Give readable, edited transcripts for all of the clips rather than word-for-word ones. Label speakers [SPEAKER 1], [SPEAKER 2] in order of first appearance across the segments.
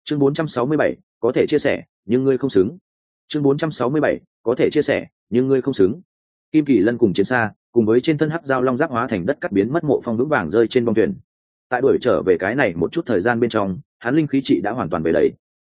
[SPEAKER 1] Chương 467, có thể chia sẻ nhưng ngươi không xứng. Chương 467, có thể chia sẻ nhưng ngươi không xứng. Kim Kỳ Lân cùng chiến xa cùng với trên thân hắc giao long giáp hóa thành đất cắt biến mất Mộ Phong vững vàng rơi trên bong thuyền. Tại đuổi trở về cái này một chút thời gian bên trong, hắn linh khí trị đã hoàn toàn về đầy.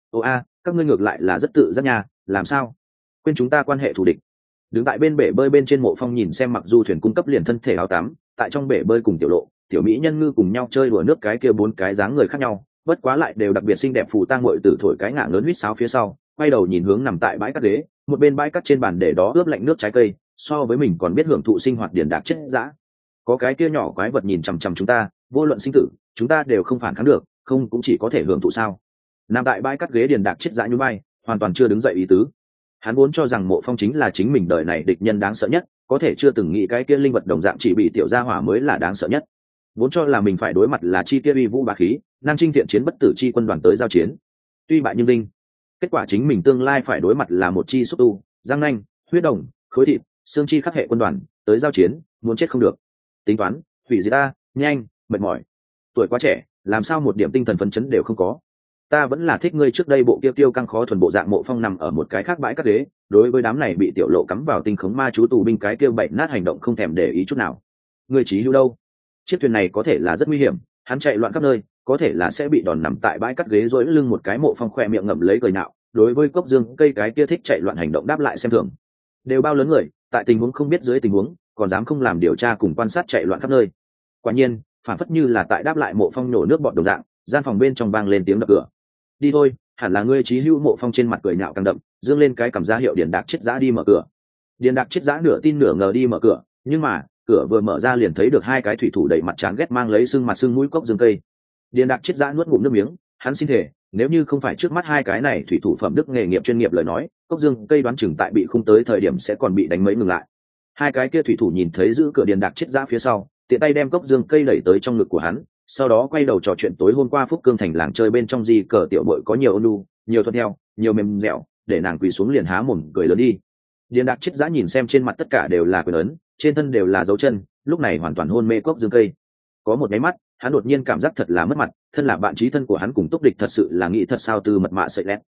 [SPEAKER 1] Các ngươi ngược lại là rất tự giác nha, làm sao quên chúng ta quan hệ thù địch? Đứng tại bên bể bơi bên trên Mộ Phong nhìn xem mặc du thuyền cung cấp liền thân thể áo tắm, tại trong bể bơi cùng tiểu lộ tiểu mỹ nhân ngư cùng nhau chơi đùa nước cái kia bốn cái dáng người khác nhau, bất quá lại đều đặc biệt xinh đẹp, phù tang muội tử thổi cái ngạng lớn huýt sáo phía sau, quay đầu nhìn hướng nằm tại bãi cát ghế, một bên bãi cát trên bàn để đó ướp lạnh nước trái cây, so với mình còn biết hưởng thụ sinh hoạt điền đạc chết dã. Có cái kia nhỏ quái vật nhìn chằm chằm chúng ta, vô luận sinh tử chúng ta đều không phản kháng được, không cũng chỉ có thể hưởng thụ sao? Nằm tại bãi cát ghế điền đạc chết dã như bay, hoàn toàn chưa đứng dậy ý tứ. Hắn vốn cho rằng Mộ Phong chính là chính mình đời này địch nhân đáng sợ nhất, có thể chưa từng nghĩ cái kia linh vật đồng dạng chỉ bị tiểu gia hỏa mới là đáng sợ nhất. Vốn cho là mình phải đối mặt là chi kia uy vũ bá khí nam trinh thiện chiến bất tử chi quân đoàn tới giao chiến, tuy bại nhưng linh, kết quả chính mình tương lai phải đối mặt là một chi xúc tu răng nanh huyết đồng khối thịt xương chi khắc hệ quân đoàn tới giao chiến, muốn chết không được. Tính toán hủy diệt ta nhanh, mệt mỏi, tuổi quá trẻ, làm sao một điểm tinh thần phấn chấn đều không có. Ta vẫn là thích ngươi trước đây bộ kia tiêu căng khó thuần bộ dạng. Mộ Phong nằm ở một cái khác bãi cát ghế, đối với đám này bị tiểu lộ cắm vào tinh khống ma chú tù binh cái kia bậy nát hành động không thèm để ý chút nào. Ngươi trí hữu đâu? Chiếc thuyền này có thể là rất nguy hiểm, hắn chạy loạn khắp nơi, có thể là sẽ bị đòn nằm tại bãi cát ghế rối lưng một cái. Mộ Phong khoe miệng ngậm lấy cười nạo, đối với cốc dương cây cái kia thích chạy loạn hành động đáp lại xem thường. Đều bao lớn người, tại tình huống không biết dưới tình huống, còn dám không làm điều tra cùng quan sát chạy loạn khắp nơi. Quả nhiên, phản phất như là tại đáp lại Mộ Phong nổ nước bọt đồng dạng, gian phòng bên trong vang lên tiếng đập cửa. Đi thôi, hẳn là ngươi trí hữu. Mộ Phong trên mặt cười nhạo càng đậm, dương lên cái cảm ra hiệu điền đạc chết dã đi mở cửa. Điền đạc chết dã nửa tin nửa ngờ đi mở cửa, nhưng mà cửa vừa mở ra liền thấy được hai cái thủy thủ đẩy mặt chán ghét mang lấy sưng mặt sưng mũi cốc dương cây. Điền đạc chết dã nuốt ngụm nước miếng, hắn xin thể nếu như không phải trước mắt hai cái này thủy thủ phẩm đức nghề nghiệp chuyên nghiệp lời nói, cốc dương cây đoán chừng tại bị khung tới thời điểm sẽ còn bị đánh mấy ngừng lại. Hai cái kia thủy thủ nhìn thấy giữ cửa điền đạc chết dã phía sau, tiện tay đem cốc dương cây đẩy tới trong ngực của hắn, sau đó quay đầu trò chuyện tối hôm qua Phúc Cương thành làng chơi bên trong gì cờ tiểu bội có nhiều ôn nhu, nhiều thuận theo, nhiều mềm dẻo, để nàng quỳ xuống liền há mồm cười lớn đi. Điền đạc chết dã nhìn xem trên mặt tất cả đều là quyền ấn, trên thân đều là dấu chân, lúc này hoàn toàn hôn mê cốc dương cây. Có một nháy mắt, hắn đột nhiên cảm giác thật là mất mặt, thân là bạn chí thân của hắn cùng túc địch thật sự là nghĩ thật sao từ mật mạ sợi lét.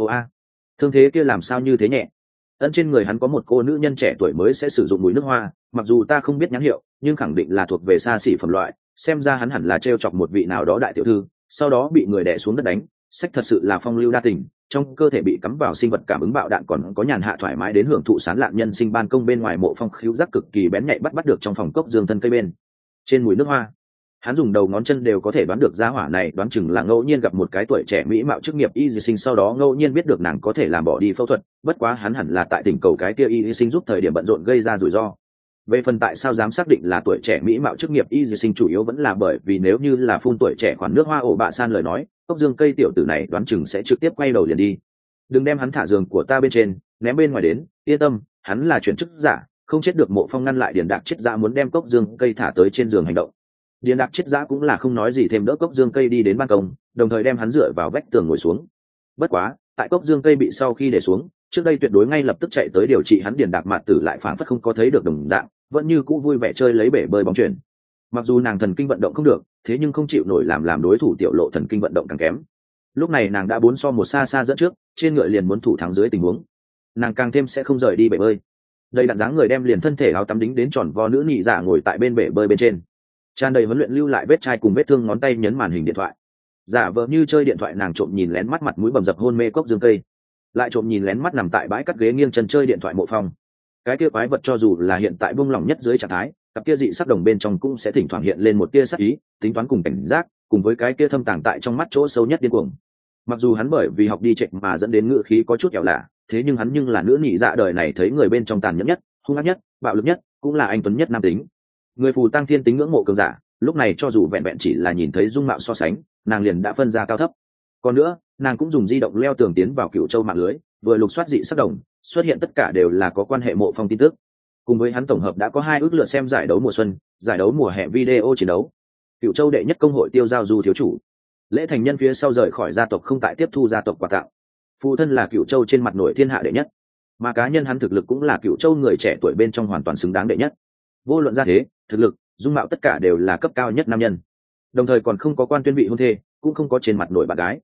[SPEAKER 1] Thương thế kia làm sao như thế nhẹ? Ân, trên người hắn có một cô nữ nhân trẻ tuổi mới sẽ sử dụng mùi nước hoa, mặc dù ta không biết nhãn hiệu, nhưng khẳng định là thuộc về xa xỉ phẩm loại, xem ra hắn hẳn là trêu chọc một vị nào đó đại tiểu thư, sau đó bị người đè xuống đất đánh. Sách thật sự là phong lưu đa tình, trong cơ thể bị cắm vào sinh vật cảm ứng bạo đạn còn có nhàn hạ thoải mái đến hưởng thụ sán lạn nhân sinh. Ban công bên ngoài Mộ Phong khứu giác cực kỳ bén nhạy bắt được trong phòng cốc dương thân cây bên trên mùi nước hoa. Hắn dùng đầu ngón chân đều có thể đoán được gia hỏa này đoán chừng là ngẫu nhiên gặp một cái tuổi trẻ mỹ mạo chức nghiệp y sinh, sau đó ngẫu nhiên biết được nàng có thể làm bỏ đi phẫu thuật, bất quá hắn hẳn là tại tỉnh cầu cái kia y sinh giúp thời điểm bận rộn gây ra rủi ro. Về phần tại sao dám xác định là tuổi trẻ mỹ mạo chức nghiệp y sinh, chủ yếu vẫn là bởi vì nếu như là phun tuổi trẻ khoản nước hoa ổ bạ san lời nói, cốc dương cây tiểu tử này đoán chừng sẽ trực tiếp quay đầu liền đi. Đừng đem hắn thả giường của ta bên trên, ném bên ngoài đến, yên tâm, hắn là chuyển chức giả, không chết được. Mộ Phong ngăn lại điền đạc chết dã muốn đem cốc dương cây thả tới trên giường hành động. Điền đạc chết dã cũng là không nói gì thêm, đỡ cốc dương cây đi đến ban công, đồng thời đem hắn dựa vào vách tường ngồi xuống. Bất quá tại cốc dương cây bị sau khi để xuống, trước đây tuyệt đối ngay lập tức chạy tới điều trị hắn điền đạc mạt tử lại phảng phất không có thấy được đồng dạng, vẫn như cũ vui vẻ chơi lấy bể bơi bóng chuyền. Mặc dù nàng thần kinh vận động không được, thế nhưng không chịu nổi làm đối thủ tiểu lộ thần kinh vận động càng kém. Lúc này nàng đã 4-1 xa xa dẫn trước, trên ngựa liền muốn thủ thắng dưới tình huống, nàng càng thêm sẽ không rời đi bể bơi. Đây đạn dáng người đem liền thân thể áo tắm đính đến tròn vo nữ nhị dạ ngồi tại bên bể bơi bên trên, tràn đầy huấn luyện lưu lại vết chai cùng vết thương, ngón tay nhấn màn hình điện thoại, giả vờ như chơi điện thoại. Nàng trộm nhìn lén mắt, mặt mũi bầm dập hôn mê cốc dương cây, lại trộm nhìn lén mắt nằm tại bãi cắt ghế nghiêng chân chơi điện thoại Mộ Phong. Cái kia quái vật cho dù là hiện tại buông lỏng nhất dưới trạng thái, cặp kia dị sắc đồng bên trong cũng sẽ thỉnh thoảng hiện lên một tia sắc ý, tính toán cùng cảnh giác, cùng với cái kia thâm tàng tại trong mắt chỗ sâu nhất điên cuồng. Mặc dù hắn bởi vì học đi trệch mà dẫn đến ngữ khí có chút kẹo lạ, thế nhưng hắn nhưng là nữ nhị dạ đời này thấy người bên trong tàn nhẫn nhất, hung ác nhất, bạo lực nhất, cũng là anh tuấn nhất nam tính. Người phù tăng thiên tính ngưỡng mộ cường giả, lúc này cho dù vẹn vẹn chỉ là nhìn thấy dung mạo so sánh, nàng liền đã phân ra cao thấp. Còn nữa, nàng cũng dùng di động leo tường tiến vào Cửu Châu mạng lưới, vừa lục soát dị sắc đồng, xuất hiện tất cả đều là có quan hệ Mộ Phong tin tức. Cùng với hắn tổng hợp đã có 2 ước lượt xem giải đấu mùa xuân, giải đấu mùa hè video chiến đấu. Cửu Châu đệ nhất công hội Tiêu Giao Du thiếu chủ, lễ thành nhân phía sau rời khỏi gia tộc không tại tiếp thu gia tộc quà tặng. Phụ thân là Cửu Châu trên mặt nổi thiên hạ đệ nhất, mà cá nhân hắn thực lực cũng là Cửu Châu người trẻ tuổi bên trong hoàn toàn xứng đáng đệ nhất. Vô luận gia thế, thực lực, dung mạo tất cả đều là cấp cao nhất nam nhân. Đồng thời còn không có quan tuyên vị hôn thê, cũng không có trên mặt nổi bạn gái.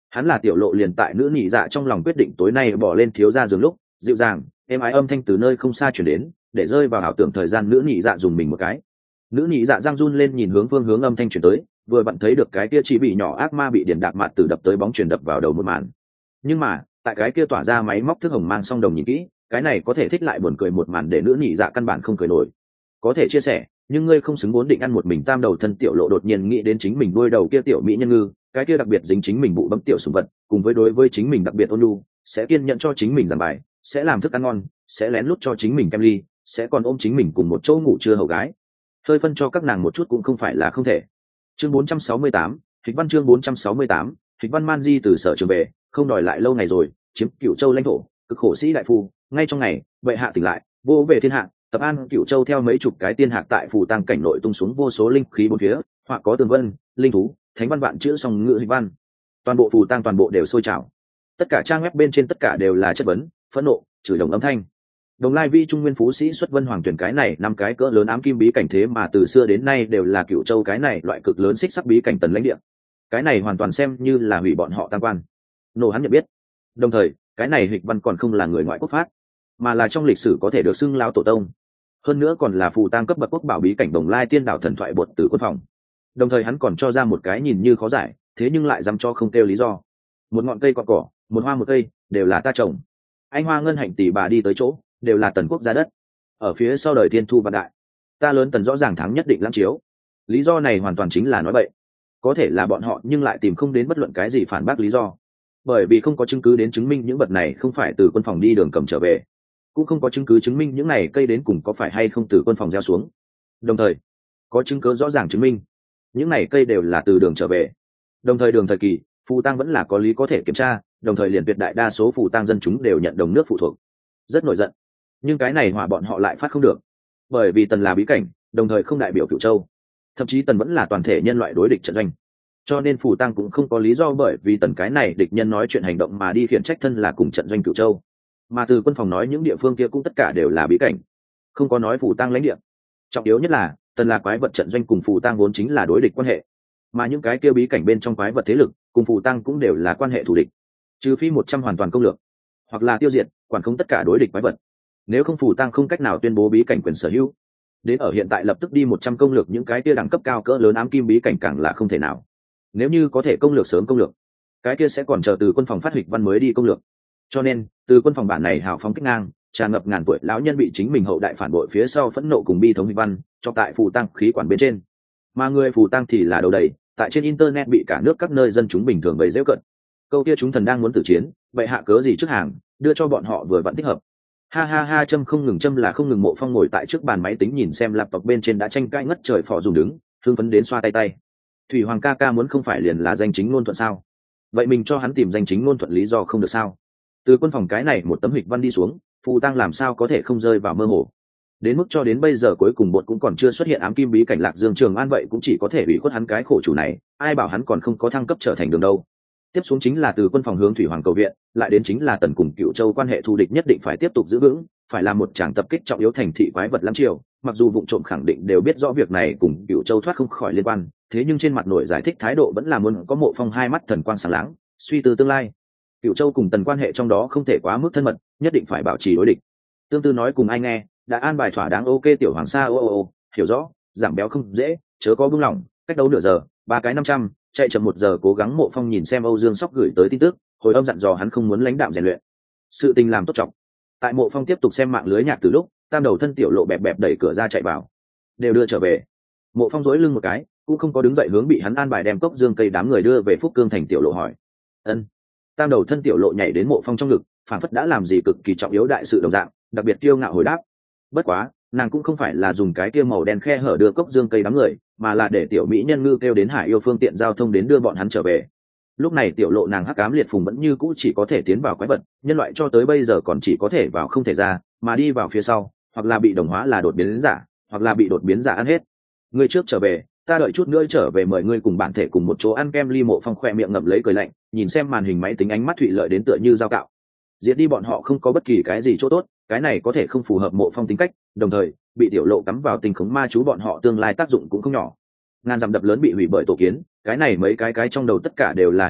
[SPEAKER 1] Hắn là tiểu lộ liền tại nữ nhị dạ trong lòng quyết định tối nay bỏ lên thiếu gia giường lúc dịu dàng êm ái âm thanh từ nơi không xa chuyển đến, để rơi vào ảo tưởng thời gian nữ nhị dạ dùng mình một cái. Nữ nhị dạ giang run lên nhìn hướng phương hướng âm thanh chuyển tới, vừa bạn thấy được cái kia chỉ bị nhỏ ác ma bị điền đạc mạt từ đập tới bóng chuyển đập vào đầu một màn. Nhưng mà tại cái kia tỏa ra máy móc thức hồng mang song đồng nhìn kỹ, cái này có thể thích lại buồn cười một màn để nữ nhị dạ căn bản không cười nổi. Có thể chia sẻ, nhưng ngươi không xứng vốn định ăn một mình tam đầu thân tiểu lộ đột nhiên nghĩ đến chính mình nuôi đầu kia tiểu mỹ nhân ngư, cái kia đặc biệt dính chính mình bụ bấm tiểu sủng vật, cùng với đối với chính mình đặc biệt ôn nhu, sẽ kiên nhẫn cho chính mình giảng bài, sẽ làm thức ăn ngon, sẽ lén lút cho chính mình kem ly, sẽ còn ôm chính mình cùng một chỗ ngủ trưa hầu gái. Hơi phân cho các nàng một chút cũng không phải là không thể. Chương 468, Hịch Văn chương 468, Hịch Văn Man Di từ sở trường về, không đòi lại lâu ngày rồi, chiếm Cửu Châu lãnh thổ, cực khổ sĩ đại phu, ngay trong ngày, bệ hạ tỉnh lại, vô về thiên hạ, tập an Cửu Châu theo mấy chục cái tiên hạc tại phù tăng cảnh nội tung xuống vô số linh khí bốn phía, họa có tường vân, linh thú, thánh văn vạn chữ song ngữ Hịch Văn. Toàn bộ phù tăng toàn bộ đều sôi trào. Tất cả trang web bên trên tất cả đều là chất vấn, phẫn nộ, chửi đồng âm thanh. Đồng Lai Vi trung nguyên phú sĩ xuất vân hoàng tuyển cái này năm cái cỡ lớn ám kim bí cảnh thế mà từ xưa đến nay đều là Cửu Châu cái này loại cực lớn xích sắc bí cảnh tần lãnh địa. Cái này hoàn toàn xem như là hủy bọn họ tam quan. Nô hắn nhận biết. Đồng thời, cái này Hịch Văn còn không là người ngoại quốc phát, mà là trong lịch sử có thể được xưng lão tổ tông. Hơn nữa còn là phù tang cấp bậc quốc bảo bí cảnh Đồng Lai tiên đảo thần thoại bột tử quân phòng. Đồng thời hắn còn cho ra một cái nhìn như khó giải, thế nhưng lại dám cho không kêu lý do. Một ngọn cây cọ cỏ, một hoa một cây, đều là ta trồng. Anh hoa ngân hạnh tỷ bà đi tới chỗ, đều là tần quốc gia đất. Ở phía sau đời thiên thu vạn đại, ta lớn tần rõ ràng thắng nhất định lãng chiếu. Lý do này hoàn toàn chính là nói bậy. Có thể là bọn họ nhưng lại tìm không đến bất luận cái gì phản bác lý do, bởi vì không có chứng cứ đến chứng minh những vật này không phải từ quân phòng đi đường cầm trở về, cũng không có chứng cứ chứng minh những này cây đến cùng có phải hay không từ quân phòng gieo xuống. Đồng thời có chứng cứ rõ ràng chứng minh những này cây đều là từ đường trở về. Đồng thời đường thời kỳ phù tang vẫn là có lý có thể kiểm tra, đồng thời liền tuyệt đại đa số phù tang dân chúng đều nhận đồng nước phụ thuộc. Rất nổi giận, nhưng cái này hỏa bọn họ lại phát không được, bởi vì tần là bí cảnh, đồng thời không đại biểu Cửu Châu, thậm chí tần vẫn là toàn thể nhân loại đối địch trận doanh, cho nên phù tăng cũng không có lý do bởi vì tần cái này địch nhân nói chuyện hành động mà đi khiển trách thân là cùng trận doanh Cửu Châu. Mà từ quân phòng nói những địa phương kia cũng tất cả đều là bí cảnh, không có nói phù tăng lãnh địa. Trọng yếu nhất là tần là quái vật trận doanh cùng phù tăng vốn chính là đối địch quan hệ, mà những cái kia bí cảnh bên trong quái vật thế lực cùng phù tăng cũng đều là quan hệ thù địch, trừ phi 100 hoàn toàn công lược hoặc là tiêu diệt quản không tất cả đối địch quái vật, nếu không phù tăng không cách nào tuyên bố bí cảnh quyền sở hữu. Đến ở hiện tại lập tức đi 100 công lược những cái kia đẳng cấp cao cỡ lớn ám kim bí cảnh càng là không thể nào. Nếu như có thể công lược sớm công lược, cái kia sẽ còn chờ từ quân phòng phát Hịch Văn mới đi công lược. Cho nên từ quân phòng bản này hào phóng kích ngang, tràn ngập ngàn tuổi lão nhân bị chính mình hậu đại phản bội phía sau phẫn nộ cùng bi thống Hịch Văn cho tại phù tăng khí quản bên trên, mà người phù tăng thì là đầu đầy tại trên internet bị cả nước các nơi dân chúng bình thường bày giễu cận. Câu kia chúng thần đang muốn tử chiến, vậy hạ cớ gì trước hàng, đưa cho bọn họ vừa vẫn thích hợp. Ha ha ha, châm không ngừng châm là không ngừng. Mộ Phong ngồi tại trước bàn máy tính nhìn xem laptop bên trên đã tranh cãi ngất trời phò dùng đứng, hưng phấn đến xoa tay tay. Thủy Hoàng ca ca muốn không phải liền là danh chính ngôn thuận sao? Vậy mình cho hắn tìm danh chính ngôn thuận lý do không được sao? Từ quân phòng cái này một tấm Hịch Văn đi xuống, phù tăng làm sao có thể không rơi vào mơ hồ. Đến mức cho đến bây giờ cuối cùng bột cũng còn chưa xuất hiện ám kim bí cảnh Lạc Dương Trường An, vậy cũng chỉ có thể bị khuất hắn cái khổ chủ này, ai bảo hắn còn không có thăng cấp trở thành đường đâu. Tiếp xuống chính là từ quân phòng hướng Thủy Hoàng cầu viện, lại đến chính là tần cùng Cửu Châu quan hệ thù địch nhất định phải tiếp tục giữ vững, phải là một tràng tập kích trọng yếu thành thị quái vật lắm triều. Mặc dù vụng trộm khẳng định đều biết rõ việc này cùng Cửu Châu thoát không khỏi liên quan, thế nhưng trên mặt nội giải thích thái độ vẫn là muốn có Mộ Phong hai mắt thần quang sáng láng, suy tư tương lai. Cửu Châu cùng tần quan hệ trong đó không thể quá mức thân mật, nhất định phải bảo trì đối địch. Tương tư nói cùng ai nghe, đã an bài thỏa đáng. Ok tiểu hoàng sa, hiểu rõ, giảm béo không dễ, chớ có buông lỏng, cách đấu nửa giờ, 3 cái 500, chạy chậm 1 giờ. Cố gắng. Mộ Phong nhìn xem Âu Dương Sóc gửi tới tin tức, hồi âm dặn dò hắn không muốn lãnh đạm rèn luyện, sự tình làm tốt trọng. Tại Mộ Phong tiếp tục xem mạng lưới nhạc từ lúc, tam đầu thân tiểu lộ bẹp bẹp đẩy cửa ra chạy vào, đều đưa trở về. Mộ Phong dối lưng một cái, cũng không có đứng dậy hướng bị hắn an bài đem cốc dương cây đám người đưa về Phúc Cương thành. Tiểu lộ hỏi ân. Tam đầu thân tiểu lộ nhảy đến Mộ Phong trong ngực, phản phất đã làm gì cực kỳ trọng yếu đại sự đồng dạng, đặc biệt kiêu ngạo hồi đáp. Bất quá nàng cũng không phải là dùng cái kia màu đen khe hở đưa cốc dương cây đám người, mà là để tiểu mỹ nhân ngư kêu đến Hải yêu phương tiện giao thông đến đưa bọn hắn trở về. Lúc này tiểu lộ nàng hắc ám liệt phùng vẫn như cũ chỉ có thể tiến vào quái vật, nhân loại cho tới bây giờ còn chỉ có thể vào không thể ra, mà đi vào phía sau hoặc là bị đồng hóa là đột biến giả, hoặc là bị đột biến giả ăn hết. Ngươi trước trở về, ta đợi chút nữa trở về mời ngươi cùng bản thể cùng một chỗ ăn kem ly. Mộ Phong khoe miệng ngậm lấy cười lạnh, nhìn xem màn hình máy tính ánh mắt thụy lợi đến tựa như dao cạo. Diệt đi bọn họ không có bất kỳ cái gì chỗ tốt, cái này có thể không phù hợp Mộ Phong tính cách, đồng thời bị tiểu lộ cắm vào tình khống ma chú bọn họ tương lai tác dụng cũng không nhỏ. Ngàn dặm đập lớn bị hủy bởi tổ kiến, cái này mấy cái trong đầu tất cả đều là hữu nghị,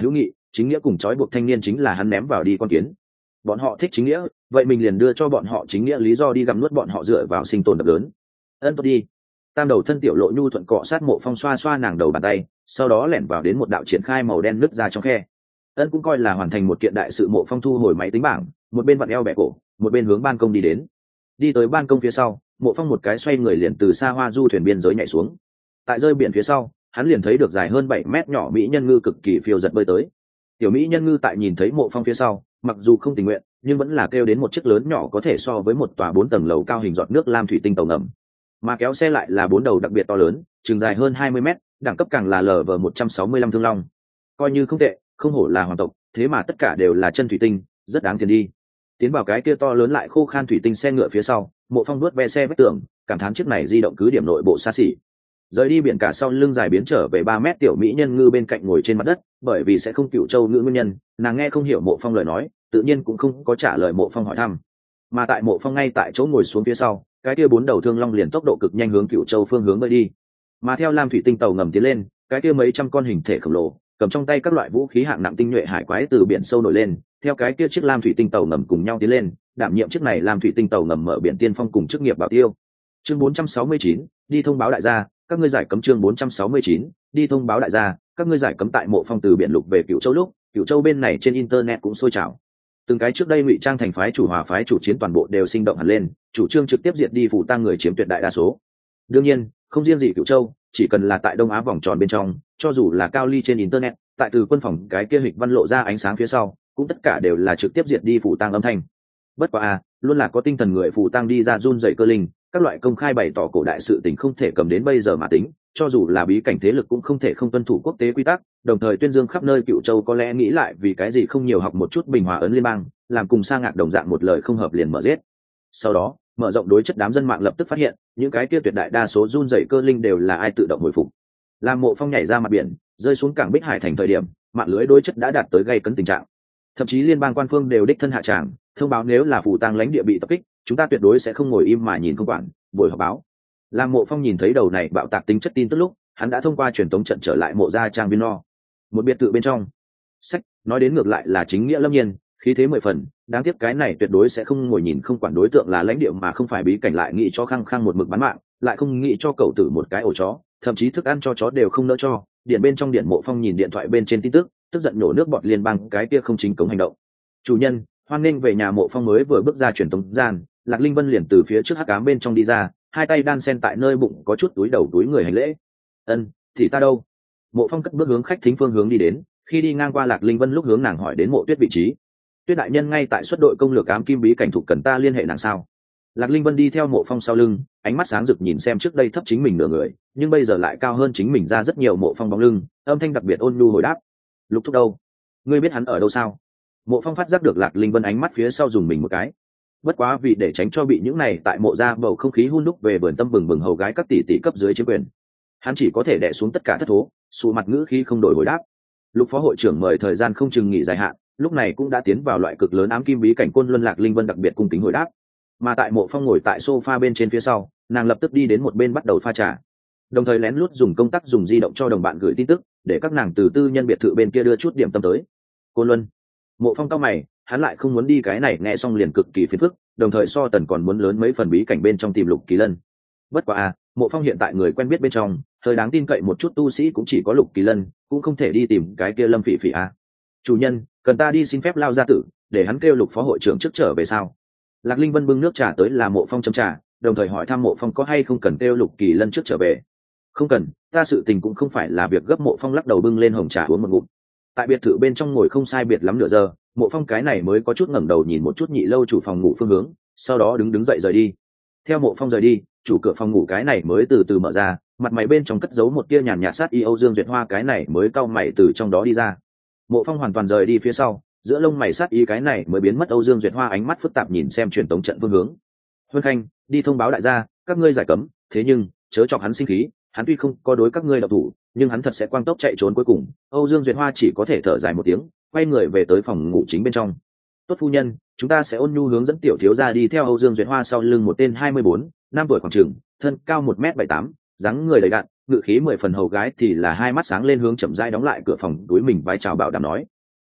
[SPEAKER 1] chính nghĩa cùng trói buộc thanh niên chính là hắn ném vào đi con kiến. Bọn họ thích chính nghĩa, vậy mình liền đưa cho bọn họ chính nghĩa lý do đi gặm nuốt bọn họ dựa vào sinh tồn đập lớn. Ân tốt đi. Tam đầu thân Tiểu Lộ nhu thuận cọ sát Mộ Phong xoa xoa nàng đầu bàn tay, sau đó lẻn vào đến một đạo triển khai màu đen nứt ra trong khe. Ân cũng coi là hoàn thành một kiện đại sự. Mộ Phong thu hồi máy tính bảng, một bên vặn eo bẻ cổ, một bên hướng ban công đi đến. Đi tới ban công phía sau, Mộ Phong một cái xoay người liền từ xa hoa du thuyền biên giới nhảy xuống. Tại rơi biển phía sau, hắn liền thấy được dài hơn 7 mét nhỏ mỹ nhân ngư cực kỳ phiêu giật bơi tới. Tiểu mỹ nhân ngư tại nhìn thấy Mộ Phong phía sau, mặc dù không tình nguyện, nhưng vẫn là kêu đến một chiếc lớn nhỏ có thể so với một tòa 4 tầng lầu cao hình giọt nước lam thủy tinh tàu ngầm. Mà kéo xe lại là 4 đầu đặc biệt to lớn, chừng dài hơn 20 mét, đẳng cấp càng là LV165 Thương Long. Coi như không tệ, không hổ là hoàng tộc, thế mà tất cả đều là chân thủy tinh, rất đáng tiền đi. Tiến vào cái kia to lớn lại khô khan thủy tinh xe ngựa phía sau, Mộ Phong vuốt ve xe vách tường, cảm thán chiếc này di động cứ điểm nội bộ xa xỉ. Rời đi biển cả sau, lưng dài biến trở về 3 mét tiểu mỹ nhân ngư bên cạnh ngồi trên mặt đất, bởi vì sẽ không Cửu Châu ngữ nguyên nhân, nàng nghe không hiểu Mộ Phong lời nói, tự nhiên cũng không có trả lời Mộ Phong hỏi thăm. Mà tại Mộ Phong ngay tại chỗ ngồi xuống phía sau, cái kia 4 đầu Thương Long liền tốc độ cực nhanh hướng Cửu Châu phương hướng bơi đi. Mà theo lam thủy tinh tàu ngầm tiến lên, cái kia mấy trăm con hình thể khổng lồ, cầm trong tay các loại vũ khí hạng nặng tinh nhuệ hải quái từ biển sâu nổi lên, theo cái kia chiếc lam thủy tinh tàu ngầm cùng nhau tiến lên, đảm nhiệm chiếc này lam thủy tinh tàu ngầm mở biển tiên phong cùng chức nghiệp bảo tiêu. Chương 469, đi thông báo đại gia, các ngươi giải cấm. Chương 469, đi thông báo đại gia, các ngươi giải cấm. Tại Mộ Phong từ biển lục về Cửu Châu lúc, Cửu Châu bên này trên internet cũng sôi trào. Từng cái trước đây ngụy trang thành phái chủ hòa phái chủ chiến toàn bộ đều sinh động hẳn lên, chủ trương trực tiếp diệt đi phủ tang người chiếm tuyệt đại đa số. Đương nhiên, không riêng gì Cửu Châu, chỉ cần là tại Đông Á vòng tròn bên trong, cho dù là cao ly trên internet, tại từ quân phòng cái kia hịch văn lộ ra ánh sáng phía sau, cũng tất cả đều là trực tiếp diệt đi phủ tang âm thanh. Bất quá luôn là có tinh thần người phủ tang đi ra run dậy cơ linh, các loại công khai bày tỏ cổ đại sự tình không thể cầm đến bây giờ mà tính, cho dù là bí cảnh thế lực cũng không thể không tuân thủ quốc tế quy tắc, đồng thời tuyên dương khắp nơi Cửu Châu có lẽ nghĩ lại vì cái gì không nhiều học một chút bình hòa ấn liên bang, làm cùng sa ngạc đồng dạng một lời không hợp liền mở giết. Sau đó mở rộng đối chất, đám dân mạng lập tức phát hiện những cái kia tuyệt đại đa số run dậy cơ linh đều là ai tự động hồi phục. Làm Mộ Phong nhảy ra mặt biển rơi xuống cảng Bích Hải thành thời điểm, mạng lưới đối chất đã đạt tới gây cấn tình trạng, thậm chí liên bang quan phương đều đích thân hạ tràng thông báo nếu là phủ tang lãnh địa bị tập kích, chúng ta tuyệt đối sẽ không ngồi im mà nhìn không quản. Buổi họp báo, làm Mộ Phong nhìn thấy đầu này bạo tạc tính chất tin tức lúc, hắn đã thông qua truyền tống trận trở lại Mộ gia trang viên no, một biệt thự bên trong. Sách nói đến ngược lại là chính nghĩa lâm nhiên, khí thế 10 phần, đáng tiếc cái này tuyệt đối sẽ không ngồi nhìn không quản, đối tượng là lãnh địa mà không phải bí cảnh, lại nghĩ cho khăng khăng một mực bán mạng, lại không nghĩ cho cậu tử một cái ổ chó, thậm chí thức ăn cho chó đều không nỡ cho. Điện bên trong điện, Mộ Phong nhìn điện thoại bên trên tin tức, tức giận nổ nước bọt liên bang cái kia không chính cống hành động. Chủ nhân, hoan nghênh về nhà. Mộ Phong mới vừa bước ra truyền tống gian, Lạc Linh Vân liền từ phía trước hắc ám bên trong đi ra, hai tay đan sen tại nơi bụng, có chút túi đầu túi người hành lễ. Ân, thì ta đâu? Mộ Phong cất bước hướng khách thính phương hướng đi đến, khi đi ngang qua Lạc Linh Vân lúc hướng nàng hỏi đến Mộ Tuyết vị trí. Tuyết đại nhân ngay tại xuất đội công lược ám kim bí cảnh, thuộc cần ta liên hệ nàng sao? Lạc Linh Vân đi theo Mộ Phong sau lưng, ánh mắt sáng rực nhìn xem trước đây thấp chính mình nửa người, nhưng bây giờ lại cao hơn chính mình ra rất nhiều Mộ Phong bóng lưng, âm thanh đặc biệt ôn nhu hồi đáp. Lục thúc đâu? Ngươi biết hắn ở đâu sao? Mộ Phong phát giác được Lạc Linh Vân ánh mắt phía sau dùng mình một cái. Bất quá vì để tránh cho bị những này tại Mộ gia bầu không khí hun đúc về vườn tâm bừng bừng hầu gái các tỷ tỷ cấp dưới chiếm quyền, hắn chỉ có thể đè xuống tất cả thất thố, sụ mặt ngữ khí không đổi hồi đáp. Lục phó hội trưởng mời thời gian không chừng nghỉ dài hạn, lúc này cũng đã tiến vào loại cực lớn ám kim bí cảnh Côn Luân. Lạc Linh Vân đặc biệt cung kính hồi đáp. Mà tại Mộ Phong ngồi tại sofa bên trên phía sau, nàng lập tức đi đến một bên bắt đầu pha trà, đồng thời lén lút dùng công tắc dùng di động cho đồng bạn gửi tin tức, để các nàng từ tư nhân biệt thự bên kia đưa chút điểm tâm tới. Côn Luân. Mộ Phong cau mày, hắn lại không muốn đi cái này nghe xong liền cực kỳ phiền phức, đồng thời so Tần còn muốn lớn mấy phần bí cảnh bên trong tìm Lục Kỳ Lân. Bất quá Mộ Phong hiện tại người quen biết bên trong, hơi đáng tin cậy một chút tu sĩ cũng chỉ có Lục Kỳ Lân, cũng không thể đi tìm cái kia Lâm Phỉ Phỉ à. Chủ nhân, cần ta đi xin phép Lao gia tử, để hắn kêu Lục phó hội trưởng trước trở về sao? Lạc Linh Vân bưng nước trà tới là Mộ Phong châm trà, đồng thời hỏi thăm Mộ Phong có hay không cần kêu Lục Kỳ Lân trước trở về. Không cần, ta sự tình cũng không phải là việc gấp. Mộ Phong lắc đầu bưng lên hồng trà uống một ngụm. Tại biệt thự bên trong ngồi không sai biệt lắm nửa giờ, Mộ Phong cái này mới có chút ngẩng đầu nhìn một chút nhị lâu chủ phòng ngủ phương hướng, sau đó đứng dậy rời đi. Theo Mộ Phong rời đi, chủ cửa phòng ngủ cái này mới từ từ mở ra, mặt mày bên trong cất giấu một tia nhàn nhạt sát ý. Âu Dương Duyệt Hoa cái này mới cau mày từ trong đó đi ra. Mộ Phong hoàn toàn rời đi phía sau, giữa lông mày sát ý cái này mới biến mất. Âu Dương Duyệt Hoa ánh mắt phức tạp nhìn xem truyền tống trận phương hướng. Huân Khanh, đi thông báo đại gia, các ngươi giải cấm, thế nhưng chớ chọc hắn sinh khí, hắn tuy không có đối các ngươi độc thủ, nhưng hắn thật sẽ quang tốc chạy trốn cuối cùng. Âu Dương Duyệt Hoa chỉ có thể thở dài một tiếng, quay người về tới phòng ngủ chính bên trong. Tốt phu nhân, chúng ta sẽ ôn nhu hướng dẫn tiểu thiếu gia đi. Theo Âu Dương Duyệt Hoa sau lưng một tên 24, năm tuổi khoảng chừng, thân cao 1m78, dáng người đầy đặn, ngự khí 10 phần hầu gái thì là hai mắt sáng lên hướng chậm rãi đóng lại cửa phòng, đối mình vai chào bảo đảm nói.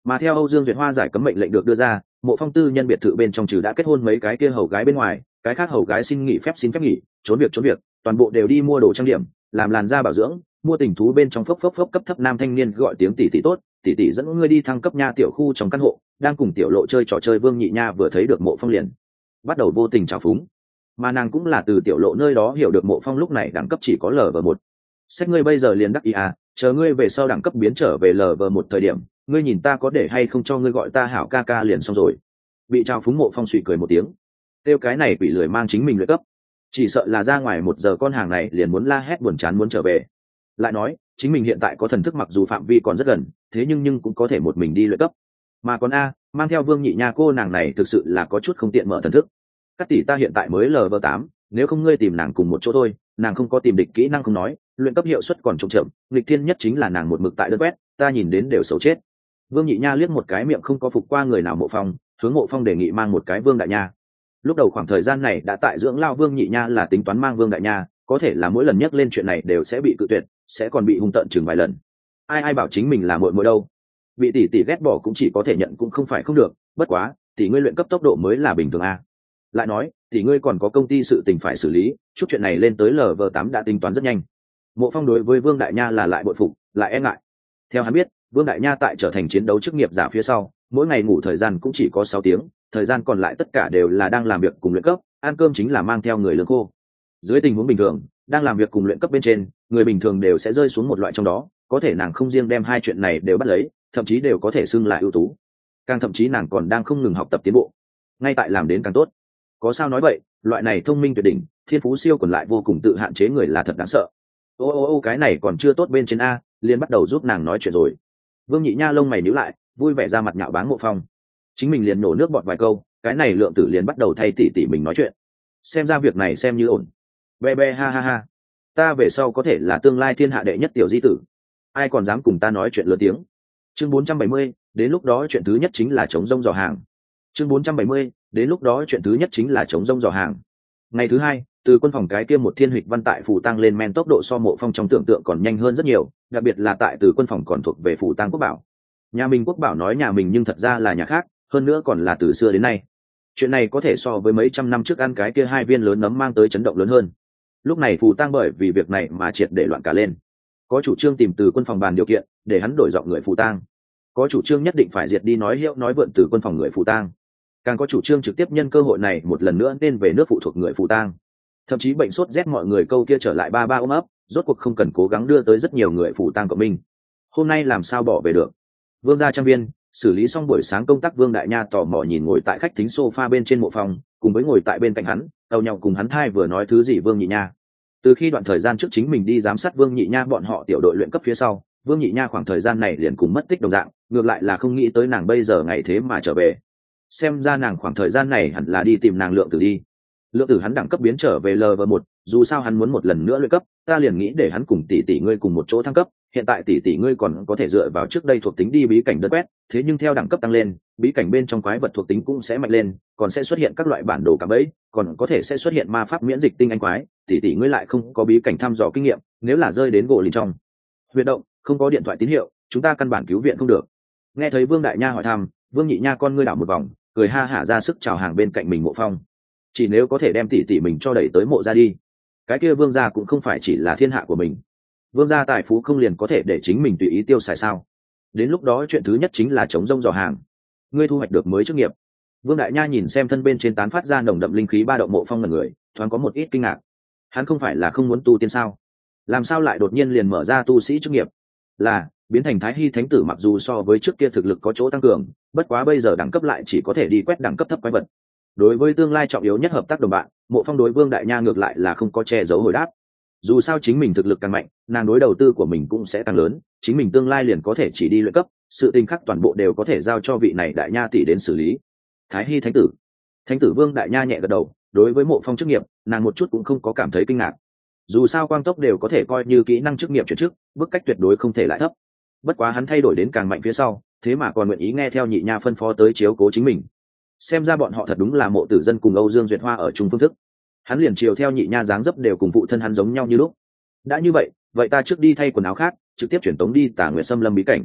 [SPEAKER 1] Mà theo Âu Dương Duyệt Hoa giải cấm mệnh lệnh được đưa ra, Mộ Phong tư nhân biệt thự bên trong trừ đã kết hôn mấy cái kia hầu gái bên ngoài, cái khác hầu gái xin phép nghỉ, trốn việc, toàn bộ đều đi mua đồ trang điểm, làm làn da bảo dưỡng, mua tình thú bên trong phốc cấp thấp nam thanh niên gọi tiếng tỷ tỷ tốt, tỷ tỷ dẫn ngươi đi thăng cấp nha tiểu khu trong căn hộ, đang cùng tiểu lộ chơi trò chơi Vương Nhị Nha vừa thấy được Mộ Phong liền bắt đầu vô tình trào phúng. Mà nàng cũng là từ tiểu lộ nơi đó hiểu được Mộ Phong lúc này đẳng cấp chỉ có LV1. Xét ngươi bây giờ liền đắc ý à, chờ ngươi về sau đẳng cấp biến trở về LV1 thời điểm, ngươi nhìn ta có để hay không cho ngươi gọi ta hảo ca ca liền xong rồi. Bị trào phúng Mộ Phong suy cười một tiếng, kêu cái này bị lười mang chính mình luyện cấp, chỉ sợ là ra ngoài 1 giờ con hàng này liền muốn la hét buồn chán muốn trở về. Lại nói chính mình hiện tại có thần thức mặc dù phạm vi còn rất gần, thế nhưng cũng có thể một mình đi luyện cấp. Mà còn mang theo Vương Nhị Nha cô nàng này thực sự là có chút không tiện mở thần thức. Các tỷ ta hiện tại mới LV8, nếu không ngươi tìm nàng cùng một chỗ thôi, nàng không có tìm địch kỹ năng không nói, luyện cấp hiệu suất còn trông chậm, nghịch thiên nhất chính là nàng một mực tại đất quét, ta nhìn đến đều xấu chết. Vương Nhị Nha liếc một cái miệng không có phục qua người nào Mộ Phong, hướng Mộ Phong đề nghị mang một cái Vương Đại Nha. Lúc đầu khoảng thời gian này đã tại dưỡng lao Vương Nhị Nha là tính toán mang Vương Đại Nha, có thể là mỗi lần nhắc lên chuyện này đều sẽ bị cự tuyệt, sẽ còn bị hung tợn chừng vài lần. Ai bảo chính mình là muội muội đâu. Bị tỷ tỷ ghét bỏ cũng chỉ có thể nhận cũng không phải không được, bất quá tỷ ngươi luyện cấp tốc độ mới là bình thường a. Lại nói tỷ ngươi còn có công ty sự tình phải xử lý, chút chuyện này lên tới LV8 đã tính toán rất nhanh. Mộ Phong đối với Vương Đại Nha là lại bội phục lại e ngại. Theo hắn biết, Vương Đại Nha tại trở thành chiến đấu chức nghiệp giả phía sau, mỗi ngày ngủ thời gian cũng chỉ có 6 tiếng, thời gian còn lại tất cả đều là đang làm việc cùng luyện cấp, ăn cơm chính là mang theo người lương khô. Dưới tình huống bình thường, đang làm việc cùng luyện cấp bên trên, người bình thường đều sẽ rơi xuống một loại trong đó, có thể nàng không riêng đem hai chuyện này đều bắt lấy, thậm chí đều có thể xưng lại ưu tú. Càng thậm chí nàng còn đang không ngừng học tập tiến bộ, ngay tại làm đến càng tốt. Có sao nói vậy, loại này thông minh tuyệt đỉnh, thiên phú siêu còn lại vô cùng tự hạn chế người là thật đáng sợ. Ô cái này còn chưa tốt bên trên a, liền bắt đầu giúp nàng nói chuyện rồi. Vương Nhị Nha lông mày nhíu lại, vui vẻ ra mặt nhạo báng Mộ Phong. Chính mình liền nổ nước bọt vài câu, cái này Lượng Tử liền bắt đầu thay tỷ mình nói chuyện. Xem ra việc này xem như ổn. Be ha, ta về sau có thể là tương lai thiên hạ đệ nhất tiểu di tử, ai còn dám cùng ta nói chuyện lớn tiếng. Chương 470, đến lúc đó chuyện thứ nhất chính là chống rông dò hàng. Chương 470, đến lúc đó chuyện thứ nhất chính là chống rông dò hàng. Ngày thứ hai, từ quân phòng cái kia một thiên hịch văn tại phủ tăng lên men tốc độ so Mộ Phong trong tưởng tượng còn nhanh hơn rất nhiều, đặc biệt là tại từ quân phòng còn thuộc về phủ tăng quốc bảo. Nhà mình quốc bảo nói nhà mình nhưng thật ra là nhà khác, hơn nữa còn là từ xưa đến nay. Chuyện này có thể so với mấy trăm năm trước ăn cái kia 2 viên lớn nấm mang tới chấn động lớn hơn. Lúc này phủ tăng bởi vì việc này mà triệt để loạn cả lên. Có chủ trương tìm từ quân phòng bàn điều kiện để hắn đổi giọng người phủ tăng, có chủ trương nhất định phải diệt đi nói hiệu nói vượn từ quân phòng người phủ tăng, càng có chủ trương trực tiếp nhân cơ hội này một lần nữa nên về nước phụ thuộc người phủ tang. Thậm chí bệnh sốt rét mọi người câu kia trở lại ba ôm ấp, rốt cuộc không cần cố gắng đưa tới rất nhiều người phủ tang của mình. Hôm nay làm sao bỏ về được? Vương gia trang viên xử lý xong buổi sáng công tác, Vương Đại Nha tò mò nhìn ngồi tại khách thính sofa bên trên Mộ Phong, cùng với ngồi tại bên cạnh hắn tàu nhau cùng hắn thai vừa nói thứ gì Vương Nhị Nha. Từ khi đoạn thời gian trước chính mình đi giám sát Vương Nhị Nha bọn họ tiểu đội luyện cấp phía sau, Vương Nhị Nha khoảng thời gian này liền cùng mất tích đồng dạng, ngược lại là không nghĩ tới nàng bây giờ ngày thế mà trở về. Xem ra nàng khoảng thời gian này hẳn là đi tìm nàng Lượng Tử đi. Lượng Tử hắn đẳng cấp biến trở về LV1, dù sao hắn muốn một lần nữa luyện cấp, ta liền nghĩ để hắn cùng tỷ ngươi cùng một chỗ thăng cấp. Hiện tại tỷ ngươi còn có thể dựa vào trước đây thuộc tính đi bí cảnh đất quét, thế nhưng theo đẳng cấp tăng lên, bí cảnh bên trong quái vật thuộc tính cũng sẽ mạnh lên, còn sẽ xuất hiện các loại bản đồ cạm bẫy, còn có thể sẽ xuất hiện ma pháp miễn dịch tinh anh quái. Tỷ ngươi lại không có bí cảnh thăm dò kinh nghiệm, nếu là rơi đến gỗ lìn trong huyệt động, không có điện thoại tín hiệu, chúng ta căn bản cứu viện không được. Nghe thấy Vương Đại Nha hỏi thăm, Vương Nhị Nha con ngươi đảo một vòng, cười ha hả ra sức chào hàng bên cạnh mình Mộ Phong. Chỉ nếu có thể đem tỷ mình cho đẩy tới Mộ gia đi, cái kia Vương gia cũng không phải chỉ là thiên hạ của mình. Vương gia tài phú không liền có thể để chính mình tùy ý tiêu xài sao? Đến lúc đó chuyện thứ nhất chính là chống rông dò hàng. Ngươi thu hoạch được mới chức nghiệp. Vương Đại Nha nhìn xem thân bên trên tán phát ra nồng đậm linh khí ba động Mộ Phong ngẩn người, thoáng có một ít kinh ngạc. Hắn không phải là không muốn tu tiên sao? Làm sao lại đột nhiên liền mở ra tu sĩ chức nghiệp? Là biến thành Thái Hy Thánh Tử, mặc dù so với trước kia thực lực có chỗ tăng cường, bất quá bây giờ đẳng cấp lại chỉ có thể đi quét đẳng cấp thấp quái vật. Đối với tương lai trọng yếu nhất hợp tác đồng bạn, Mộ Phong đối Vương Đại Nha ngược lại là không có che giấu hồi đáp. Dù sao chính mình thực lực càng mạnh, nàng đối đầu tư của mình cũng sẽ càng lớn, chính mình tương lai liền có thể chỉ đi luyện cấp, sự tình khác toàn bộ đều có thể giao cho vị này Đại Nha tỷ đến xử lý. Thái Hy Thánh Tử Vương Đại Nha nhẹ gật đầu, đối với Mộ Phong chức nghiệp, nàng một chút cũng không có cảm thấy kinh ngạc. Dù sao quang tốc đều có thể coi như kỹ năng chức nghiệp chuyển chức, bước cách tuyệt đối không thể lại thấp. Bất quá hắn thay đổi đến càng mạnh phía sau, thế mà còn nguyện ý nghe theo Nhị Nha phân phó tới chiếu cố chính mình. Xem ra bọn họ thật đúng là Mộ Tử Dân cùng Âu Dương Duyệt Hoa ở chung phương thức. Hắn liền chiều theo Nhị Nha dáng dấp đều cùng phụ thân hắn giống nhau như lúc. Đã như vậy, vậy ta trước đi thay quần áo khác, trực tiếp chuyển tống đi Tà Nguyệt Xâm Lâm bí cảnh.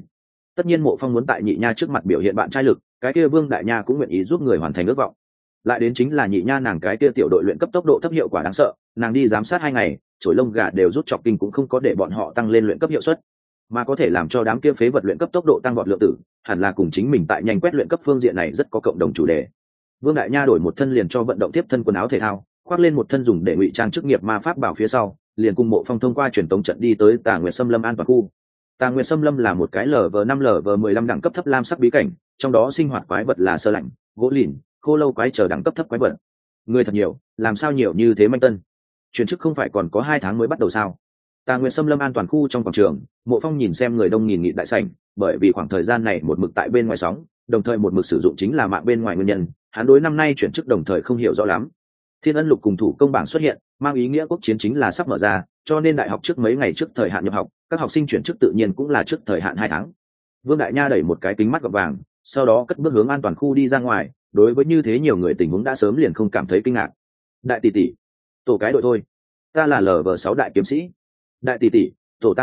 [SPEAKER 1] Tất nhiên Mộ Phong muốn tại nhị nha trước mặt biểu hiện bạn trai lực, cái kia Vương Đại Nha cũng nguyện ý giúp người hoàn thành ước vọng. Lại đến chính là nhị nha nàng cái kia tiểu đội luyện cấp tốc độ thấp hiệu quả đáng sợ, nàng đi giám sát 2 ngày, chổi lông gà đều rút chọc kinh cũng không có để bọn họ tăng lên luyện cấp hiệu suất, mà có thể làm cho đám kia phế vật luyện cấp tốc độ tăng vọt lượng tử, hẳn là cùng chính mình tại nhanh quét luyện cấp phương diện này rất có cộng đồng chủ đề. Vương Đại Nha đổi một thân liền cho vận động tiếp thân quần áo thể thao, khoác lên một thân dùng để ngụy trang chức nghiệp ma pháp bảo phía sau, liền cùng Mộ Phong thông qua truyền tống trận đi tới Tà Nguyệt Sâm Lâm an toàn khu. Tà Nguyệt Sâm Lâm là một cái LV5 LV15 đẳng cấp thấp lam sắc bí cảnh, trong đó sinh hoạt quái vật là sơ lạnh, gỗ lìn, khô lâu quái chờ đẳng cấp thấp quái vật. Người thật nhiều, làm sao nhiều như thế manh tân? Chuyển chức không phải còn có 2 tháng mới bắt đầu sao? Tà Nguyệt Sâm Lâm an toàn khu trong quảng trường, Mộ Phong nhìn xem người đông nghìn nghịt đại sảnh, bởi vì khoảng thời gian này một mực tại bên ngoài sóng, đồng thời một mực sử dụng chính là mạng bên ngoài nguyên nhân, hắn đối năm nay chuyển chức đồng thời không hiểu rõ lắm. Thiên Ân Lục cùng thủ công bảng xuất hiện, mang ý nghĩa quốc chiến chính là sắp mở ra, cho nên đại học trước mấy ngày trước thời hạn nhập học, các học sinh chuyển chức tự nhiên cũng là trước thời hạn 2 tháng. Vương Đại Nha đẩy một cái kính mắt gọt vàng, sau đó cất bước hướng an toàn khu đi ra ngoài, đối với như thế nhiều người tình huống đã sớm liền không cảm thấy kinh ngạc. Đại tỷ tỷ, tổ cái đội thôi, ta là LV6 đại kiếm sĩ. Đại tỷ tỷ, tổ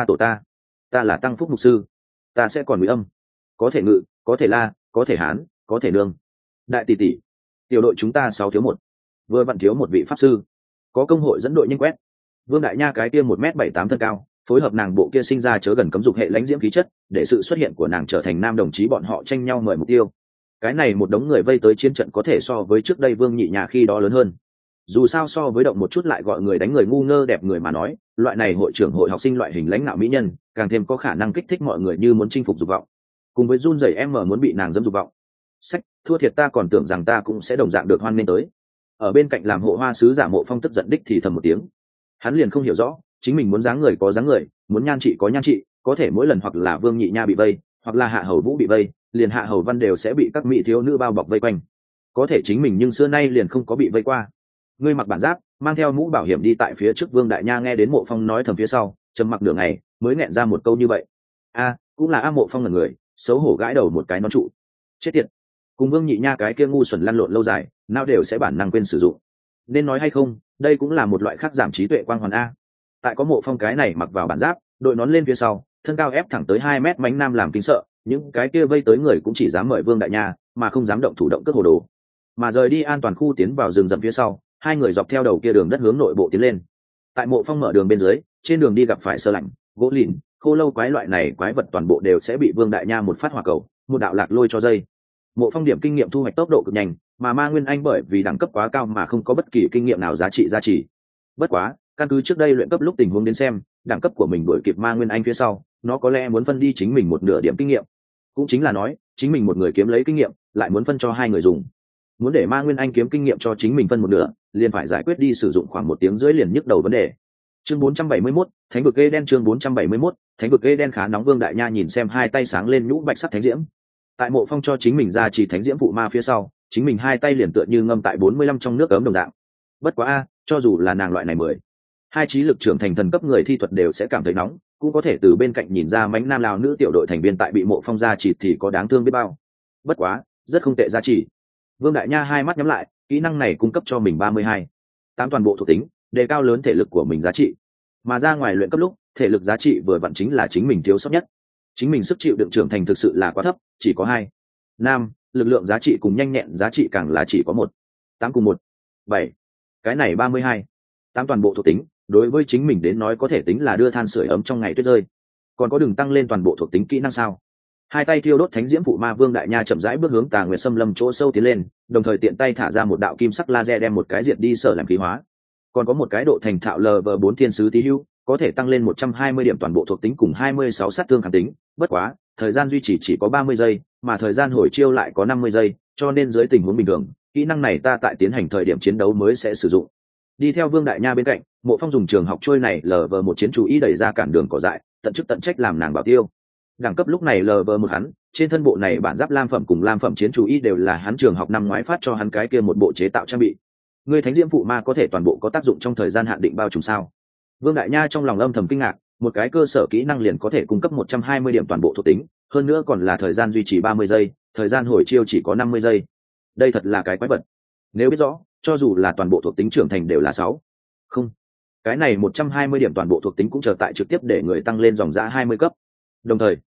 [SPEAKER 1] ta là Tăng Phúc mục sư, ta sẽ còn ngữ âm, có thể ngự, có thể la, có thể hán, có thể nương. Đại tỷ tỷ, tiểu đội chúng ta 6 thiếu 1, vừa vặn thiếu một vị pháp sư, có công hội dẫn đội nhanh quét. Vương Đại Nha cái kia 1m78 thân cao, phối hợp nàng bộ kia sinh ra chớ gần cấm dục hệ lãnh diễm khí chất, để sự xuất hiện của nàng trở thành nam đồng chí bọn họ tranh nhau mời mục tiêu. Cái này một đống người vây tới chiến trận có thể so với trước đây Vương Nhị Nha khi đó lớn hơn. Dù sao so với động một chút lại gọi người đánh người ngu ngơ đẹp người mà nói, loại này hội trưởng hội học sinh loại hình lãnh đạo mỹ nhân, càng thêm có khả năng kích thích mọi người như muốn chinh phục dục vọng. Cùng với run rẩy em muốn bị nàng dẫm dục vọng. Sách, thua thiệt ta còn tưởng rằng ta cũng sẽ đồng dạng được hoan nghênh tới. Ở bên cạnh làm hộ hoa sứ giả Mộ Phong tức giận đích thì thầm một tiếng. Hắn liền không hiểu rõ, chính mình muốn dáng người có dáng người, muốn nhan trị có nhan trị, có thể mỗi lần hoặc là Vương Nhị Nha bị vây, hoặc là Hạ Hầu Vũ bị vây, liền Hạ Hầu Văn đều sẽ bị các mỹ thiếu nữ bao bọc vây quanh. Có thể chính mình nhưng xưa nay liền không có bị vây qua. Ngươi mặc bản giáp, mang theo mũ bảo hiểm đi tại phía trước. Vương Đại Nha nghe đến Mộ Phong nói thầm phía sau, trầm mặc nửa ngày, mới nghẹn ra một câu như vậy. Cũng là Mộ Phong là người, xấu hổ gãi đầu một cái nón trụ. Chết tiệt, cùng Vương Nhị Nha cái kia ngu xuẩn lăn lộn lâu dài, não đều sẽ bản năng quên sử dụng. Nên nói hay không, đây cũng là một loại khác giảm trí tuệ quang hoàn a. Tại có Mộ Phong cái này mặc vào bản giáp, đội nón lên phía sau, thân cao ép thẳng tới 2 mét mánh nam làm kinh sợ, những cái kia vây tới người cũng chỉ dám mời Vương Đại Nha, mà không dám động thủ động cước hồ đồ. Mà rời đi an toàn khu tiến vào rừng rậm phía sau, hai người dọc theo đầu kia đường đất hướng nội bộ tiến lên. Tại Mộ Phong mở đường bên dưới, trên đường đi gặp phải sơ lạnh, gỗ lìn, khô lâu quái loại này quái vật toàn bộ đều sẽ bị Vương Đại Nha một phát hỏa cầu, một đạo lạc lôi cho dây. Mộ Phong điểm kinh nghiệm thu hoạch tốc độ cực nhanh, mà Ma Nguyên Anh bởi vì đẳng cấp quá cao mà không có bất kỳ kinh nghiệm nào giá trị gia trì. Bất quá, căn cứ trước đây luyện cấp lúc tình huống đến xem, đẳng cấp của mình đuổi kịp Ma Nguyên Anh phía sau, nó có lẽ muốn phân đi chính mình một nửa điểm kinh nghiệm. Cũng chính là nói, chính mình một người kiếm lấy kinh nghiệm, lại muốn phân cho 2 người dùng. Muốn để Ma Nguyên Anh kiếm kinh nghiệm cho chính mình phân một nửa, liền phải giải quyết đi sử dụng khoảng 1 tiếng rưỡi liền nhức đầu vấn đề. Chương 471, Thánh vực Eden. Chương 471, Thánh vực Eden khá nóng. Vương Đại Nha nhìn xem hai tay sáng lên nhũ bạch sắc thánh diễm. Tại Mộ Phong cho chính mình ra chỉ thánh diễm phụ ma phía sau, chính mình hai tay liền tựa như ngâm tại 45 trong nước ấm đồng dạng. Bất quá cho dù là nàng loại này 2 trí lực trưởng thành thần cấp người thi thuật đều sẽ cảm thấy nóng, cũng có thể từ bên cạnh nhìn ra mánh nam lao nữ tiểu đội thành viên tại bị Mộ Phong ra chỉ thì có đáng thương biết bao. Bất quá, rất không tệ giá trị. Vương Đại Nha hai mắt nhắm lại, kỹ năng này cung cấp cho mình 32/8 toàn bộ thuộc tính, đề cao lớn thể lực của mình giá trị. Mà ra ngoài luyện cấp lúc, thể lực giá trị vừa vặn chính là chính mình thiếu sót nhất. Chính mình sức chịu đựng trưởng thành thực sự là quá thấp, chỉ có 2. Nam, lực lượng giá trị cùng nhanh nhẹn giá trị càng là chỉ có 1/8 cùng 1/7. Cái này 32/8 toàn bộ thuộc tính, đối với chính mình đến nói có thể tính là đưa than sưởi ấm trong ngày tuyết rơi. Còn có đừng tăng lên toàn bộ thuộc tính kỹ năng sao? Hai tay thiêu đốt thánh diễm phụ ma. Vương Đại Nha chậm rãi bước hướng Tà Nguyệt Sâm Lâm chỗ sâu tiến lên, đồng thời tiện tay thả ra một đạo kim sắc laser đem một cái diệt đi sở làm khí hóa. Còn có một cái độ thành thạo LV4 thiên sứ tí hưu, có thể tăng lên 120 điểm toàn bộ thuộc tính cùng 26 sát thương kháng tính. Bất quá, thời gian duy trì chỉ có 30 giây, mà thời gian hồi chiêu lại có 50 giây, cho nên dưới tình huống bình thường, kỹ năng này ta tại tiến hành thời điểm chiến đấu mới sẽ sử dụng. Đi theo Vương Đại Nha bên cạnh, Mộ Phong dùng trường học trôi này LV1 chiến chú ý đẩy ra cản đường cỏ dại, tận chức tận trách làm nàng bảo tiêu. Đẳng cấp lúc này LV1 hắn, trên thân bộ này bản giáp lam phẩm cùng lam phẩm chiến chú ý đều là hắn trường học năm ngoái phát cho hắn cái kia một bộ chế tạo trang bị. Người thánh diễm phụ ma có thể toàn bộ có tác dụng trong thời gian hạn định bao trùm sao? Vương Đại Nha trong lòng âm thầm kinh ngạc, một cái cơ sở kỹ năng liền có thể cung cấp 120 điểm toàn bộ thuộc tính, hơn nữa còn là thời gian duy trì 30 giây, thời gian hồi chiêu chỉ có 50 giây. Đây thật là cái quái vật. Nếu biết rõ, cho dù là toàn bộ thuộc tính trưởng thành đều là 6. Không. Cái này 120 điểm toàn bộ thuộc tính cũng trở tại trực tiếp để người tăng lên dòng giá 20 cấp. Đồng thời,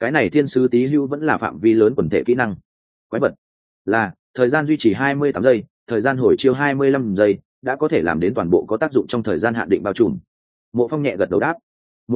[SPEAKER 1] cái này thiên sứ tí hưu vẫn là phạm vi lớn quần thể kỹ năng. Quái vật là thời gian duy trì 28 giây, thời gian hồi chiêu 25 giây, đã có thể làm đến toàn bộ có tác dụng trong thời gian hạn định bao trùm. Mộ Phong nhẹ gật đầu đáp.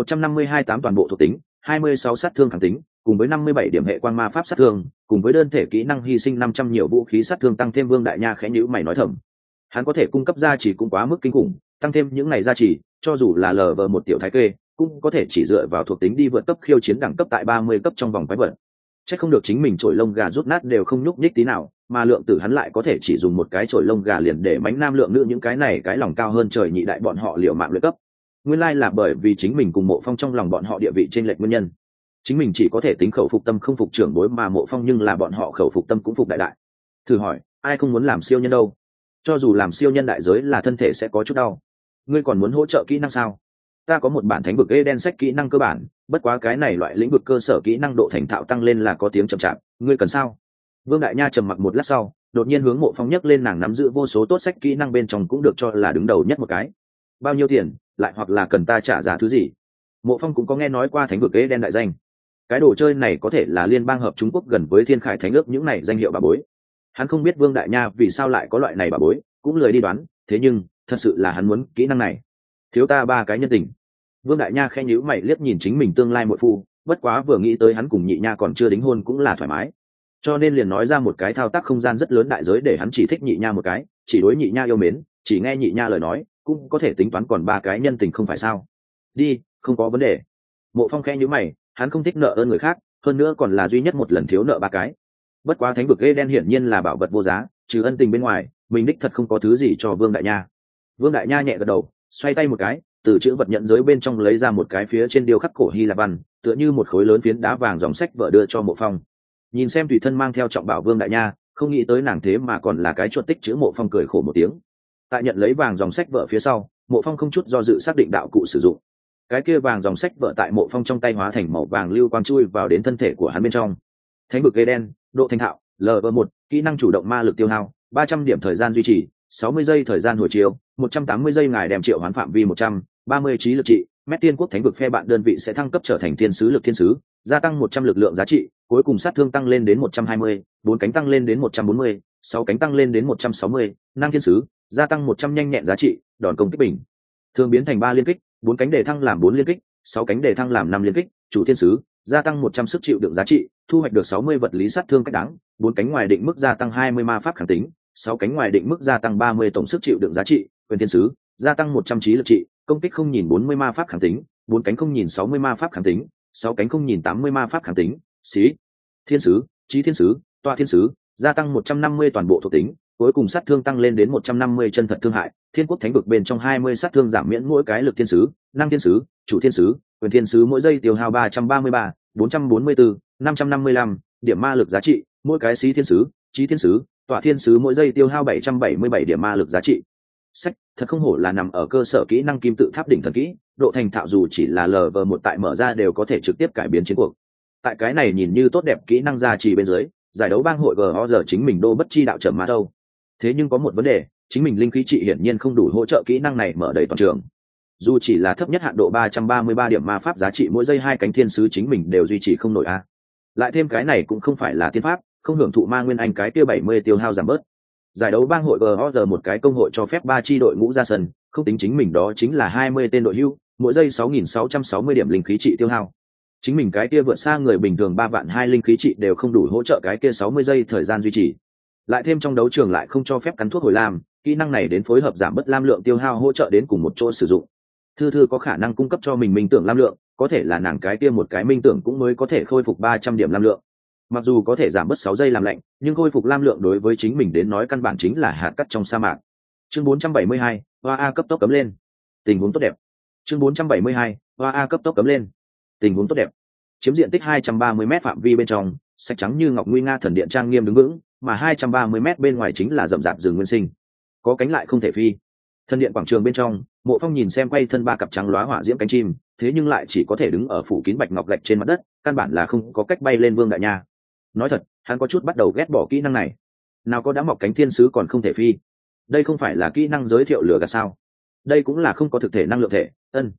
[SPEAKER 1] 152 toàn bộ thuộc tính, 26 sát thương kháng tính, cùng với 57 điểm hệ quang ma pháp sát thương, cùng với đơn thể kỹ năng hy sinh 500 nhiều vũ khí sát thương tăng thêm. Vương Đại Nha khẽ nhíu mày nói thầm, hắn có thể cung cấp gia trì cũng quá mức kinh khủng, tăng thêm những ngày gia trì, cho dù là LV1 tiểu thái kê, cũng có thể chỉ dựa vào thuộc tính đi vượt cấp khiêu chiến đẳng cấp tại 30 cấp trong vòng quái vật. Chắc không được chính mình chổi lông gà rút nát đều không nhúc nhích tí nào, mà lượng tử hắn lại có thể chỉ dùng một cái chổi lông gà liền để mánh nam lượng nữ những cái này cái lòng cao hơn trời nhị đại bọn họ liều mạng luyện cấp. Nguyên lai là bởi vì chính mình cùng Mộ Phong trong lòng bọn họ địa vị trên lệch nguyên nhân. Chính mình chỉ có thể tính khẩu phục tâm không phục trưởng bối, mà Mộ Phong nhưng là bọn họ khẩu phục tâm cũng phục đại đại. Thử hỏi, ai không muốn làm siêu nhân đâu? Cho dù làm siêu nhân đại giới là thân thể sẽ có chút đau. Ngươi còn muốn hỗ trợ kỹ năng sao? Ta có một bản thánh vực Eden sách kỹ năng cơ bản, bất quá cái này loại lĩnh vực cơ sở kỹ năng độ thành thạo tăng lên là có tiếng chậm chạp, ngươi cần sao? Vương Đại Nha trầm mặc một lát sau, đột nhiên hướng Mộ Phong nhấc lên nàng nắm giữ vô số tốt sách kỹ năng bên trong cũng được cho là đứng đầu nhất một cái. Bao nhiêu tiền, lại hoặc là cần ta trả giá thứ gì? Mộ Phong cũng có nghe nói qua thánh vực Eden đại danh. Cái đồ chơi này có thể là liên bang hợp Trung Quốc gần với Thiên Khải Thánh ước những này danh hiệu bà bối. Hắn không biết Vương Đại Nha vì sao lại có loại này bà bối, cũng lười đi đoán, thế nhưng thật sự là hắn muốn kỹ năng này. Thiếu ta 3 cái nhân tình. Vương Đại Nha khẽ nhíu mày liếc nhìn chính mình tương lai muội phu, bất quá vừa nghĩ tới hắn cùng Nhị Nha còn chưa đính hôn cũng là thoải mái, cho nên liền nói ra một cái thao tác không gian rất lớn đại giới để hắn chỉ thích Nhị Nha một cái, chỉ đối Nhị Nha yêu mến, chỉ nghe Nhị Nha lời nói, cũng có thể tính toán còn 3 cái nhân tình không phải sao? Đi, không có vấn đề. Mộ Phong khẽ nhíu mày, hắn không thích nợ ơn người khác, hơn nữa còn là duy nhất một lần thiếu nợ 3 cái. Bất quá thánh vực Eden hiển nhiên là bảo vật vô giá, trừ ân tình bên ngoài, mình đích thật không có thứ gì cho Vương Đại Nha. Vương Đại Nha nhẹ gật đầu, xoay tay một cái, từ chữ vật nhận giới bên trong lấy ra một cái phía trên điêu khắc cổ Hy Lạp văn, tựa như một khối lớn phiến đá vàng dòng sách vở đưa cho Mộ Phong. Nhìn xem tùy thân mang theo trọng bảo Vương Đại Nha, không nghĩ tới nàng thế mà còn là cái chuột tích chữ. Mộ Phong cười khổ một tiếng. Tại nhận lấy vàng dòng sách vở phía sau, Mộ Phong không chút do dự xác định đạo cụ sử dụng. Cái kia vàng dòng sách vở tại Mộ Phong trong tay hóa thành màu vàng lưu quang chui vào đến thân thể của hắn bên trong. Thánh vực Eden, độ thành thạo LV1, kỹ năng chủ động ma lực tiêu hao 300 điểm thời gian duy trì, 60 giây thời gian hồi chiếu, 180 giây ngài đem triệu hoán phạm vi 130 trí lực trị. Mét Tiên Quốc thánh vực phe bạn đơn vị sẽ thăng cấp trở thành thiên sứ lực thiên sứ, gia tăng 100 lực lượng giá trị, cuối cùng sát thương tăng lên đến 120, 4 cánh tăng lên đến 140, 6 cánh tăng lên đến 160, năng thiên sứ, gia tăng 100 nhanh nhẹn giá trị, đòn công kích bình thường biến thành 3 liên kích, 4 cánh để thăng làm 4 liên kích, 6 cánh để thăng làm 5 liên kích, chủ thiên sứ, gia tăng 100 sức chịu đựng giá trị, thu hoạch được 60 vật lý sát thương cách đáng, 4 cánh ngoài định mức gia tăng 20 ma pháp kháng tính, 6 cánh ngoài định mức gia tăng 30 tổng sức chịu đựng giá trị, quyền thiên sứ, gia tăng 100 trí lực trị, công kích không nhìn 40 ma pháp kháng tính, 4 cánh không nhìn 60 ma pháp kháng tính, 6 cánh không nhìn 80 ma pháp kháng tính, xí thiên sứ, trí thiên sứ, toa thiên sứ, gia tăng 150 toàn bộ thuộc tính, cuối cùng sát thương tăng lên đến 150 chân thật thương hại. Thiên Quốc thánh vực bên trong 20 sát thương giảm miễn mỗi cái lực thiên sứ, năng thiên sứ, chủ thiên sứ, quyền thiên sứ mỗi giây tiêu hao 333, 444, 555 điểm ma lực giá trị, mỗi cái xí thiên sứ, trí thiên sứ, tọa thiên sứ mỗi giây tiêu hao 777 điểm ma lực giá trị. Sách, thật không hổ là nằm ở cơ sở kỹ năng kim tự tháp đỉnh thần kỹ, độ thành thạo dù chỉ là LV1 tại mở ra đều có thể trực tiếp cải biến chiến cuộc. Tại cái này nhìn như tốt đẹp kỹ năng gia trì bên dưới, giải đấu bang hội GO giờ chính mình đô bất chi đạo trầm mà đâu. Thế nhưng có một vấn đề, chính mình linh khí trị hiển nhiên không đủ hỗ trợ kỹ năng này mở đầy toàn trường. Dù chỉ là thấp nhất hạn độ 333 điểm ma pháp giá trị mỗi giây 2 cánh thiên sứ chính mình đều duy trì không nổi a. Lại thêm cái này cũng không phải là tiên pháp, không hưởng thụ ma nguyên anh cái kia 70 tiêu hao giảm bớt. Giải đấu bang hội GO giờ một cái công hội cho phép 3 chi đội ngũ ra sân, không tính chính mình đó chính là 20 tên đội hưu, mỗi giây 6660 điểm linh khí trị tiêu hao. Chính mình cái kia vượt xa người bình thường 3 vạn 2 linh khí trị đều không đủ hỗ trợ cái kia 60 giây thời gian duy trì. Lại thêm trong đấu trường lại không cho phép cắn thuốc hồi lam, kỹ năng này đến phối hợp giảm bớt lam lượng tiêu hao hỗ trợ đến cùng một chỗ sử dụng. Thư thư có khả năng cung cấp cho mình minh tưởng lam lượng, có thể là nàng cái kia một cái minh tưởng cũng mới có thể khôi phục 300 điểm lam lượng. Mặc dù có thể giảm bớt 6 giây làm lạnh, nhưng khôi phục lam lượng đối với chính mình đến nói căn bản chính là hạt cát trong sa mạc. Chương 472, Hoa A cấp tốc cấm lên. Tình huống tốt đẹp. Chương 472, Hoa A cấp tốc cấm lên. Tình huống tốt đẹp. Chiếm diện tích 230m phạm vi bên trong, sạch trắng như ngọc nguy nga thần điện trang nghiêm đứng vững, mà 230m bên ngoài chính là rậm rạp rừng nguyên sinh. Có cánh lại không thể phi. Thần điện quảng trường bên trong, Mộ Phong nhìn xem quay thân 3 cặp trắng lóa hỏa diễm cánh chim, thế nhưng lại chỉ có thể đứng ở phủ kín bạch ngọc gạch trên mặt đất, căn bản là không có cách bay lên Vương Đại Nha. Nói thật, hắn có chút bắt đầu ghét bỏ kỹ năng này. Nào có đã mọc cánh thiên sứ còn không thể phi. Đây không phải là kỹ năng giới thiệu lừa gạt sao? Đây cũng là không có thực thể năng lượng thể.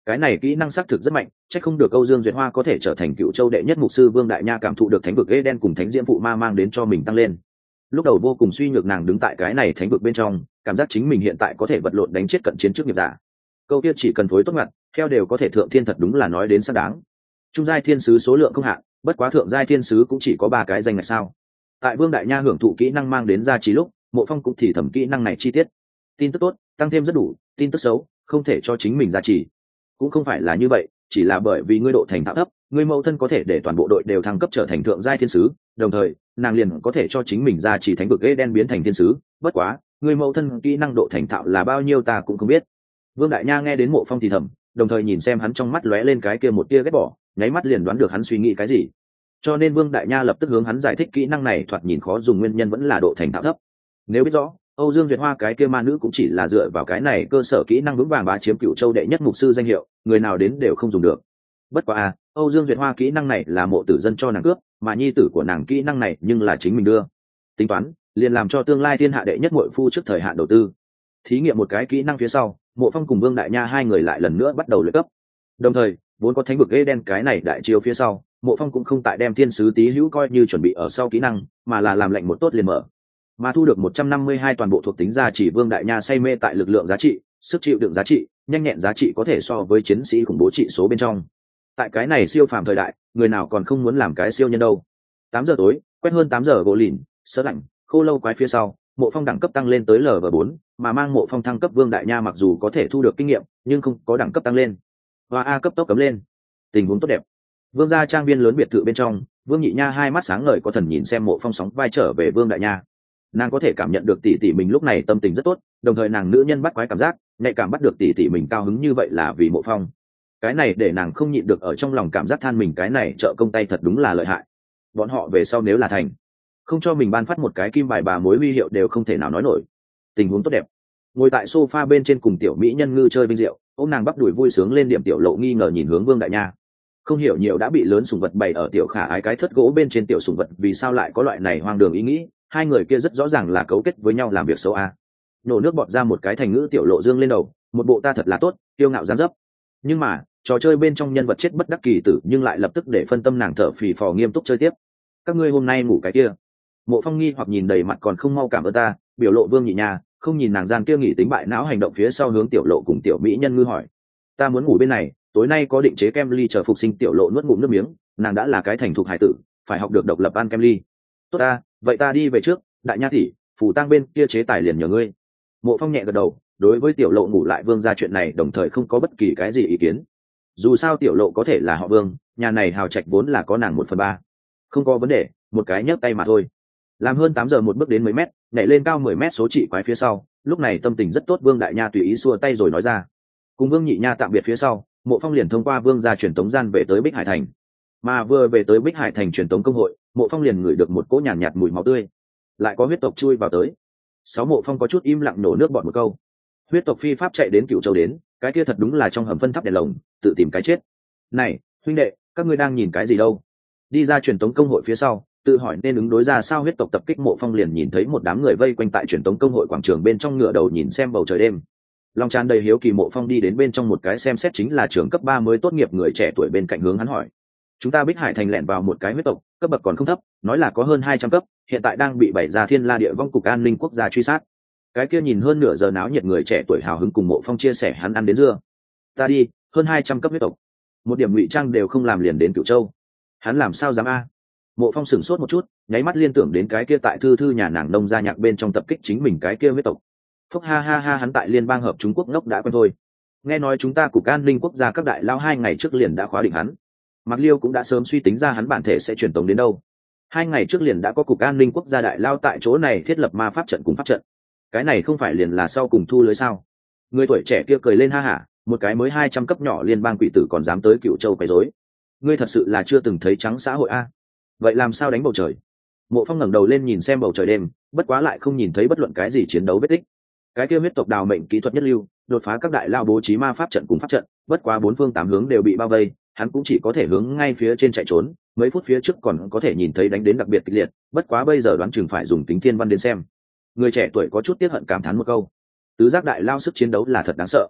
[SPEAKER 1] Cái này kỹ năng xác thực rất mạnh, chắc không được Âu Dương Duyệt Hoa có thể trở thành Cựu Châu đệ nhất mục sư Vương Đại Nha cảm thụ được thánh vực Eden cùng thánh diễm phụ ma mang đến cho mình tăng lên. Lúc đầu vô cùng suy nhược nàng đứng tại cái này thánh vực bên trong, cảm giác chính mình hiện tại có thể vật lộn đánh chết cận chiến trước nghiệp giả. Câu kia chỉ cần phối tốt ngặt, theo đều có thể thượng thiên thật đúng là nói đến xác đáng. Trung giai thiên sứ số lượng không hạn, bất quá thượng giai thiên sứ cũng chỉ có 3 cái danh ngạch sao? Tại Vương Đại Nha hưởng thụ kỹ năng mang đến gia trì lúc, Mộ Phong cũng thì thẩm kỹ năng này chi tiết. Tin tức tốt, tăng thêm rất đủ, tin tức xấu, không thể cho chính mình gia trì. Cũng không phải là như vậy, chỉ là bởi vì ngươi độ thành thạo thấp, ngươi mẫu thân có thể để toàn bộ đội đều thăng cấp trở thành thượng giai thiên sứ, đồng thời, nàng liền có thể cho chính mình gia trì thánh vực Eden biến thành thiên sứ, bất quá, ngươi mẫu thân kỹ năng độ thành thạo là bao nhiêu ta cũng không biết. Vương Đại Nha nghe đến Mộ Phong thì thầm, đồng thời nhìn xem hắn trong mắt lóe lên cái kia một tia ghét bỏ, nháy mắt liền đoán được hắn suy nghĩ cái gì. Cho nên Vương Đại Nha lập tức hướng hắn giải thích kỹ năng này thoạt nhìn khó dùng nguyên nhân vẫn là độ thành thạo thấp. Nếu biết rõ, Âu Dương Duyệt Hoa cái kia ma nữ cũng chỉ là dựa vào cái này cơ sở kỹ năng vững vàng bá chiếm Cựu Châu đệ nhất mục sư danh hiệu, người nào đến đều không dùng được. Bất quá Âu Dương Duyệt Hoa kỹ năng này là Mộ Tử Dân cho nàng cướp, mà nhi tử của nàng kỹ năng này nhưng là chính mình đưa. Tính toán, liền làm cho tương lai thiên hạ đệ nhất muội phu trước thời hạn đầu tư. Thí nghiệm một cái kỹ năng phía sau, Mộ Phong cùng Vương Đại Nha hai người lại lần nữa bắt đầu luyện cấp. Đồng thời, vốn có thánh vực Eden cái này đại chiêu phía sau, Mộ Phong cũng không tại đem thiên sứ tí hữu coi như chuẩn bị ở sau kỹ năng, mà là làm lệnh một tốt liền mở. Mà thu được 152 toàn bộ thuộc tính ra chỉ Vương Đại Nha say mê tại lực lượng giá trị, sức chịu đựng giá trị, nhanh nhẹn giá trị có thể so với chiến sĩ khủng bố trị số bên trong. Tại cái này siêu phàm thời đại, người nào còn không muốn làm cái siêu nhân đâu. 8 giờ tối, quét hơn 8 giờ gỗ lìn, sơ lạnh, khô lâu quái phía sau, Mộ Phong đẳng cấp tăng lên tới Lv4, mà mang Mộ Phong thăng cấp Vương Đại Nha mặc dù có thể thu được kinh nghiệm, nhưng không có đẳng cấp tăng lên. Và A cấp tốc cấm lên. Tình huống tốt đẹp. Vương gia trang viên lớn biệt thự bên trong, Vương Nhị Nha hai mắt sáng ngời có thần nhìn xem Mộ Phong sóng vai trở về Vương Đại Nha. Nàng có thể cảm nhận được tỷ tỷ mình lúc này tâm tình rất tốt, đồng thời nàng nữ nhân bắt quái cảm giác, nhạy cảm bắt được tỷ tỷ mình cao hứng như vậy là vì Mộ Phong. Cái này để nàng không nhịn được ở trong lòng cảm giác than mình cái này trợ công tay thật đúng là lợi hại. Bọn họ về sau nếu là thành, không cho mình ban phát một cái kim bài bà mối huy hiệu đều không thể nào nói nổi. Tình huống tốt đẹp. Ngồi tại sofa bên trên cùng tiểu mỹ nhân ngư chơi vinh diệu, ôm nàng bắp đùi vui sướng lên điểm tiểu lộ nghi ngờ nhìn hướng Vương Đại Nha. Không hiểu nhiều đã bị lớn sủng vật bày ở tiểu khả ái cái thất gỗ bên trên tiểu sủng vật vì sao lại có loại này hoang đường ý nghĩ, hai người kia rất rõ ràng là cấu kết với nhau làm việc xấu a. Nổ nước bọt ra một cái thành ngữ tiểu lộ dương lên đầu, một bộ ta thật là tốt, kiêu ngạo dáng dấp. Nhưng mà, trò chơi bên trong nhân vật chết bất đắc kỳ tử nhưng lại lập tức để phân tâm nàng thở phì phò nghiêm túc chơi tiếp. Các ngươi hôm nay ngủ cái kia. Mộ Phong nghi hoặc nhìn đầy mặt còn không mau cảm ơn ta, biểu lộ Vương Nhị Nha, không nhìn nàng gian kia nghỉ tính bại não hành động phía sau hướng tiểu lộ cùng tiểu mỹ nhân ngư hỏi. Ta muốn ngủ bên này, tối nay có định chế kem ly chờ phục sinh. Tiểu lộ nuốt ngụm nước miếng, nàng đã là cái thành thục hải tử, phải học được độc lập ăn kem ly. Tốt ta, vậy ta đi về trước, Đại Nha tỷ, phủ tang bên kia chế tài liền nhờ ngươi. Mộ Phong nhẹ gật đầu, đối với tiểu lộ ngủ lại Vương gia chuyện này đồng thời không có bất kỳ cái gì ý kiến. Dù sao tiểu lộ có thể là họ Vương, nhà này hào trạch vốn là có nàng 1/3. Không có vấn đề, một cái nhấc tay mà thôi. Làm hơn 8 giờ một bước đến mấy mét, nhảy lên cao 10 mét số trị quái phía sau, lúc này tâm tình rất tốt. Vương Đại Nha tùy ý xua tay rồi nói ra. Cùng Vương Nhị Nha tạm biệt phía sau, Mộ Phong liền thông qua Vương gia truyền tống gian về tới Bích Hải thành. Mà vừa về tới Bích Hải thành truyền tống công hội, Mộ Phong liền ngửi được một cỗ nhàn nhạt mùi máu tươi. Lại có huyết tộc chui vào tới. Mộ Phong có chút im lặng nổ nước bọt một câu. Huyết tộc phi pháp chạy đến Cựu Châu đến, cái kia thật đúng là trong hầm phân thắp đèn lồng, tự tìm cái chết. Này, huynh đệ, các ngươi đang nhìn cái gì đâu? Đi ra truyền tống công hội phía sau, tự hỏi nên ứng đối ra sao huyết tộc tập kích. Mộ Phong liền nhìn thấy một đám người vây quanh tại truyền tống công hội quảng trường bên trong, ngựa đầu nhìn xem bầu trời đêm. Long tràn đầy hiếu kỳ, Mộ Phong đi đến bên trong một cái xem xét chính là trưởng cấp 3 mới tốt nghiệp người trẻ tuổi bên cạnh hướng hắn hỏi. Chúng ta Bích Hải thành lẻn vào một cái huyết tộc, cấp bậc còn không thấp, nói là có hơn 200 cấp, hiện tại đang bị bày ra Thiên La Địa Vong cục an ninh quốc gia truy sát. Cái kia nhìn hơn nửa giờ náo nhiệt người trẻ tuổi hào hứng cùng Mộ Phong chia sẻ hắn ăn đến dưa. Ta đi, hơn 200 cấp huyết tộc, một điểm ngụy trang đều không làm liền đến Cửu Châu. Hắn làm sao dám a? Mộ Phong sửng sốt một chút, nháy mắt liên tưởng đến cái kia tại thư thư nhà nàng nông gia nhạc bên trong tập kích chính mình cái kia huyết tộc. Phúc ha ha ha, hắn tại Liên bang hợp Trung Quốc ngốc đã quen thôi. Nghe nói chúng ta cục an ninh quốc gia các đại lao 2 ngày trước liền đã khóa định hắn. Mạc Liêu cũng đã sớm suy tính ra hắn bản thể sẽ truyền tống đến đâu. 2 ngày trước liền đã có cục an ninh quốc gia đại lao tại chỗ này thiết lập ma pháp trận cùng pháp trận. Cái này không phải liền là sau cùng thu lưới sao? Người tuổi trẻ kia cười lên ha hả, một cái mới 200 cấp nhỏ liên bang quỷ tử còn dám tới Cựu Châu quấy rối. Ngươi thật sự là chưa từng thấy trắng xã hội a? Vậy làm sao đánh bầu trời? Mộ Phong ngẩng đầu lên nhìn xem bầu trời đêm, bất quá lại không nhìn thấy bất luận cái gì chiến đấu vết tích. Cái kia huyết tộc đào mệnh kỹ thuật nhất lưu, đột phá các đại lao bố trí ma pháp trận cùng pháp trận, bất quá 4 phương 8 hướng đều bị bao vây, hắn cũng chỉ có thể hướng ngay phía trên chạy trốn. Mấy phút phía trước còn có thể nhìn thấy đánh đến đặc biệt kịch liệt, bất quá bây giờ đoán chừng phải dùng tính thiên văn đến xem. Người trẻ tuổi có chút tiếc hận cảm thán một câu. Tứ giác đại lao sức chiến đấu là thật đáng sợ.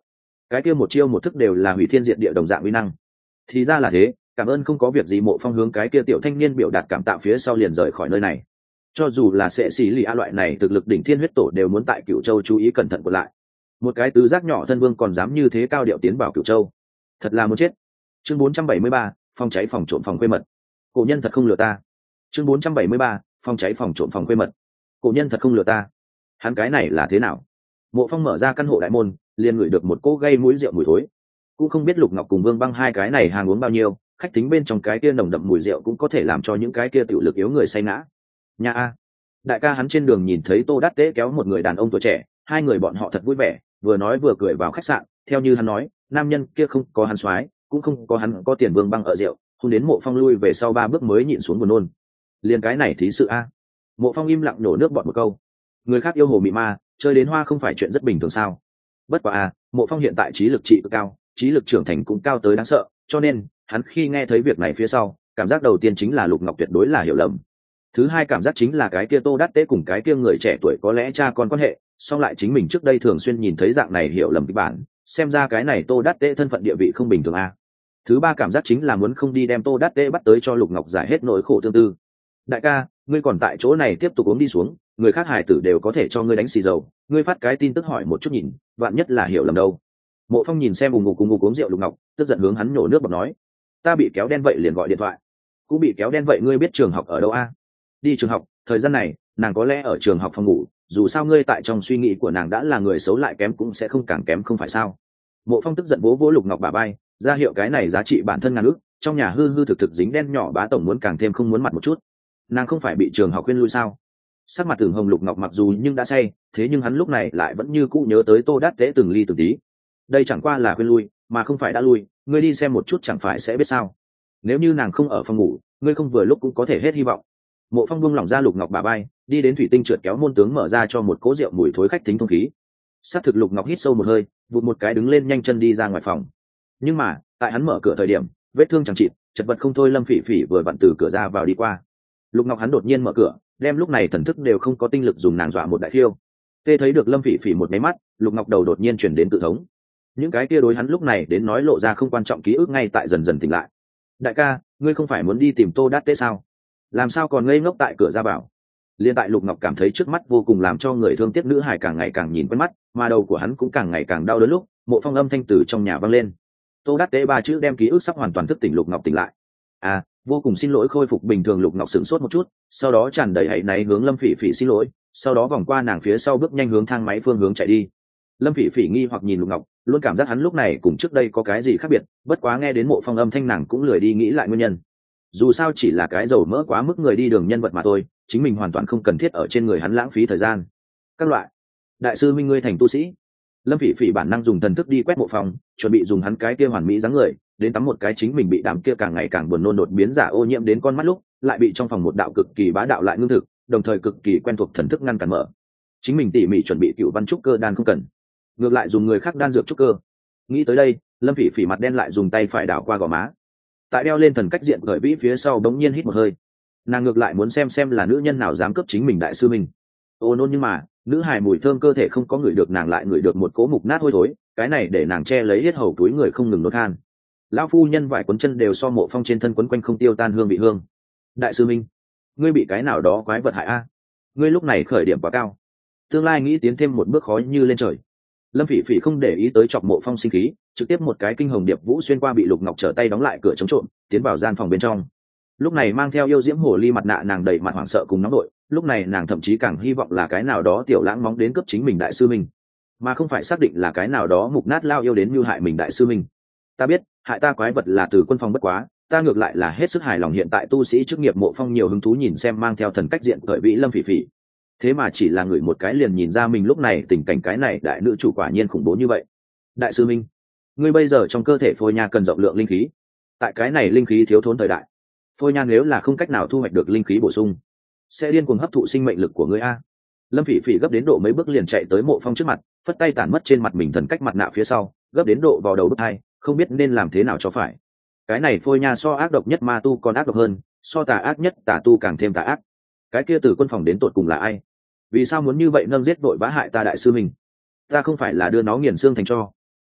[SPEAKER 1] cái kia một chiêu một thức đều là hủy thiên diệt địa đồng dạng uy năng. Thì ra là thế, cảm ơn không có việc gì. Mộ Phong hướng cái kia tiểu thanh niên biểu đạt cảm tạ phía sau liền rời khỏi nơi này. Cho dù là sẽ xì lì a loại này thực lực đỉnh thiên huyết tổ đều muốn tại Cửu Châu chú ý cẩn thận của lại. Một cái tứ giác nhỏ thân vương còn dám như thế cao điệu tiến vào Cửu Châu, thật là muốn chết. Chương 473, phòng cháy phòng trộm phòng khuê mật. Cổ nhân thật không lừa ta. Chương 473, phòng cháy phòng trộm phòng khuê mật. Cổ nhân thật không lừa ta. Hắn cái này là thế nào? Mộ Phong mở ra căn hộ đại môn, liền ngửi được một cỗ gây mũi rượu mùi thối. Cũng không biết Lục Ngọc cùng Vương Băng hai cái này hàng uống bao nhiêu, khách tính bên trong cái kia nồng đậm mùi rượu cũng có thể làm cho những cái kia tiểu lực yếu người say ngã. Nhà a, đại ca hắn trên đường nhìn thấy Tô Đát Tế kéo một người đàn ông tuổi trẻ, hai người bọn họ thật vui vẻ, vừa nói vừa cười vào khách sạn. Theo như hắn nói, nam nhân kia không có hắn soái, cũng không có hắn có tiền. Vương Băng ở rượu, hôn đến Mộ Phong lui về sau 3 bước mới nhịn xuống buồn nôn. Liền cái này thí sự a. Mộ Phong im lặng nhổ nước bọt một câu. Người khác yêu hồ mị ma, chơi đến hoa không phải chuyện rất bình thường sao? Bất quá a, Mộ Phong hiện tại trí lực trị cực cao, trí lực trưởng thành cũng cao tới đáng sợ, cho nên hắn khi nghe thấy việc này phía sau, cảm giác đầu tiên chính là Lục Ngọc tuyệt đối là hiểu lầm. Thứ hai cảm giác chính là cái kia Tô Đát Tế cùng cái kia người trẻ tuổi có lẽ cha con quan hệ, song lại chính mình trước đây thường xuyên nhìn thấy dạng này hiểu lầm kịch bản, xem ra cái này Tô Đát Tế thân phận địa vị không bình thường a. Thứ ba cảm giác chính là muốn không đi đem Tô Đát Tế bắt tới cho Lục Ngọc giải hết nỗi khổ tương tư. Đại ca, ngươi còn tại chỗ này tiếp tục uống đi xuống, người khác hải tử đều có thể cho ngươi đánh xì dầu, ngươi phát cái tin tức hỏi một chút nhìn, vạn nhất là hiểu lầm đâu. Mộ Phong nhìn xem ùng ục uống rượu Lục Ngọc, tức giận hướng hắn nhổ nước bọt nói: ta bị kéo đen vậy liền gọi điện thoại. Cũng bị kéo đen vậy ngươi biết trường học ở đâu a? Đi trường học, thời gian này nàng có lẽ ở trường học phòng ngủ, dù sao ngươi tại trong suy nghĩ của nàng đã là người xấu lại kém cũng sẽ không càng kém không phải sao? Mộ Phong tức giận vỗ vỗ Lục Ngọc bả vai, ra hiệu cái này giá trị bản thân ngàn ước, trong nhà hư hư thực thực dính đen nhỏ bá tổng muốn càng thêm không muốn mặt một chút. Nàng không phải bị trường học khuyên lui sao? Sắc mặt tưởng hồng Lục Ngọc mặc dù nhưng đã say, thế nhưng hắn lúc này lại vẫn như cũ nhớ tới Tô Đát Tế từng ly từng tí. Đây chẳng qua là khuyên lui, mà không phải đã lui, ngươi đi xem một chút chẳng phải sẽ biết sao? Nếu như nàng không ở phòng ngủ, ngươi không vừa lúc cũng có thể hết hy vọng. Mộ Phong buông lỏng ra Lục Ngọc bả vai, đi đến thủy tinh trượt kéo môn tướng mở ra cho một cỗ rượu mùi thối khách tính thông khí. Sát thực Lục Ngọc hít sâu một hơi, vụt một cái đứng lên nhanh chân đi ra ngoài phòng. Nhưng mà, tại hắn mở cửa thời điểm, vết thương chẳng chịt, chật vật không thôi Lâm Phỉ Phỉ vừa vặn từ cửa ra vào đi qua. Lục Ngọc hắn đột nhiên mở cửa, đem lúc này thần thức đều không có tinh lực dùng nàng dọa một đại khiêu. Tê thấy được Lâm Phỉ Phỉ một máy mắt, Lục Ngọc đầu đột nhiên chuyển đến tự thống. Những cái kia đối hắn lúc này đến nói lộ ra không quan trọng ký ức ngay tại dần dần tỉnh lại. Đại ca, ngươi không phải muốn đi tìm Tô Đát Tế sao? Làm sao còn ngây ngốc tại cửa ra vào? Liên tại Lục Ngọc cảm thấy trước mắt vô cùng làm cho người thương tiếc nữ hài càng ngày càng nhìn quen mắt, mà đầu của hắn cũng càng ngày càng đau đớn lúc, Mộ Phong âm thanh từ trong nhà vang lên. Tô Đát Tế 3 chữ đem ký ức sắp hoàn toàn thức tỉnh Lục Ngọc tỉnh lại. À, vô cùng xin lỗi. Khôi phục bình thường Lục Ngọc sửng sốt một chút, sau đó tràn đầy hãy náy hướng Lâm Phỉ Phỉ xin lỗi, sau đó vòng qua nàng phía sau bước nhanh hướng thang máy phương hướng chạy đi. Lâm Phỉ Phỉ nghi hoặc nhìn Lục Ngọc, luôn cảm giác hắn lúc này cùng trước đây có cái gì khác biệt, bất quá nghe đến Mộ Phong âm thanh nàng cũng lười đi nghĩ lại nguyên nhân. Dù sao chỉ là cái dầu mỡ quá mức người đi đường nhân vật mà thôi, chính mình hoàn toàn không cần thiết ở trên người hắn lãng phí thời gian. Các loại, đại sư minh ngươi thành tu sĩ. Lâm Phỉ Phỉ bản năng dùng thần thức đi quét Mộ Phong, chuẩn bị dùng hắn cái kia hoàn mỹ dáng người đến tắm một cái chính mình bị đám kia càng ngày càng buồn nôn đột biến giả ô nhiễm đến con mắt lúc, lại bị trong phòng một đạo cực kỳ bá đạo lại ngưng thực, đồng thời cực kỳ quen thuộc thần thức ngăn cản mở. Chính mình tỉ mỉ chuẩn bị cựu văn trúc cơ đan không cần, ngược lại dùng người khác đan dược trúc cơ. Nghĩ tới đây, Lâm Phỉ Phỉ mặt đen lại dùng tay phải đảo qua gò má. Tại đeo lên thần cách diện gợi vĩ phía sau bỗng nhiên hít một hơi. Nàng ngược lại muốn xem là nữ nhân nào dám cướp chính mình đại sư mình. Ô nôn, nhưng mà nữ hài mùi thơm cơ thể không có ngửi được, nàng lại ngửi được một cỗ mục nát hôi thối, cái này để nàng che lấy hết hầu túi người không ngừng nôn khan. Lão phu nhân vải quấn chân đều so Mộ Phong trên thân quấn quanh không tiêu tan hương vị hương. Đại sư minh, ngươi bị cái nào đó quái vật hại a? Ngươi lúc này khởi điểm quá cao, tương lai nghĩ tiến thêm một bước khó như lên trời. Lâm Phỉ Phỉ không để ý tới chọc Mộ Phong sinh khí, trực tiếp một cái kinh hồng điệp vũ xuyên qua bị Lục Ngọc trở tay đóng lại cửa chống trộm, tiến vào gian phòng bên trong. Lúc này mang theo yêu diễm hồ ly mặt nạ nàng đầy mặt hoảng sợ cùng nóng nội, lúc này nàng thậm chí càng hy vọng là cái nào đó tiểu lãng móng đến cướp chính mình đại sư minh, mà không phải xác định là cái nào đó mục nát lao yêu đến mưu hại mình đại sư minh. Ta biết, hại ta quái vật là Từ Quân Phong bất quá, ta ngược lại là hết sức hài lòng hiện tại tu sĩ chức nghiệp. Mộ Phong nhiều hứng thú nhìn xem mang theo thần cách diện cởi vĩ Lâm Phỉ Phỉ. Thế mà chỉ là người một cái liền nhìn ra mình lúc này tình cảnh, cái này đại nữ chủ quả nhiên khủng bố như vậy. Đại sư minh, ngươi bây giờ trong cơ thể phôi nha cần rộng lượng linh khí, tại cái này linh khí thiếu thốn thời đại, phôi nha nếu là không cách nào thu hoạch được linh khí bổ sung, sẽ điên cuồng hấp thụ sinh mệnh lực của ngươi a. Lâm Phỉ Phỉ gấp đến độ mấy bước liền chạy tới Mộ Phong trước mặt, phất tay tản mất trên mặt mình thần cách mặt nạ phía sau, gấp đến độ vào đầu bứt hai, không biết nên làm thế nào cho phải. Cái này phôi nha so ác độc nhất ma tu còn ác độc hơn, so tà ác nhất tà tu càng thêm tà ác. Cái kia Từ Quân Phòng đến tột cùng là ai? Vì sao muốn như vậy nâng giết vội vã hại ta đại sư mình? Ta không phải là đưa nó nghiền xương thành cho.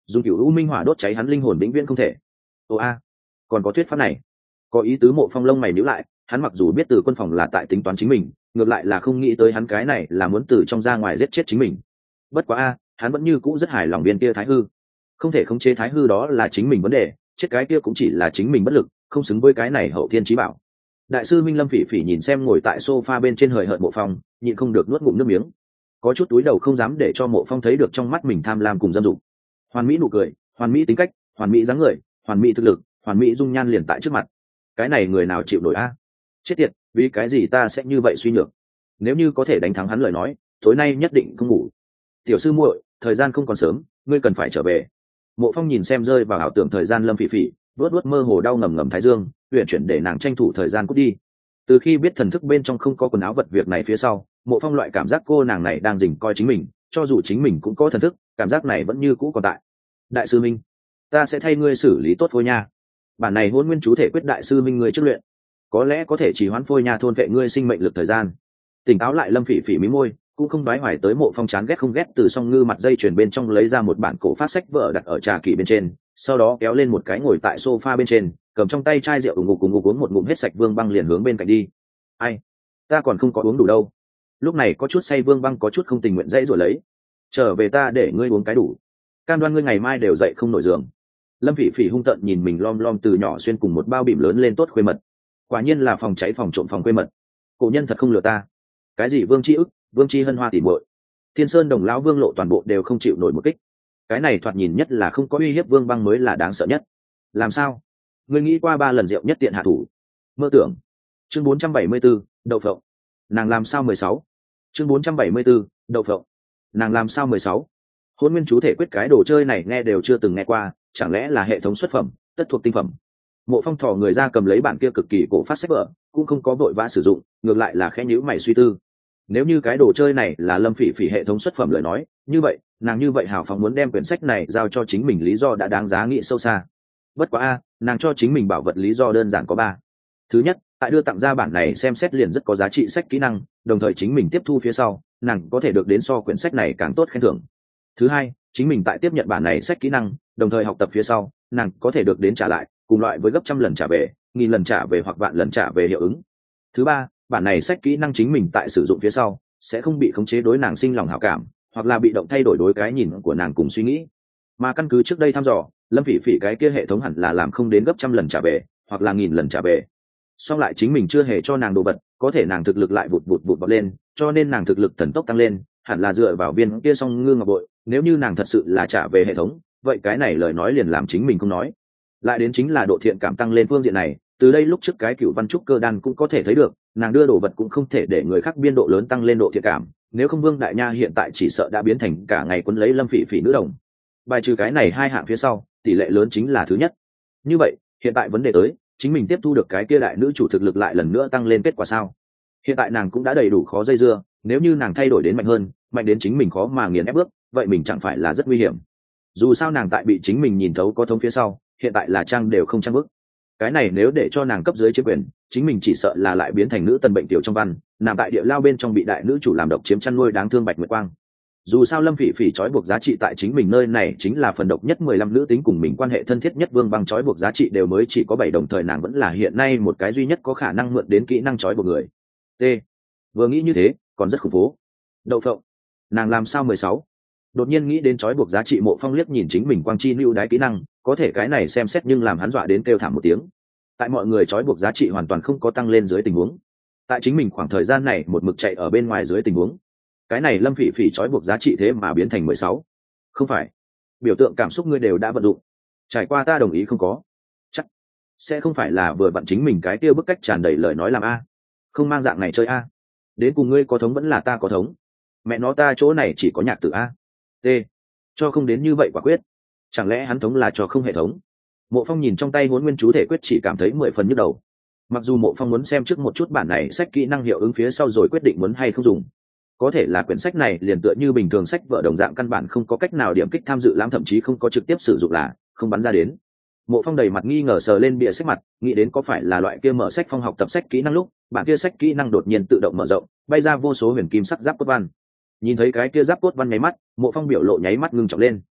[SPEAKER 1] dùng cửu u minh hỏa đốt cháy hắn linh hồn vĩnh viễn không thể. Ồ a, còn có thuyết pháp này. Có ý tứ. Mộ Phong lông mày nhíu lại, hắn mặc dù biết Từ Quân Phòng là tại tính toán chính mình, ngược lại là không nghĩ tới hắn cái này là muốn từ trong ra ngoài giết chết chính mình. Bất quá a, hắn vẫn như cũ rất hài lòng viên kia thái hư. Không thể khống chế thái hư đó là chính mình vấn đề, chết cái kia cũng chỉ là chính mình bất lực, không xứng với cái này hậu thiên chí bảo. Đại sư Minh Lâm Phỉ Phỉ nhìn xem ngồi tại sofa bên trên hời hợt Mộ Phong, nhịn không được nuốt ngụm nước miếng, có chút túi đầu không dám để cho Mộ Phong thấy được trong mắt mình tham lam cùng dâm dục. Hoàn mỹ nụ cười, hoàn mỹ tính cách, hoàn mỹ dáng người, hoàn mỹ thực lực, hoàn mỹ dung nhan liền tại trước mặt. Cái này người nào chịu nổi a? Chết tiệt, vì cái gì ta sẽ như vậy suy nhược? Nếu như có thể đánh thắng hắn lời nói, tối nay nhất định không ngủ. Tiểu sư muội, thời gian không còn sớm, ngươi cần phải trở về. Mộ Phong nhìn xem rơi vào ảo tưởng thời gian Lâm Phỉ Phỉ, vớt vớt mơ hồ đau ngầm ngầm thái dương, huyền chuyển để nàng tranh thủ thời gian cút đi. Từ khi biết thần thức bên trong không có quần áo vật việc này phía sau, Mộ Phong loại cảm giác cô nàng này đang dình coi chính mình, cho dù chính mình cũng có thần thức, cảm giác này vẫn như cũ còn tại. Đại sư Minh, ta sẽ thay ngươi xử lý tốt Phôi Nha. Bản này Hỗn Nguyên chú thể quyết đại sư Minh ngươi trước luyện, có lẽ có thể chỉ hoãn Phôi Nha thôn vệ ngươi sinh mệnh lực thời gian. Tỉnh táo lại Lâm Phỉ Phỉ mí môi, cũng không đoái hoài tới Mộ Phong chán ghét không ghét từ song ngư mặt dây chuyền bên trong lấy ra một bản cổ phát sách vở đặt ở trà kỷ bên trên, sau đó kéo lên một cái ngồi tại sofa bên trên, cầm trong tay chai rượu ủng ngục uống một ngụm hết sạch. Vương Băng liền hướng bên cạnh đi. Ai, ta còn không có uống đủ đâu. Lúc này có chút say Vương Băng có chút không tình nguyện dãy rồi lấy. Trở về ta để ngươi uống cái đủ, cam đoan ngươi ngày mai đều dậy không nổi giường. Lâm Phỉ Phỉ hung tợn nhìn mình lom lom từ nhỏ xuyên cùng một bao bỉm lớn lên tốt khuê mật, quả nhiên là phòng cháy phòng trộm phòng khuê mật. Cổ nhân thật không lừa ta. Cái gì Vương Chi ức, Vương Chi hân hoa tỉ muội, Thiên Sơn Đồng lão Vương Lộ toàn bộ đều không chịu nổi một kích. Cái này thoạt nhìn nhất là không có uy hiếp Vương Băng mới là đáng sợ nhất. Làm sao? Ngươi nghĩ qua 3 lần rượu nhất tiện hạ thủ? Mơ tưởng. Chương 474, đậu phộng. Nàng làm sao 16? Chương 474, đậu phộng. Nàng làm sao 16? Hỗn Nguyên chú thể quyết cái đồ chơi này nghe đều chưa từng nghe qua, chẳng lẽ là hệ thống xuất phẩm, tất thuộc tinh phẩm? Mộ Phong thò người ra cầm lấy bản kia cực kỳ cổ phát sách vở, cũng không có vội vã sử dụng, ngược lại là khẽ nhíu mày suy tư. Nếu như cái đồ chơi này là Lâm Phỉ Phỉ hệ thống xuất phẩm lời nói, như vậy, nàng như vậy hào phóng muốn đem quyển sách này giao cho chính mình lý do đã đáng giá nghĩ sâu xa. Bất quá a, nàng cho chính mình bảo vật lý do đơn giản có 3. Thứ nhất, tại đưa tặng ra bản này xem xét liền rất có giá trị sách kỹ năng, đồng thời chính mình tiếp thu phía sau, nàng có thể được đến so quyển sách này càng tốt khen thưởng. Thứ hai, chính mình tại tiếp nhận bản này sách kỹ năng, đồng thời học tập phía sau, nàng có thể được đến trả lại, cùng loại với gấp trăm lần trả về, nghìn lần trả về hoặc vạn lần trả về hiệu ứng. Thứ ba, bản này sách kỹ năng chính mình tại sử dụng phía sau sẽ không bị khống chế đối nàng sinh lòng hảo cảm, hoặc là bị động thay đổi đối cái nhìn của nàng cùng suy nghĩ. Mà căn cứ trước đây thăm dò, Lâm Phỉ Phỉ cái kia hệ thống hẳn là làm không đến gấp trăm lần trả về, hoặc là nghìn lần trả về. Song lại chính mình chưa hề cho nàng đồ vật, có thể nàng thực lực lại vụt vọt lên, cho nên nàng thực lực thần tốc tăng lên, hẳn là dựa vào viên kia song ngư ngọc bội. Nếu như nàng thật sự là trả về hệ thống, vậy cái này lời nói liền làm chính mình không nói. Lại đến chính là độ thiện cảm tăng lên phương diện này, từ đây lúc trước cái Cửu Văn Trúc Cơ Đan cũng có thể thấy được, nàng đưa đồ vật cũng không thể để người khác biên độ lớn tăng lên độ thiện cảm, nếu không Vương Đại Nha hiện tại chỉ sợ đã biến thành cả ngày quấn lấy Lâm Phỉ Phỉ nữ đồng. Bài trừ cái này 2 hạng phía sau, tỷ lệ lớn chính là thứ nhất. Như vậy, hiện tại vấn đề tới, chính mình tiếp thu được cái kia đại nữ chủ thực lực lại lần nữa tăng lên kết quả sao? Hiện tại nàng cũng đã đầy đủ khó dây dưa, nếu như nàng thay đổi đến mạnh hơn, mạnh đến chính mình khó mà nghiền ép bước, vậy mình chẳng phải là rất nguy hiểm. Dù sao nàng tại bị chính mình nhìn thấu có thống phía sau, hiện tại là trang đều không trang bước. Cái này nếu để cho nàng cấp dưới chiếm quyền, chính mình chỉ sợ là lại biến thành nữ tần bệnh tiểu trong văn, nàng tại địa lao bên trong bị đại nữ chủ làm độc chiếm chăn nuôi đáng thương Bạch Nguyệt Quang. Dù sao Lâm Phỉ Phỉ trói buộc giá trị tại chính mình nơi này chính là phần độc nhất 15 nữ tính cùng mình quan hệ thân thiết nhất Vương Băng trói buộc giá trị đều mới chỉ có 7, đồng thời nàng vẫn là hiện nay một cái duy nhất có khả năng mượn đến kỹ năng trói buộc người. T. Vừa nghĩ như thế, còn rất khủng bố. Đậu phộng. Nàng làm sao 16? Đột nhiên nghĩ đến trói buộc giá trị. Mộ Phong liếc nhìn chính mình quang chi lưu đái kỹ năng, có thể cái này xem xét nhưng làm hắn dọa đến kêu thảm một tiếng. Tại mọi người trói buộc giá trị hoàn toàn không có tăng lên dưới tình huống, tại chính mình khoảng thời gian này một mực chạy ở bên ngoài dưới tình huống, cái này Lâm Phỉ Phỉ trói buộc giá trị thế mà biến thành 16. Không phải, biểu tượng cảm xúc ngươi đều đã vận dụng, trải qua ta đồng ý không có, chắc sẽ không phải là vừa vặn chính mình cái kia bức cách tràn đầy lời nói làm a, không mang dạng này chơi a, đến cùng ngươi có thống vẫn là ta có thống, mẹ nó ta chỗ này chỉ có nhạc tử a. T. Cho không đến như vậy quả quyết, chẳng lẽ hắn thống là cho không hệ thống? Mộ Phong nhìn trong tay Hỗn Nguyên chú thể quyết chỉ cảm thấy 10 phần nhức đầu. Mặc dù Mộ Phong muốn xem trước một chút bản này sách kỹ năng hiệu ứng phía sau rồi quyết định muốn hay không dùng, có thể là quyển sách này liền tựa như bình thường sách vở đồng dạng, căn bản không có cách nào điểm kích tham dự lãm, thậm chí không có trực tiếp sử dụng là không bắn ra đến. Mộ Phong đầy mặt nghi ngờ sờ lên bìa sách mặt, nghĩ đến có phải là loại kia mở sách phong học tập sách kỹ năng lúc, bản kia sách kỹ năng đột nhiên tự động mở rộng, bay ra vô số huyền kim sắc giáp cốt văn. Nhìn thấy cái kia giáp cốt văn nháy mắt, Mộ Phong biểu lộ nháy mắt ngưng trọng lên.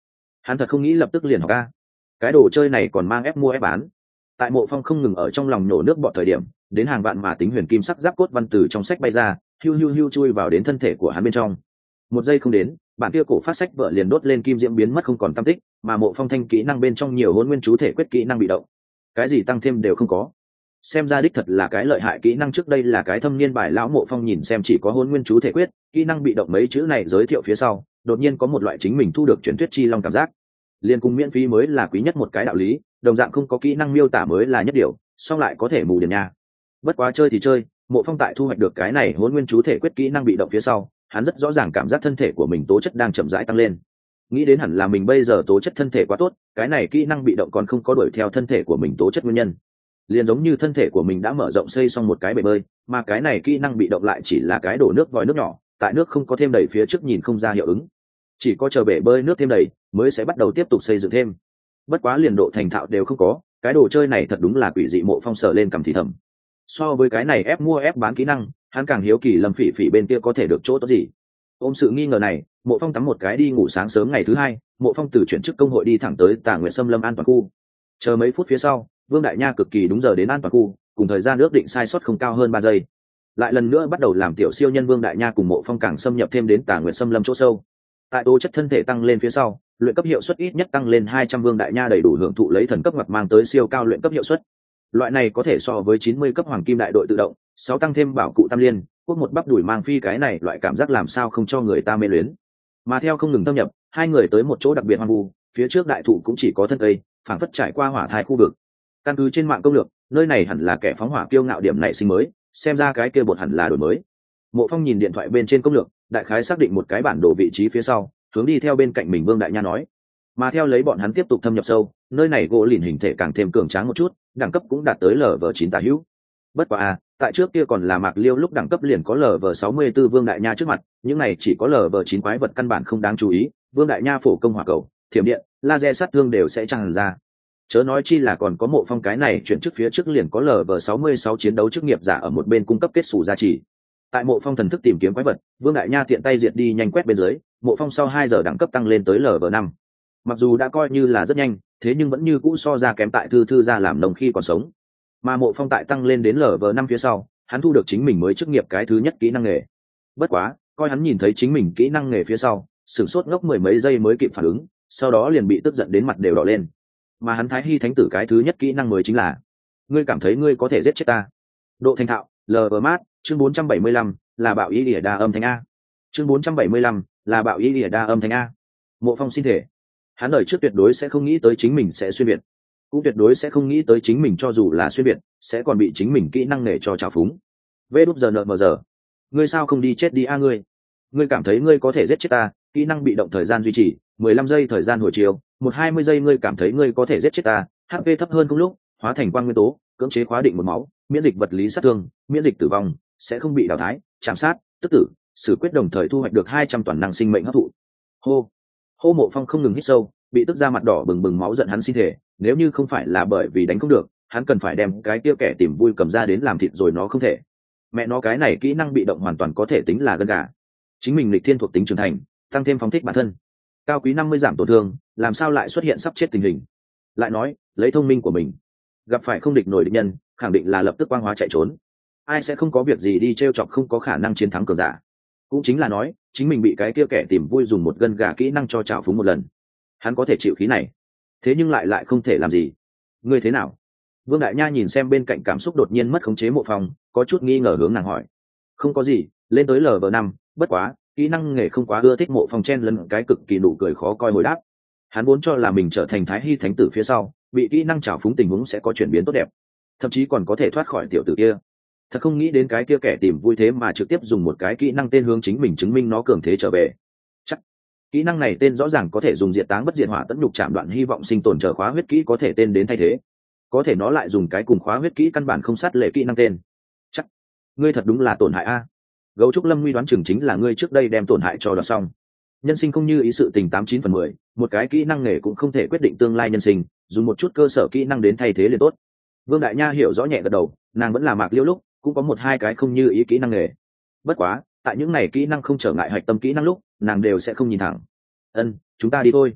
[SPEAKER 1] Hắn thật không nghĩ lập tức liền học a. Cái đồ chơi này còn mang ép mua ép bán. Tại Mộ Phong không ngừng ở trong lòng nổ nước bọt thời điểm, đến hàng vạn mà tính huyền kim sắc giáp cốt văn từ trong sách bay ra, hiu hiu hiu chui vào đến thân thể của hắn bên trong. Một giây không đến, bản kia cổ phát sách vợ liền đốt lên kim diễm biến mất không còn tăm tích, mà Mộ Phong thanh kỹ năng bên trong nhiều hỗn nguyên chú thể quyết kỹ năng bị động, cái gì tăng thêm đều không có. Xem ra đích thật là cái lợi hại kỹ năng, trước đây là cái thâm niên bài lão Mộ Phong nhìn xem chỉ có hỗn nguyên chú thể quyết, kỹ năng bị động mấy chữ này giới thiệu phía sau, đột nhiên có một loại chính mình thu được truyền thuyết chi long cảm giác. Liên cung miễn phí mới là quý nhất một cái đạo lý, đồng dạng không có kỹ năng miêu tả mới là nhất điều, song lại có thể mù điền nha. Bất quá chơi thì chơi, Mộ Phong tại thu hoạch được cái này hỗn nguyên chú thể quyết kỹ năng bị động phía sau, hắn rất rõ ràng cảm giác thân thể của mình tố chất đang chậm rãi tăng lên. Nghĩ đến hẳn là mình bây giờ tố chất thân thể quá tốt, cái này kỹ năng bị động còn không có đuổi theo thân thể của mình tố chất nguyên nhân. Liền giống như thân thể của mình đã mở rộng xây xong một cái bể bơi, mà cái này kỹ năng bị động lại chỉ là cái đổ nước vòi nước nhỏ, tại nước không có thêm đầy phía trước nhìn không ra hiệu ứng. Chỉ có chờ bể bơi nước thêm đầy mới sẽ bắt đầu tiếp tục xây dựng thêm. Bất quá liền độ thành thạo đều không có, cái đồ chơi này thật đúng là quỷ dị. Mộ Phong sờ lên cầm thì thầm. So với cái này ép mua ép bán kỹ năng, hắn càng hiếu kỳ Lâm Phỉ Phỉ bên kia có thể được chỗ tốt gì. Ôm sự nghi ngờ này, Mộ Phong tắm một cái đi ngủ. Sáng sớm ngày thứ hai, Mộ Phong từ chuyển chức công hội đi thẳng tới Tà Nguyệt Sâm Lâm an toàn khu. Chờ mấy phút phía sau, Vương Đại Nha cực kỳ đúng giờ đến an toàn khu, cùng thời gian ước định sai sót không cao hơn 3 giây. Lại lần nữa bắt đầu làm tiểu siêu nhân. Vương Đại Nha cùng Mộ Phong càng xâm nhập thêm đến Tà Nguyệt Sâm Lâm chỗ sâu. Tại tố chất thân thể tăng lên phía sau, luyện cấp hiệu suất ít nhất tăng lên 200. Vương Đại Nha đầy đủ hưởng thụ lấy thần cấp mặt mang tới siêu cao luyện cấp hiệu suất. Loại này có thể so với 90 cấp hoàng kim đại đội tự động, 6 tăng thêm bảo cụ tam liên, quốc một bắp đuổi mang phi, cái này loại cảm giác làm sao không cho người ta mê luyến. Mà theo không ngừng thâm nhập, hai người tới một chỗ đặc biệt hoang vu, phía trước đại thụ cũng chỉ có thân cây, phảng phất trải qua hỏa thai khu vực. Căn cứ trên mạng công lược, nơi này hẳn là kẻ phóng hỏa kiêu ngạo điểm này sinh mới, xem ra cái kia bột hẳn là đổi mới. Mộ Phong nhìn điện thoại bên trên công lược, đại khái xác định một cái bản đồ vị trí phía sau, hướng đi theo bên cạnh mình. Vương Đại Nha nói, mà theo lấy bọn hắn tiếp tục thâm nhập sâu, nơi này gỗ lìn hình thể càng thêm cường tráng một chút, đẳng cấp cũng đạt tới Lv9 tả hữu. Bất quá tại trước kia còn là Mạc Liêu lúc đẳng cấp liền có Lv64. Vương Đại Nha trước mặt, những này chỉ có Lv9 quái vật căn bản không đáng chú ý. Vương Đại Nha phổ công hỏa cầu, thiểm điện, laser sát thương đều sẽ tràn ra. Chớ nói chi là còn có Mộ Phong cái này chuyển chức phía trước liền có Lv66 chiến đấu chức nghiệp giả ở một bên cung cấp kết xù gia trì. Tại Mộ Phong thần thức tìm kiếm quái vật, Vương Đại Nha tiện tay diệt đi nhanh quét bên dưới, Mộ Phong sau 2 giờ đẳng cấp tăng lên tới Lv5. Mặc dù đã coi như là rất nhanh, thế nhưng vẫn như cũ so ra kém tại thư ra làm nồng khi còn sống. Mà Mộ Phong tại tăng lên đến Lv5 phía sau, hắn thu được chính mình mới chức nghiệp cái thứ nhất kỹ năng nghề. Bất quá coi hắn nhìn thấy chính mình kỹ năng nghề phía sau, sửng sốt ngốc 10 mấy giây mới kịp phản ứng, sau đó liền bị tức giận đến mặt đều đỏ lên. Mà hắn Thái Hy Thánh Tử cái thứ nhất kỹ năng mới chính là: ngươi cảm thấy ngươi có thể giết chết ta. Độ thành thạo Lv mát. Chương 475 là bạo ý lìa đa âm thanh a. Chương 475 là bạo ý lìa đa âm thanh a. Mộ Phong xin thể, hắn đời trước tuyệt đối sẽ không nghĩ tới chính mình sẽ xuyên việt, cũng tuyệt đối sẽ không nghĩ tới chính mình cho dù là xuyên việt sẽ còn bị chính mình kỹ năng nghề cho trào phúng. Vê đúp giờ nợ mờ giờ, ngươi sao không đi chết đi a. Ngươi cảm thấy ngươi có thể giết chết ta. Kỹ năng bị động thời gian duy trì 15 giây, thời gian hồi chiều 120 giây. Ngươi cảm thấy ngươi có thể giết chết ta. HP thấp hơn không lúc hóa thành quang nguyên tố, cưỡng chế khóa định một máu, miễn dịch vật lý sát thương, miễn dịch tử vong, sẽ không bị đào thái, chạm sát, tức tử, xử quyết, đồng thời thu hoạch được 200 toàn năng sinh mệnh hấp thụ. Hô hô. Mộ Phong không ngừng hít sâu, bị tức ra mặt đỏ bừng bừng, máu giận hắn xin thể, nếu như không phải là bởi vì đánh không được, hắn cần phải đem cái kia kẻ tìm vui cầm ra đến làm thịt rồi nó không thể. Mẹ nó, cái này kỹ năng bị động hoàn toàn có thể tính là gân gà. Chính mình lịch thiên thuộc tính trưởng thành, tăng thêm phóng thích bản thân, cao quý 50 giảm tổn thương, làm sao lại xuất hiện sắp chết tình hình. Lại nói lấy thông minh của mình, gặp phải không địch nổi địch nhân, khẳng định là lập tức quang hóa chạy trốn. Ai sẽ không có việc gì đi trêu chọc không có khả năng chiến thắng cường giả. Cũng chính là nói chính mình bị cái kia kẻ tìm vui dùng một gân gà kỹ năng cho trào phúng một lần, hắn có thể chịu khí này, thế nhưng lại không thể làm gì. Ngươi thế nào? Vương Đại Nha nhìn xem bên cạnh cảm xúc đột nhiên mất khống chế Mộ Phong, có chút nghi ngờ hướng nàng hỏi. Không có gì, lên tới Lv5, bất quá kỹ năng nghề không quá ưa thích. Mộ Phong chen lấn cái cực kỳ nụ cười khó coi hồi đáp. Hắn vốn cho là mình trở thành Thái Hy Thánh Tử phía sau, bị kỹ năng trào phúng tình huống sẽ có chuyển biến tốt đẹp, thậm chí còn có thể thoát khỏi tiểu tử kia. Thật không nghĩ đến cái kia kẻ tìm vui thế mà trực tiếp dùng một cái kỹ năng tên hướng chính mình chứng minh nó cường thế trở về. Chắc kỹ năng này tên rõ ràng có thể dùng diệt táng bất diệt hỏa tận nhục chạm đoạn hy vọng sinh tồn chờ khóa huyết kỹ có thể tên đến thay thế, có thể nó lại dùng cái cùng khóa huyết kỹ căn bản không sát lệ kỹ năng tên. Chắc ngươi thật đúng là tổn hại a. Gấu trúc Lâm Nguy đoán chừng chính là ngươi trước đây đem tổn hại cho đoạt xong. Nhân sinh không như ý sự tình 89/10, một cái kỹ năng nghề cũng không thể quyết định tương lai nhân sinh, dùng một chút cơ sở kỹ năng đến thay thế liền tốt. Vương Đại Nha hiểu rõ nhẹ gật đầu, nàng vẫn là Mạc Liêu lúc cũng có 1-2 cái không như ý kỹ năng nghề. Bất quá tại những này kỹ năng không trở ngại hạch tâm kỹ năng lúc, nàng đều sẽ không nhìn thẳng. Chúng ta đi thôi.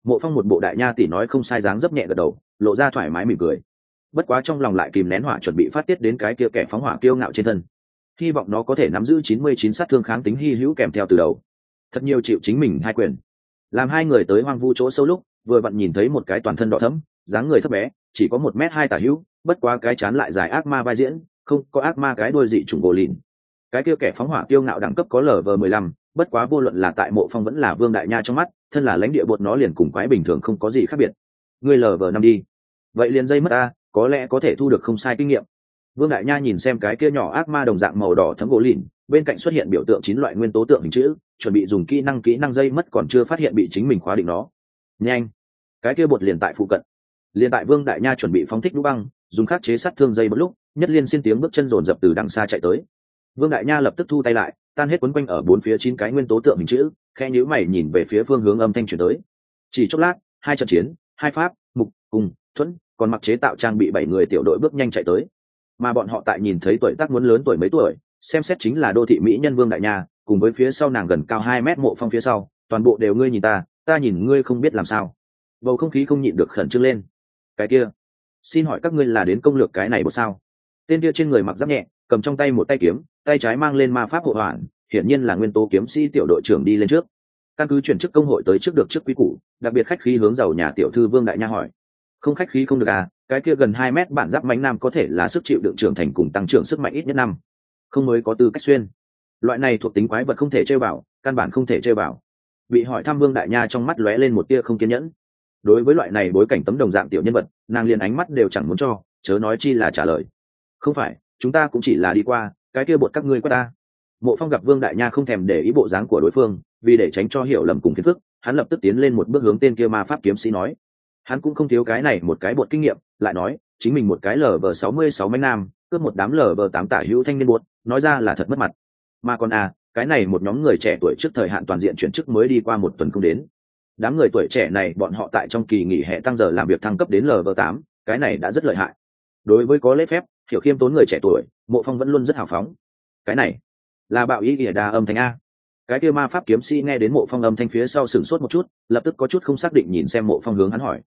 [SPEAKER 1] Mộ Phong một bộ đại nha tỷ nói không sai dáng dấp nhẹ gật đầu, lộ ra thoải mái mỉm cười. Bất quá trong lòng lại kìm nén hỏa chuẩn bị phát tiết đến cái kia kẻ phóng hỏa kiêu ngạo trên thân. Hy vọng nó có thể nắm giữ 99 sát thương kháng tính hy hữu kèm theo từ đầu. Thật nhiều chịu chính mình hai quyền. Làm hai người tới hoang vu chỗ sâu lúc, vừa vặn nhìn thấy một cái toàn thân đỏ thẫm, dáng người thấp bé, chỉ có 1m2 tả hữu, bất quá cái chán lại dài ác ma vai diễn, không có ác ma cái đuôi dị chủng gỗ lìn. Cái kia kẻ phóng hỏa kiêu ngạo đẳng cấp có LV15, bất quá vô luận là tại Mộ Phong vẫn là Vương Đại Nha trong mắt, thân là lãnh địa bột nó liền cùng quái bình thường không có gì khác biệt. Ngươi LV5 đi. Vậy liền dây mất ta, có lẽ có thể thu được không sai kinh nghiệm. Vương Đại Nha nhìn xem cái kia nhỏ ác ma đồng dạng màu đỏ thấm gỗ lìn, bên cạnh xuất hiện biểu tượng 9 loại nguyên tố tượng hình chữ, chuẩn bị dùng kỹ năng dây mất còn chưa phát hiện bị chính mình khóa định nó. Nhanh, cái kia bột liền tại phụ cận. Liền tại Vương Đại Nha chuẩn bị phóng thích lũ băng, dùng khắc chế sát thương dây một lúc, Nhất Liên xin tiếng bước chân rồn rập từ đằng xa chạy tới. Vương Đại Nha lập tức thu tay lại, tan hết quấn quanh ở bốn phía 9 cái nguyên tố tượng hình chữ, khẽ nhíu mày nhìn về phía phương hướng âm thanh truyền tới. Chỉ chốc lát, hai trận chiến, hai pháp, mục, cùng, thuẫn, còn mặc chế tạo trang bị 7 người tiểu đội bước nhanh chạy tới. Mà bọn họ tại nhìn thấy tuổi tác muốn lớn tuổi mấy tuổi, xem xét chính là đô thị mỹ nhân Vương Đại Nha, cùng với phía sau nàng gần cao 2 mét Mộ Phong phía sau, toàn bộ đều ngươi nhìn ta nhìn ngươi không biết làm sao. Bầu không khí không nhịn được khẩn trương lên. Cái kia, xin hỏi các ngươi là đến công lược cái này một sao? Tên kia trên người mặc giáp nhẹ, cầm trong tay một tay kiếm, tay trái mang lên ma pháp hộ hoàn, hiển nhiên là nguyên tố kiếm sĩ tiểu đội trưởng đi lên trước. Căn cứ chuyển chức công hội tới trước được trước quý củ, đặc biệt khách khí hướng giàu nhà tiểu thư Vương Đại Nha hỏi. Không khách khí không được à, cái kia gần 2 mét bản giáp mãnh nam có thể là sức chịu đựng trưởng thành cùng tăng trưởng sức mạnh ít nhất năm, không mới có tư cách xuyên. Loại này thuộc tính quái vật không thể chơi vào, căn bản không thể chơi vào. Bị hỏi thăm Vương Đại Nha trong mắt lóe lên một tia không kiên nhẫn. Đối với loại này bối cảnh tấm đồng dạng tiểu nhân vật, nàng liền ánh mắt đều chẳng muốn cho, chớ nói chi là trả lời. Không phải, chúng ta cũng chỉ là đi qua, cái kia bột các ngươi qua ta. Mộ Phong gặp Vương Đại Nha không thèm để ý bộ dáng của đối phương, vì để tránh cho hiểu lầm cùng phiền phức, hắn lập tức tiến lên một bước hướng tên kia ma pháp kiếm sĩ nói. Hắn cũng không thiếu cái này một cái bột kinh nghiệm, lại nói, chính mình một cái LV66 manh nam, cướp một đám LV8 tả hữu thanh niên bột, nói ra là thật mất mặt. Mà còn cái này một nhóm người trẻ tuổi trước thời hạn toàn diện chuyển chức mới đi qua 1 tuần không đến. Đám người tuổi trẻ này bọn họ tại trong kỳ nghỉ hè tăng giờ làm việc thăng cấp đến LV8, cái này đã rất lợi hại. Đối với có lễ phép, hiểu khiêm tốn người trẻ tuổi, Mộ Phong vẫn luôn rất hào phóng. Cái này là bạo ý ỉa đa âm thanh a. Cái kia ma pháp kiếm sĩ nghe đến Mộ Phong âm thanh phía sau sửng sốt một chút, lập tức có chút không xác định nhìn xem Mộ Phong hướng hắn hỏi.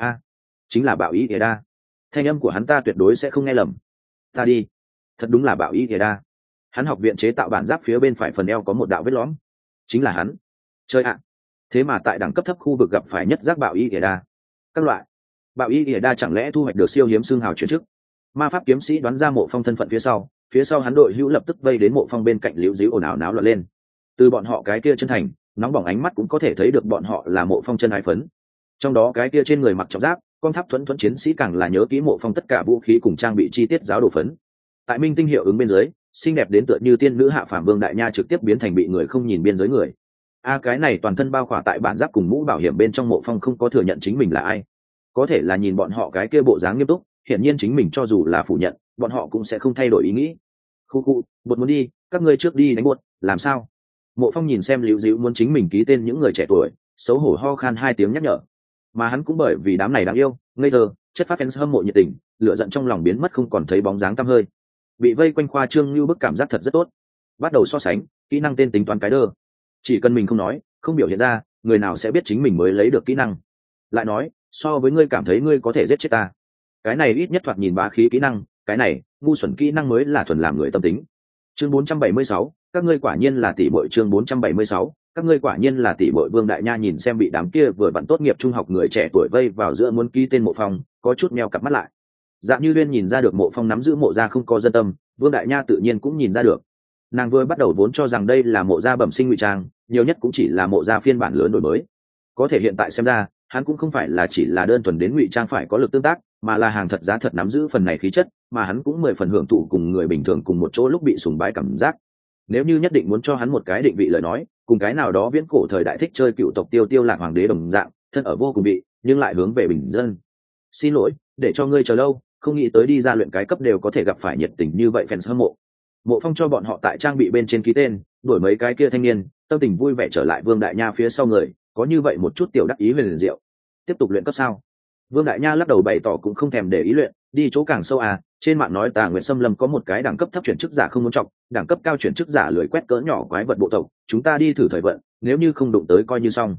[SPEAKER 1] Chính là bạo ý ỉa đa. Thanh âm của hắn ta tuyệt đối sẽ không nghe lầm. Ta đi, thật đúng là bạo ý ỉa đa. Hắn học viện chế tạo bản giáp phía bên phải phần eo có một đạo vết lõm. Chính là hắn. Chơi ạ. Thế mà tại đẳng cấp thấp khu vực gặp phải nhất giác bạo ý ỉa đa. Các loại bạo ý ỉa đa chẳng lẽ thu hoạch được siêu hiếm xương hào chuyển chức? Ma pháp kiếm sĩ đoán ra Mộ Phong thân phận phía sau hắn đội hữu lập tức vây đến Mộ Phong bên cạnh liễu díu ồn ào náo loạn lên. Từ bọn họ cái kia chân thành nóng bỏng ánh mắt cũng có thể thấy được bọn họ là Mộ Phong chân ái phấn. Trong đó cái kia trên người mặc trọng giáp con tháp thuẫn chiến sĩ càng là nhớ kỹ Mộ Phong tất cả vũ khí cùng trang bị chi tiết giáo đồ phấn. Tại minh tinh hiệu ứng bên dưới, xinh đẹp đến tựa như tiên nữ hạ phàm Vương Đại Nha trực tiếp biến thành bị người không nhìn biên giới người. Cái này toàn thân bao khỏa tại bản giáp cùng mũ bảo hiểm bên trong Mộ Phong không có thừa nhận chính mình là ai. Có thể là nhìn bọn họ cái kia bộ dáng nghiêm túc, hiển nhiên chính mình cho dù là phủ nhận, bọn họ cũng sẽ không thay đổi ý nghĩ. Khu, bột muốn đi, các ngươi trước đi đánh bột, làm sao? Mộ Phong nhìn xem liễu díu muốn chính mình ký tên những người trẻ tuổi, xấu hổ ho khan 2 tiếng nhắc nhở. Mà hắn cũng bởi vì đám này đáng yêu, ngây thơ, chất phát fans hâm mộ nhiệt tình, lửa giận trong lòng biến mất không còn thấy bóng dáng tăm hơi. Bị vây quanh khoa trương như bức cảm giác thật rất tốt. Bắt đầu so sánh, kỹ năng tên tính toán cái đơ. Chỉ cần mình không nói, không biểu hiện ra, người nào sẽ biết chính mình mới lấy được kỹ năng. Lại nói, so với ngươi cảm thấy ngươi có thể giết chết ta. Cái này ít nhất thoạt nhìn bá khí kỹ năng, cái này, ngu xuẩn kỹ năng mới là thuần làm người tâm tính. Chương 476, các ngươi quả nhiên là tỷ muội. Chương 476, các ngươi quả nhiên là tỷ muội. Vương Đại Nha nhìn xem bị đám kia vừa vặn tốt nghiệp trung học người trẻ tuổi vây vào giữa muốn ký tên Mộ Phong, có chút meo cặp mắt lại. Dạ Như Liên nhìn ra được Mộ Phong nắm giữ Mộ gia không có dân tâm, Vương Đại Nha tự nhiên cũng nhìn ra được. Nàng vừa bắt đầu vốn cho rằng đây là Mộ gia bẩm sinh ngụy trang, nhiều nhất cũng chỉ là Mộ gia phiên bản lớn đổi mới. Có thể hiện tại xem ra, hắn cũng không phải là chỉ là đơn thuần đến ngụy trang phải có lực tương tác, mà là hàng thật giá thật nắm giữ phần này khí chất, mà hắn cũng 10 phần hưởng thụ cùng người bình thường cùng một chỗ lúc bị sùng bái cảm giác. Nếu như nhất định muốn cho hắn một cái định vị lời nói, cùng cái nào đó viễn cổ thời đại thích chơi cựu tộc Tiêu Lạc hoàng đế đồng dạng, thân ở vô cùng vị, nhưng lại hướng về bình dân. Xin lỗi, để cho ngươi chờ lâu, không nghĩ tới đi ra luyện cái cấp đều có thể gặp phải nhiệt tình như vậy fans hâm mộ. Mộ Phong cho bọn họ tại trang bị bên trên ký tên, đuổi mấy cái kia thanh niên, tâm tình vui vẻ trở lại Vương Đại Nha phía sau người, có như vậy một chút tiểu đắc ý huyền diệu. Tiếp tục luyện cấp sao? Vương Đại Nha lắc đầu bày tỏ cũng không thèm để ý luyện, đi chỗ càng sâu trên mạng nói Tà Nguyệt Sâm Lâm có một cái đẳng cấp thấp chuyển chức giả không muốn trọng, đẳng cấp cao chuyển chức giả lười quét cỡ nhỏ quái vật bộ tộc, chúng ta đi thử thời vận, nếu như không đụng tới coi như xong.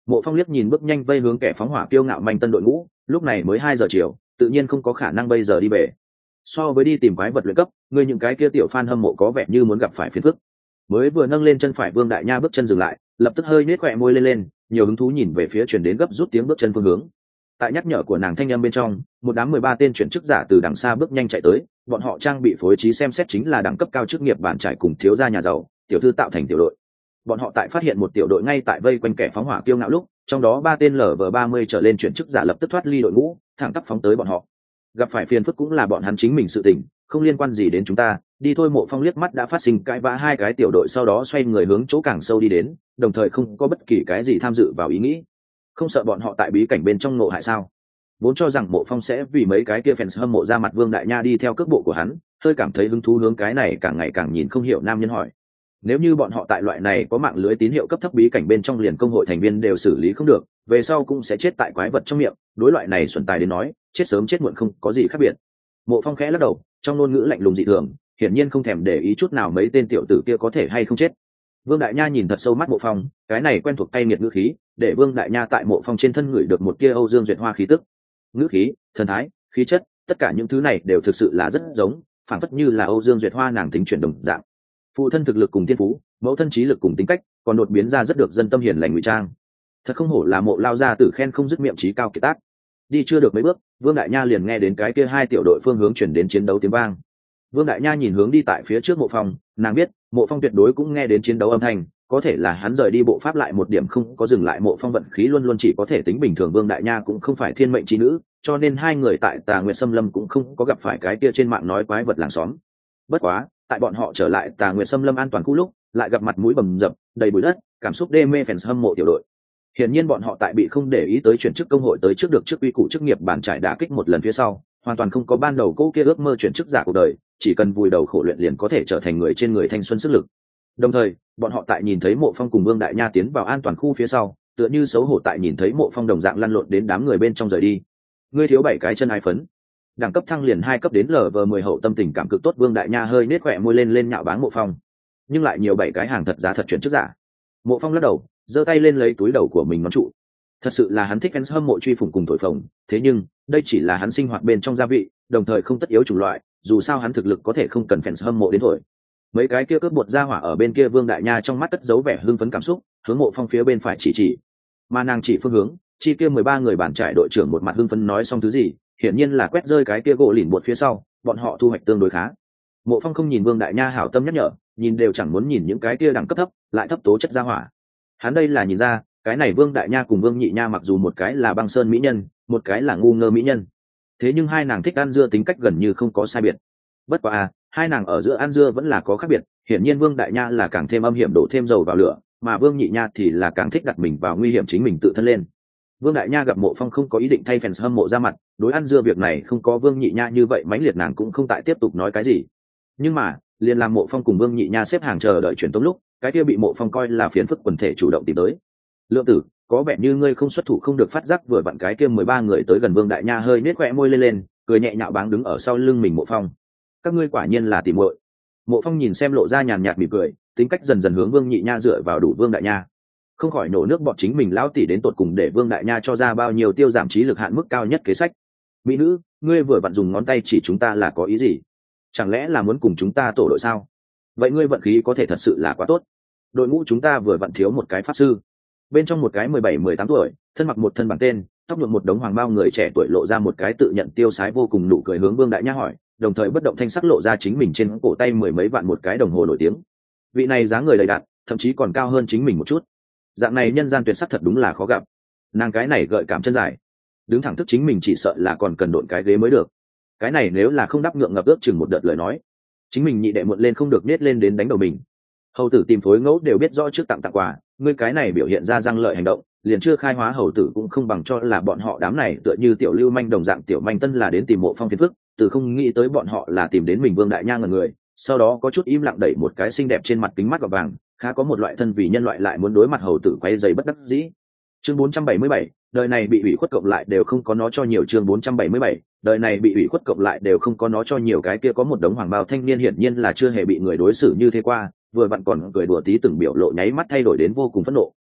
[SPEAKER 1] Mộ Phong liếc nhìn bước nhanh vây hướng kẻ phóng hỏa kiêu ngạo manh tân đội ngũ, lúc này mới 2 giờ chiều, tự nhiên không có khả năng bây giờ đi về. So với đi tìm quái vật luyện cấp, người những cái kia tiểu fan hâm mộ có vẻ như muốn gặp phải phiền phức. Mới vừa nâng lên chân phải Vương Đại Nha bước chân dừng lại, lập tức hơi nhếch khóe môi lên, nhiều hứng thú nhìn về phía truyền đến gấp rút tiếng bước chân phương hướng. Tại nhắc nhở của nàng thanh âm bên trong, một đám 13 tên chuyển chức giả từ đằng xa bước nhanh chạy tới, bọn họ trang bị phối trí xem xét chính là đẳng cấp cao chức nghiệp bản trải cùng thiếu gia nhà giàu, tiểu thư tạo thành tiểu đội. Bọn họ tại phát hiện một tiểu đội ngay tại vây quanh kẻ phóng hỏa kiêu ngạo lúc, trong đó 3 tên LV30 trở lên chuyển chức giả lập tức thoát ly đội ngũ, thẳng tắp phóng tới bọn họ. Gặp phải phiền phức cũng là bọn hắn chính mình sự tình, không liên quan gì đến chúng ta, đi thôi. Mộ Phong liếc mắt đã phát sinh cãi vã 2 cái tiểu đội, sau đó xoay người hướng chỗ càng sâu đi đến, đồng thời không có bất kỳ cái gì tham dự vào ý nghĩ. Không sợ bọn họ tại bí cảnh bên trong ngộ hại sao? Vốn cho rằng Mộ Phong sẽ vì mấy cái kia fans hâm mộ ra mặt Vương Đại Nha đi theo cước bộ của hắn, hơi cảm thấy hứng thú hướng cái này càng ngày càng nhìn không hiểu nam nhân hỏi. Nếu như bọn họ tại loại này có mạng lưới tín hiệu cấp thấp bí cảnh bên trong liền công hội thành viên đều xử lý không được, về sau cũng sẽ chết tại quái vật trong miệng, đối loại này xuẩn tài đến nói, chết sớm chết muộn không có gì khác biệt. Mộ Phong khẽ lắc đầu, trong ngôn ngữ lạnh lùng dị thường, hiển nhiên không thèm để ý chút nào mấy tên tiểu tử kia có thể hay không chết. Vương Đại Nha nhìn thật sâu mắt Mộ Phong, cái này quen thuộc cay nghiệt ngữ khí, để Vương Đại Nha tại Mộ Phong trên thân ngửi được một tia Âu Dương Duyệt Hoa khí tức. Ngữ khí, thần thái, khí chất, tất cả những thứ này đều thực sự là rất giống, phảng phất như là Âu Dương Duyệt Hoa nàng tính chuyển đồng dạng. Phụ thân thực lực cùng thiên phú, mẫu thân trí lực cùng tính cách, còn đột biến ra rất được dân tâm hiền lành ngụy trang. Thật không hổ là Mộ lao gia tử khen không dứt miệng trí cao kiệt tác. Đi chưa được mấy bước, Vương Đại Nha liền nghe đến cái kia 2 tiểu đội phương hướng chuyển đến chiến đấu tiếng vang. Vương Đại Nha nhìn hướng đi tại phía trước Mộ Phong, nàng biết Mộ Phong tuyệt đối cũng nghe đến chiến đấu âm thanh, có thể là hắn rời đi bộ pháp lại một điểm không có dừng lại. Mộ Phong vận khí luôn luôn chỉ có thể tính bình thường, Vương Đại Nha cũng không phải thiên mệnh chi nữ, cho nên 2 người tại Tà Nguyệt Sâm Lâm cũng không có gặp phải cái kia trên mạng nói quái vật làng xóm. Bất quá, tại bọn họ trở lại Tà Nguyệt Sâm Lâm an toàn khu lúc, lại gặp mặt mũi bầm dập, đầy bụi đất, cảm xúc đê mê fans hâm mộ tiểu đội. Hiển nhiên bọn họ tại bị không để ý tới chuyển chức công hội tới trước được trước uy củ chức nghiệp bản trải đả kích một lần phía sau, hoàn toàn không có ban đầu cô kia ước mơ chuyển chức giả cuộc đời, chỉ cần vùi đầu khổ luyện liền có thể trở thành người trên người thanh xuân sức lực. Đồng thời, bọn họ tại nhìn thấy Mộ Phong cùng Vương Đại Nha tiến vào an toàn khu phía sau, tựa như xấu hổ tại nhìn thấy Mộ Phong đồng dạng lăn lộn đến đám người bên trong rời đi. Ngươi thiếu 7 cái chân ai phấn. Đẳng cấp thăng liền 2 cấp đến LV10 hậu tâm tình cảm cực tốt. Vương Đại Nha hơi nết khỏe môi lên nhạo báng Mộ Phong, nhưng lại nhiều 7 cái hàng thật giá thật chuyển chức giả. Mộ Phong lắc đầu, giơ tay lên lấy túi đầu của mình nón trụ. Thật sự là hắn thích fans hâm mộ truy phủng cùng thổi phồng, thế nhưng đây chỉ là hắn sinh hoạt bên trong gia vị, đồng thời không tất yếu chủng loại, dù sao hắn thực lực có thể không cần fans hâm mộ đến thổi. Mấy cái kia cướp bột ra hỏa ở bên kia, Vương Đại Nha trong mắt cất giấu vẻ hưng phấn cảm xúc, hướng Mộ Phong phía bên phải chỉ, mà nàng chỉ phương hướng, chi kia 13 người bản trải đội trưởng một mặt hưng phấn nói xong thứ gì, hiển nhiên là quét rơi cái kia gỗ lỉnh bột phía sau, bọn họ thu hoạch tương đối khá. Mộ Phong không nhìn Vương Đại Nha hảo tâm nhắc nhở, nhìn đều chẳng muốn nhìn những cái kia đẳng cấp thấp, lại thấp tố chất ra hỏa. Hắn đây là nhìn ra, cái này Vương Đại Nha cùng Vương Nhị Nha mặc dù một cái là băng sơn mỹ nhân, một cái là ngu ngơ mỹ nhân, thế nhưng 2 nàng thích ăn dưa tính cách gần như không có sai biệt. Bất quá 2 nàng ở giữa ăn dưa vẫn là có khác biệt, hiển nhiên Vương Đại Nha là càng thêm âm hiểm đổ thêm dầu vào lửa, mà Vương Nhị Nha thì là càng thích đặt mình vào nguy hiểm chính mình tự thân lên. Vương Đại Nha gặp Mộ Phong không có ý định thay fans hâm mộ ra mặt, đối ăn dưa việc này không có Vương Nhị Nha như vậy mãnh liệt, nàng cũng không tại tiếp tục nói cái gì. Nhưng mà liền làm Mộ Phong cùng Vương Nhị Nha xếp hàng chờ đợi chuyển tống lúc, cái kia bị Mộ Phong coi là phiền phức quần thể chủ động tìm tới. Lượng tử, có vẻ như ngươi không xuất thủ không được phát giác. Vừa vặn cái kia 13 người tới gần, Vương Đại Nha hơi nết khóe môi lên, cười nhẹ nhạo báng đứng ở sau lưng mình Mộ Phong. Các ngươi quả nhiên là tỉ muội. Mộ Phong nhìn xem lộ ra nhàn nhạt mỉm cười, tính cách dần dần hướng Vương Nhị Nha dựa vào đủ Vương Đại Nha, không khỏi nổ nước bọt chính mình lão tỷ đến tột cùng để Vương Đại Nha cho ra bao nhiêu tiêu giảm trí lực hạn mức cao nhất kế sách. Mỹ nữ, ngươi vừa vặn dùng ngón tay chỉ chúng ta là có ý gì? Chẳng lẽ là muốn cùng chúng ta tổ đội sao? Vậy ngươi vận khí có thể thật sự là quá tốt. Đội ngũ chúng ta vừa vặn thiếu một cái pháp sư. Bên trong một cái 17-18 tuổi, thân mặc một thân bằng tên, tóc nhuộm một đống hoàng bao người trẻ tuổi lộ ra một cái tự nhận tiêu sái vô cùng nụ cười hướng Vương Đại Nha hỏi, đồng thời bất động thanh sắc lộ ra chính mình trên cổ tay 10 mấy vạn một cái đồng hồ nổi tiếng. Vị này dáng người đầy đặn, thậm chí còn cao hơn chính mình một chút. Dạng này nhân gian tuyệt sắc thật đúng là khó gặp. Nàng cái này gợi cảm chân dài, đứng thẳng thức chính mình chỉ sợ là còn cần độn cái ghế mới được. Cái này nếu là không đắp ngượng ngập ước chừng một đợt lời nói, chính mình nhị đệ muộn lên không được nết lên đến đánh đầu mình. Hầu tử tìm phối ngẫu đều biết rõ trước tặng quà, ngươi cái này biểu hiện ra răng lợi hành động, liền chưa khai hóa hầu tử cũng không bằng cho là bọn họ đám này tựa như tiểu lưu manh đồng dạng tiểu manh tân là đến tìm Mộ Phong phiền phức, từ không nghĩ tới bọn họ là tìm đến mình Vương Đại Nha ngần người, sau đó có chút im lặng đẩy một cái xinh đẹp trên mặt kính mắt gọt vàng, khá có một loại thân vì nhân loại lại muốn đối mặt hầu tử quay dày bất đắc dĩ. Chương 477, đời này bị ủy khuất cộng lại đều không có nó cho nhiều. Chương 477, đời này bị ủy khuất cộng lại đều không có nó cho nhiều. Cái kia có một đống hoàng bao thanh niên hiển nhiên là chưa hề bị người đối xử như thế qua, vừa vặn còn cười đùa tí từng biểu lộ nháy mắt thay đổi đến vô cùng phẫn nộ.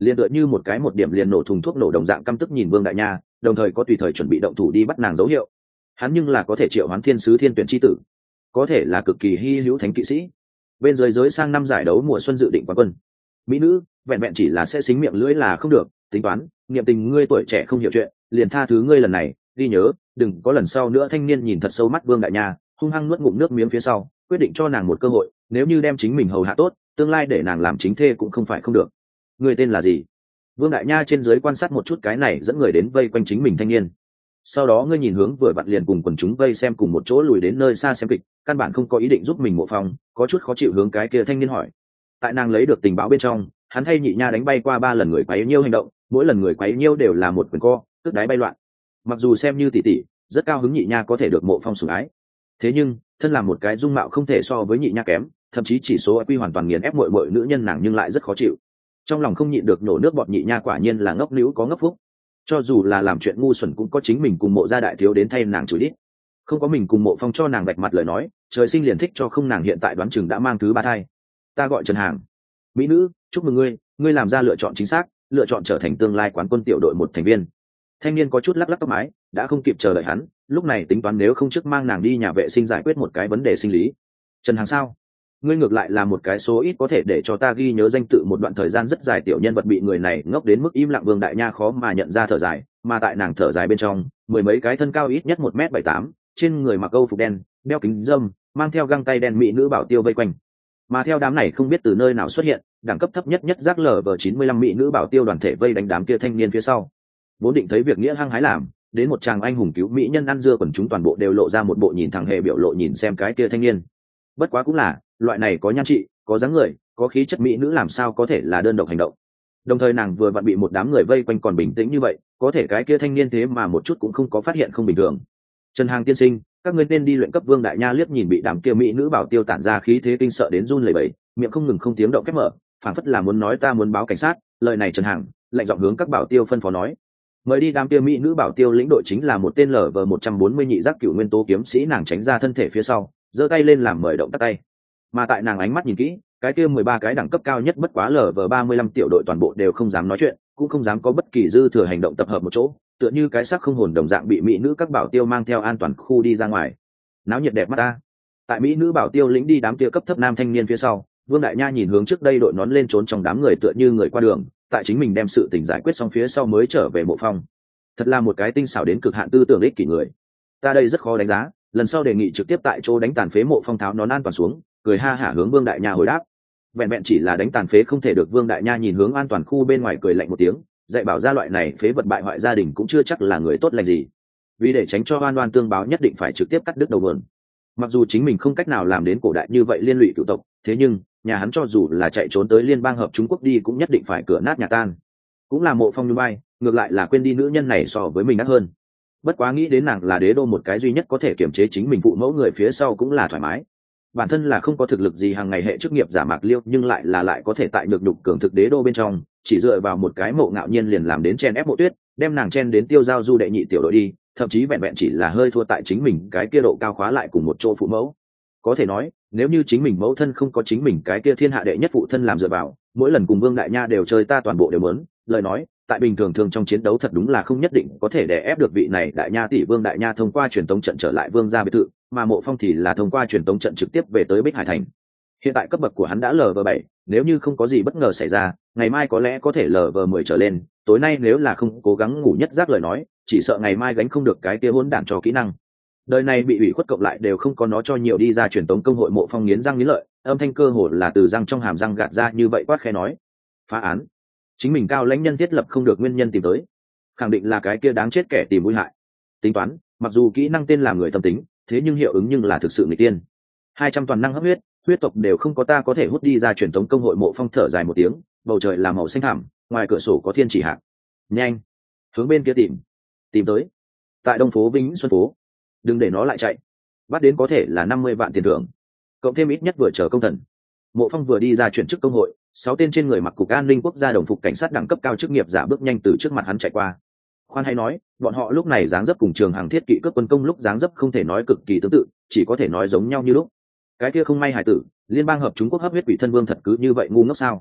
[SPEAKER 1] liền tựa như một cái một điểm liền nổ thùng thuốc nổ đồng dạng căm tức nhìn Vương Đại Nha, đồng thời có tùy thời chuẩn bị động thủ đi bắt nàng dấu hiệu. Hắn nhưng là có thể triệu hoán thiên sứ thiên tuyển chi tử, có thể là cực kỳ hy hữu thánh kỵ sĩ. Bên dưới giới sang năm giải đấu mùa xuân dự định quán quân, mỹ nữ vẹn vẹn chỉ là sẽ xính miệng lưỡi là không được, tính toán niệm tình ngươi tuổi trẻ không hiểu chuyện, liền tha thứ ngươi lần này, ghi nhớ đừng có lần sau nữa. Thanh niên nhìn thật sâu mắt Vương Đại Nha, hung hăng nuốt ngụm nước miếng phía sau, quyết định cho nàng một cơ hội, nếu như đem chính mình hầu hạ tốt, tương lai để nàng làm chính thê cũng không phải không được. Ngươi tên là gì? Vương Đại Nha trên dưới quan sát một chút cái này dẫn người đến vây quanh chính mình thanh niên. Sau đó ngươi nhìn hướng vừa vặn liền cùng quần chúng vây xem cùng một chỗ lùi đến nơi xa xem kịch, căn bản không có ý định giúp mình Mộ Phong, có chút khó chịu hướng cái kia thanh niên hỏi. Tại nàng lấy được tình báo bên trong, hắn thay nhị nha đánh bay qua 3 lần người quấy nhiêu hành động, mỗi lần người quấy nhiêu đều là một quyền co, tức đáy bay loạn. Mặc dù xem như tỷ tỷ, rất cao hứng nhị nha có thể được Mộ Phong sủng ái. Thế nhưng, thân là một cái dung mạo không thể so với nhị nha kém, thậm chí chỉ số IQ hoàn toàn nghiền ép muội nữ nhân nàng nhưng lại rất khó chịu. Trong lòng không nhịn được nổ nước bọt, nhị nha quả nhiên là ngốc níu có ngốc phúc. Cho dù là làm chuyện ngu xuẩn cũng có chính mình cùng Mộ gia đại thiếu đến thay nàng chửi đít. Không có mình cùng Mộ Phong cho nàng vạch mặt lời nói, trời sinh liền thích cho không, nàng hiện tại đoán chừng đã mang thứ 3 thai. Ta gọi Trần Hàng. Mỹ nữ, chúc mừng ngươi, ngươi làm ra lựa chọn chính xác, lựa chọn trở thành tương lai quán quân tiểu đội một thành viên. Thanh niên có chút lắc lắc tóc mái, đã không kịp chờ đợi hắn, lúc này tính toán nếu không trước mang nàng đi nhà vệ sinh giải quyết một cái vấn đề sinh lý. Trần Hàng sao? Ngươi ngược lại là một cái số ít có thể để cho ta ghi nhớ danh tự một đoạn thời gian rất dài tiểu nhân vật bị người này ngốc đến mức im lặng. Vương Đại Nha khó mà nhận ra thở dài, mà tại nàng thở dài bên trong, 10 mấy cái thân cao ít nhất 1m78, trên người mặc âu phục đen, đeo kính râm, mang theo găng tay đen mỹ nữ bảo tiêu vây quanh. Mà theo đám này không biết từ nơi nào xuất hiện, đẳng cấp thấp nhất giác LV95 mỹ nữ bảo tiêu đoàn thể vây đánh đám kia thanh niên phía sau. Vốn định thấy việc nghĩa hăng hái làm, đến một chàng anh hùng cứu mỹ nhân ăn dưa, quần chúng toàn bộ đều lộ ra một bộ nhìn thẳng hề biểu lộ nhìn xem cái kia thanh niên. Bất quá cũng là, loại này có nhan trị, có dáng người, có khí chất mỹ nữ làm sao có thể là đơn độc hành động. Đồng thời nàng vừa vặn bị một đám người vây quanh còn bình tĩnh như vậy, có thể cái kia thanh niên thế mà một chút cũng không có phát hiện không bình thường. Trần Hàng tiên sinh, các ngươi nên đi luyện cấp. Vương Đại Nha liếc nhìn bị đám kia mỹ nữ bảo tiêu tản ra khí thế kinh sợ đến run lẩy bẩy, miệng không ngừng không tiếng động khép mở, phảng phất là muốn nói ta muốn báo cảnh sát. Lời này Trần Hàng lạnh giọng hướng các bảo tiêu phân phó nói. Mời đi. Đám kia mỹ nữ bảo tiêu lĩnh đội chính là một tên LV140 nhị giác cửu nguyên tố kiếm sĩ, nàng tránh ra thân thể phía sau, giơ tay lên làm mời động tắt tay. Mà tại nàng ánh mắt nhìn kỹ, cái kia 13 cái đẳng cấp cao nhất bất quá LV35 tiểu đội toàn bộ đều không dám nói chuyện, cũng không dám có bất kỳ dư thừa hành động tập hợp một chỗ, tựa như cái xác không hồn đồng dạng bị mỹ nữ các bảo tiêu mang theo an toàn khu đi ra ngoài. Náo nhiệt đẹp mắt ta. Tại mỹ nữ bảo tiêu lĩnh đi đám kia cấp thấp nam thanh niên phía sau, Vương Đại Nha nhìn hướng trước đây đội nón lên trốn trong đám người tựa như người qua đường, tại chính mình đem sự tình giải quyết xong phía sau mới trở về Mộ Phong. Thật là một cái tinh xảo đến cực hạn tư tưởng ích kỷ người. Ta đây rất khó đánh giá, lần sau đề nghị trực tiếp tại chỗ đánh tàn phế Mộ Phong tháo nón an toàn xuống, cười ha hả hướng Vương Đại Nha hồi đáp. Vẹn vẹn chỉ là đánh tàn phế không thể được. Vương Đại Nha nhìn hướng an toàn khu bên ngoài cười lạnh một tiếng, dạy bảo ra loại này phế vật bại hoại gia đình cũng chưa chắc là người tốt lành gì. Vì để tránh cho oan oan tương báo nhất định phải trực tiếp cắt đứt đầu nguồn. Mặc dù chính mình không cách nào làm đến cổ đại như vậy liên lụy cựu tộc, thế nhưng nhà hắn cho dù là chạy trốn tới liên bang hợp Trung Quốc đi cũng nhất định phải cửa nát nhà tan. Cũng là Mộ Phong như bay, ngược lại là quên đi nữ nhân này so với mình ác hơn. Bất quá nghĩ đến nàng là đế đô một cái duy nhất có thể kiểm chế chính mình phụ mẫu người phía sau cũng là thoải mái. Bản thân là không có thực lực gì, hàng ngày hệ chức nghiệp giả Mạc Liêu nhưng lại có thể tại được nhục cường thực đế đô bên trong, chỉ dựa vào một cái Mộ Ngạo Nhiên liền làm đến chen ép Mộ Tuyết, đem nàng chen đến tiêu giao du đệ nhị tiểu đội đi, thậm chí vẹn vẹn chỉ là hơi thua tại chính mình cái kia độ cao khóa lại cùng một chỗ phụ mẫu. Có thể nói, nếu như chính mình mẫu thân không có chính mình cái kia thiên hạ đệ nhất phụ thân làm dựa vào, mỗi lần cùng Vương Đại Nha đều chơi ta toàn bộ đều muốn, lời nói, tại bình thường thường trong chiến đấu thật đúng là không nhất định có thể đè ép được vị này Đại Nha tỷ. Vương Đại Nha thông qua truyền tống trận trở lại Vương gia biệt thự, mà Mộ Phong thì là thông qua truyền tống trận trực tiếp về tới Bích Hải thành. Hiện tại cấp bậc của hắn đã LV7, nếu như không có gì bất ngờ xảy ra, ngày mai có lẽ có thể LV10 trở lên, tối nay nếu là không cố gắng ngủ nhất giác lời nói, chỉ sợ ngày mai gánh không được cái kia hỗn đản cho kỹ năng. Đời này bị ủy khuất cộng lại đều không có nó cho nhiều đi ra truyền tống công hội. Mộ Phong nghiến răng nghiến lợi, âm thanh cơ hồ là từ răng trong hàm răng gạt ra như vậy quát khẽ nói: phá án. Chính mình cao lãnh nhân thiết lập không được nguyên nhân tìm tới, khẳng định là cái kia đáng chết kẻ tìm mũi hại. Tính toán, mặc dù kỹ năng tên là người tâm tính, thế nhưng hiệu ứng nhưng là thực sự người tiên. 200 toàn năng hấp huyết, huyết tộc đều không có ta có thể hút đi ra truyền tống công hội. Mộ Phong thở dài một tiếng, bầu trời là màu xanh thẳm, ngoài cửa sổ có thiên chỉ hạc. Nhanh, hướng bên kia tìm tới. Tại Đông phố Vĩnh Xuân phố, đừng để nó lại chạy, bắt đến có thể là 50 vạn tiền thưởng, cộng thêm ít nhất vừa chờ công thần. Mộ Phong vừa đi ra chuyển chức công hội, 6 tên trên người mặc cục an ninh quốc gia đồng phục cảnh sát đẳng cấp cao chức nghiệp giả bước nhanh từ trước mặt hắn chạy qua. Khoan hay nói, bọn họ lúc này dáng dấp cùng Trường Hàng thiết kỵ cướp quân công lúc dáng dấp không thể nói cực kỳ tương tự, chỉ có thể nói giống nhau như lúc. Cái kia không may hải tử, liên bang hợp Trung Quốc hấp huyết quỷ thân vương thật cứ như vậy ngu ngốc sao?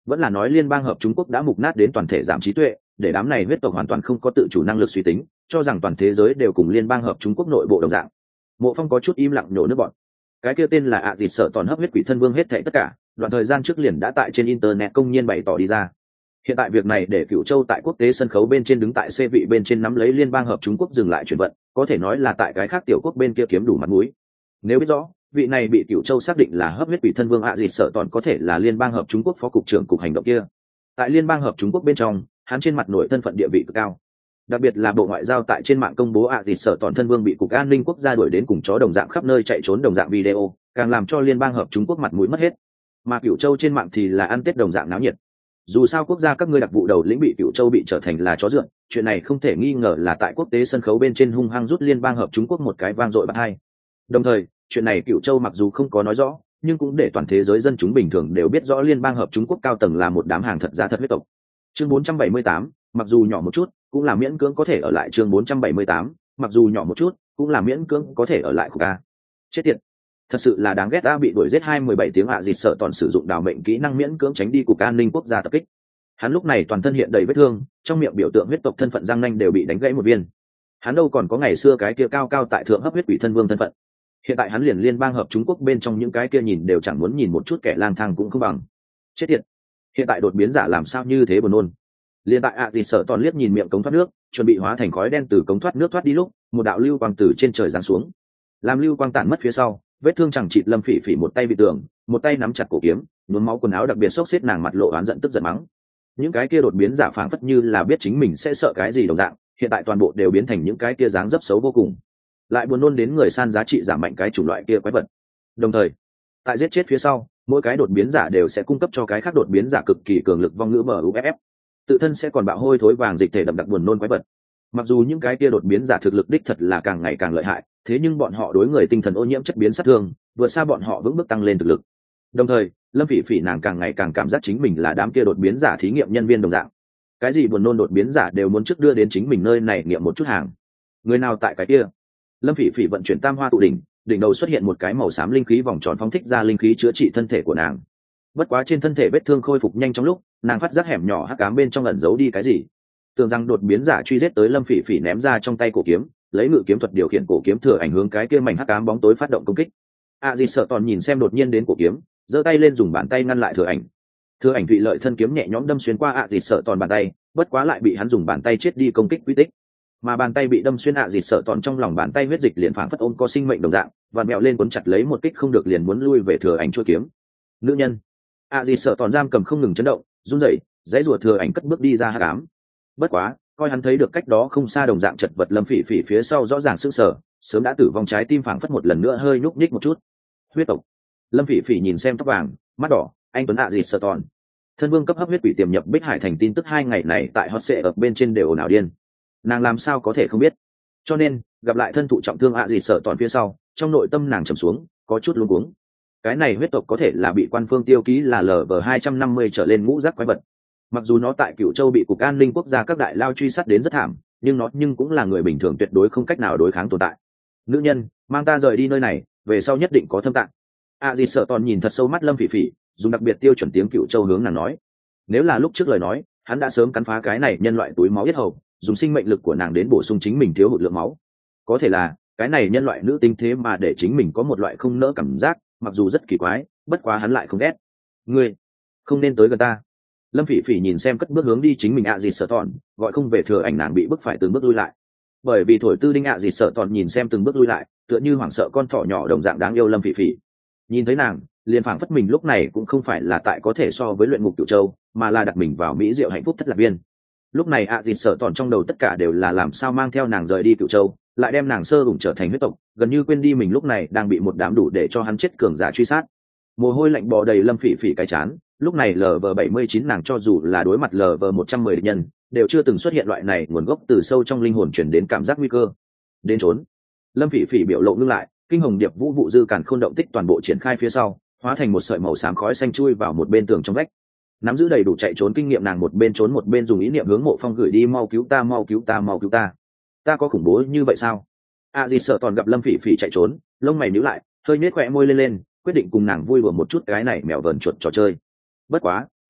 [SPEAKER 1] vẫn là nói liên bang hợp Trung Quốc đã mục nát đến toàn thể giảm trí tuệ, để đám này huyết tộc hoàn toàn không có tự chủ năng lực suy tính, cho rằng toàn thế giới đều cùng liên bang hợp Trung Quốc nội bộ đồng dạng. Mộ Phong có chút im lặng nhổ nước bọt. Cái kia tên là ạ thịt sợ toàn hấp huyết quỷ thân vương hết thảy tất cả, đoạn thời gian trước liền đã tại trên internet công nhiên bày tỏ đi ra. Hiện tại việc này để Cửu Châu tại quốc tế sân khấu bên trên đứng tại C vị bên trên nắm lấy liên bang hợp Trung Quốc dừng lại chuyển vận, có thể nói là tại cái khác tiểu quốc bên kia kiếm đủ mặt mũi. Nếu biết rõ vị này bị Cửu Châu xác định là hấp huyết quỷ thân vương ạ thịt sợ toàn có thể là liên bang hợp Trung Quốc phó cục trưởng cục hành động kia. Tại liên bang hợp Trung Quốc bên trong, hắn trên mặt nội thân phận địa vị cực cao, đặc biệt là bộ ngoại giao tại trên mạng công bố ạ thịt sợ toàn thân vương bị cục an ninh quốc gia đuổi đến cùng chó đồng dạng khắp nơi chạy trốn đồng dạng video, càng làm cho liên bang hợp Trung Quốc mặt mũi mất hết. Mà Cửu Châu trên mạng thì là ăn tết đồng dạng náo nhiệt. Dù sao quốc gia các ngươi đặc vụ đầu lĩnh bị Cửu Châu bị trở thành là chó dượn, chuyện này không thể nghi ngờ là tại quốc tế sân khấu bên trên hung hăng rút liên bang hợp Trung Quốc một cái vang dội bạt hai. Đồng thời, chuyện này Cửu Châu mặc dù không có nói rõ, nhưng cũng để toàn thế giới dân chúng bình thường đều biết rõ liên bang hợp Trung Quốc cao tầng là một đám hàng thật giá thật huyết tộc. Chương 478, mặc dù nhỏ một chút, cũng là miễn cưỡng có thể ở lại. Chương 478, mặc dù nhỏ một chút, cũng là miễn cưỡng có thể ở lại khu ca. Chết tiệt, thật sự là đáng ghét. A bị đuổi giết 17 tiếng ạ dịt sợ toàn sử dụng đào mệnh kỹ năng miễn cưỡng tránh đi cục an ninh quốc gia tập kích. Hắn lúc này toàn thân hiện đầy vết thương, trong miệng biểu tượng huyết tộc thân phận răng nanh đều bị đánh gãy một viên. Hắn đâu còn có ngày xưa cái kia cao cao tại thượng hấp huyết quỷ thân vương thân phận. Hiện tại hắn liền liên bang hợp Trung Quốc bên trong những cái kia nhìn đều chẳng muốn nhìn một chút, kẻ lang thang cũng không bằng. Chết tiệt, hiện tại đột biến giả làm sao như thế buồn nôn. Liên tại ạ thì sợ toàn liếc nhìn miệng cống thoát nước, chuẩn bị hóa thành khói đen từ cống thoát nước thoát đi lúc, một đạo lưu quang từ trên trời giáng xuống. Làm lưu quang tản mất phía sau, vết thương chẳng chịt Lâm Phỉ Phỉ một tay bị tường, một tay nắm chặt cổ kiếm, nhuốm máu quần áo đặc biệt xốc xếp, nàng mặt lộ oán giận tức giận mắng. Những cái kia đột biến giả phảng phất như là biết chính mình sẽ sợ cái gì đồng dạng, hiện tại toàn bộ đều biến thành những cái kia dáng dấp xấu vô cùng, lại buồn nôn đến người san giá trị giảm mạnh cái chủng loại kia quái vật. Đồng thời, tại giết chết phía sau, mỗi cái đột biến giả đều sẽ cung cấp cho cái khác đột biến giả cực kỳ cường lực vong ngữ MUFF, tự thân sẽ còn bạo hôi thối vàng dịch thể đậm đặc buồn nôn quái vật. Mặc dù những cái kia đột biến giả thực lực đích thật là càng ngày càng lợi hại, thế nhưng bọn họ đối người tinh thần ô nhiễm chất biến sát thương vượt xa bọn họ vững bước tăng lên thực lực. Đồng thời, Lâm Phỉ Phỉ nàng càng ngày càng cảm giác chính mình là đám kia đột biến giả thí nghiệm nhân viên đồng dạng, cái gì buồn nôn đột biến giả đều muốn trước đưa đến chính mình nơi này nghiệm một chút hàng. Người nào tại cái kia? Lâm Phỉ Phỉ vận chuyển tam hoa tụ đỉnh, đỉnh đầu xuất hiện một cái màu xám linh khí vòng tròn phóng thích ra linh khí chữa trị thân thể của nàng. Bất quá trên thân thể vết thương khôi phục nhanh trong lúc, nàng phát giác hẻm nhỏ hắc ám bên trong ẩn giấu đi cái gì. Tưởng rằng đột biến giả truy giết tới, Lâm Phỉ Phỉ ném ra trong tay cổ kiếm, lấy ngự kiếm thuật điều khiển cổ kiếm thừa ảnh hướng cái kia mảnh hắc ám bóng tối phát động công kích. Dì sợ toàn nhìn xem đột nhiên đến cổ kiếm, giơ tay lên dùng bàn tay ngăn lại thừa ảnh. Thừa ảnh thụy lợi thân kiếm nhẹ nhõm đâm xuyên qua Dì sợ toàn bàn tay, bất quá lại bị hắn dùng bàn tay chết đi công kích quy tích. Mà bàn tay bị đâm xuyên Dì sợ toàn trong lòng bàn tay huyết dịch liền phảng phất ôm có sinh mệnh đồng dạng, vặn mèo lên cuốn chặt lấy một kích không được liền muốn lui về thừa ảnh chuôi kiếm. Nữ nhân. Dì sợ toàn giam cầm không ngừng chấn động, run rẩy, dãy rùa thừa ảnh cất bước đi ra hắc ám. Bất quá, coi hắn thấy được cách đó không xa đồng dạng chật vật Lâm Phỉ Phỉ phía sau rõ ràng sững sờ, sớm đã tử vong trái tim phảng phất một lần nữa hơi nhúc nhích một chút. Huyết tộc. Lâm Phỉ Phỉ nhìn xem tóc vàng, mắt đỏ, anh tuấn Dì sợ toàn. Thân vương cấp hấp huyết quỷ tiềm nhập Bích Hải thành tin tức 2 ngày này tại hot search ở bên trên đều ồn ào điên. Nàng làm sao có thể không biết? Cho nên, gặp lại thân thụ trọng thương Dì sợ toàn phía sau, trong nội tâm nàng trầm xuống, có chút luống cuống. Cái này huyết tộc có thể là bị quan phương tiêu ký là LV250 trở lên ngũ giác quái vật. Mặc dù nó tại Cửu Châu bị cục an ninh quốc gia các đại lao truy sát đến rất thảm, nhưng nó cũng là người bình thường tuyệt đối không cách nào đối kháng tồn tại. Nữ nhân, mang ta rời đi nơi này, về sau nhất định có thâm tạng. Dì sợ toàn nhìn thật sâu mắt Lâm Phỉ Phỉ, dùng đặc biệt tiêu chuẩn tiếng Cửu Châu hướng nàng nói. Nếu là lúc trước lời nói, hắn đã sớm cắn phá cái này nhân loại túi máu yết hầu, dùng sinh mệnh lực của nàng đến bổ sung chính mình thiếu hụt lượng máu. Có thể là cái này nhân loại nữ tính thế mà để chính mình có một loại không nỡ cảm giác, mặc dù rất kỳ quái, bất quá hắn lại không ghét. Ngươi không nên tới gần ta. Lâm Phỉ Phỉ nhìn xem cất bước hướng đi chính mình Dì sợ toàn, gọi không về thừa ảnh, nàng bị bức phải từng bước lui lại. Bởi vì thổi tư đinh Dì sợ toàn nhìn xem từng bước lui lại, tựa như hoảng sợ con thỏ nhỏ đồng dạng đáng yêu. Lâm Phỉ Phỉ nhìn thấy nàng, liền phảng phất mình lúc này cũng không phải là tại có thể so với luyện ngục Cửu Châu, mà là đặt mình vào mỹ diệu hạnh phúc thất lạc viên. Lúc này Dì sợ toàn trong đầu tất cả đều là làm sao mang theo nàng rời đi Cửu Châu, lại đem nàng sơ ủng trở thành huyết tộc, gần như quên đi mình lúc này đang bị một đám đủ để cho hắn chết cường giả truy sát. Mồ hôi lạnh bò đầy Lâm Phỉ Phỉ cái chán, lúc này LV79 nàng cho dù là đối mặt LV110 địch nhân, đều chưa từng xuất hiện loại này nguồn gốc từ sâu trong linh hồn truyền đến cảm giác nguy cơ. Đến trốn. Lâm Phỉ Phỉ biểu lộ ngưng lại, kinh hồng điệp vũ vụ dư càn khôn động tích toàn bộ triển khai phía sau, hóa thành một sợi màu xám khói xanh chui vào một bên tường trong vách. Nắm giữ đầy đủ chạy trốn kinh nghiệm, nàng một bên trốn một bên dùng ý niệm hướng Mộ Phong gửi đi, mau cứu ta, mau cứu ta, mau cứu ta. Ta có khủng bố như vậy sao? Dì sợ toàn gặp Lâm Phỉ Phỉ chạy trốn, lông mày nhíu lại, hơi nhếch khóe môi lên, quyết định cùng nàng vui đùa một chút cái này mèo vờn chuột trò chơi. Bất quá,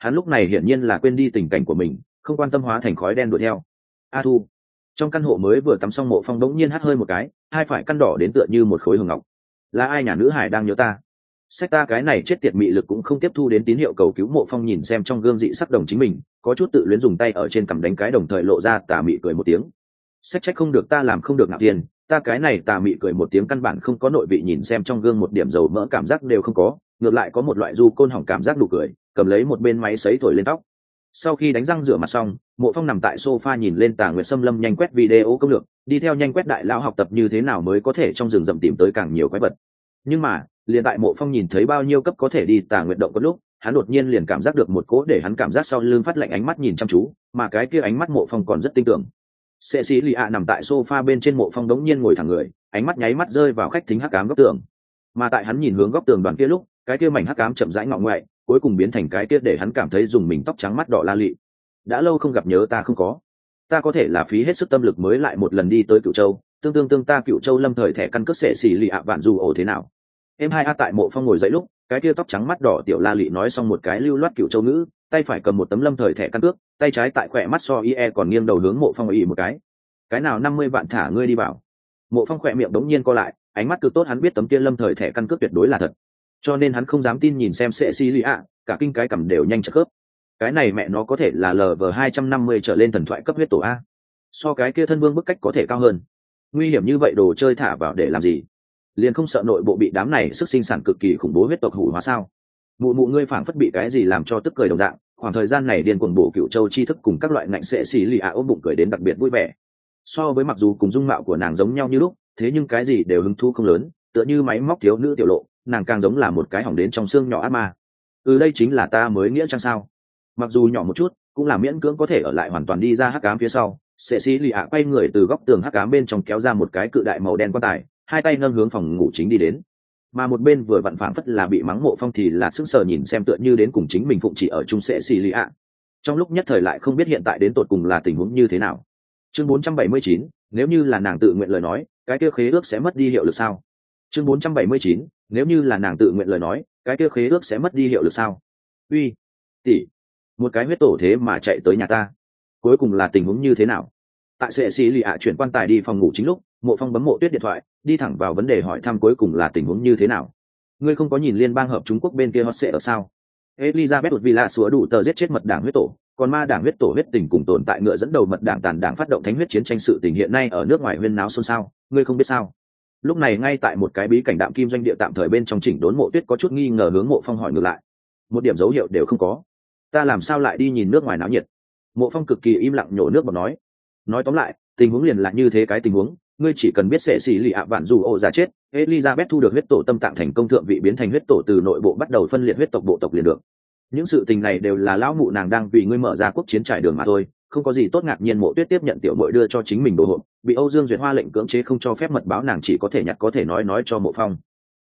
[SPEAKER 1] Hắn lúc này hiển nhiên là quên đi tình cảnh của mình, không quan tâm hóa thành khói đen đuổi theo. A Thu. Trong căn hộ mới vừa tắm xong, Mộ Phong đống nhiên hắt hơi một cái, hai phải căn đỏ đến tựa như một khối hồng ngọc. Là ai nhà nữ hải đang nhớ ta? Sách ta cái này chết tiệt mị lực cũng không tiếp thu đến tín hiệu cầu cứu. Mộ Phong nhìn xem trong gương dị sắc đồng chính mình, có chút tự luyến, dùng tay ở trên cằm đánh cái, đồng thời lộ ra tà mị cười một tiếng. Sách trách không được ta làm không được Ngạo Thiên, ta cái này tà mị cười một tiếng căn bản không có nội vị, nhìn xem trong gương một điểm dầu mỡ cảm giác đều không có, ngược lại có một loại du côn hỏng cảm giác nụ cười, cầm lấy một bên máy sấy thổi lên tóc. Sau khi đánh răng rửa mặt xong, Mộ Phong nằm tại sofa nhìn lên Tà Nguyệt Sâm Lâm nhanh quét video công lược, đi theo nhanh quét đại lão học tập như thế nào mới có thể trong rừng rậm tìm tới càng nhiều quái vật. Nhưng mà, liền tại Mộ Phong nhìn thấy bao nhiêu cấp có thể đi Tà Nguyệt động có lúc, hắn đột nhiên liền cảm giác được một cỗ để hắn cảm giác sau lưng phát lạnh ánh mắt nhìn chăm chú, mà cái kia ánh mắt Mộ Phong còn rất tinh tưởng. Cecilia nằm tại sofa bên trên, Mộ Phong đống nhiên ngồi thẳng người, ánh mắt nháy mắt rơi vào khách thính hắc ám góc tường. Mà tại hắn nhìn hướng góc tường đoàn kia lúc, cái kia mảnh hắc ám chậm rãi ngọ ngoại, cuối cùng biến thành cái kia để hắn cảm thấy dùng mình tóc trắng mắt đỏ la lị. Đã lâu không gặp, nhớ ta không có? Ta có thể là phí hết sức tâm lực mới lại một lần đi tới Cửu Châu, tương ta Cửu Châu lâm thời thẻ căn cước Cecilia vạn dù ổ thế nào? Em hai a. Tại Mộ Phong ngồi dậy lúc, cái kia tóc trắng mắt đỏ tiểu la lị nói xong một cái lưu loát Cửu Châu ngữ, tay phải cầm một tấm lâm thời thẻ căn cước, tay trái tại khỏe mắt so ie còn nghiêng đầu hướng Mộ Phong ý một cái nào 50 vạn thả ngươi đi bảo. Mộ Phong khỏe miệng đống nhiên co lại, ánh mắt cực tốt, hắn biết tấm kia lâm thời thẻ căn cước tuyệt đối là thật, cho nên hắn không dám tin nhìn xem Cecilia, cả kinh cái cầm đều nhanh chật khớp. Cái này mẹ nó có thể là LV250 trở lên thần thoại cấp huyết tổ a, so cái kia thân vương bức cách có thể cao hơn. Nguy hiểm như vậy đồ chơi thả vào để làm gì? Liền không sợ nội bộ bị đám này sức sinh sản cực kỳ khủng bố huyết tộc hủ hóa sao? Mụ ngươi phảng phất bị cái gì làm cho tức cười đồng dạng, khoảng thời gian này điên cuồng bổ Cửu Châu tri thức cùng các loại ngạnh Cecilia ôm bụng cười đến đặc biệt vui vẻ. So với mặc dù cùng dung mạo của nàng giống nhau như lúc, thế nhưng cái gì đều hứng thú không lớn, tựa như máy móc thiếu nữ tiểu lộ, nàng càng giống là một cái hỏng đến trong xương nhỏ ác ma. Đây chính là ta mới nghĩa chăng sao? Mặc dù nhỏ một chút, cũng là miễn cưỡng có thể ở lại hoàn toàn đi ra hắc ám phía sau. Cecilia quay người từ góc tường hắc ám bên trong kéo ra một cái cự đại màu đen quan tài, hai tay nâng hướng phòng ngủ chính đi đến. Mà một bên vừa vặn phảng phất là bị mắng Mộ Phong thì là sững sờ nhìn xem, tựa như đến cùng chính mình phụng chỉ ở chung Cecilia. Trong lúc nhất thời lại không biết hiện tại đến tột cùng là tình huống như thế nào. Chương 479, nếu như là nàng tự nguyện lời nói, cái kia khế ước sẽ mất đi hiệu lực sao? Chương 479, nếu như là nàng tự nguyện lời nói, cái kia khế ước sẽ mất đi hiệu lực sao? Uy, tỷ, một cái huyết tổ thế mà chạy tới nhà ta, cuối cùng là tình huống như thế nào? Tại Cecilia chuyển quan tài đi phòng ngủ chính lúc, Mộ Phong bấm Mộ Tuyết điện thoại, đi thẳng vào vấn đề hỏi thăm cuối cùng là tình huống như thế nào. Ngươi không có nhìn liên bang hợp Trung Quốc bên kia hot sẽ ở sao? Elizabeth Villa sủa đủ tờ giết chết mật đảng huyết tổ, còn ma đảng huyết tổ huyết tình cùng tồn tại ngựa dẫn đầu mật đảng tàn đảng phát động thánh huyết chiến tranh, sự tình hiện nay ở nước ngoài huyên náo xôn xao, ngươi không biết sao? Lúc này ngay tại một cái bí cảnh đạm kim doanh địa tạm thời bên trong chỉnh đốn, Mộ Tuyết có chút nghi ngờ hướng Mộ Phong hỏi ngược lại. Một điểm dấu hiệu đều không có, ta làm sao lại đi nhìn nước ngoài náo nhiệt? Mộ Phong cực kỳ im lặng nhổ nước bọt nói tóm lại tình huống liền là như thế cái tình huống, ngươi chỉ cần biết sẽ xỉ lì ạ vạn dù ổ giả chết, Elizabeth thu được huyết tổ tâm tạng thành công thượng vị, biến thành huyết tổ, từ nội bộ bắt đầu phân liệt huyết tộc bộ tộc liền được. Những sự tình này đều là lão mụ nàng đang vì ngươi mở ra quốc chiến trải đường mà thôi, không có gì tốt ngạc nhiên. Mộ Tuyết tiếp nhận tiểu muội đưa cho chính mình đồ hộp, bị Âu Dương Duyệt Hoa lệnh cưỡng chế không cho phép mật báo, nàng chỉ có thể nhặt có thể nói cho Mộ Phong.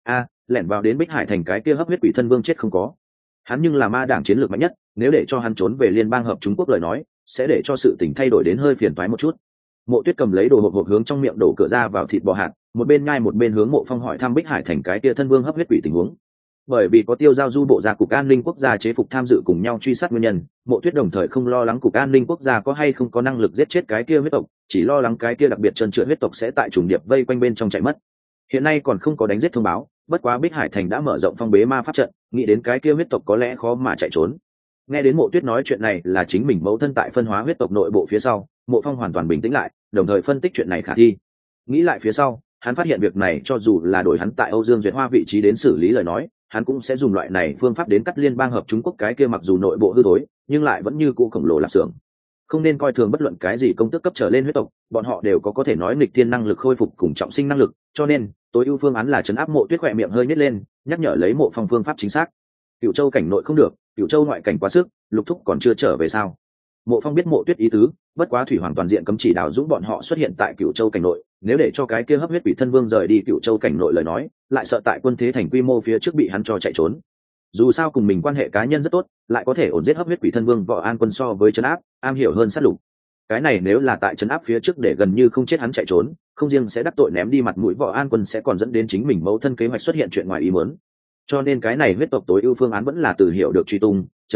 [SPEAKER 1] Lẻn vào đến Bích Hải thành cái kia hấp huyết quỷ thân vương chết không có, hắn nhưng là ma đảng chiến lược mạnh nhất, nếu để cho hắn trốn về liên bang hợp Trung Quốc lời nói, sẽ để cho sự tình thay đổi đến hơi phiền toái một chút. Mộ Tuyết cầm lấy đồ hộp hướng trong miệng đổ cửa ra vào thịt bò hạt, một bên nhai một bên hướng Mộ Phong hỏi thăm Bích Hải thành cái kia thân vương hấp huyết quỷ tình huống. Bởi vì có Tiêu Giao Du bộ gia cục an ninh quốc gia chế phục tham dự cùng nhau truy sát nguyên nhân, Mộ Tuyết đồng thời không lo lắng cục an ninh quốc gia có hay không có năng lực giết chết cái kia huyết tộc, chỉ lo lắng cái kia đặc biệt trơn trượt huyết tộc sẽ tại trùng điệp vây quanh bên trong chạy mất. Hiện nay còn không có đánh giết thông báo, bất quá Bích Hải thành đã mở rộng phong bế ma pháp trận, nghĩ đến cái kia huyết tộc có lẽ khó mà chạy trốn. Nghe đến Mộ Tuyết nói chuyện này là chính mình mẫu thân tại phân hóa huyết tộc nội bộ phía sau, Mộ Phong hoàn toàn bình tĩnh lại, đồng thời phân tích chuyện này khả thi. Nghĩ lại phía sau, hắn phát hiện việc này cho dù là đổi hắn tại Âu Dương Duyệt Hoa vị trí đến xử lý lời nói, hắn cũng sẽ dùng loại này phương pháp đến cắt liên bang hợp Trung Quốc cái kia mặc dù nội bộ hư thối, nhưng lại vẫn như cũ khổng lồ lạp xưởng. Không nên coi thường bất luận cái gì công tước cấp trở lên huyết tộc, bọn họ đều có thể nói nghịch thiên năng lực khôi phục cùng trọng sinh năng lực, cho nên tối ưu phương án là trấn áp. Mộ Tuyết khỏe miệng hơi nhếch lên, nhắc nhở lấy Mộ Phong phương pháp chính xác. Cửu Châu cảnh nội không được, Cửu Châu ngoại cảnh quá sức, Lục Thúc còn chưa trở về sao? Mộ Phong biết Mộ Tuyết ý tứ, bất quá thủy hoàng toàn diện cấm chỉ Đào Dũng bọn họ xuất hiện tại Cửu Châu cảnh nội, nếu để cho cái kia hấp huyết quỷ thân vương rời đi Cửu Châu cảnh nội lời nói, lại sợ tại quân thế thành quy mô phía trước bị hắn cho chạy trốn. Dù sao cùng mình quan hệ cá nhân rất tốt, lại có thể ổn giết hấp huyết quỷ thân vương Võ An Quân so với trấn áp, am hiểu hơn sát lục. Cái này nếu là tại trấn áp phía trước để gần như không chết hắn chạy trốn, không riêng sẽ đắc tội ném đi mặt mũi Võ An Quân, sẽ còn dẫn đến chính mình mẫu thân kế hoạch xuất hiện chuyện ngoài ý muốn. Cho nên cái này huyết tộc tối ưu phương án vẫn là từ hiểu được truy tung, trấn áp,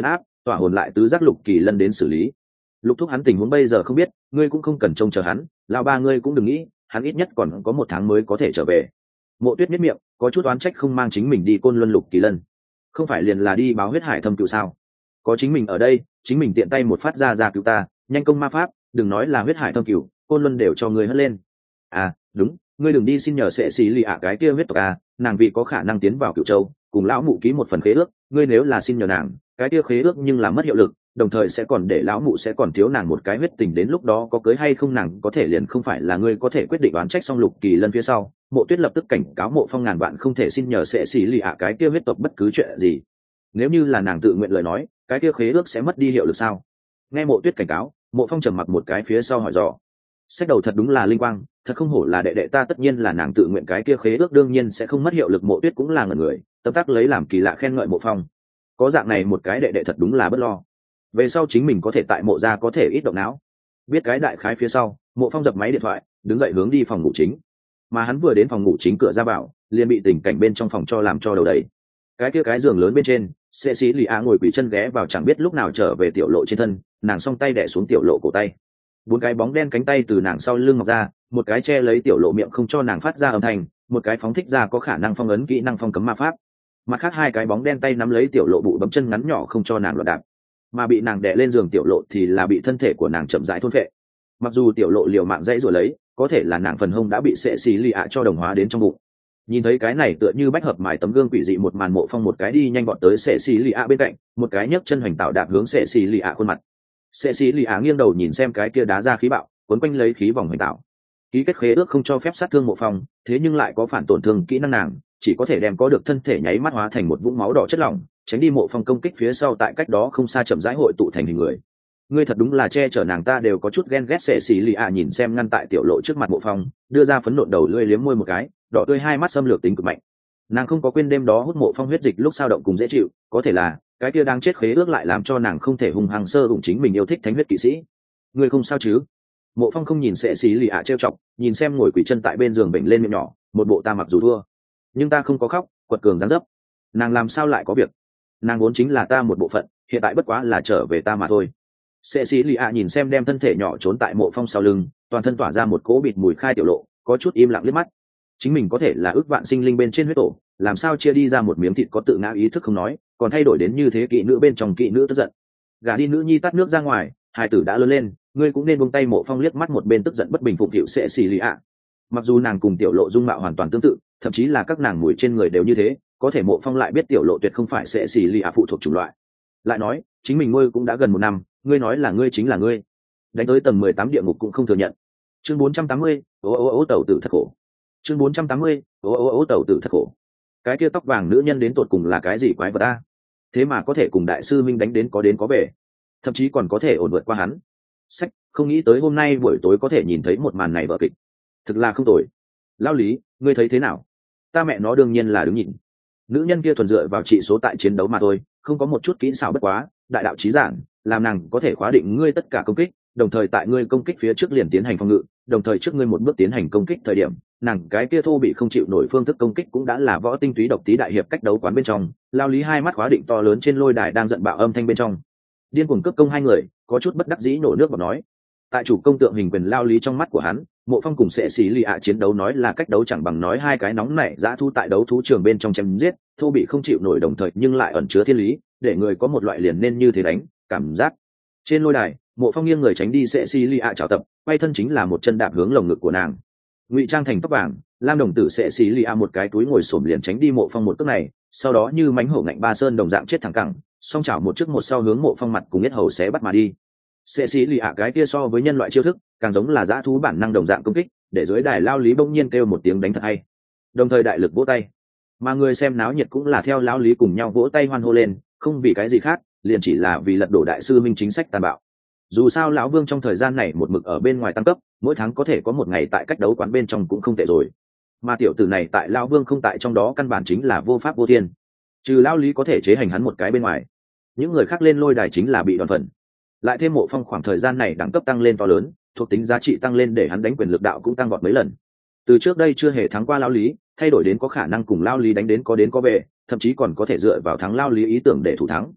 [SPEAKER 1] tỏa hồn lại tứ giác Lục Kỳ Lân đến xử lý. Lục thúc hắn tình huống bây giờ không biết, ngươi cũng không cần trông chờ hắn, lão ba ngươi cũng đừng nghĩ, hắn ít nhất còn có 1 tháng mới có thể trở về. Mộ Tuyết miết miệng, có chút oán trách không mang chính mình đi Côn Luân. Lục Kỳ Lân không phải liền là đi báo huyết hải thâm cựu sao? Có chính mình ở đây, chính mình tiện tay một phát ra cứu ta, nhanh công ma pháp, đừng nói là huyết hải thâm cựu, Côn Luân đều cho ngươi hất lên. À đúng, ngươi đừng đi xin nhờ Sệ Xí Lì ạ cái kia huyết tộc à, nàng vì có khả năng tiến vào Cựu Châu, cùng lão mụ ký một phần khế ước, ngươi nếu là xin nhờ nàng, cái kia khế ước nhưng là mất hiệu lực, đồng thời sẽ còn để lão mụ sẽ còn thiếu nàng một cái huyết tình, đến lúc đó có cưới hay không nàng có thể liền không phải là ngươi có thể quyết định. Đoán trách xong Lục Kỳ Lân phía sau, Mộ Tuyết lập tức cảnh cáo Mộ Phong ngàn vạn không thể xin nhờ Sệ Xí Lì ạ cái kia huyết tộc bất cứ chuyện gì. Nếu như là nàng tự nguyện lời nói, cái kia khế ước sẽ mất đi hiệu lực sao? Nghe Mộ Tuyết cảnh cáo, Mộ Phong trầm mặc một cái phía sau hỏi dò. Sách đầu thật đúng là linh quang, thật không hổ là đệ đệ ta, tất nhiên là nàng tự nguyện, cái kia khế ước đương nhiên sẽ không mất hiệu lực. Mộ Tuyết cũng là ngần người, tâm tác lấy làm kỳ lạ khen ngợi Mộ Phong. Có dạng này một cái đệ đệ thật đúng là bất lo, về sau chính mình có thể tại Mộ gia có thể ít động não. Biết cái đại khái phía sau, Mộ Phong dập máy điện thoại, đứng dậy hướng đi phòng ngủ chính. Mà hắn vừa đến phòng ngủ chính cửa ra vào, liền bị tình cảnh bên trong phòng cho làm cho đầu đầy. Cái kia cái giường lớn bên trên, Sệ Xí Lì A ngồi quỳ chân ghé vào, chẳng biết lúc nào trở về Tiểu Lộ trên thân, nàng song tay đè xuống Tiểu Lộ cổ tay. 4 cái bóng đen cánh tay từ nàng sau lưng mọc ra, một cái che lấy Tiểu Lộ miệng không cho nàng phát ra âm thanh, một cái phóng thích ra có khả năng phong ấn kỹ năng phong cấm ma pháp. Mặt khác 2 cái bóng đen tay nắm lấy Tiểu Lộ bụ bấm chân ngắn nhỏ không cho nàng loạn đạp. Mà bị nàng đè lên giường Tiểu Lộ thì là bị thân thể của nàng chậm rãi thôn phệ. Mặc dù Tiểu Lộ liều mạng dãy rồi lấy, có thể là nàng phần hông đã bị Sệ Xí Lì A cho đồng hóa đến trong bụng. Nhìn thấy cái này tựa như bách hợp mài tấm gương quỷ dị một màn, Mộ Phong một cái đi nhanh bọn tới Sệ Xí Lì A bên cạnh, một cái nhấc chân hoành tạo đạp hướng Sệ Xí Lì A khuôn mặt. Sệ Xí Lì A nghiêng đầu nhìn xem cái kia đá ra khí bạo, quấn quanh lấy khí vòng hoành tạo. Ký kết khế ước không cho phép sát thương Mộ Phong, thế nhưng lại có phản tổn thương kỹ năng nàng, chỉ có thể đem có được thân thể nháy mắt hóa thành một vũng máu đỏ chất lỏng, tránh đi Mộ Phong công kích phía sau, tại cách đó không xa chậm rãi hội tụ thành hình người. Ngươi thật đúng là che chở nàng, ta đều có chút ghen ghét. Sệ Xí Lì A nhìn xem ngăn tại Tiểu Lộ trước mặt Mộ Phong, đưa ra phấn nộn đầu lưỡi liếm môi một cái, đỏ tươi hai mắt xâm lược tính cực mạnh. Nàng không có quên đêm đó hút Mộ Phong huyết dịch lúc sao động cùng dễ chịu, có thể là cái kia đang chết khế ước lại làm cho nàng không thể hung hăng sơ dụng chính mình yêu thích thánh huyết kỵ sĩ. Ngươi không sao chứ? Mộ Phong không nhìn Sệ Xí Lì A trêu chọc, nhìn xem ngồi quỳ chân tại bên giường bệnh lên miệng nhỏ, một bộ ta mặc dù thua nhưng ta không có khóc, quật cường dáng dấp. Nàng làm sao lại có việc? Nàng vốn chính là ta một bộ phận, hiện tại bất quá là trở về ta mà thôi. Sệ Xí Lì A nhìn xem đem thân thể nhỏ trốn tại Mộ Phong sau lưng, toàn thân tỏa ra một cỗ bịt mùi khai Tiểu Lộ, có chút im lặng liếc mắt. Chính mình có thể là ước vạn sinh linh bên trên huyết tổ, làm sao chia đi ra một miếng thịt có tự ngã ý thức không nói, còn thay đổi đến như thế kỵ nữ bên trong kỵ nữ tức giận. Gả đi nữ nhi tắt nước ra ngoài, hai tử đã lớn lên, ngươi cũng nên buông tay. Mộ Phong liếc mắt một bên tức giận bất bình phụng phịu Sệ Xí Lì A. Mặc dù nàng cùng Tiểu Lộ dung mạo hoàn toàn tương tự, thậm chí là các nàng mùi trên người đều như thế, có thể Mộ Phong lại biết Tiểu Lộ tuyệt không phải Sệ Xí Lì A phụ thuộc chủng loại. Lại nói, chính mình nuôi cũng đã gần 1 năm, ngươi nói là ngươi chính là ngươi, đánh tới tầng 18 địa ngục cũng không thừa nhận. Chương 480, tẩu tử thật khổ. Chương 480, tẩu tử thật khổ. Cái kia tóc vàng nữ nhân đến tột cùng là cái gì quái vật a? Thế mà có thể cùng đại sư Minh đánh đến có về, thậm chí còn có thể ổn vượt qua hắn. Sách, không nghĩ tới hôm nay buổi tối có thể nhìn thấy một màn này vở kịch, thực là không tồi. Lão Lý, ngươi thấy thế nào? Ta mẹ nó đương nhiên là đứng nhìn. Nữ nhân kia thuần dựa vào trị số tại chiến đấu mà thôi, không có một chút kỹ xảo bất quá, đại đạo chí giản, làm nàng có thể khóa định ngươi tất cả công kích, đồng thời tại ngươi công kích phía trước liền tiến hành phòng ngự, đồng thời trước ngươi một bước tiến hành công kích thời điểm, nàng cái kia thô bị không chịu nổi phương thức công kích cũng đã là võ tinh túy độc tí đại hiệp cách đấu quán bên trong. Lao Lý hai mắt khóa định to lớn trên lôi đài đang giận bạo âm thanh bên trong. Điên cuồng cướp công hai người, có chút bất đắc dĩ nổ nước bọt nói. Tại chủ công tượng hình quyền Lao Lý trong mắt của hắn, Mộ Phong cùng Sệ Xí Lì A chiến đấu nói là cách đấu chẳng bằng nói hai cái nóng nảy dã thu tại đấu thú trường bên trong chém giết, thô bị không chịu nổi đồng thời nhưng lại ẩn chứa thiên lý, để người có một loại liền nên như thế đánh cảm giác. Trên lôi đài, Mộ Phong nghiêng người tránh đi Sệ Xí Lì A chào tập, quay thân chính là một chân đạp hướng lồng ngực của nàng. Ngụy trang thành tóc vàng, lam đồng tử Sệ Xí Lì A một cái túi ngồi xổm liền tránh đi Mộ Phong một cước này, sau đó như mánh hổ ngạnh ba sơn đồng dạng chết thẳng cẳng, song chảo một trước một sau hướng Mộ Phong mặt cùng yết hầu xé bắt mà đi. Sệ Xí Lì A cái kia so với nhân loại chiêu thức, càng giống là dã thú bản năng đồng dạng công kích, để dưới đài Lao Lý bỗng nhiên kêu một tiếng đánh thật hay, đồng thời đại lực vỗ tay. Mà người xem náo nhiệt cũng là theo Lao Lý cùng nhau vỗ tay hoan hô lên, không vì cái gì khác, liền chỉ là vì lật đổ đại sư Minh chính sách tàn bạo. Dù sao lão Vương trong thời gian này một mực ở bên ngoài tăng cấp, mỗi tháng có thể có một ngày tại cách đấu quán bên trong cũng không tệ rồi. Mà tiểu tử này tại lão Vương không tại trong đó căn bản chính là vô pháp vô thiên. Trừ Lão Lý có thể chế hành hắn một cái bên ngoài, những người khác lên lôi đài chính là bị đòn phần. Lại thêm Mộ Phong khoảng thời gian này đẳng cấp tăng lên to lớn, thuộc tính giá trị tăng lên để hắn đánh quyền lực đạo cũng tăng vọt mấy lần. Từ trước đây chưa hề thắng qua Lão Lý, thay đổi đến có khả năng cùng Lão Lý đánh đến có về, thậm chí còn có thể dựa vào thắng Lão Lý ý tưởng để thủ thắng.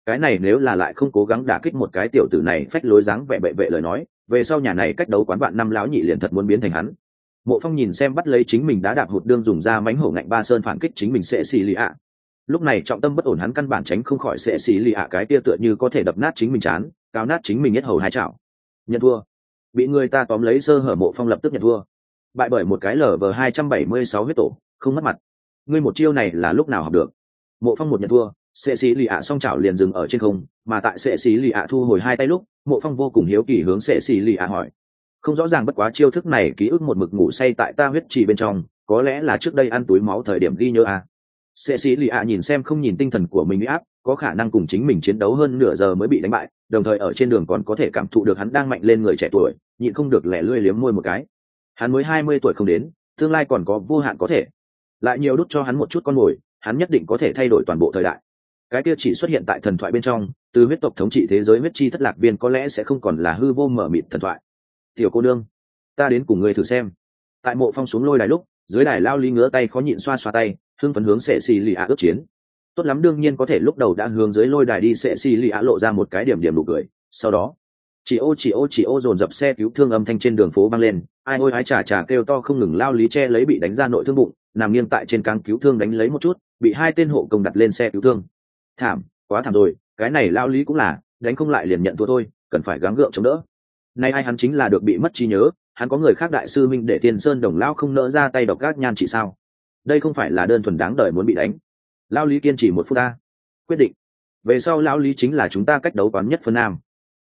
[SPEAKER 1] cái này nếu là lại không cố gắng đả kích một cái tiểu tử này phách lối dáng vẻ bệ vệ lời nói, về sau nhà này cách đấu quán vạn năm lão nhị liền thật muốn biến thành hắn. Mộ Phong nhìn xem bắt lấy chính mình đã đạp hụt đương dùng ra mánh hổ ngạnh ba sơn phản kích chính mình sẽ xì lì ạ. Lúc này trọng tâm bất ổn, hắn căn bản tránh không khỏi sẽ xì lì ạ cái tia tựa như có thể đập nát chính mình chán, cao nát chính mình nhất hầu hai chảo. Nhận thua. Bị người ta tóm lấy sơ hở, Mộ Phong lập tức nhận thua. Bại bởi một cái LV276 huyết tổ, không mất mặt. Ngươi một chiêu này là lúc nào học được? Mộ Phong một nhận thua, sẽ xì lì ạ song chảo liền dừng ở trên không, mà tại sẽ xì lì ạ thu hồi hai tay lúc, Mộ Phong vô cùng hiếu kỳ hướng sẽ xì lì ạ hỏi. Không rõ ràng, bất quá chiêu thức này ký ức một mực ngủ say tại ta huyết trì bên trong, có lẽ là trước đây ăn túi máu thời điểm ghi nhớ à. Sẽ xì lì ạ nhìn xem không nhìn tinh thần của mình uy áp, có khả năng cùng chính mình chiến đấu hơn nửa giờ mới bị đánh bại, đồng thời ở trên đường còn có thể cảm thụ được hắn đang mạnh lên người trẻ tuổi, nhịn không được lẻ lươi liếm môi một cái. Hắn mới 20 tuổi không đến, tương lai còn có vô hạn có thể. Lại nhiều đút cho hắn một chút con mồi, hắn nhất định có thể thay đổi toàn bộ thời đại. Cái kia chỉ xuất hiện tại thần thoại bên trong, từ huyết tộc thống trị thế giới huyết chi thất lạc viên có lẽ sẽ không còn là hư vô mở mịt thần thoại. Tiểu cô nương, ta đến cùng ngươi thử xem. Tại Mộ Phong xuống lôi đài lúc, dưới đài lao lý ngứa tay khó nhịn xoa xoa tay, hưng phấn hướng sẽ xì lì ạ ước chiến. Tốt lắm, đương nhiên có thể lúc đầu đã hướng dưới lôi đài đi, sẽ xì lì ạ lộ ra một cái điểm điểm nụ cười, sau đó chỉ ô dồn dập xe cứu thương âm thanh trên đường phố vang lên, ai ôi ái chà chà kêu to không ngừng. Lao lý che lấy bị đánh ra nội thương bụng, nằm nghiêng tại trên cáng cứu thương đánh lấy một chút, bị hai tên hộ công đặt lên xe cứu thương. Thảm, quá thảm rồi, cái này lao lý cũng là đánh không lại liền nhận thua thôi, cần phải gắng gượng chống đỡ. Nay ai hắn chính là được bị mất trí nhớ, hắn có người khác đại sư minh để Tiên Sơn Đồng lão không nỡ ra tay độc gác nhan chỉ sao? Đây không phải là đơn thuần đáng đời muốn bị đánh. Lao lý kiên trì một phút ta quyết định, về sau lão lý chính là chúng ta cách đấu toán nhất phân nam.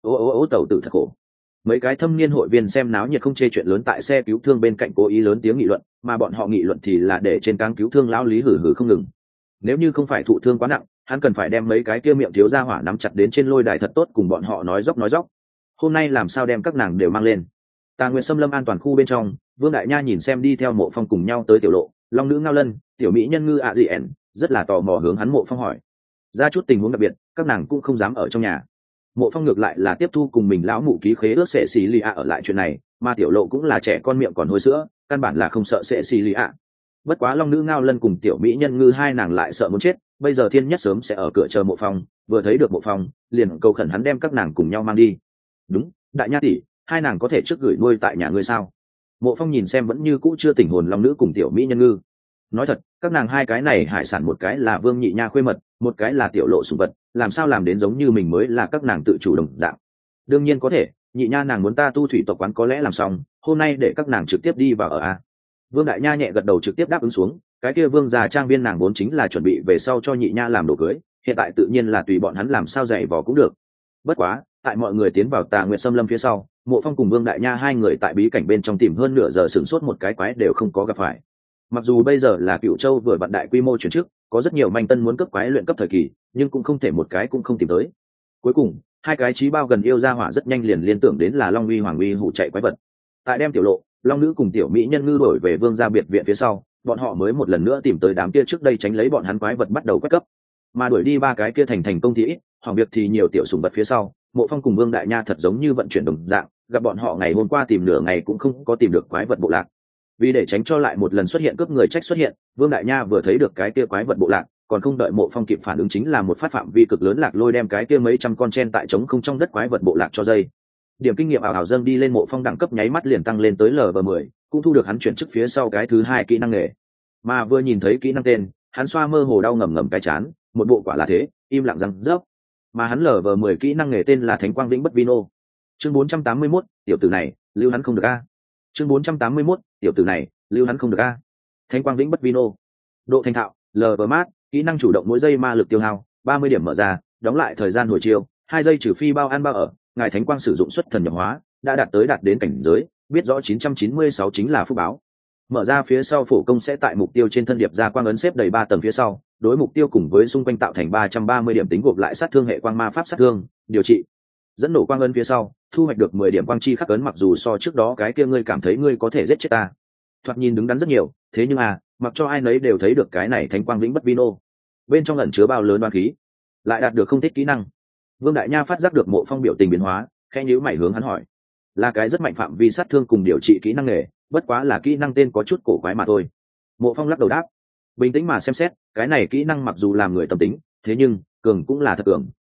[SPEAKER 1] Ô tẩu tử thật khổ. Mấy cái thâm niên hội viên xem náo nhiệt không chê chuyện lớn tại xe cứu thương bên cạnh cố ý lớn tiếng nghị luận, mà bọn họ nghị luận thì là để trên cáng cứu thương lão lý hử hử không ngừng. Nếu như không phải thụ thương quá nặng, hắn cần phải đem mấy cái kia miệng thiếu ra hỏa nắm chặt đến trên lôi đài thật tốt cùng bọn họ nói dóc. Hôm nay làm sao đem các nàng đều mang lên. Tà Nguyệt Xâm Lâm an toàn khu bên trong, Vương Đại Nha nhìn xem đi theo Mộ Phong cùng nhau tới tiểu lộ, long nữ Ngao Lân, tiểu mỹ nhân Ngư ạ dị ẻn, rất là tò mò hướng hắn Mộ Phong hỏi ra chút tình huống đặc biệt, các nàng cũng không dám ở trong nhà. Mộ Phong ngược lại là tiếp thu cùng mình lão mụ ký khế ước sẽ xì lì ạ ở lại chuyện này, mà tiểu lộ cũng là trẻ con miệng còn hôi sữa, căn bản là không sợ sẽ xì lì ạ. Bất quá long nữ Ngao Lân cùng tiểu mỹ nhân Ngư hai nàng lại sợ muốn chết, bây giờ Thiên Nhất sớm sẽ ở cửa chờ Mộ Phong, vừa thấy được Mộ Phong liền cầu khẩn hắn đem các nàng cùng nhau mang đi. Đúng, Đại Nha tỷ, hai nàng có thể trước gửi nuôi tại nhà ngươi sao? Mộ Phong nhìn xem vẫn như cũ chưa tỉnh hồn long nữ cùng tiểu mỹ nhân Ngư, nói thật, các nàng hai cái này hải sản, một cái là Vương Nhị Nha khuê mật, một cái là tiểu lộ sủng vật, làm sao làm đến giống như mình mới là các nàng tự chủ đồng dạng. Đương nhiên có thể, Nhị Nha nàng muốn ta tu thủy tộc quán có lẽ làm xong, hôm nay để các nàng trực tiếp đi vào ở a. Vương Đại Nha nhẹ gật đầu trực tiếp đáp ứng xuống, cái kia Vương già trang viên nàng vốn chính là chuẩn bị về sau cho Nhị Nha làm đồ cưới, hiện tại tự nhiên là tùy bọn hắn làm sao dạy vò cũng được. Bất quá, tại mọi người tiến vào Tà Nguyệt Xâm Lâm phía sau, Mộ Phong cùng Vương Đại Nha hai người tại bí cảnh bên trong tìm hơn nửa giờ, sửng sốt một cái quái đều không có gặp phải. Mặc dù bây giờ là Cựu Châu vừa vặn đại quy mô chuyển chức, có rất nhiều manh tân muốn cấp quái luyện cấp thời kỳ, nhưng cũng không thể một cái cũng không tìm tới. Cuối cùng, hai cái trí bao gần yêu ra hỏa rất nhanh liền liên tưởng đến là Long Uy Hoàng Uy hủ chạy quái vật. Tại đem tiểu lộ, long nữ cùng tiểu mỹ nhân Ngư đổi về Vương gia biệt viện phía sau, bọn họ mới một lần nữa tìm tới đám kia trước đây tránh lấy bọn hắn quái vật bắt đầu quét cấp. Mà đuổi đi ba cái kia thành công thì ít, hỏng việc thì nhiều tiểu sủng vật phía sau, Mộ Phong cùng Vương Đại Nha thật giống như vận chuyển đồng dạng, gặp bọn họ ngày hôm qua tìm nửa ngày cũng không có tìm được quái vật bộ lạc. Vì để tránh cho lại một lần xuất hiện cướp người trách xuất hiện, Vương Đại Nha vừa thấy được cái kia quái vật bộ lạc, còn không đợi Mộ Phong kịp phản ứng chính là một phát phạm vi cực lớn lạc lôi đem cái kia mấy trăm con chen tại trống không trong đất quái vật bộ lạc cho dây. Điểm kinh nghiệm ảo ảo dâng đi lên, Mộ Phong đẳng cấp nháy mắt liền tăng lên tới LV10, cũng thu được hắn chuyển chức phía sau cái thứ hai kỹ năng nghề. Mà vừa nhìn thấy kỹ năng tên, hắn xoa mơ hồ đau ngầm ngầm cái chán, một bộ quả là thế, im lặng răng rớp. Mà hắn LV10 kỹ năng nghề tên là Thánh Quang Vĩnh Bất Vino. Chương 481, tiểu tử này, lưu hắn không được a. Chương 481, tiểu tử này, lưu hắn không được a. Thánh Quang Vĩnh Bất Vino. Độ thành thạo, LV mát, kỹ năng chủ động mỗi giây ma lực tiêu hao 30 điểm mở ra, đóng lại thời gian hồi chiều 2 giây trừ phi bao ăn bao ở. Ngài Thánh Quang sử dụng xuất thần nhập hóa, đã đạt đến cảnh giới, biết rõ 996 chính là phúc báo. Mở ra phía sau phổ công sẽ tại mục tiêu trên thân điệp ra quang ấn xếp đầy 3 tầng phía sau, đối mục tiêu cùng với xung quanh tạo thành 330 điểm tính gộp lại sát thương hệ quang ma pháp sát thương, điều trị. Dẫn nổ quang ấn phía sau, thu hoạch được 10 điểm quang chi khắc ấn, mặc dù so trước đó cái kia ngươi cảm thấy ngươi có thể giết chết ta. Thoạt nhìn đứng đắn rất nhiều, thế nhưng mặc cho ai nấy đều thấy được cái này Thánh Quang Vĩnh Bất Vino. Bên trong ẩn chứa bao lớn đoan khí, lại đạt được không thích kỹ năng. Vương Đại Nha phát giác được Mộ Phong biểu tình biến hóa, khẽ nhíu mày hướng hắn hỏi, là cái rất mạnh phạm vi sát thương cùng điều trị kỹ năng nghề, bất quá là kỹ năng tên có chút cổ quái mà thôi. Mộ Phong lắc đầu đáp, bình tĩnh mà xem xét, cái này kỹ năng mặc dù làm người tâm tính, thế nhưng cường cũng là thật cường,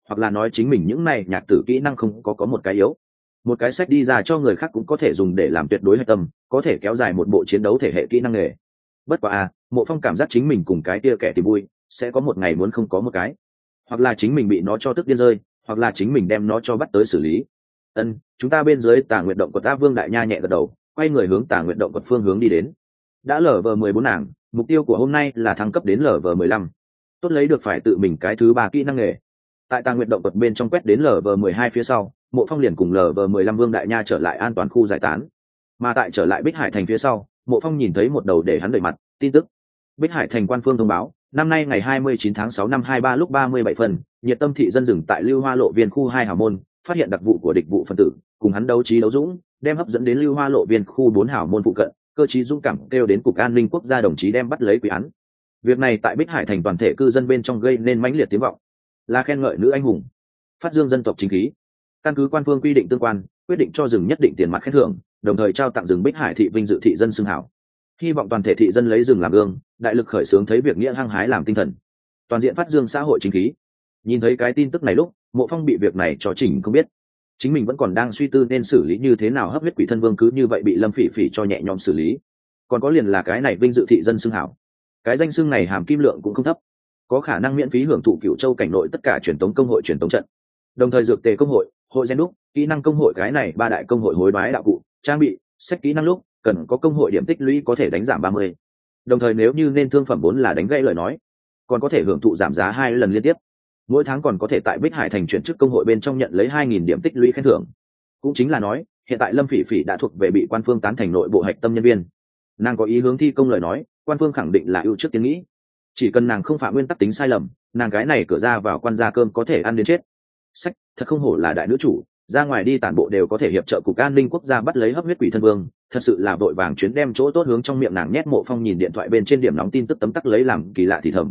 [SPEAKER 1] hoặc là nói chính mình những này nhạc tử kỹ năng không có một cái yếu. Một cái sách đi ra cho người khác cũng có thể dùng để làm tuyệt đối hạch tâm, có thể kéo dài một bộ chiến đấu thể hệ kỹ năng nghề. Bất quá Mộ Phong cảm giác chính mình cùng cái kia kẻ tìm vui sẽ có một ngày muốn không có một cái, hoặc là chính mình bị nó cho tức điên rơi, hoặc là chính mình đem nó cho bắt tới xử lý. Chúng ta bên dưới Tà Nguyệt động của ta Vương Đại Nha nhẹ gật đầu, quay người hướng Tà Nguyệt động quật phương hướng đi đến. Đã LV14 nàng, mục tiêu của hôm nay là thăng cấp đến LV15. Tốt lấy được phải tự mình cái thứ 3 kỹ năng nghề. Tại Tà Nguyệt động quật bên trong quét đến LV12 phía sau, Mộ Phong liền cùng LV15 Vương Đại Nha trở lại an toàn khu giải tán. Mà tại trở lại Bích Hải thành phía sau, Mộ Phong nhìn thấy một đầu để hắn đợi mặt tin tức. Bích Hải thành quan phương thông báo, năm nay ngày 29 tháng 6 năm 23 lúc 37 phần, nhiệt tâm thị dân dừng tại Lưu Hoa lộ viên khu 2 hào môn, phát hiện đặc vụ của địch vụ phân tử, cùng hắn đấu trí đấu dũng, đem hấp dẫn đến Lưu Hoa lộ viên khu 4 hào môn phụ cận, cơ trí dũng cảm kêu đến cục an ninh quốc gia đồng chí đem bắt lấy quỷ án. Việc này tại Bích Hải thành toàn thể cư dân bên trong gây nên mãnh liệt tiếng vọng, là khen ngợi nữ anh hùng, phát dương dân tộc chính khí. Căn cứ quan phương quy định tương quan, quyết định cho rừng nhất định tiền mặt khen thưởng, đồng thời trao tặng rừng Bích Hải thị vinh dự thị dân xưng hảo. Hy vọng toàn thể thị dân lấy rừng làm gương, đại lực khởi xướng thấy việc nghĩa hăng hái làm tinh thần, toàn diện phát dương xã hội chính khí. Nhìn thấy cái tin tức này lúc, Mộ Phong bị việc này cho chỉnh không biết, chính mình vẫn còn đang suy tư nên xử lý như thế nào hấp huyết quỷ thân vương cứ như vậy bị Lâm Phỉ Phỉ cho nhẹ nhõm xử lý. Còn có liền là cái này vinh dự thị dân xưng hảo, cái danh xưng này hàm kim lượng cũng không thấp, có khả năng miễn phí hưởng thụ Cửu Châu cảnh nội tất cả truyền tống công hội truyền tống trận, đồng thời dược tề công hội, hội gen đúc, kỹ năng công hội cái này 3 đại công hội hối đoái đạo cụ, trang bị, sách kỹ năng lúc cần có công hội điểm tích lũy có thể đánh giảm 30. Đồng thời nếu như nên thương phẩm 4 là đánh gãy lời nói, còn có thể hưởng thụ giảm giá 2 lần liên tiếp. Mỗi tháng còn có thể tại Bích Hải thành chuyển chức công hội bên trong nhận lấy 2.000 điểm tích lũy khen thưởng. Cũng chính là nói, hiện tại Lâm Phỉ Phỉ đã thuộc về bị quan phương tán thành nội bộ hạch tâm nhân viên. Nàng có ý hướng thi công lời nói, quan phương khẳng định là ưu trước tiếng nghĩ. Chỉ cần nàng không phạm nguyên tắc tính sai lầm, nàng cái này cửa ra vào quan gia cơm có thể ăn đến chết. Sách, thật không hổ là đại nữ chủ, ra ngoài đi tản bộ đều có thể hiệp trợ cục an ninh quốc gia bắt lấy hấp huyết quỷ thân vương, thật sự là vội vàng chuyến đem chỗ tốt hướng trong miệng nàng nhét. Mộ Phong nhìn điện thoại bên trên điểm nóng tin tức tấm tắc lấy làm kỳ lạ thì thầm.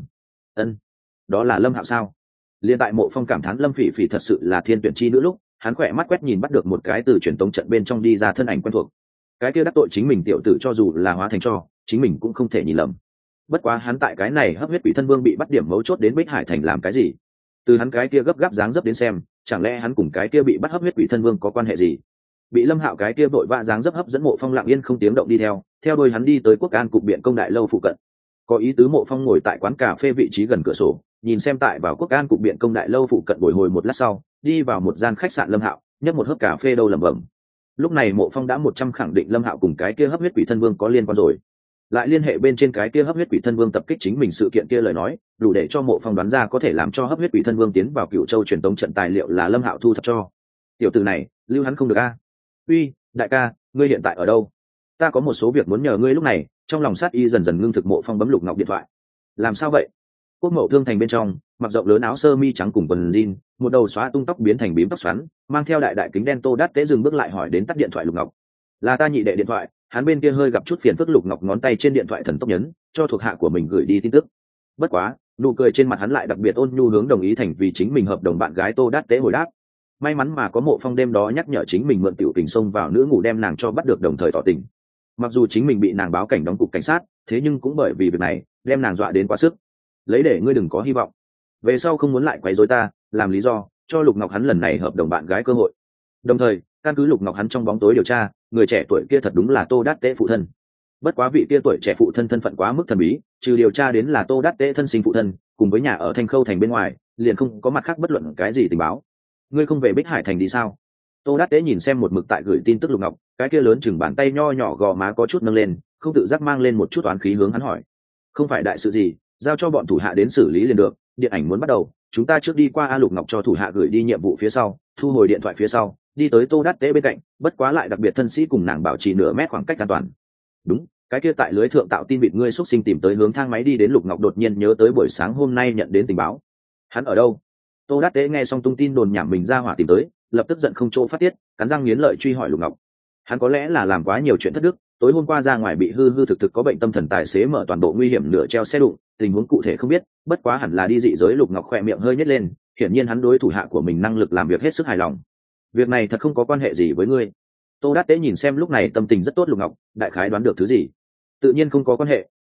[SPEAKER 1] Đó là Lâm Hạo sao? Liên tại Mộ Phong cảm thán Lâm Phỉ Phỉ thật sự là thiên tuyển chi nữ lúc, hắn khỏe mắt quét nhìn bắt được một cái từ truyền tống trận bên trong đi ra thân ảnh quen thuộc. Cái kia đắc tội chính mình tiểu tử cho dù là hóa thành cho, chính mình cũng không thể nhìn lầm. Bất quá hắn tại cái này hấp huyết quỷ thân vương bị bắt điểm mấu chốt đến Bích Hải thành làm cái gì? Từ hắn cái kia gấp gáp dáng dấp đến xem, chẳng lẽ hắn cùng cái kia bị bắt hấp huyết quỷ thân vương có quan hệ gì? Bị Lâm Hạo cái kia vội vã dáng dấp hấp dẫn, Mộ Phong lặng yên không tiếng động đi theo đuôi hắn đi tới Quốc An cục biện công đại lâu phụ cận. Có ý tứ Mộ Phong ngồi tại quán cà phê vị trí gần cửa sổ, nhìn xem tại vào Quốc An cục biện công đại lâu phụ cận bồi hồi một lát sau, đi vào một gian khách sạn Lâm Hạo, nhấp một hớp cà phê đâu lẩm bẩm. Lúc này Mộ Phong đã 100 khẳng định Lâm Hạo cùng cái kia hấp huyết quỷ thân vương có liên quan rồi. Lại liên hệ bên trên cái kia hấp huyết quỷ thân vương tập kích chính mình sự kiện kia lời nói, đủ để cho Mộ Phong đoán ra có thể làm cho hấp huyết quỷ thân vương tiến vào Cửu Châu truyền tống trận tài liệu là Lâm Hạo thu thập cho. Tiểu tử này, lưu hắn không được a. Uy, đại ca, ngươi hiện tại ở đâu? Ta có một số việc muốn nhờ ngươi. Lúc này, trong lòng sát y dần dần ngưng thực, Mộ Phong bấm Lục Ngọc điện thoại. Làm sao vậy? Quốc Mậu Thương thành bên trong, mặc rộng lớn áo sơ mi trắng cùng quần jean, một đầu xóa tung tóc biến thành bím tóc xoắn, mang theo đại đại kính đen Tô Đát Tế dừng bước lại hỏi đến tắt điện thoại Lục Ngọc. Là ta nhị đệ điện thoại. Hắn bên kia hơi gặp chút phiền phức. Lục Ngọc ngón tay trên điện thoại thần tốc nhấn, cho thuộc hạ của mình gửi đi tin tức. Bất quá, nụ cười trên mặt hắn lại đặc biệt ôn nhu, hướng đồng ý thành vì chính mình hợp đồng bạn gái Tô Đát Tế hồi đáp. May mắn mà có Mộ Phong đêm đó nhắc nhở chính mình mượn tiểu tình xông vào nữ ngủ đem nàng cho bắt được, đồng thời tỏ tình. Mặc dù chính mình bị nàng báo cảnh đóng cục cảnh sát, thế nhưng cũng bởi vì việc này đem nàng dọa đến quá sức. Lấy để ngươi đừng có hy vọng, về sau không muốn lại quấy rối ta, làm lý do cho Lục Ngọc hắn lần này hợp đồng bạn gái cơ hội. Đồng thời, căn cứ Lục Ngọc hắn trong bóng tối điều tra, người trẻ tuổi kia thật đúng là Tô Đát Tế phụ thân. Bất quá vị kia tuổi trẻ phụ thân thân phận quá mức thần bí, trừ điều tra đến là Tô Đát Tế thân sinh phụ thân, cùng với nhà ở Thanh Khâu thành bên ngoài, liền không có mặt khác bất luận cái gì tình báo. Ngươi không về Bích Hải thành đi sao? Tô Đát Tế nhìn xem một mực tại gửi tin tức Lục Ngọc, cái kia lớn chừng bàn tay nho nhỏ gò má có chút nâng lên, không tự giác mang lên một chút oán khí hướng hắn hỏi. Không phải đại sự gì, giao cho bọn thủ hạ đến xử lý liền được. Điện ảnh muốn bắt đầu, chúng ta trước đi qua. Lục Ngọc cho thủ hạ gửi đi nhiệm vụ phía sau, thu hồi điện thoại phía sau, đi tới Tô Đát Tế bên cạnh, bất quá lại đặc biệt thân sĩ cùng nàng bảo trì nửa mét khoảng cách an toàn. Đúng, cái kia tại lưới thượng tạo tin vịt ngươi xuất sinh tìm tới hướng thang máy đi đến. Lục Ngọc đột nhiên nhớ tới buổi sáng hôm nay nhận đến tình báo. Hắn ở đâu? Tô Đát Tế nghe xong tung tin đồn nhảm mình ra hỏa tìm tới, lập tức giận không chỗ phát tiết, cắn răng nghiến lợi truy hỏi Lục Ngọc. Hắn có lẽ là làm quá nhiều chuyện thất đức, tối hôm qua ra ngoài bị hư hư thực thực có bệnh tâm thần tài xế mở toàn bộ nguy hiểm nửa treo xe đụng, tình huống cụ thể không biết, bất quá hẳn là đi dị giới. Lục Ngọc khỏe miệng hơi nhếch lên, hiển nhiên hắn đối thủ hạ của mình năng lực làm việc hết sức hài lòng. Việc này thật không có quan hệ gì với ngươi. Tô Đát Tế nhìn xem lúc này tâm tình rất tốt Lục Ngọc, đại khái đoán được thứ gì. Tự nhiên không có quan hệ,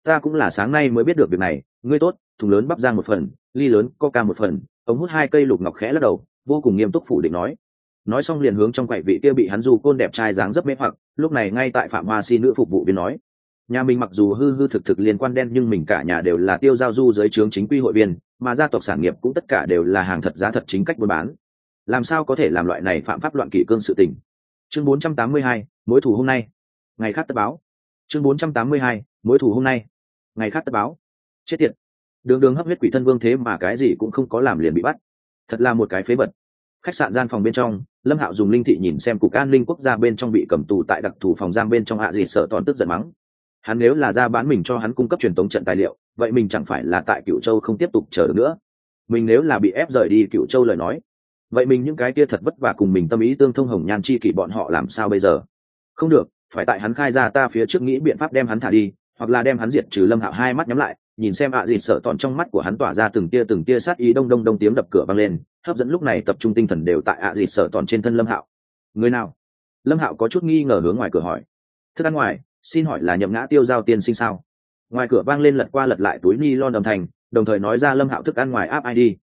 [SPEAKER 1] Ta cũng là sáng nay mới biết được việc này. Ngươi tốt, thùng lớn bắp rang một phần, ly lớn coca một phần, ống hút 2 cây. Lục Ngọc khẽ lắc đầu, vô cùng nghiêm túc phủ định nói xong liền hướng trong quầy vị kia bị hắn du côn đẹp trai dáng dấp mê hoặc, lúc này ngay tại Phạm Hoa Si nữ phục vụ viên nói: nhà mình mặc dù hư hư thực thực liên quan đen, nhưng mình cả nhà đều là tiêu giao du dưới trướng chính quy hội viên, mà gia tộc sản nghiệp cũng tất cả đều là hàng thật giá thật chính cách buôn bán, làm sao có thể làm loại này phạm pháp loạn kỷ cương sự tình. Chương 482, mối thù hôm nay, ngày khác tất báo. Chương 482, mối thù hôm nay, ngày khác tất báo. Chết tiệt, đường hấp huyết quỷ thân vương thế mà cái gì cũng không có làm liền bị bắt, thật là một cái phế vật. Khách sạn gian phòng bên trong, Lâm Hạo dùng linh thị nhìn xem cục an ninh quốc gia bên trong bị cầm tù tại đặc thù phòng giam bên trong ạ gì sợ toàn tức giận mắng. Hắn nếu là ra bán mình cho hắn cung cấp truyền tống trận tài liệu, vậy mình chẳng phải là tại Cửu Châu không tiếp tục chờ được nữa. Mình nếu là bị ép rời đi Cửu Châu lời nói, vậy mình những cái kia thật vất vả cùng mình tâm ý tương thông hồng nhan chi kỷ bọn họ làm sao bây giờ? Không được, phải tại hắn khai ra ta phía trước nghĩ biện pháp đem hắn thả đi, hoặc là đem hắn diệt trừ. Lâm Hạo hai mắt nhắm lại, nhìn xem ạ gì sợ toàn trong mắt của hắn tỏa ra từng tia sát ý. Đông đông đông tiếng đập cửa vang lên, hấp dẫn lúc này tập trung tinh thần đều tại ạ gì sợ toàn trên thân Lâm Hạo. Người nào? Lâm Hạo có chút nghi ngờ hướng ngoài cửa hỏi. Thức ăn ngoài, xin hỏi là Nhậm Ngã Tiêu giao tiên sinh sao? Ngoài cửa vang lên lật qua lật lại túi ni lon âm thanh, đồng thời nói ra Lâm Hạo thức ăn ngoài áp ID.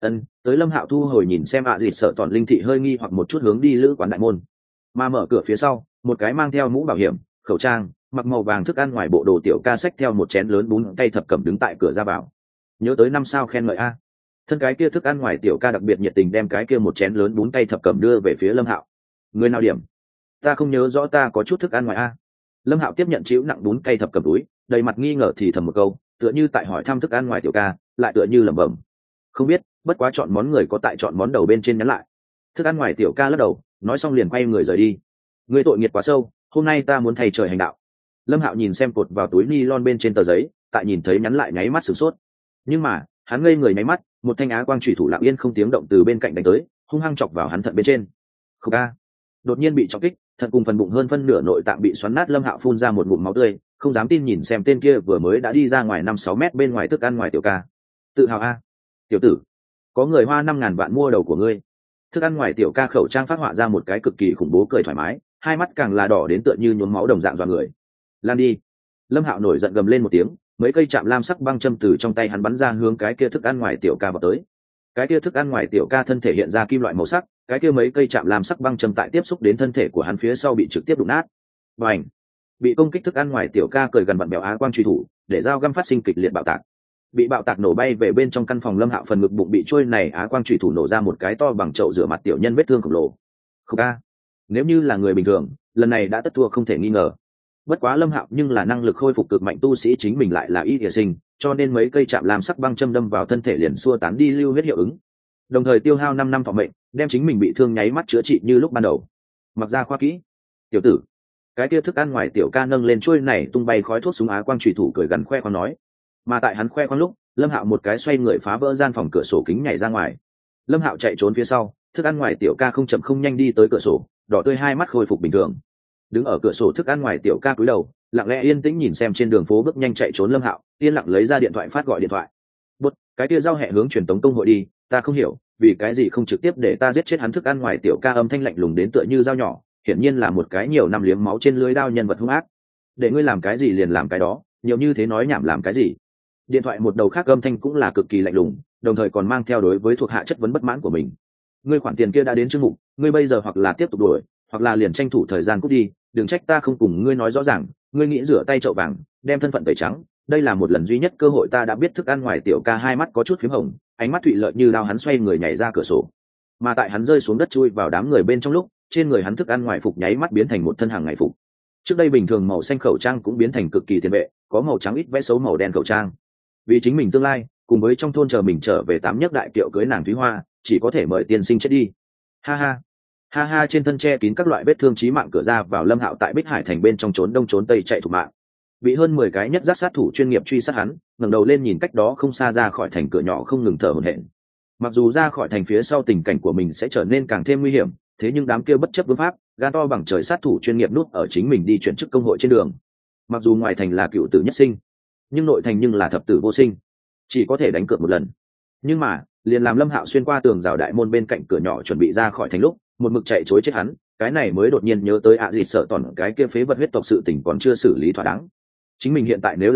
[SPEAKER 1] Tới Lâm Hạo thu hồi nhìn xem ạ gì sợ toàn linh thị hơi nghi hoặc một chút hướng đi lữ quán đại môn, mà mở cửa phía sau, một cái mang theo mũ bảo hiểm, khẩu trang, mặc màu vàng thức ăn ngoài bộ đồ tiểu ca xách theo một chén lớn bún cay thập cẩm đứng tại cửa ra vào. Nhớ tới 5 sao khen ngợi a. Thân cái kia thức ăn ngoài tiểu ca đặc biệt nhiệt tình đem cái kia một chén lớn bún cay thập cẩm đưa về phía Lâm Hạo. Người nào điểm? Ta không nhớ rõ, ta có chút thức ăn ngoài a. Lâm Hạo tiếp nhận chịu nặng bún cay thập cẩm túi, đầy mặt nghi ngờ thì thầm một câu, tựa như tại hỏi thăm thức ăn ngoài tiểu ca, lại tựa như lẩm bẩm: không biết, bất quá chọn món người có tại chọn món đầu bên trên nhắn lại. Thức ăn ngoài tiểu ca lắc đầu, nói xong liền quay người rời đi. Người tội nghiệp quá sâu, hôm nay ta muốn thầy trời hành đạo. Lâm Hạo nhìn xem cột vào túi ni lon bên trên tờ giấy, tại nhìn thấy nhắn lại nháy mắt sửng sốt. Nhưng mà hắn ngây người nháy mắt, một thanh á quang chủy thủ lặng yên không tiếng động từ bên cạnh đánh tới, hung hăng chọc vào hắn thận bên trên. Khục a! Đột nhiên bị chọc kích, thận cùng phần bụng hơn phân nửa nội tạng bị xoắn nát. Lâm Hạo phun ra một ngụm máu tươi, không dám tin nhìn xem tên kia vừa mới đã đi ra ngoài 5-6 mét bên ngoài thức ăn ngoài tiểu ca. Tự hào a! Tiểu tử, có người hoa 5.000 vạn mua đầu của ngươi. Thức ăn ngoài tiểu ca khẩu trang phát họa ra một cái cực kỳ khủng bố cười thoải mái, hai mắt càng là đỏ đến tựa như nhuốm máu đồng dạng dọa người. Lan đi! Lâm Hạo nổi giận gầm lên một tiếng, mấy cây chạm lam sắc băng châm từ trong tay hắn bắn ra hướng cái kia thức ăn ngoài tiểu ca vào tới. Cái kia thức ăn ngoài tiểu ca thân thể hiện ra kim loại màu sắc, cái kia mấy cây chạm lam sắc băng châm tại tiếp xúc đến thân thể của hắn phía sau bị trực tiếp đụng nát. Bành! Bị công kích thức ăn ngoài tiểu ca cười gần vặn bèo á quang truy thủ, để dao găm phát sinh kịch liệt bạo tạc. Bị bạo tạc nổ bay về bên trong căn phòng. Lâm Hạo phần ngực bụng bị trôi này á quang truy thủ nổ ra một cái to bằng chậu rửa mặt tiểu nhân vết thương khổng lồ. Không a! Nếu như là người bình thường, lần này đã tất thua không thể nghi ngờ. Bất quá Lâm Hạo nhưng là năng lực khôi phục cực mạnh tu sĩ, chính mình lại là y địa sinh, cho nên mấy cây chạm làm sắc băng châm đâm vào thân thể liền xua tán đi lưu huyết hiệu ứng, đồng thời tiêu hao 5 năm thọ mệnh, đem chính mình bị thương nháy mắt chữa trị như lúc ban đầu. Mặc ra khoa kỹ, tiểu tử. Cái kia thức ăn ngoài tiểu ca nâng lên chuôi này tung bay khói thuốc súng á quang chủy thủ cười gần khoe khoang nói. Mà tại hắn khoe khoang lúc, Lâm Hạo một cái xoay người phá vỡ gian phòng cửa sổ kính nhảy ra ngoài. Lâm Hạo chạy trốn phía sau, thức ăn ngoài tiểu ca không chậm không nhanh đi tới cửa sổ, đỏ tươi hai mắt khôi phục bình thường. Đứng ở cửa sổ thức ăn ngoài tiểu ca cúi đầu, lặng lẽ yên tĩnh nhìn xem trên đường phố bước nhanh chạy trốn Lâm Hạo, yên lặng lấy ra điện thoại phát gọi điện thoại. Bút, cái kia giao hẹ hướng truyền tống công hội đi, ta không hiểu, vì cái gì không trực tiếp để ta giết chết hắn. Thức ăn ngoài tiểu ca âm thanh lạnh lùng đến tựa như dao nhỏ, hiển nhiên là một cái nhiều năm liếm máu trên lưới đao nhân vật hung ác. Để ngươi làm cái gì liền làm cái đó, nhiều như thế nói nhảm làm cái gì. Điện thoại một đầu khác âm thanh cũng là cực kỳ lạnh lùng, đồng thời còn mang theo đối với thuộc hạ chất vấn bất mãn của mình. Ngươi khoản tiền kia đã đến chương mục, ngươi bây giờ hoặc là tiếp tục đuổi, hoặc là liền tranh thủ thời gian cút đi, đừng trách ta không cùng ngươi nói rõ ràng. Ngươi nghĩ rửa tay chậu vàng, đem thân phận tẩy trắng, đây là một lần duy nhất cơ hội. Ta đã biết. Thức ăn ngoài tiểu ca hai mắt có chút phím hồng, ánh mắt thụy lợi như đao, hắn xoay người nhảy ra cửa sổ. Mà tại hắn rơi xuống đất chui vào đám người bên trong lúc, trên người hắn thức ăn ngoài phục nháy mắt biến thành một thân hàng ngày phục. Trước đây bình thường màu xanh khẩu trang cũng biến thành cực kỳ tiền vệ, có màu trắng ít vẽ xấu màu đen khẩu trang. Vì chính mình tương lai, cùng với trong thôn chờ mình trở về tám nhất đại kiệu cưới nàng Thúy Hoa, chỉ có thể mời tiên sinh chết đi. Ha ha, ha ha. Trên thân che kín các loại vết thương chí mạng cửa ra vào Lâm Hạo tại Bích Hải thành bên trong trốn đông trốn tây chạy thủ mạng, bị hơn 10 cái nhất giác sát thủ chuyên nghiệp truy sát. Hắn ngẩng đầu lên nhìn cách đó không xa ra khỏi thành cửa nhỏ không ngừng thở hổn hển. Mặc dù ra khỏi thành phía sau tình cảnh của mình sẽ trở nên càng thêm nguy hiểm, thế nhưng đám kia bất chấp vương pháp, gan to bằng trời sát thủ chuyên nghiệp núp ở chính mình đi chuyển chức công hội trên đường. Mặc dù ngoài thành là cựu tử nhất sinh, nhưng nội thành nhưng là thập tử vô sinh, chỉ có thể đánh cược một lần. Nhưng mà liền làm Lâm Hạo xuyên qua tường rào đại môn bên cạnh cửa nhỏ chuẩn bị ra khỏi thành lúc, một mực chạy chối chết hắn, cái này mới đột nhiên nhớ tới gì sợ tòn cái kia phế vật huyết tộc sự tình còn chưa xử lý thỏa đáng. Chính mình hiện tại nếu là chạy,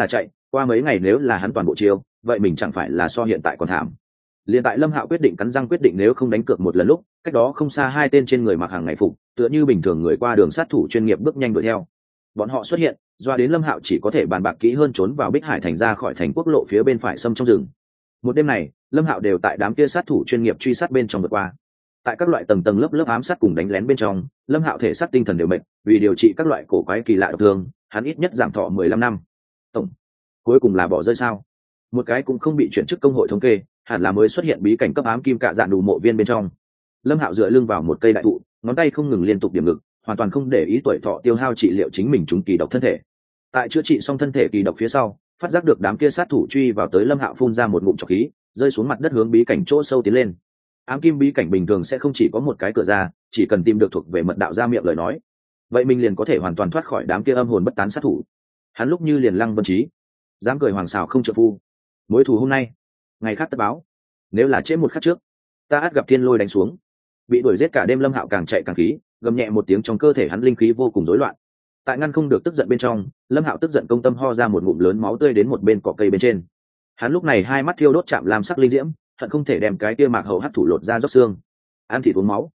[SPEAKER 1] Qua mấy ngày nếu là hắn toàn bộ chiêu, vậy mình chẳng phải là so hiện tại còn thảm. Liền tại Lâm Hạo quyết định cắn răng quyết định nếu không đánh cược một lần lúc, cách đó không xa hai tên trên người mặc hàng ngày phục, tựa như bình thường người qua đường sát thủ chuyên nghiệp bước nhanh đuổi theo. Bọn họ xuất hiện, doa đến Lâm Hạo chỉ có thể bàn bạc kỹ hơn trốn vào Bích Hải thành ra khỏi thành quốc lộ phía bên phải xâm trong rừng. Một đêm này, Lâm Hạo đều tại đám kia sát thủ chuyên nghiệp truy sát bên trong vượt qua. Tại các loại tầng tầng lớp lớp ám sát cùng đánh lén bên trong, Lâm Hạo thể xác tinh thần đều mệt, vì điều trị các loại cổ quái kỳ lạ độc thương, hắn ít nhất giảm thọ 15 năm. Tổng, cuối cùng là bỏ rơi sao? Một cái cũng không bị chuyển chức công hội thống kê, hẳn là mới xuất hiện bí cảnh cấp ám kim cạ dạn đủ mộ viên bên trong. Lâm Hạo dựa lưng vào một cây đại thụ, ngón tay không ngừng liên tục điểm ngực, hoàn toàn không để ý tuổi thọ tiêu hao trị liệu chính mình trúng kỳ độc thân thể. Tại chữa trị xong thân thể kỳ độc phía sau, phát giác được đám kia sát thủ truy vào tới, Lâm Hạo phun ra một ngụm trọc khí, rơi xuống mặt đất hướng bí cảnh chỗ sâu tiến lên. Ám kim bí cảnh bình thường sẽ không chỉ có một cái cửa ra, chỉ cần tìm được thuộc về mật đạo ra miệng lời nói, vậy mình liền có thể hoàn toàn thoát khỏi đám kia âm hồn bất tán sát thủ. Hắn lúc như liền lăng vân trí, dám cười hoàng xào không trợ phu. Mối thù hôm nay, ngày khác tất báo. Nếu là trễ một khắc trước, ta ắt gặp thiên lôi đánh xuống. Bị đuổi giết cả đêm, Lâm Hạo càng chạy càng khí, gầm nhẹ một tiếng, trong cơ thể hắn linh khí vô cùng rối loạn. Tại ngăn không được tức giận bên trong, Lâm Hạo tức giận công tâm ho ra một ngụm lớn máu tươi đến một bên cỏ cây bên trên. Hắn lúc này hai mắt thiêu đốt chạm làm sắc linh diễm, hận không thể đem cái kia mạc hậu hắc thủ lột ra rót xương, ăn thịt uống máu.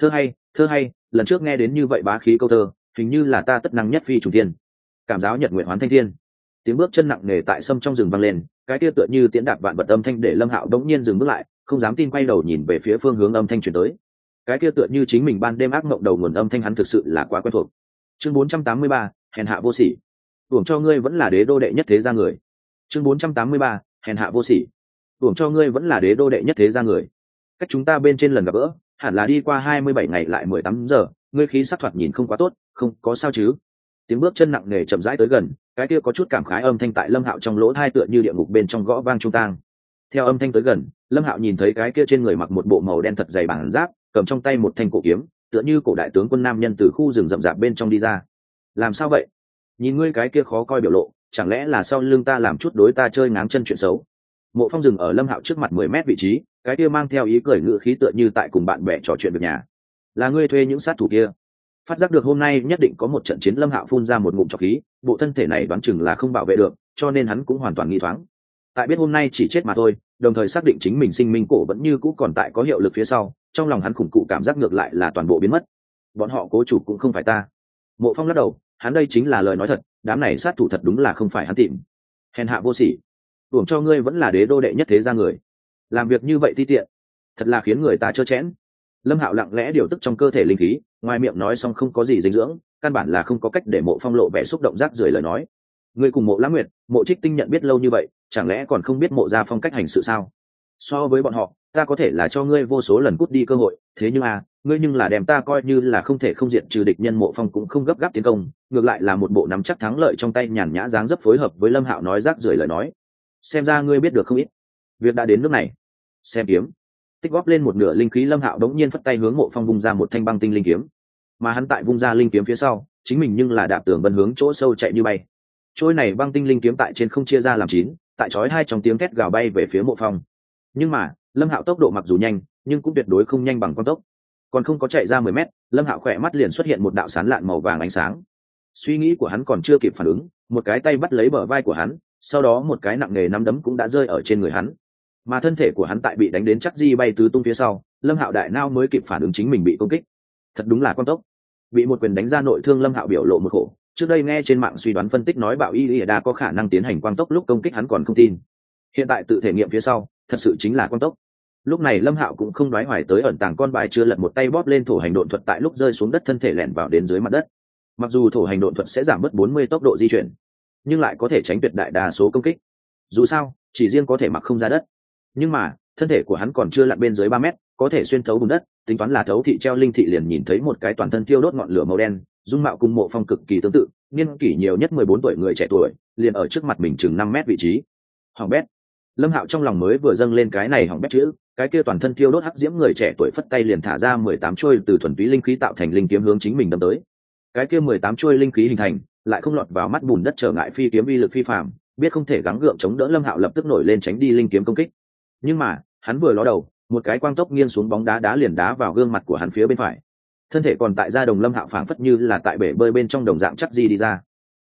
[SPEAKER 1] Thơ hay, lần trước nghe đến như vậy bá khí câu thơ, hình như là ta tất năng nhất phi trùng thiên. Cảm giáo nhật nguyện hoán thanh thiên. Tiếng bước chân nặng nề tại sâm trong rừng vang lên, cái kia tựa như tiễn đạp vạn vật âm thanh để Lâm Hạo đống nhiên dừng bước lại, không dám tin quay đầu nhìn về phía phương hướng âm thanh truyền tới. Cái kia tựa như chính mình ban đêm ác mộng đầu nguồn âm thanh, hắn thực sự là quá quen thuộc. Chương 483, hèn hạ vô sỉ. Uổng cho ngươi vẫn là đế đô đệ nhất thế gia người. Chương 483, hèn hạ vô sỉ. Uổng cho ngươi vẫn là đế đô đệ nhất thế gia người. Cách chúng ta bên trên lần gặp gỡ, hẳn là đi qua 27 ngày lại 18 giờ, ngươi khí sắc thoạt nhìn không quá tốt, không có sao chứ? Tiếng bước chân nặng nề chậm rãi tới gần, cái kia có chút cảm khái âm thanh tại Lâm Hạo trong lỗ tai tựa như địa ngục bên trong gõ vang trung tang. Theo âm thanh tới gần, Lâm Hạo nhìn thấy cái kia trên người mặc một bộ màu đen thật dày bản giáp, cầm trong tay một thanh cổ kiếm, tựa như cổ đại tướng quân nam nhân từ khu rừng rậm rạp bên trong đi ra. Làm sao vậy? Nhìn ngươi cái kia khó coi biểu lộ, chẳng lẽ là sau lưng ta làm chút đối ta chơi ngáng chân chuyện xấu? Mộ Phong dừng ở Lâm Hạo trước mặt 10 mét vị trí, cái kia mang theo ý cười ngữ khí tựa như tại cùng bạn bè trò chuyện việc nhà. Là ngươi thuê những sát thủ kia? Phát giác được hôm nay nhất định có một trận chiến, Lâm Hạo phun ra một ngụm trọc khí, bộ thân thể này đoán chừng là không bảo vệ được, cho nên hắn cũng hoàn toàn nghi thoáng. Tại biết hôm nay chỉ chết mà thôi, đồng thời xác định chính mình sinh minh cổ vẫn như cũ còn tại có hiệu lực phía sau, trong lòng hắn khủng cụ cảm giác ngược lại là toàn bộ biến mất. Bọn họ cố chủ cũng không phải ta. Mộ Phong lắc đầu, hắn đây chính là lời nói thật, đám này sát thủ thật đúng là không phải hắn tìm. Hèn hạ vô sỉ, uổng cho ngươi vẫn là đế đô đệ nhất thế gia người, làm việc như vậy ti tiện, thật là khiến người ta trơ chẽn. Lâm Hạo lặng lẽ điều tức trong cơ thể linh khí, ngoài miệng nói xong không có gì dinh dưỡng, căn bản là không có cách để Mộ Phong lộ vẻ xúc động rác rưởi lời nói. Ngươi cùng Mộ Lãng Nguyệt, Mộ Trích Tinh nhận biết lâu như vậy, chẳng lẽ còn không biết Mộ gia phong cách hành sự sao? So với bọn họ, ta có thể là cho ngươi vô số lần cút đi cơ hội, thế nhưng ngươi nhưng là đem ta coi như là không thể không diệt trừ địch nhân. Mộ Phong cũng không gấp gáp tiến công, ngược lại là một bộ nắm chắc thắng lợi trong tay, nhàn nhã dáng dấp phối hợp với Lâm Hạo nói rác rưởi lời nói. Xem ra ngươi biết được không ít. Việc đã đến nước này, xem kiếm. Tích góp lên một nửa linh khí, Lâm Hạo đống nhiên phất tay hướng Mộ Phong vung ra một thanh băng tinh linh kiếm. Mà hắn tại vung ra linh kiếm phía sau, chính mình nhưng là đạp tường vân hướng chỗ sâu chạy như bay. Trôi này băng tinh linh kiếm tại trên không chia ra làm 9, tại chói hai trong tiếng thét gào bay về phía Mộ Phong. Nhưng mà, Lâm Hạo tốc độ mặc dù nhanh, nhưng cũng tuyệt đối không nhanh bằng con tốc. Còn không có chạy ra 10 mét, Lâm Hạo khỏe mắt liền xuất hiện một đạo sán lạn màu vàng ánh sáng. Suy nghĩ của hắn còn chưa kịp phản ứng, một cái tay bắt lấy bờ vai của hắn, sau đó một cái nặng nề nắm đấm cũng đã rơi ở trên người hắn. Mà thân thể của hắn tại bị đánh đến chắc di bay tứ tung phía sau, Lâm Hạo đại nao mới kịp phản ứng chính mình bị công kích. Thật đúng là con tốc. Bị một quyền đánh ra nội thương, Lâm Hạo biểu lộ một khổ. Trước đây nghe trên mạng suy đoán phân tích nói Bảo Y đa có khả năng tiến hành quang tốc lúc công kích, hắn còn không tin. Hiện tại tự thể nghiệm phía sau, thật sự chính là quang tốc. Lúc này Lâm Hạo cũng không đoái hoài tới ẩn tàng con bài chưa lật, một tay bóp lên thổ hành độn thuật, tại lúc rơi xuống đất thân thể lẻn vào đến dưới mặt đất. Mặc dù thổ hành độn thuật sẽ giảm bớt 40 tốc độ di chuyển, nhưng lại có thể tránh tuyệt đại đa số công kích. Dù sao, chỉ riêng có thể mặc không ra đất. Nhưng mà, thân thể của hắn còn chưa lặn bên dưới 3 mét, có thể xuyên thấu bùn đất, tính toán là thấu thị treo linh thị liền nhìn thấy một cái toàn thân thiêu đốt ngọn lửa màu đen, dung mạo cùng Mộ Phong cực kỳ tương tự, niên kỷ nhiều nhất 14 tuổi người trẻ tuổi, liền ở trước mặt mình chừng 5 mét vị trí. Hỏng bét. Lâm Hạo trong lòng mới vừa dâng lên cái này hỏng bét chữ, cái kia toàn thân thiêu đốt hắc diễm người trẻ tuổi phất tay liền thả ra 18 chuôi từ thuần túy linh khí tạo thành linh kiếm hướng chính mình đâm tới. Cái kia 18 chuôi linh khí hình thành, lại không lọt vào mắt bùn đất trở ngại phi kiếm uy lực phi phàm, biết không thể gắng gượng chống đỡ, Lâm Hạo lập tức nổi lên tránh đi linh kiếm công kích. Nhưng mà, hắn vừa ló đầu, một cái quang tốc nghiêng xuống bóng đá đá liền đá vào gương mặt của hắn phía bên phải. Thân thể còn tại ra đồng, Lâm Hạo phảng phất như là tại bể bơi bên trong đồng dạng chắc gì đi ra.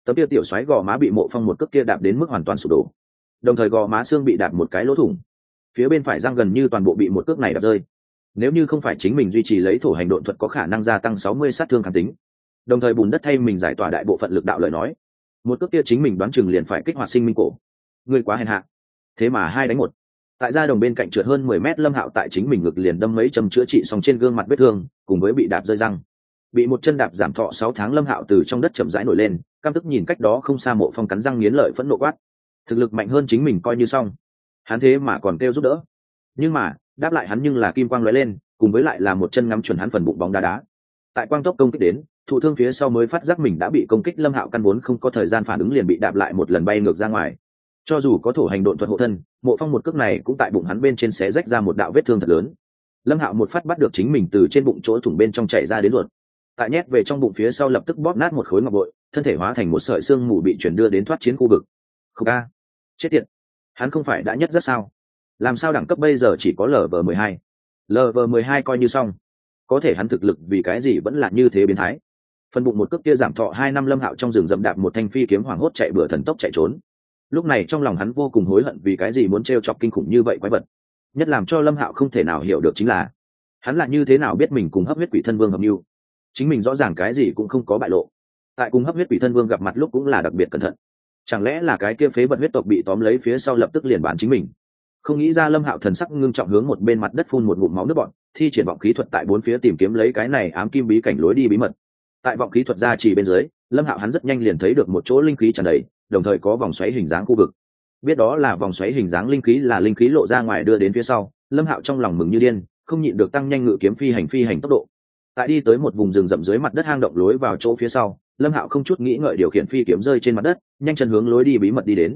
[SPEAKER 1] tấm kia tiểu xoáy gò má bị Mộ Phong một cước kia đạp đến mức hoàn toàn sụp đổ, đồng thời gò má xương bị đạp một cái lỗ thủng, phía bên phải răng gần như toàn bộ bị một cước này đạp rơi. Nếu như không phải chính mình duy trì lấy thổ hành độn thuật có khả năng gia tăng 60 sát thương kháng tính, đồng thời bùn đất thay mình giải tỏa đại bộ phận lực đạo lời nói, một cước kia chính mình đoán chừng liền phải kích hoạt sinh minh cổ. Người quá hèn hạ, thế mà 2 đánh 1. Tại gia đồng bên cạnh trượt hơn 10 mét, Lâm Hạo tại chính mình ngực liền đâm mấy châm chữa trị xong trên gương mặt vết thương, cùng với bị đạp rơi răng, bị một chân đạp giảm thọ 6 tháng. Lâm Hạo từ trong đất chậm rãi nổi lên, căm tức nhìn cách đó không xa Mộ Phong cắn răng nghiến lợi phẫn nộ quát: thực lực mạnh hơn chính mình coi như xong, hắn thế mà còn kêu giúp đỡ. Nhưng mà đáp lại hắn nhưng là kim quang lóe lên, cùng với lại là một chân ngắm chuẩn hắn phần bụng bóng đá đá. Tại quang tốc công kích đến, thụ thương phía sau mới phát giác mình đã bị công kích. Lâm Hạo căn vốn không có thời gian phản ứng, liền bị đạp lại một lần bay ngược ra ngoài. Cho dù có thổ hành độn thuật hộ thân, Mộ Phong một cước này cũng tại bụng hắn bên trên xé rách ra một đạo vết thương thật lớn. Lâm Hạo một phát bắt được chính mình từ trên bụng chỗ thủng bên trong chảy ra đến ruột, tại nhét về trong bụng phía sau lập tức bóp nát một khối ngọc bội, thân thể hóa thành một sợi xương mù bị chuyển đưa đến thoát chiến khu vực. Không ca, chết tiệt, hắn không phải đã nhất rất sao? Làm sao đẳng cấp bây giờ chỉ có LV12? LV12 coi như xong, có thể hắn thực lực vì cái gì vẫn là như thế biến thái? Phần bụng một cước kia giảm thọ 2 năm. Lâm Hạo trong rừng rậm đạp một thanh phi kiếm, hoảng hốt chạy bừa thần tốc chạy trốn. Lúc này trong lòng hắn vô cùng hối hận vì cái gì muốn trêu chọc kinh khủng như vậy quái vật. Nhất làm cho Lâm Hạo không thể nào hiểu được chính là hắn là như thế nào biết mình cùng Hấp Huyết Quỷ Thân Vương hợp mưu. Chính mình rõ ràng cái gì cũng không có bại lộ, tại cùng Hấp Huyết Quỷ Thân Vương gặp mặt lúc cũng là đặc biệt cẩn thận. Chẳng lẽ là cái kia phế vật huyết tộc bị tóm lấy phía sau lập tức liền bán chính mình? Không nghĩ ra. Lâm Hạo thần sắc ngưng trọng hướng một bên mặt đất phun một ngụm máu nước bọt, thi triển vọng khí thuật tại bốn phía tìm kiếm lấy cái này ám kim bí cảnh lối đi bí mật. Tại vọng khí thuật gia trì bên dưới, Lâm Hạo hắn rất nhanh liền thấy được một chỗ linh khí tràn đầy, đồng thời có vòng xoáy hình dáng khu vực. Biết đó là vòng xoáy hình dáng linh khí là linh khí lộ ra ngoài đưa đến phía sau, Lâm Hạo trong lòng mừng như điên, không nhịn được tăng nhanh ngự kiếm phi hành tốc độ. Tại đi tới một vùng rừng rậm dưới mặt đất hang động lối vào chỗ phía sau, Lâm Hạo không chút nghĩ ngợi điều khiển phi kiếm rơi trên mặt đất, nhanh chân hướng lối đi bí mật đi đến.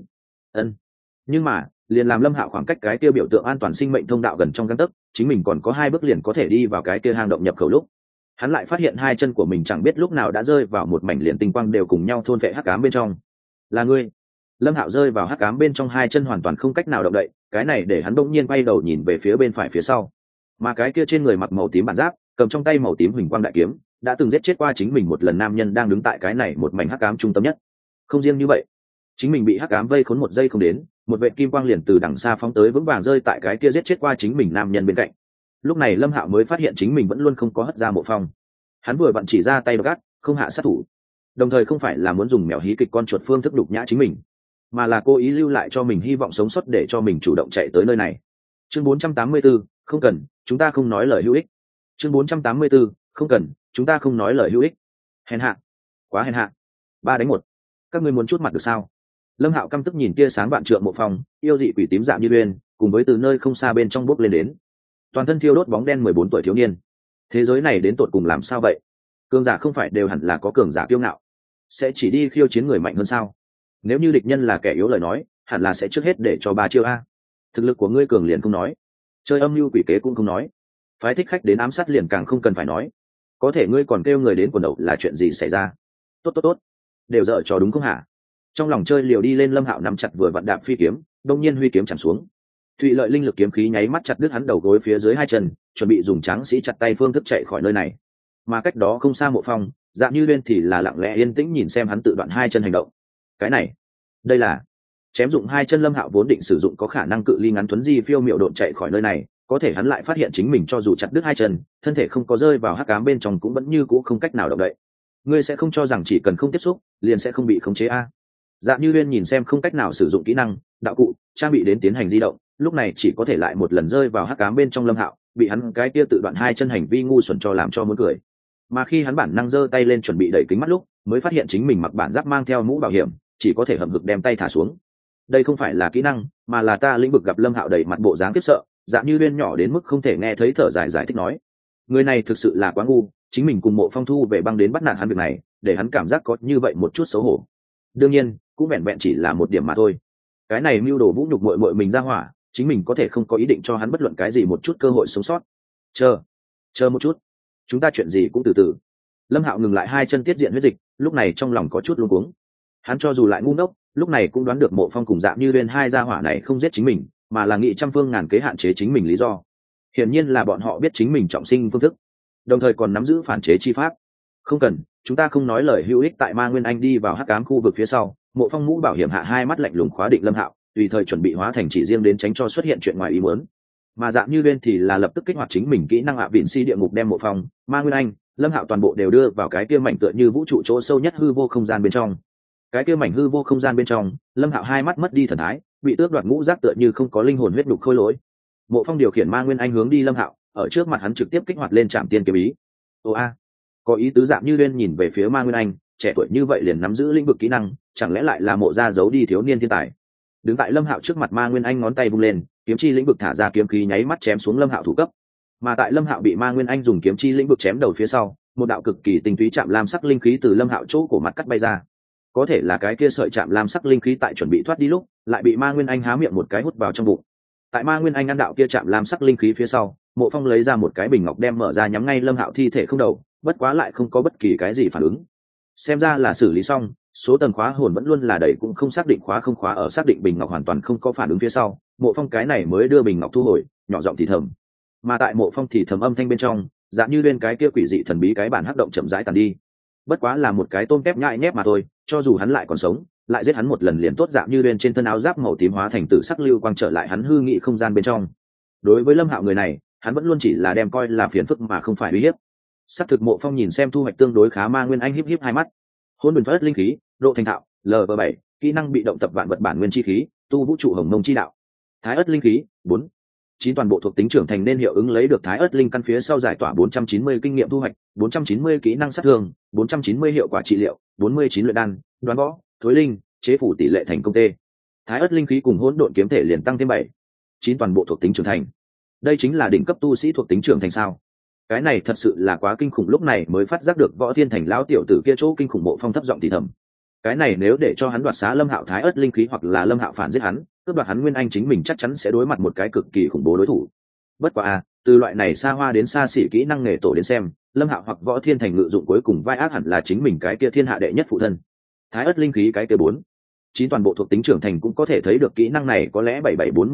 [SPEAKER 1] Nhưng mà liền làm Lâm Hạo khoảng cách cái kia biểu tượng an toàn sinh mệnh thông đạo gần trong gang tấc, chính mình còn có 2 bước liền có thể đi vào cái kia hang động nhập khẩu lúc, hắn lại phát hiện 2 chân của mình chẳng biết lúc nào đã rơi vào một mảnh liền tinh quang đều cùng nhau thôn phệ hắc ám bên trong. Là ngươi? Lâm Hạo rơi vào hắc ám bên trong, 2 chân hoàn toàn không cách nào động đậy, cái này để hắn bỗng nhiên quay đầu nhìn về phía bên phải phía sau, mà cái kia trên người mặc màu tím bản giáp, cầm trong tay màu tím huỳnh quang đại kiếm, đã từng giết chết qua chính mình một lần nam nhân đang đứng tại cái này một mảnh hắc ám trung tâm nhất. Không riêng như vậy, chính mình bị hắc ám vây khốn 1 giây không đến, một vệt kim quang liền từ đằng xa phóng tới vững vàng rơi tại cái kia giết chết qua chính mình nam nhân bên cạnh. Lúc này Lâm Hạo mới phát hiện chính mình vẫn luôn không có hất ra Mộ Phong. Hắn vừa vặn chỉ ra tay gắt, không hạ sát thủ, đồng thời không phải là muốn dùng mèo hí kịch con chuột phương thức đục nhã chính mình, mà là cố ý lưu lại cho mình hy vọng sống sót để cho mình chủ động chạy tới nơi này. Chương 484, không cần, chúng ta không nói lời hữu ích. Chương 484, không cần, chúng ta không nói lời hữu ích. Hèn hạ, quá hèn hạ. 3 đánh 1. Các ngươi muốn chút mặt được sao? Lâm Hạo căm tức nhìn tia sáng vạn trượng Mộ Phong, yêu dị quỷ tím Dạ Như Uyên, cùng với từ nơi không xa bên trong bước lên đến, toàn thân thiêu đốt bóng đen 14 tuổi thiếu niên. Thế giới này đến tột cùng làm sao vậy? Cường giả không phải đều hẳn là có cường giả kiêu ngạo, sẽ chỉ đi khiêu chiến người mạnh hơn sao? Nếu như địch nhân là kẻ yếu lời nói, hẳn là sẽ trước hết để cho 3 chiêu a. Thực lực của ngươi cường liền không nói, chơi âm mưu quỷ kế cũng không nói, phái thích khách đến ám sát liền càng không cần phải nói. Có thể ngươi còn kêu người đến quần đầu là chuyện gì xảy ra? Tốt, đều dở trò đúng không hả? Trong lòng chơi liều đi lên, Lâm Hạo nắm chặt vừa vặn đạp phi kiếm, đông nhiên huy kiếm chạm xuống. Thụy lợi linh lực kiếm khí nháy mắt chặt đứt hắn đầu gối phía dưới 2 chân, chuẩn bị dùng tráng sĩ chặt tay phương thức chạy khỏi nơi này. Mà cách đó không xa Mộ Phong, Dạ Như Uyên thì là lặng lẽ yên tĩnh nhìn xem hắn tự đoạn 2 chân hành động. Cái này, đây là chém dụng 2 chân. Lâm Hạo vốn định sử dụng có khả năng cự ly ngắn thuấn di phiêu miệu độn chạy khỏi nơi này, có thể hắn lại phát hiện chính mình cho dù chặt đứt 2 chân, thân thể không có rơi vào hắc ám bên trong cũng vẫn như cũ không cách nào động đậy. Ngươi sẽ không cho rằng chỉ cần không tiếp xúc liền sẽ không bị khống chế a? Dạ Như Uyên nhìn xem không cách nào sử dụng kỹ năng, đạo cụ, trang bị đến tiến hành di động, lúc này chỉ có thể lại một lần rơi vào hắc ám bên trong. Lâm Hạo bị hắn cái kia tự đoạn 2 chân hành vi ngu xuẩn cho làm cho muốn cười. Mà khi hắn bản năng giơ tay lên chuẩn bị đẩy kính mắt lúc, mới phát hiện chính mình mặc bản giáp mang theo mũ bảo hiểm, chỉ có thể hậm hực đem tay thả xuống. Đây không phải là kỹ năng, mà là ta lĩnh vực. Gặp Lâm Hạo đầy mặt bộ dáng khiếp sợ, Dạ Như Uyên nhỏ đến mức không thể nghe thấy thở dài giải thích nói: người này thực sự là quá ngu, chính mình cùng Mộ Phong thu về băng đến bắt nạt hắn việc này, để hắn cảm giác có như vậy một chút xấu hổ. Đương nhiên, cũng vẹn vẹn chỉ là một điểm mà thôi. Cái này mưu đồ vũ nhục muội muội mình ra hỏa, chính mình có thể không có ý định cho hắn bất luận cái gì một chút cơ hội sống sót. Chờ một chút, chúng ta chuyện gì cũng từ từ. Lâm Hạo ngừng lại 2 chân tiết diện huyết dịch, lúc này trong lòng có chút luống cuống. Hắn cho dù lại ngu ngốc, lúc này cũng đoán được Mộ Phong cùng Dạ Như Uyên 2 gia hỏa này không giết chính mình, mà là nghị trăm phương ngàn kế hạn chế chính mình lý do. Hiển nhiên là bọn họ biết chính mình trọng sinh phương thức, đồng thời còn nắm giữ phản chế chi pháp. Không cần, chúng ta không nói lời hữu ích. Tại Ma Nguyên Anh đi vào hắc ám khu vực phía sau, Mộ Phong mũ bảo hiểm hạ hai mắt lạnh lùng khóa định Lâm Hạo, tùy thời chuẩn bị hóa thành chỉ riêng đến tránh cho xuất hiện chuyện ngoài ý muốn. Mà Dạng Như Uyên thì là lập tức kích hoạt chính mình kỹ năng ạ vịn si địa ngục, đem Mộ Phong, Ma Nguyên Anh, Lâm Hạo toàn bộ đều đưa vào cái kia mảnh tựa như vũ trụ chỗ sâu nhất hư vô không gian bên trong. Cái kia mảnh hư vô không gian bên trong, Lâm Hạo hai mắt mất đi thần thái, bị tước đoạt ngũ giác, tựa như không có linh hồn huyết nhục khôi lỗi. Mộ Phong điều khiển Ma Nguyên Anh hướng đi Lâm Hạo, ở trước mặt hắn trực tiếp kích hoạt lên Trảm Tiên kiếm ý. Ô a, có ý tứ. Dạng Như Uyên nhìn về phía Ma Nguyên Anh, trẻ tuổi như vậy liền nắm giữ lĩnh vực kỹ năng, chẳng lẽ lại là Mộ gia giấu đi thiếu niên thiên tài? Đứng tại Lâm Hạo trước mặt, Ma Nguyên Anh ngón tay vung lên, kiếm chi lĩnh vực thả ra kiếm khí nháy mắt chém xuống Lâm Hạo thủ cấp. Mà tại Lâm Hạo bị Ma Nguyên Anh dùng kiếm chi lĩnh vực chém đầu phía sau, một đạo cực kỳ tinh túy chạm lam sắc linh khí từ Lâm Hạo chỗ cổ mặt cắt bay ra. Có thể là cái kia sợi chạm lam sắc linh khí tại chuẩn bị thoát đi lúc, lại bị Ma Nguyên Anh há miệng một cái hút vào trong bụng. Tại Ma Nguyên Anh ăn đạo kia chạm lam sắc linh khí phía sau, Mộ Phong lấy ra một cái bình ngọc đem mở ra, nhắm ngay Lâm Hạo thi thể không đầu, bất quá lại không có bất kỳ cái gì phản ứng. Xem ra là xử lý xong, số tầng khóa hồn vẫn luôn là đầy, cũng không xác định khóa không khóa. Ở xác định bình ngọc hoàn toàn không có phản ứng phía sau, Mộ Phong cái này mới đưa bình ngọc thu hồi, nhỏ giọng thì thầm. Mà tại Mộ Phong thì thầm âm thanh bên trong, Dạng Như Uyên cái kia quỷ dị thần bí cái bản hắc động chậm rãi tàn đi. Bất quá là một cái tôm tép nhại nhép mà thôi, cho dù hắn lại còn sống, lại giết hắn một lần liền tốt. Dạng Như Uyên trên thân áo giáp màu tím hóa thành tử sắc lưu quang trở lại hắn hư nghị không gian bên trong. Đối với Lâm Hạo người này, hắn vẫn luôn chỉ là đem coi là phiền phức mà không phải uy hiếp. Sắp thực Mộ Phong nhìn xem thu hoạch tương đối khá. Ma Nguyên Anh híp híp hai mắt. Hỗn độn thoát linh khí, độ thành thạo, LV7, kỹ năng bị động tập vạn vật bản nguyên chi khí, tu vũ trụ hồng mông chi đạo. Thái ất linh khí, 4. 9 toàn bộ thuộc tính trưởng thành nên hiệu ứng lấy được Thái ất linh căn phía sau giải tỏa 490 kinh nghiệm thu hoạch, 490 kỹ năng sát thương, 490 hiệu quả trị liệu, 49 luyện đan, đoán võ, thối linh, chế phủ tỷ lệ thành công tê. Thái ất linh khí cùng hỗn độn kiếm thể liền tăng thêm 7. 9 toàn bộ thuộc tính trưởng thành. Đây chính là đỉnh cấp tu sĩ thuộc tính trưởng thành sao? Cái này thật sự là quá kinh khủng. Lúc này mới phát giác được Võ Thiên Thành lão tiểu tử kia chỗ kinh khủng. Mộ Phong thấp giọng thì thầm, cái này nếu để cho hắn đoạt xá Lâm Hạo Thái ất linh khí, hoặc là Lâm Hạo phản giết hắn, cướp đoạt hắn Nguyên Anh, chính mình chắc chắn sẽ đối mặt một cái cực kỳ khủng bố đối thủ. Bất quá từ loại này xa hoa đến xa xỉ kỹ năng nghề tổ đến xem, Lâm Hạo hoặc Võ Thiên Thành ngự dụng cuối cùng vai ác hẳn là chính mình cái kia thiên hạ đệ nhất phụ thân. Thái ất linh khí cái kia 4. 9 toàn bộ thuộc tính trưởng thành cũng có thể thấy được kỹ năng này có lẽ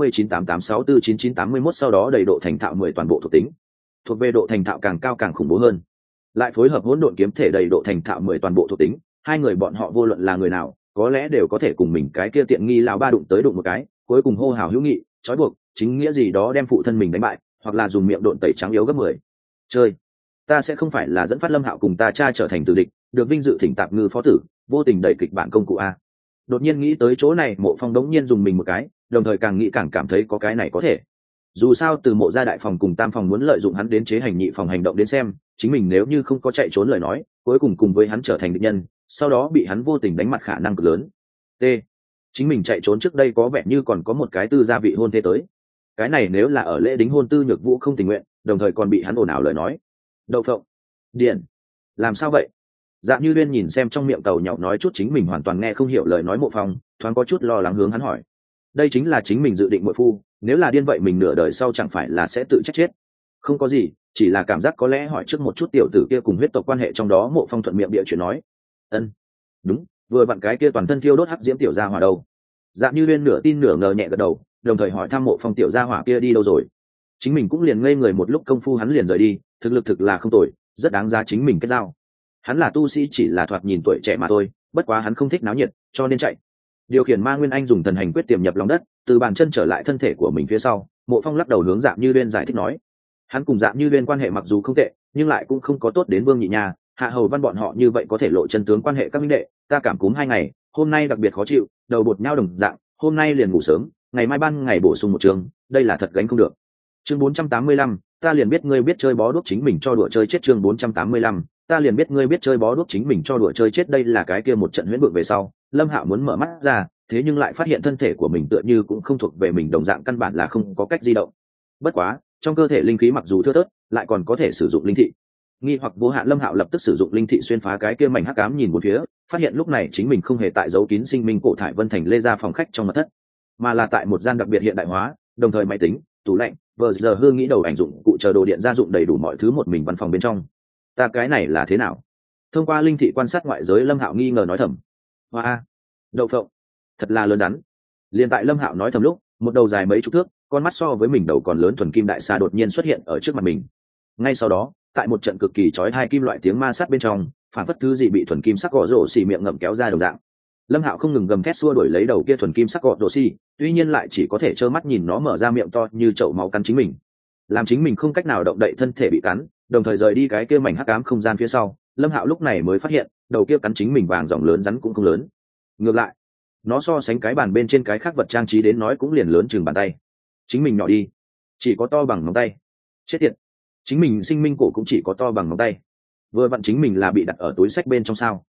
[SPEAKER 1] 774988649981 sau đó đầy độ thành thạo 10 toàn bộ thuộc tính. Thuộc về độ thành thạo càng cao càng khủng bố hơn. Lại phối hợp hỗn độn kiếm thể đầy độ thành thạo 10 toàn bộ thuộc tính, hai người bọn họ vô luận là người nào, có lẽ đều có thể cùng mình cái kia tiện nghi lão ba đụng tới đụng một cái, cuối cùng hô hào hữu nghị, trói buộc, chính nghĩa gì đó đem phụ thân mình đánh bại, hoặc là dùng miệng độn tẩy trắng yếu gấp 10. Chơi, ta sẽ không phải là dẫn phát Lâm Hạo cùng ta cha trở thành tử địch, được vinh dự thỉnh tạp ngư phó tử, vô tình đẩy kịch bản công cụ a. Đột nhiên nghĩ tới chỗ này, Mộ Phong đống nhiên dùng mình một cái, đồng thời càng nghĩ càng cảm thấy có cái này có thể. Dù sao từ Mộ gia đại phòng cùng tam phòng muốn lợi dụng hắn đến chế hành nhị phòng hành động đến xem, chính mình nếu như không có chạy trốn lời nói, cuối cùng cùng với hắn trở thành địch nhân, sau đó bị hắn vô tình đánh mặt khả năng cực lớn. T. Chính mình chạy trốn trước đây có vẻ như còn có một cái tư gia vị hôn thê tới. Cái này nếu là ở lễ đính hôn Tư Nhược Vũ không tình nguyện, đồng thời còn bị hắn ồn ào lời nói. Đậu phộng. Điện. Làm sao vậy? Dạng Như Uyên nhìn xem trong miệng tàu nhậu nói chút chính mình hoàn toàn nghe không hiểu lời nói Mộ Phong, thoáng có chút lo lắng hướng hắn hỏi. Đây chính là chính mình dự định muội phu, nếu là điên vậy mình nửa đời sau chẳng phải là sẽ tự chết chết. Không có gì, chỉ là cảm giác có lẽ hỏi trước một chút tiểu tử kia cùng huyết tộc quan hệ trong đó. Mộ Phong thuận miệng bịa chuyện nói. Ân, đúng, vừa vặn cái kia toàn thân thiêu đốt hắc diễm tiểu gia hỏa đâu. Dạng Như Uyên nửa tin nửa ngờ nhẹ gật đầu, đồng thời hỏi thăm Mộ Phong tiểu gia hỏa kia đi đâu rồi. Chính mình cũng liền ngây người một lúc công phu, hắn liền rời đi, thực lực thực là không tồi, rất đáng giá chính mình kết giao. Hắn là tu sĩ, chỉ là thoạt nhìn tuổi trẻ mà thôi, bất quá hắn không thích náo nhiệt, cho nên chạy. Điều khiển Ma Nguyên Anh dùng thần hành quyết tiềm nhập lòng đất, từ bàn chân trở lại thân thể của mình phía sau. Mộ Phong lắc đầu hướng Dạng Như Uyên giải thích nói, hắn cùng Dạng Như Uyên quan hệ mặc dù không tệ, nhưng lại cũng không có tốt đến Vương Nhị Nha, Hạ Hầu Văn bọn họ như vậy có thể lộ chân tướng quan hệ các minh đệ. Ta cảm cúm 2 ngày, hôm nay đặc biệt khó chịu, đầu bột nhau đồng dạng, hôm nay liền ngủ sớm, ngày mai ban ngày bổ sung một trường, đây là thật gánh không được. Chương 485, ta liền biết ngươi biết chơi bó đuốc chính mình cho đùa chơi chết. Chương 485, ta liền biết ngươi biết chơi bó đuốc chính mình cho đùa chơi chết. Đây là cái kia một trận huyễn vượng về sau, Lâm Hạo muốn mở mắt ra, thế nhưng lại phát hiện thân thể của mình tựa như cũng không thuộc về mình đồng dạng, căn bản là không có cách di động. Bất quá, trong cơ thể linh khí mặc dù thưa thớt, lại còn có thể sử dụng linh thị. Nghi hoặc vô hạn, Lâm Hạo lập tức sử dụng linh thị xuyên phá cái kia mảnh hắc ám, nhìn một phía, phát hiện lúc này chính mình không hề tại dấu kín sinh minh cổ thải vân thành lê ra phòng khách trong mật thất, mà là tại một gian đặc biệt hiện đại hóa, đồng thời máy tính, tủ lạnh, vờ giờ hương nghĩ đầu ảnh dụng cụ chờ đồ điện gia dụng đầy đủ mọi thứ một mình văn phòng bên trong. Ta cái này là thế nào? Thông qua linh thị quan sát ngoại giới, Lâm Hạo nghi ngờ nói thầm. Hoa, đậu phộng, thật là lớn rắn. Liên tại Lâm Hạo nói thầm lúc, một đầu dài mấy chục thước, con mắt so với mình đầu còn lớn thuần kim đại xà đột nhiên xuất hiện ở trước mặt mình. Ngay sau đó, tại một trận cực kỳ chói tai kim loại tiếng ma sát bên trong, phản phất thứ gì bị thuần kim sắc gõ rổ xì miệng ngậm kéo ra đồng dạng. Lâm Hạo không ngừng gầm thét xua đuổi lấy đầu kia thuần kim sắc gọt đồ xì, tuy nhiên lại chỉ có thể trơ mắt nhìn nó mở ra miệng to như chậu máu cắn chính mình, làm chính mình không cách nào động đậy thân thể bị cắn, đồng thời rời đi cái kia mảnh hắc ám không gian phía sau. Lâm Hạo lúc này mới phát hiện đầu kia cắn chính mình vàng ròng lớn rắn cũng không lớn, ngược lại nó so sánh cái bàn bên trên cái khác vật trang trí đến nói cũng liền lớn chừng bàn tay, chính mình nhỏ đi chỉ có to bằng ngón tay. Chết tiệt, chính mình sinh minh cổ cũng chỉ có to bằng ngón tay, vừa vặn chính mình là bị đặt ở túi xách bên trong sao?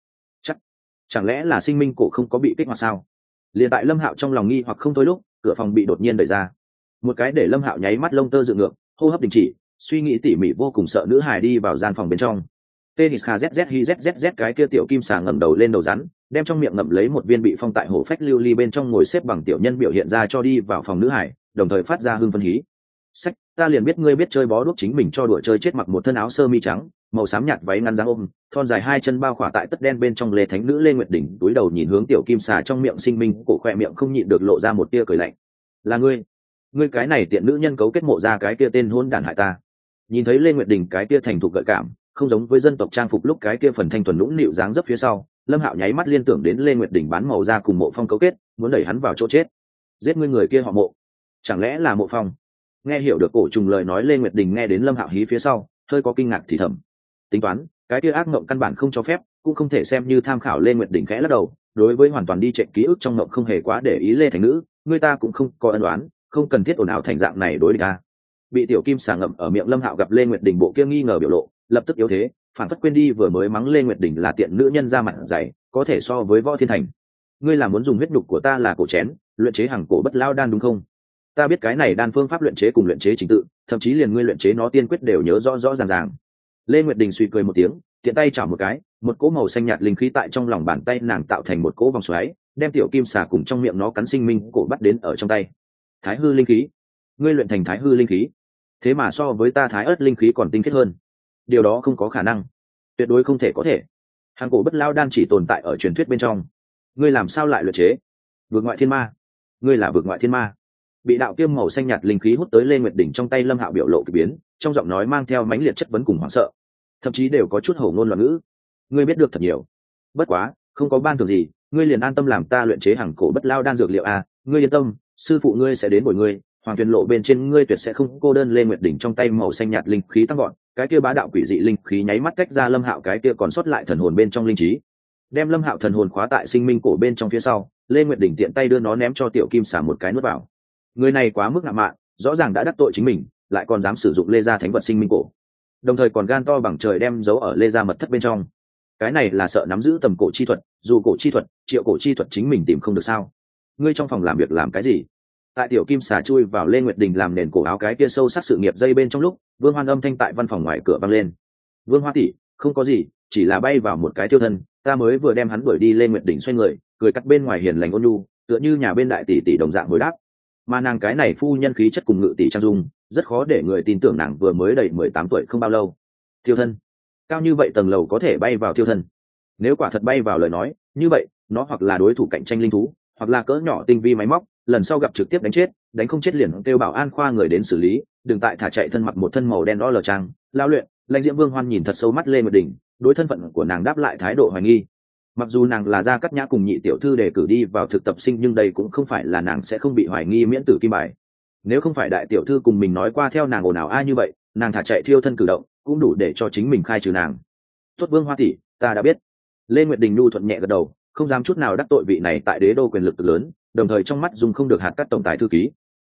[SPEAKER 1] Chẳng lẽ là sinh minh cổ không có bị kích hoạt sao? Liền tại Lâm Hạo trong lòng nghi hoặc không thôi lúc cửa phòng bị đột nhiên đẩy ra, một cái để Lâm Hạo nháy mắt lông tơ dựng ngược, hô hấp đình chỉ, suy nghĩ tỉ mỉ vô cùng sợ nữ hài đi vào gian phòng bên trong. Tennis KZZ cái kia tiểu kim xà ngẩng đầu lên đầu rắn, đem trong miệng ngậm lấy một viên bị phong tại hổ phách lưu ly bên trong ngồi xếp bằng tiểu nhân biểu hiện ra cho đi vào phòng nữ hải, đồng thời phát ra hưng phân hí. Sách, ta liền biết ngươi biết chơi bó đuốc, chính mình cho đùa chơi chết, mặc một thân áo sơ mi trắng, màu xám nhạt váy ngắn dáng ôm, thon dài hai chân bao khỏa tại tất đen bên trong lê thánh nữ Lê Nguyệt Đỉnh túi đầu nhìn hướng tiểu kim xà trong miệng sinh minh cổ, khoe miệng không nhịn được lộ ra một tia cười lạnh. Là ngươi cái này tiện nữ nhân cấu kết mộ ra cái kia tên hôn đản hại ta. Nhìn thấy Lê Nguyệt Đình cái kia thành thục gợi cảm, không giống với dân tộc trang phục lúc cái kia phần thanh thuần nũng nịu dáng dấp phía sau, Lâm Hạo nháy mắt liên tưởng đến Lê Nguyệt Đình bán màu ra cùng Mộ Phong cấu kết, muốn đẩy hắn vào chỗ chết. Giết ngươi người kia họ Mộ, chẳng lẽ là Mộ Phong? Nghe hiểu được cổ trùng lời nói, Lê Nguyệt Đình nghe đến Lâm Hạo hí phía sau, hơi có kinh ngạc thì thầm. Tính toán, cái kia ác mộng căn bản không cho phép, cũng không thể xem như tham khảo. Lê Nguyệt Đình khẽ lắc đầu, đối với hoàn toàn đi trệ ký ức trong mộng không hề quá để ý Lê thành nữ, người ta cũng không có ân oán, không cần thiết ồn ào thành dạng này đối địch ta. Bị tiểu kim xà ngậm ở miệng Lâm Hạo gặp Lê Nguyệt Đình bộ kia nghi ngờ biểu lộ, lập tức yếu thế, phản phất quên đi vừa mới mắng Lê Nguyệt Đình là tiện nữ nhân ra mặt dày, có thể so với Võ Thiên Thành. Ngươi là muốn dùng huyết đục của ta là cổ chén, luyện chế hàng cổ bất lao đan đúng không? Ta biết cái này đan phương pháp luyện chế cùng luyện chế trình tự, thậm chí liền ngươi luyện chế nó tiên quyết đều nhớ rõ rõ ràng ràng. Lê Nguyệt Đình suy cười một tiếng, tiện tay chảo một cái, một cỗ màu xanh nhạt linh khí tại trong lòng bàn tay nàng tạo thành một cỗ vòng xoáy, đem tiểu kim xà cùng trong miệng nó cắn sinh minh cổ bắt đến ở trong tay. Thái hư linh khí, ngươi luyện thành thái hư linh khí, thế mà so với ta thái ớt linh khí còn tinh khiết hơn. Điều đó không có khả năng, tuyệt đối không thể có thể. Hàng cổ bất lao đan chỉ tồn tại ở truyền thuyết bên trong, ngươi làm sao lại luyện chế? Vượt ngoại thiên ma, ngươi là vượt ngoại thiên ma. Bị đạo kiêm màu xanh nhạt linh khí hút tới Lê Nguyệt Đỉnh trong tay, Lâm Hạo biểu lộ kỳ biến, trong giọng nói mang theo mãnh liệt chất vấn cùng hoảng sợ, thậm chí đều có chút hổ ngôn loạn ngữ. Ngươi biết được thật nhiều, bất quá không có ban thưởng gì, ngươi liền an tâm làm ta luyện chế hàng cổ bất lao đan dược liệu à? Ngươi yên tâm, sư phụ ngươi sẽ đến bồi ngươi, hoàng tuyền lộ bên trên ngươi tuyệt sẽ không cô đơn. Lê Nguyệt Đỉnh trong tay màu xanh nhạt linh khí tăng gọn, cái kia bá đạo quỷ dị linh khí nháy mắt cách ra Lâm Hạo cái kia còn sót lại thần hồn bên trong linh trí, đem Lâm Hạo thần hồn khóa tại sinh minh cổ bên trong phía sau. Lê Nguyệt Đỉnh tiện tay đưa nó ném cho tiểu kim xà một cái nuốt vào. Người này quá mức ngạo mạn, rõ ràng đã đắc tội chính mình, lại còn dám sử dụng Lê gia thánh vật sinh minh cổ, đồng thời còn gan to bằng trời đem giấu ở Lê gia mật thất bên trong. Cái này là sợ nắm giữ tầm cổ chi thuật, dù cổ chi thuật, triệu cổ chi thuật chính mình tìm không được sao? Ngươi trong phòng làm việc làm cái gì? Tại tiểu kim xà chui vào Lê Nguyệt Đình làm nền cổ áo cái kia sâu sắc sự nghiệp dây bên trong lúc, Vương Hoan âm thanh tại văn phòng ngoài cửa vang lên. Vương Hoa tỷ, không có gì, chỉ là bay vào một cái thiêu thân, ta mới vừa đem hắn đuổi đi. Lê Nguyệt Đình xoay người, cười cắt bên ngoài hiền lành ôn nhu, tựa như nhà bên đại tỷ tỷ đồng dạng hồi đáp. Mà nàng cái này phu nhân khí chất cùng ngự tỷ trang dung, rất khó để người tin tưởng nàng vừa mới đầy 18 tuổi không bao lâu. Thiêu thân, cao như vậy tầng lầu có thể bay vào thiêu thân? Nếu quả thật bay vào lời nói, như vậy nó hoặc là đối thủ cạnh tranh linh thú, hoặc là cỡ nhỏ tinh vi máy móc, lần sau gặp trực tiếp đánh chết, đánh không chết liền kêu bảo an khoa người đến xử lý, đừng tại thả chạy thân mặc một thân màu đen đó lờ trang lao luyện. Lãnh Diễm Vương Hoan nhìn thật sâu mắt Lê Nguyệt Đình, đối thân phận của nàng đáp lại thái độ hoài nghi. Mặc dù nàng là Gia Cát Nhã cùng nhị tiểu thư đề cử đi vào thực tập sinh, nhưng đây cũng không phải là nàng sẽ không bị hoài nghi miễn tử kim bài. Nếu không phải đại tiểu thư cùng mình nói qua theo nàng ồn ào ai như vậy, nàng thả chạy thiêu thân cử động cũng đủ để cho chính mình khai trừ nàng. Tốt Vương Hoa tỷ, ta đã biết. Lê Nguyệt Đình nhu thuận nhẹ gật đầu, không dám chút nào đắc tội vị này tại đế đô quyền lực lớn, đồng thời trong mắt dùng không được hạt cắt tổng tài thư ký.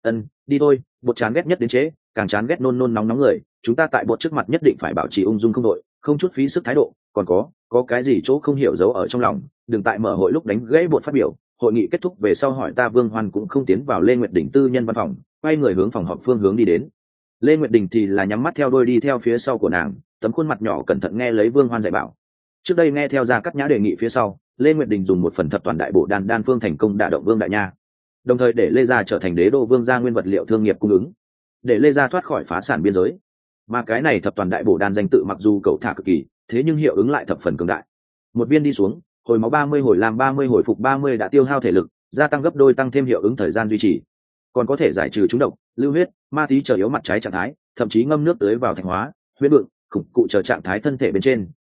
[SPEAKER 1] Đi thôi, bột chán ghét nhất đến chế, càng chán ghét nôn nôn nóng nóng người, chúng ta tại bột trước mặt nhất định phải bảo trì ung dung không đội, không chút phí sức thái độ, còn có cái gì chỗ không hiểu giấu ở trong lòng, đừng tại mở hội lúc đánh gãy bột phát biểu. Hội nghị kết thúc về sau hỏi ta. Vương Hoan cũng không tiến vào Lê Nguyệt Đình tư nhân văn phòng, quay người hướng phòng họp phương hướng đi đến. Lê Nguyệt Đình thì là nhắm mắt theo đôi đi theo phía sau của nàng, tấm khuôn mặt nhỏ cẩn thận nghe lấy Vương Hoan dạy bảo. Trước đây nghe theo Gia Cát Nhã đề nghị phía sau, Lê Nguyệt Đình dùng một phần thập toàn đại bổ đan phương thành công đả động Vương Đại Nha, đồng thời để Lê gia trở thành đế đô vương gia nguyên vật liệu thương nghiệp cung ứng, để Lê gia thoát khỏi phá sản biên giới. Mà cái này thập toàn đại bổ đan danh tự mặc dù cậu thả cực kỳ, thế nhưng hiệu ứng lại thập phần cường đại. Một viên đi xuống, hồi máu 30, hồi làm 30, hồi phục 30 đã tiêu hao thể lực, gia tăng gấp đôi, tăng thêm hiệu ứng thời gian duy trì, còn có thể giải trừ trúng độc, lưu huyết, ma tí chờ yếu mặt trái trạng thái, thậm chí ngâm nước tưới vào thạch hóa, huyết vượng, khủng cụ chờ trạng thái thân thể bên trên,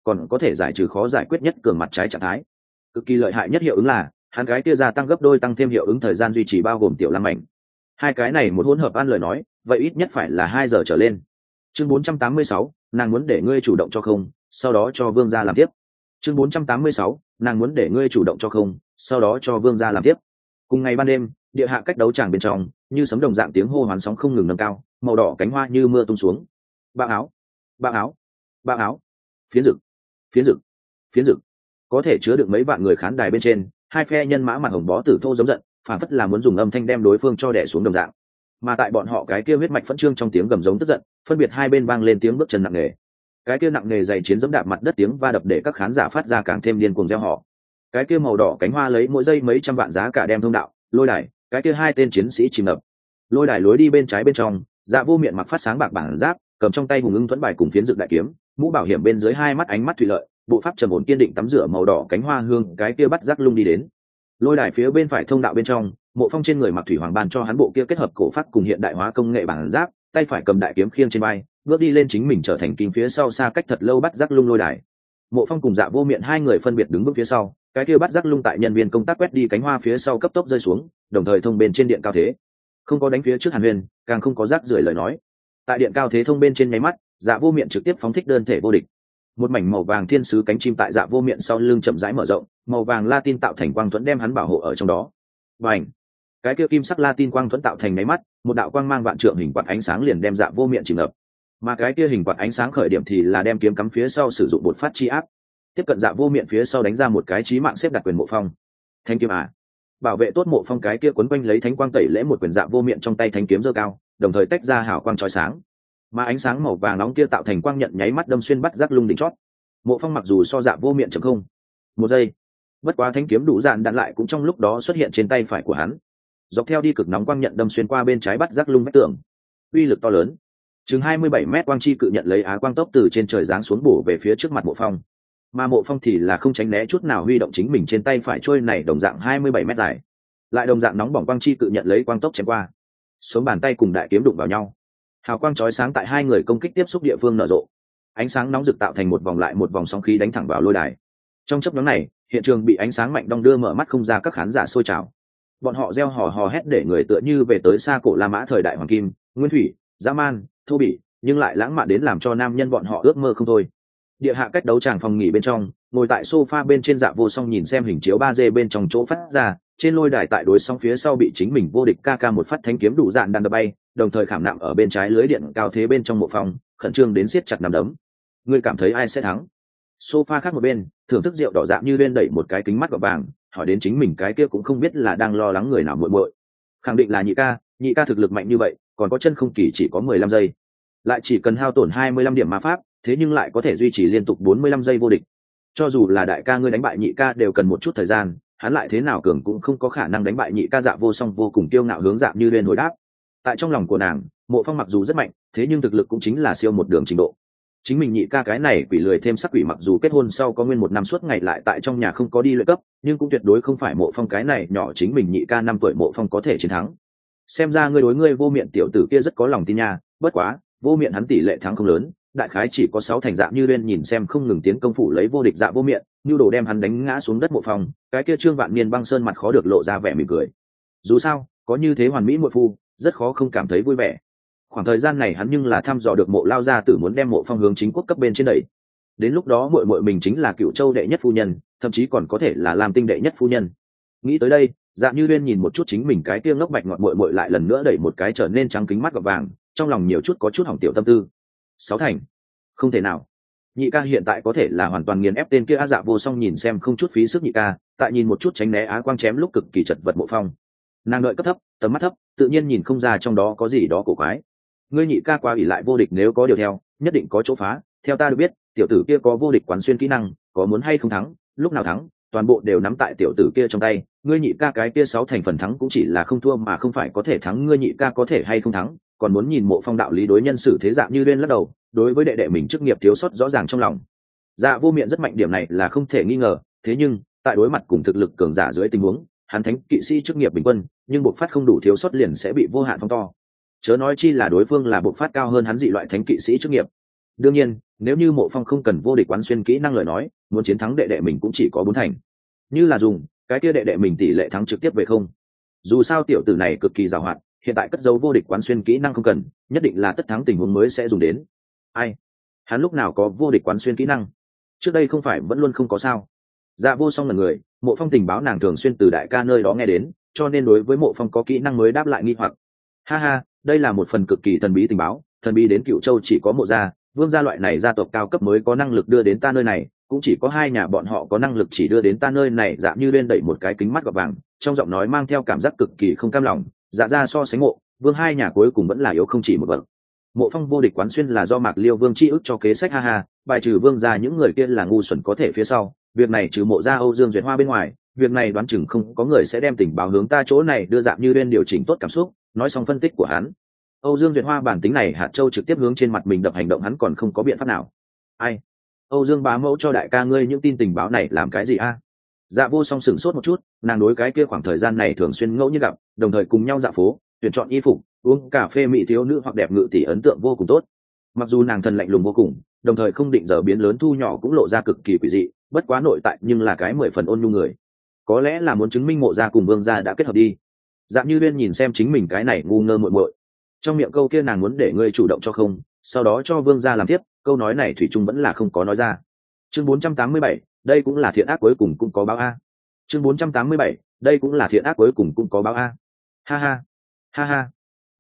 [SPEAKER 1] còn có thể giải trừ khó giải quyết nhất cường mặt trái trạng thái. Cực kỳ lợi hại nhất hiệu ứng là hắn cái kia gia tăng gấp đôi, tăng thêm hiệu ứng thời gian duy trì bao gồm tiểu lam mảnh. Hai cái này một hỗn hợp ăn lời nói, vậy ít nhất phải là 2 giờ trở lên. Chương 486, nàng muốn để ngươi chủ động cho không, sau đó cho vương gia làm tiếp. Chương 486, nàng muốn để ngươi chủ động cho không, sau đó cho vương gia làm tiếp. Cùng ngày ban đêm, địa hạ cách đấu tràng bên trong, như sấm đồng dạng tiếng hô hoán sóng không ngừng nâng cao, màu đỏ cánh hoa như mưa tung xuống. Bạo áo, bạo áo, bạo áo, phiến rực, phiến rực, phiến rực. Có thể chứa được mấy vạn người khán đài bên trên, hai phe nhân mã mặt hồng bó tử thô giống giận, phản phất là muốn dùng âm thanh đem đối phương cho đè xuống đồng dạng. Mà tại bọn họ cái kia huyết mạch phẫn trương trong tiếng gầm giống tức giận, phân biệt hai bên vang lên tiếng bước chân nặng nề. Cái kia nặng nề dày chiến dẫm đạp mặt đất tiếng va đập để các khán giả phát ra càng thêm điên cuồng reo hò. Cái kia màu đỏ cánh hoa lấy mỗi giây mấy trăm vạn giá cả đem thông đạo, lôi đài, cái kia hai tên chiến sĩ chìm ngập. Lôi đài lối đi bên trái bên trong, Dạ Vô Miện mặc phát sáng bạc bản giáp, cầm trong tay hùng ưng thuẫn bài cùng phiến dựng đại kiếm, mũ bảo hiểm bên dưới hai mắt ánh mắt thủy lợi, bộ pháp trầm ổn kiên định tắm rửa màu đỏ cánh hoa hương, cái kia bắt giác lung đi đến. Lôi đài phía bên phải thông đạo bên trong, Mộ Phong trên người mặc thủy hoàng ban cho hắn bộ kia kết hợp cổ pháp cùng hiện đại hóa công nghệ bản giáp, tay phải cầm đại kiếm khiêng trên vai, bước đi lên chính mình trở thành kim phía sau xa cách thật lâu bắt giác lung lôi đài. Mộ Phong cùng Dạ Vô Miện hai người phân biệt đứng bước phía sau, cái kia bắt giác lung tại nhân viên công tác quét đi cánh hoa phía sau cấp tốc rơi xuống, đồng thời thông bên trên điện cao thế. Không có đánh phía trước Hàn Huyền, càng không có rác rưởi lời nói. Tại điện cao thế thông bên trên nháy mắt, Dạ Vô Miện trực tiếp phóng thích đơn thể vô địch. Một mảnh màu vàng thiên sứ cánh chim tại Dạ Vô Miện sau lưng chậm rãi mở rộng, màu vàng Latin tạo thành quang thuẫn đem hắn bảo hộ ở trong đó. Bành! Cái kia kim sắc Latin quang thuẫn tạo thành nháy mắt, một đạo quang mang vạn trượng hình quạt ánh sáng liền đem Dạ Vô Miện chìm ngập. Mà cái kia hình quạt ánh sáng khởi điểm thì là đem kiếm cắm phía sau sử dụng bột phát chi áp, tiếp cận Dạ Vô Miện phía sau đánh ra một cái chí mạng xếp đặt quyền Mộ Phong. Thanh kiếm à! Bảo vệ tốt Mộ Phong cái kia quấn quanh lấy thánh quang tẩy lễ một quyền Dạ Vô Miện trong tay thánh kiếm giơ cao, đồng thời tách ra hào quang chói sáng. Mà ánh sáng màu vàng nóng kia tạo thành quang nhận nháy mắt đâm xuyên bắt giác lung đỉnh chót. Mộ Phong mặc dù so Dạ Vô Miện chậm không một giây, bất quá thanh kiếm đủ dạn đạn lại cũng trong lúc đó xuất hiện trên tay phải của hắn, dọc theo đi cực nóng quang nhận đâm xuyên qua bên trái bắt giác lung vách tường, uy lực to lớn. Chừng 27 mét quang chi cự nhận lấy á quang tốc từ trên trời giáng xuống bổ về phía trước mặt Mộ Phong, mà Mộ Phong thì là không tránh né chút nào, huy động chính mình trên tay phải trôi này đồng dạng 27 mét dài, lại đồng dạng nóng bỏng quang chi cự nhận lấy quang tốc chém qua, xuống bàn tay cùng đại kiếm đụng vào nhau, hào quang chói sáng tại hai người công kích tiếp xúc địa phương nở rộ, ánh sáng nóng rực tạo thành một vòng lại một vòng sóng khí đánh thẳng vào lôi đài. Trong chớp nhoáng này, hiện trường bị ánh sáng mạnh đong đưa, mở mắt không ra, các khán giả sôi trào. Bọn họ reo hò hò hét để người tựa như về tới xa cổ La Mã thời đại hoàng kim, nguyên thủy, dã man, thô bỉ, nhưng lại lãng mạn đến làm cho nam nhân bọn họ ước mơ không thôi. Địa hạ cách đấu tràng phòng nghỉ bên trong, ngồi tại sofa bên trên Dạ Vô Song nhìn xem hình chiếu 3D bên trong chỗ phát ra, trên lôi đài tại đối song phía sau bị chính mình vô địch ca một phát thánh kiếm đủ dạn đang đập bay, đồng thời khảm nạm ở bên trái lưới điện cao thế bên trong Mộ Phong, khẩn trương đến siết chặt nắm đấm. Ngươi cảm thấy ai sẽ thắng? Sofa khác một bên, thưởng thức rượu đỏ Dạ Như Uyên đẩy một cái kính mắt gọt vàng, hỏi đến chính mình cái kia cũng không biết là đang lo lắng người nào muội muội. Khẳng định là nhị ca thực lực mạnh như vậy, còn có chân không kỳ chỉ có 15 giây, lại chỉ cần hao tổn 25 điểm ma pháp, thế nhưng lại có thể duy trì liên tục 45 giây vô địch. Cho dù là đại ca ngươi đánh bại nhị ca đều cần một chút thời gian, hắn lại thế nào cường cũng không có khả năng đánh bại nhị ca. Dạ Vô Song vô cùng kiêu ngạo hướng Dạ Như Uyên hồi đáp. Tại trong lòng của nàng, Mộ Phong mặc dù rất mạnh, thế nhưng thực lực cũng chính là siêu một đường trình độ. Chính mình nhị ca cái này quỷ lười thêm sắc quỷ, mặc dù kết hôn sau có nguyên một năm suốt ngày lại tại trong nhà không có đi luyện cấp, nhưng cũng tuyệt đối không phải Mộ Phong cái này nhỏ chính mình nhị ca 5 tuổi Mộ Phong có thể chiến thắng. Xem ra ngươi đối ngươi Vô Miện tiểu tử kia rất có lòng tin nha, bất quá, Vô Miện hắn tỷ lệ thắng không lớn, đại khái chỉ có 6 thành. Dạ Như Uyên nhìn xem không ngừng tiến công phủ lấy vô địch Dạ Vô Miện, như đồ đem hắn đánh ngã xuống đất Mộ Phong, cái kia Trương Vạn Niên băng sơn mặt khó được lộ ra vẻ mỉm cười. Dù sao, có như thế hoàn mỹ muội phu, rất khó không cảm thấy vui vẻ. Khoảng thời gian này hắn nhưng là thăm dò được Mộ lao gia tử muốn đem Mộ Phong hướng chính quốc cấp bên trên đẩy. Đến lúc đó muội muội mình chính là Cựu Châu đệ nhất phu nhân, thậm chí còn có thể là Lam Tinh đệ nhất phu nhân. Nghĩ tới đây, Dạ Như Uyên nhìn một chút chính mình cái kia ngốc bạch ngọt muội lại lần nữa đẩy một cái trở nên trắng kính mắt gọt vàng, trong lòng nhiều chút có chút hỏng tiểu tâm tư. 6 thành, không thể nào. Nhị ca hiện tại có thể là hoàn toàn nghiền ép tên kia a. Dạ Vô Song nhìn xem không chút phí sức nhị ca, tại nhìn một chút tránh né á quang chém lúc cực kỳ chật vật Mộ Phong. Nàng đợi cấp thấp, tầm mắt thấp, tự nhiên nhìn không ra trong đó có gì đó cổ quái. Ngươi nhị ca qua ỷ lại vô địch, nếu có điều theo, nhất định có chỗ phá. Theo ta được biết, tiểu tử kia có vô địch quán xuyên kỹ năng, có muốn hay không thắng, lúc nào thắng, toàn bộ đều nắm tại tiểu tử kia trong tay. Ngươi nhị ca cái kia 6 thành phần thắng cũng chỉ là không thua mà không phải có thể thắng. Ngươi nhị ca có thể hay không thắng, còn muốn nhìn Mộ Phong đạo lý đối nhân xử thế. Dạ Như Uyên lắc đầu, đối với đệ đệ mình chức nghiệp thiếu sót rõ ràng trong lòng. Dạ Vô Miện rất mạnh, điểm này là không thể nghi ngờ, thế nhưng tại đối mặt cùng thực lực cường giả dưới tình huống, hắn thánh kỵ sĩ chức nghiệp bình quân, nhưng bộc phát không đủ thiếu sót liền sẽ bị vô hạn phong to, chớ nói chi là đối phương là bộc phát cao hơn hắn dị loại thánh kỵ sĩ chức nghiệp. Đương nhiên, nếu như Mộ Phong không cần vô địch quán xuyên kỹ năng lời nói, muốn chiến thắng đệ đệ mình cũng chỉ có 4 thành. Như là dùng cái kia đệ đệ mình tỷ lệ thắng trực tiếp về không. Dù sao tiểu tử này cực kỳ giàu hạn, hiện tại cất giấu vô địch quán xuyên kỹ năng không cần, nhất định là tất thắng tình huống mới sẽ dùng đến. Ai? Hắn lúc nào có vô địch quán xuyên kỹ năng? Trước đây không phải vẫn luôn không có sao? Dạ Vô Song là người, Mộ Phong tình báo nàng thường xuyên từ đại ca nơi đó nghe đến, cho nên đối với Mộ Phong có kỹ năng mới đáp lại nghi hoặc. Ha ha, đây là một phần cực kỳ thần bí tình báo, thần bí đến Cựu Châu chỉ có Mộ gia, Vương gia loại này gia tộc cao cấp mới có năng lực đưa đến ta nơi này, cũng chỉ có 2 nhà bọn họ có năng lực chỉ đưa đến ta nơi này. Dạ Như Liên đẩy một cái kính mắt gọt vàng, trong giọng nói mang theo cảm giác cực kỳ không cam lòng. Dạ ra so sánh Mộ Vương 2 nhà cuối cùng vẫn là yếu không chỉ một bậc. Mộ Phong vô địch quán xuyên là do Mạc Liêu Vương chi ức cho kế sách, ha ha, bài trừ Vương gia những người kia là ngu xuẩn có thể phía sau, việc này trừ Mộ gia Âu Dương Duyệt Hoa bên ngoài, việc này đoán chừng không có người sẽ đem tình báo hướng ta chỗ này đưa. Dạng Như Liên điều chỉnh tốt cảm xúc, nói xong phân tích của hắn. Âu Dương Duyệt Hoa bản tính này hạt châu trực tiếp hướng trên mặt mình đập, hành động hắn còn không có biện pháp nào. Ai? Âu Dương bá mẫu cho đại ca ngươi những tin tình báo này làm cái gì a? Dạ Vô Song sửng sốt một chút, nàng đối cái kia khoảng thời gian này thường xuyên ngẫu nhiên gặp, đồng thời cùng nhau dạo phố, tuyển chọn y phục, uống cà phê mỹ thiếu nữ hoặc đẹp ngự tỷ ấn tượng vô cùng tốt. Mặc dù nàng thần lạnh lùng vô cùng, đồng thời không định giờ biến lớn thu nhỏ cũng lộ ra cực kỳ quỷ dị, bất quá nội tại nhưng là cái 10 phần ôn nhu người. Có lẽ là muốn chứng minh Mộ gia cùng Vương gia đã kết hợp đi. Dạ Như Liên nhìn xem chính mình cái này ngu ngơ muội muội, trong miệng câu kia nàng muốn để ngươi chủ động cho không, sau đó cho Vương gia làm tiếp, câu nói này thủy chung vẫn là không có nói ra. Chương 487, đây cũng là thiện ác cuối cùng cũng có báo a. Chương 487, đây cũng là thiện ác cuối cùng cũng có báo a. Ha ha, ha ha.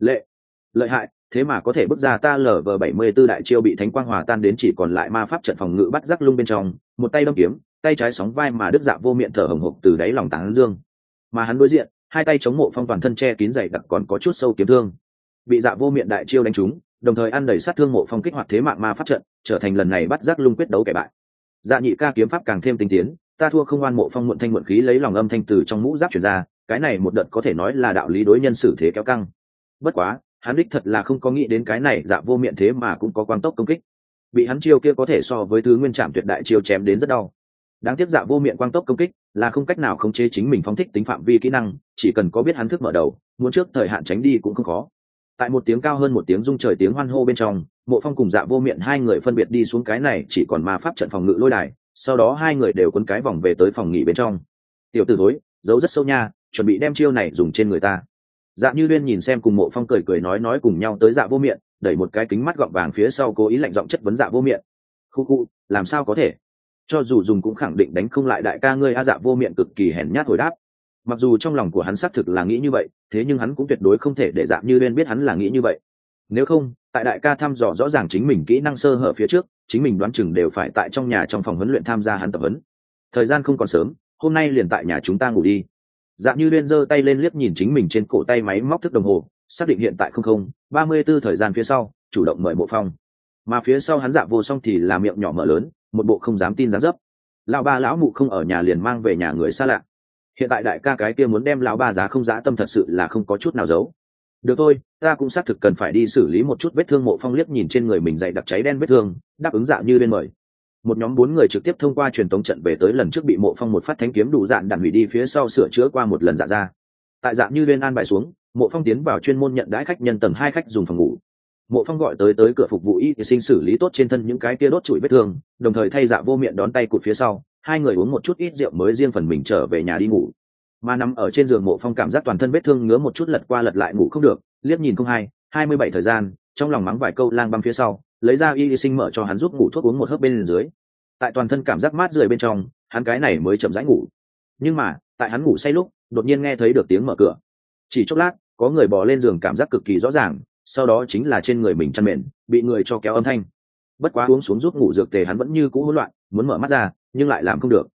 [SPEAKER 1] Lợi hại, thế mà có thể bước ra ta LV74 đại chiêu bị thánh quang hòa tan đến chỉ còn lại ma pháp trận phòng ngự bắt rắc lung bên trong, một tay đâm kiếm, tay trái sóng vai mà đứt Dạ Vô Miệng thở hổn hộc từ đáy lòng tán dương. Mà hắn đối diện, hai tay chống Mộ Phong toàn thân che kín dày đặc còn có chút sâu kiếm thương. Bị Dạ Vô Miệng đại chiêu đánh trúng, đồng thời ăn đầy sát thương Mộ Phong kích hoạt thế mạng ma pháp trận, trở thành lần này bắt rắc lung quyết đấu kẻ bại. Dạ Nhị ca kiếm pháp càng thêm tinh tiến, ta thua không oan. Mộ Phong muộn thanh muộn khí lấy lòng âm thanh từ trong mũ giáp truyền ra, cái này một đợt có thể nói là đạo lý đối nhân xử thế kéo căng. Bất quá, hắn đích thật là không có nghĩ đến cái này Dạ Vô Miệng thế mà cũng có quang tốc công kích. Bị hắn chiêu kia có thể so với thứ nguyên trảm tuyệt đại chiêu chém đến rất đau. Đáng tiếc Dạ Vô Miệng quang tốc công kích là không cách nào khống chế chính mình phóng thích tính phạm vi kỹ năng, chỉ cần có biết hắn thức mở đầu, muốn trước thời hạn tránh đi cũng không khó. Tại một tiếng cao hơn một tiếng rung trời tiếng hoan hô bên trong, Mộ Phong cùng Dạ Vô Miệng hai người phân biệt đi xuống cái này chỉ còn ma pháp trận phòng ngự lôi đài, sau đó hai người đều quấn cái vòng về tới phòng nghỉ bên trong. Tiểu tử thối, giấu rất sâu nha, chuẩn bị đem chiêu này dùng trên người ta. Dạ Như Liên nhìn xem cùng Mộ Phong cười cười nói cùng nhau tới Dạ Vô Miệng, đẩy một cái kính mắt gọng vàng phía sau, cố ý lạnh giọng chất vấn Dạ Vô Miệng. Khu, làm sao có thể? Cho dù dùng cũng khẳng định đánh không lại đại ca ngươi a. Dạ Vô Miệng cực kỳ hèn nhát hồi đáp. Mặc dù trong lòng của hắn xác thực là nghĩ như vậy, thế nhưng hắn cũng tuyệt đối không thể để Dạ Như Liên biết hắn là nghĩ như vậy. Nếu không, tại đại ca thăm dò rõ ràng chính mình kỹ năng sơ hở phía trước, chính mình đoán chừng đều phải tại trong nhà trong phòng huấn luyện tham gia hắn tập huấn. Thời gian không còn sớm, hôm nay liền tại nhà chúng ta ngủ đi. Dạ Như Liên giơ tay lên liếc nhìn chính mình trên cổ tay máy móc thức đồng hồ, xác định hiện tại 00:34 thời gian phía sau, chủ động mời Mộ Phong. Mà phía sau hắn Dạ Vô Song thì là miệng nhỏ mở lớn, một bộ không dám tin dáng dấp. Lão ba lão mụ không ở nhà liền mang về nhà người xa lạ. Hiện tại đại ca cái kia muốn đem lão ba giá không dã tâm thật sự là không có chút nào giấu. Được thôi, ta cũng xác thực cần phải đi xử lý một chút vết thương. Mộ Phong liếc nhìn trên người mình dày đặc cháy đen vết thương, đáp ứng Dạ Như Liên mời. Một nhóm 4 người trực tiếp thông qua truyền tống trận về tới lần trước bị Mộ Phong một phát thánh kiếm đủ dạn đạn hủy đi phía sau sửa chữa qua một lần Dạ ra. Tại Dạ Như Liên an bài xuống, Mộ Phong tiến vào chuyên môn nhận đãi khách nhân tầng 2 khách dùng phòng ngủ. Mộ Phong gọi tới cửa phục vụ y sinh xử lý tốt trên thân những cái kia đốt trụi vết thương, đồng thời thay Dạ Vô Miệng đón tay cụt phía sau, hai người uống một chút ít rượu mới riêng phần mình trở về nhà đi ngủ. Mà nằm ở trên giường Mộ Phong cảm giác toàn thân vết thương ngứa một chút, lật qua lật lại ngủ không được, liếc nhìn 27 thời gian, trong lòng mắng vài câu lang băm phía sau, lấy ra y sinh mở cho hắn giúp ngủ thuốc uống một hớp bên dưới. Tại toàn thân cảm giác mát rượi bên trong, hắn cái này mới chậm rãi ngủ. Nhưng mà, tại hắn ngủ say lúc, đột nhiên nghe thấy được tiếng mở cửa. Chỉ chốc lát, có người bò lên giường, cảm giác cực kỳ rõ ràng, sau đó chính là trên người mình chăn mền bị người cho kéo âm thanh. Bất quá uống xuống giúp ngủ dược tề hắn vẫn như cũ hỗn loạn, muốn mở mắt ra nhưng lại làm không được.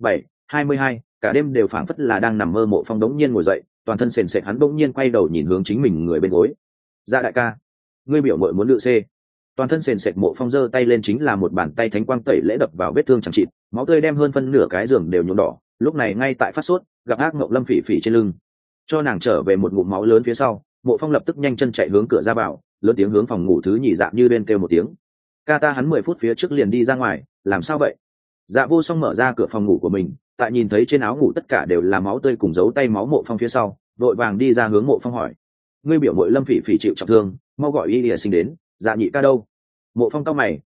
[SPEAKER 1] 7:22, cả đêm đều phảng phất là đang nằm mơ. Mộ Phong đống nhiên ngồi dậy, toàn thân sền sệt, hắn đống nhiên quay đầu nhìn hướng chính mình người bên gối. Dạ đại ca, ngươi biểu muội muốn lựa xê. Toàn thân sền sệt Mộ Phong giơ tay lên chính là một bàn tay thánh quang tẩy lễ đập vào vết thương chẳng chịt, máu tươi đem hơn phân nửa cái giường đều nhuộm đỏ. Lúc này ngay tại phát sốt, gặp ác mộng Lâm Phỉ Phỉ trên lưng, cho nàng trở về một ngụm máu lớn phía sau, Mộ Phong lập tức nhanh chân chạy hướng cửa ra vào, lớn tiếng hướng phòng ngủ thứ nhì Dạ Như Liên kêu một tiếng. Ca ta hắn 10 phút phía trước liền đi ra ngoài, làm sao vậy? Dạ Vô Song mở ra cửa phòng ngủ của mình, tại nhìn thấy trên áo ngủ tất cả đều là máu tươi cùng dấu tay máu Mộ Phong phía sau, vội vàng đi ra hướng Mộ Phong hỏi: ngươi biểu muội Lâm Phỉ Phỉ chịu trọng thương, mau gọi y lìa sinh đến. Dạ nhị ca đâu? Mộ Phong cau mày,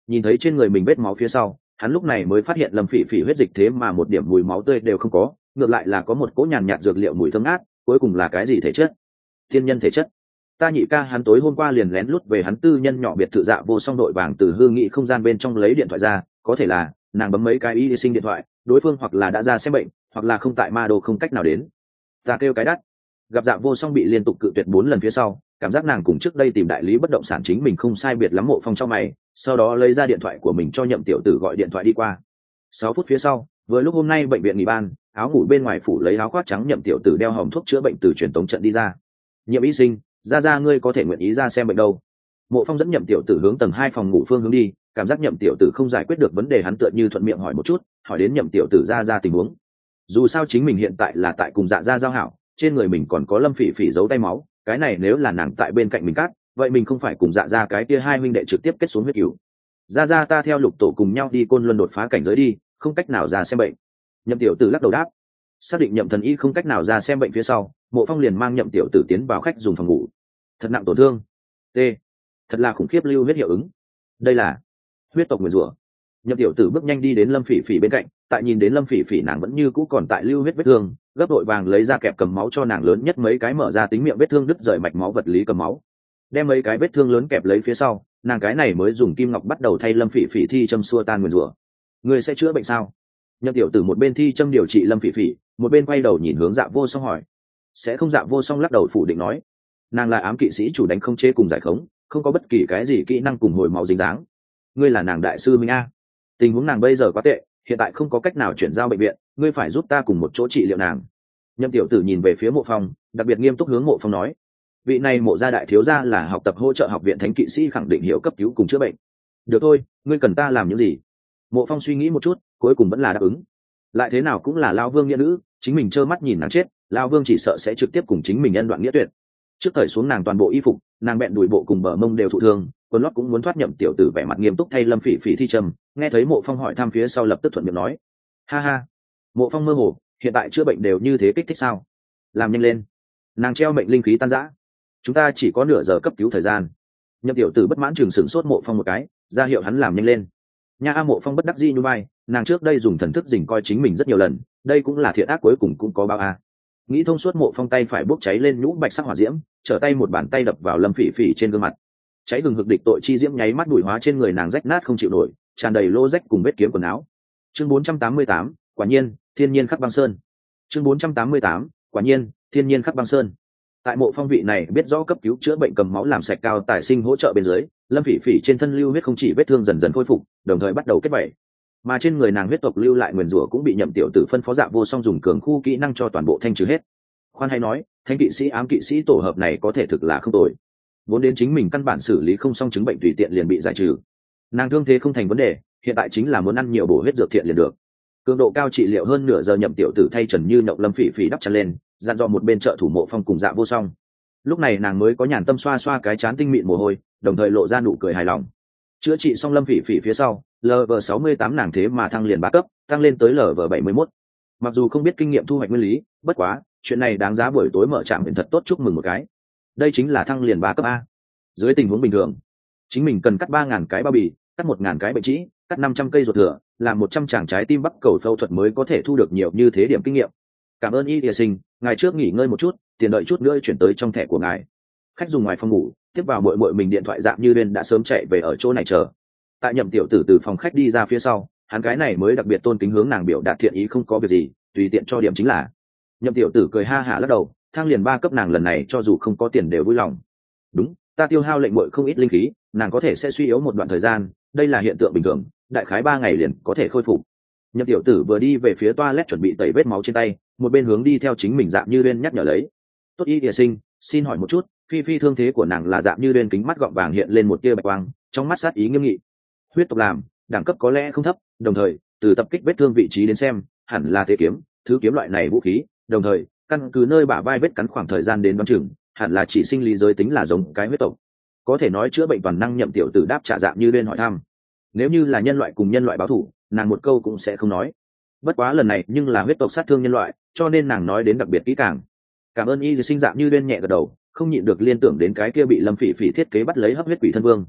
[SPEAKER 1] Nhìn thấy trên người mình vết máu phía sau, hắn lúc này mới phát hiện Lâm Phỉ Phỉ huyết dịch thế mà một điểm mùi máu tươi đều không có, ngược lại là có một cỗ nhàn nhạt dược liệu mùi thơm ngát, cuối cùng là cái gì thể chất? Thiên nhân thể chất. Ta nhị ca hắn tối hôm qua liền lén lút về hắn tư nhân nhỏ biệt thự Dạ Vô Song đội vàng từ hư nghị không gian bên trong lấy điện thoại ra, có thể là nàng bấm mấy cái y sinh điện thoại, đối phương hoặc là đã ra xem bệnh, hoặc là không tại ma đô không cách nào đến. Ta kêu cái đắt. Gặp Dạ Vô Song bị liên tục cự tuyệt 4 lần phía sau, cảm giác nàng cùng trước đây tìm đại lý bất động sản chính mình không sai biệt lắm. Mộ Phong trong mày, sau đó lấy ra điện thoại của mình cho Nhậm tiểu tử gọi điện thoại đi qua. 6 phút phía sau, vừa lúc hôm nay bệnh viện nghỉ ban, áo ngủ bên ngoài phủ lấy áo khoác trắng Nhậm tiểu tử đeo hòm thuốc chữa bệnh từ truyền tống trận đi ra. Nhiệm y sinh, ra ngươi có thể nguyện ý ra xem bệnh đâu? Mộ Phong dẫn Nhậm tiểu tử hướng tầng 2 phòng ngủ phương hướng đi, cảm giác Nhậm tiểu tử không giải quyết được vấn đề, hắn tựa như thuận miệng hỏi một chút, hỏi đến Nhậm tiểu tử ra tình huống. Dù sao chính mình hiện tại là tại cùng Dạ gia giao hảo, trên người mình còn có Lâm Phỉ Phỉ giấu tay máu, cái này nếu là nàng tại bên cạnh mình cắt, vậy mình không phải cùng Dạ gia cái kia hai huynh đệ trực tiếp kết xuống huyết cửu. Ra ta theo Lục tổ cùng nhau đi Côn Luân đột phá cảnh giới đi, không cách nào ra xem bệnh. Nhậm tiểu tử lắc đầu đáp. Xác định Nhậm thần y không cách nào ra xem bệnh phía sau, Mộ Phong liền mang Nhậm tiểu tử tiến vào khách dùng phòng ngủ. Thật nặng tổn thương. T. Thật là khủng khiếp lưu huyết hiệu ứng. Đây là huyết tộc nguyền rủa. Nhậm tiểu tử bước nhanh đi đến Lâm Phỉ Phỉ bên cạnh, tại nhìn đến Lâm Phỉ Phỉ nàng vẫn như cũ còn tại lưu huyết vết thương, gấp đội vàng lấy ra kẹp cầm máu cho nàng lớn nhất mấy cái mở ra tính miệng vết thương đứt rời mạch máu vật lý cầm máu. Đem mấy cái vết thương lớn kẹp lấy phía sau, nàng cái này mới dùng kim ngọc bắt đầu thay Lâm Phỉ Phỉ thi châm xua tan nguyền rủa. Người sẽ chữa bệnh sao? Nhậm tiểu tử một bên thi châm điều trị Lâm Phỉ Phỉ, một bên quay đầu nhìn hướng Dạ Vô Song hỏi. Sẽ không. Dạ Vô Song lắc đầu phủ định nói. Nàng là ám kỵ sĩ chủ đánh không chế cùng giải khống, không có bất kỳ cái gì kỹ năng cùng hồi máu dính dáng. Ngươi là nàng đại sư Minh A. Tình huống nàng bây giờ quá tệ, hiện tại không có cách nào chuyển giao bệnh viện, ngươi phải giúp ta cùng một chỗ trị liệu nàng. Nhậm tiểu tử nhìn về phía Mộ Phong, đặc biệt nghiêm túc hướng Mộ Phong nói. Vị này Mộ gia đại thiếu gia là học tập hỗ trợ học viện thánh kỵ sĩ, khẳng định hiểu cấp cứu cùng chữa bệnh. Được thôi, ngươi cần ta làm những gì? Mộ Phong suy nghĩ một chút, cuối cùng vẫn là đáp ứng. Lại thế nào cũng là Lão Vương nghĩa nữ, chính mình trơ mắt nhìn nàng chết, Lão Vương chỉ sợ sẽ trực tiếp cùng chính mình nhân đoạn nghĩa tuyệt. Trước thời xuống nàng toàn bộ y phục, nàng bẹn đùi bộ cùng bờ mông đều thụ thương, quần lót cũng muốn thoát. Nhậm tiểu tử vẻ mặt nghiêm túc thay Lâm Phỉ Phỉ thi trầm, nghe thấy Mộ Phong hỏi thăm phía sau lập tức thuận miệng nói. Ha ha. Mộ Phong mơ hồ, hiện tại chữa bệnh đều như thế kích thích sao? Làm nhanh lên. Nàng treo mệnh linh khí tan rã. Chúng ta chỉ có nửa giờ cấp cứu thời gian. Nhậm tiểu tử bất mãn chừng sửng sốt Mộ Phong một cái, ra hiệu hắn làm nhanh lên. Nha A. Mộ Phong bất đắc dĩ như bay, nàng trước đây dùng thần thức dình coi chính mình rất nhiều lần, đây cũng là thiện ác cuối cùng cũng có báo a. Nghĩ thông suốt, Mộ Phong tay phải bốc cháy lên nhũ bạch sắc hỏa diễm, trở tay một bàn tay đập vào Lâm Phỉ Phỉ trên gương mặt. Cháy hừng hực địch tội chi diễm nháy mắt đuổi hóa trên người nàng rách nát không chịu nổi, tràn đầy lỗ rách cùng vết kiếm quần áo. Chương 488, quả nhiên, thiên nhiên khắc băng sơn. Chương 488, quả nhiên, thiên nhiên khắc băng sơn. Tại Mộ Phong vị này biết rõ cấp cứu chữa bệnh cầm máu làm sạch cao tài sinh hỗ trợ bên dưới, Lâm Phỉ Phỉ trên thân lưu huyết không chỉ vết thương dần dần khôi phục, đồng thời bắt đầu kết vảy. Mà trên người nàng huyết tộc lưu lại nguyền rủa cũng bị Nhậm tiểu tử phân phó Dạ Vô Song dùng cường khu kỹ năng cho toàn bộ thanh trừ hết. Khoan hay nói, thánh kỵ sĩ ám kỵ sĩ tổ hợp này có thể thực là không tồi. Vốn đến chính mình căn bản xử lý không xong chứng bệnh tùy tiện liền bị giải trừ. Nàng thương thế không thành vấn đề, hiện tại chính là muốn ăn nhiều bổ huyết dược thiện liền được. Cường độ cao trị liệu hơn nửa giờ, Nhậm tiểu tử thay Trần Như Nhộng Lâm Phỉ Phỉ đắp chăn lên, dặn dò một bên trợ thủ Mộ Phong cùng Dạ Vô Song. Lúc này nàng mới có nhàn tâm xoa xoa cái trán tinh mịn mồ hôi, đồng thời lộ ra nụ cười hài lòng. Chữa trị xong Lâm Phỉ Phỉ phía sau, Level 68 nàng thế mà thăng liền 3 cấp, tăng lên tới Level 71. Mặc dù không biết kinh nghiệm thu hoạch nguyên lý, bất quá, chuyện này đáng giá buổi tối mở trạm biển thật tốt chúc mừng một cái. Đây chính là thăng liền 3 cấp a. Dưới tình huống bình thường, chính mình cần cắt 3.000 cái bao bì, cắt 1.000 cái bệnh trĩ, cắt 500 cây ruột thừa, làm 100 tràng trái tim bắc cầu phẫu thuật mới có thể thu được nhiều như thế điểm kinh nghiệm. Cảm ơn Y Địa Sinh, ngài trước nghỉ ngơi một chút, tiền đợi chút nữa chuyển tới trong thẻ của ngài. Khách dùng ngoài phòng ngủ, tiếp vào muội mình điện thoại Dạng Như Uyên đã sớm chạy về ở chỗ này chờ. Tại Nhậm tiểu tử từ phòng khách đi ra phía sau, hắn cái này mới đặc biệt tôn kính hướng nàng biểu đạt thiện ý, không có việc gì, tùy tiện cho điểm chính là. Nhậm tiểu tử cười ha hả lắc đầu, thang liền 3 cấp nàng lần này cho dù không có tiền đều vui lòng. Đúng, ta tiêu hao lệnh muội không ít linh khí, nàng có thể sẽ suy yếu một đoạn thời gian, đây là hiện tượng bình thường, đại khái 3 ngày liền có thể khôi phục. Nhậm tiểu tử vừa đi về phía toilet chuẩn bị tẩy vết máu trên tay, một bên hướng đi theo chính mình Dạng Như Uyên nhắc nhở lấy. Tốt Y Địa Sinh, xin hỏi một chút, Phi Phi thương thế của nàng là Dạng Như Uyên kính mắt gọng vàng hiện lên một tia bạch quang, trong mắt sát ý nghiêm nghị. Huyết tộc làm, đẳng cấp có lẽ không thấp, đồng thời, từ tập kích vết thương vị trí đến xem, hẳn là thế kiếm, thứ kiếm loại này vũ khí, đồng thời, căn cứ nơi bả vai vết cắn khoảng thời gian đến đoán chừng, hẳn là chỉ sinh lý giới tính là giống cái huyết tộc. Có thể nói chữa bệnh toàn năng. Nhậm tiểu tử đáp trả Dạng Như Uyên hỏi thăm. Nếu như là nhân loại cùng nhân loại báo thủ, nàng một câu cũng sẽ không nói. Bất quá lần này nhưng là huyết tộc sát thương nhân loại, cho nên nàng nói đến đặc biệt kỹ càng. Cảm ơn Y Sinh. Dạng Như Uyên nhẹ gật đầu, không nhịn được liên tưởng đến cái kia bị Lâm Phỉ Phỉ thiết kế bắt lấy hấp huyết quỷ thân vương.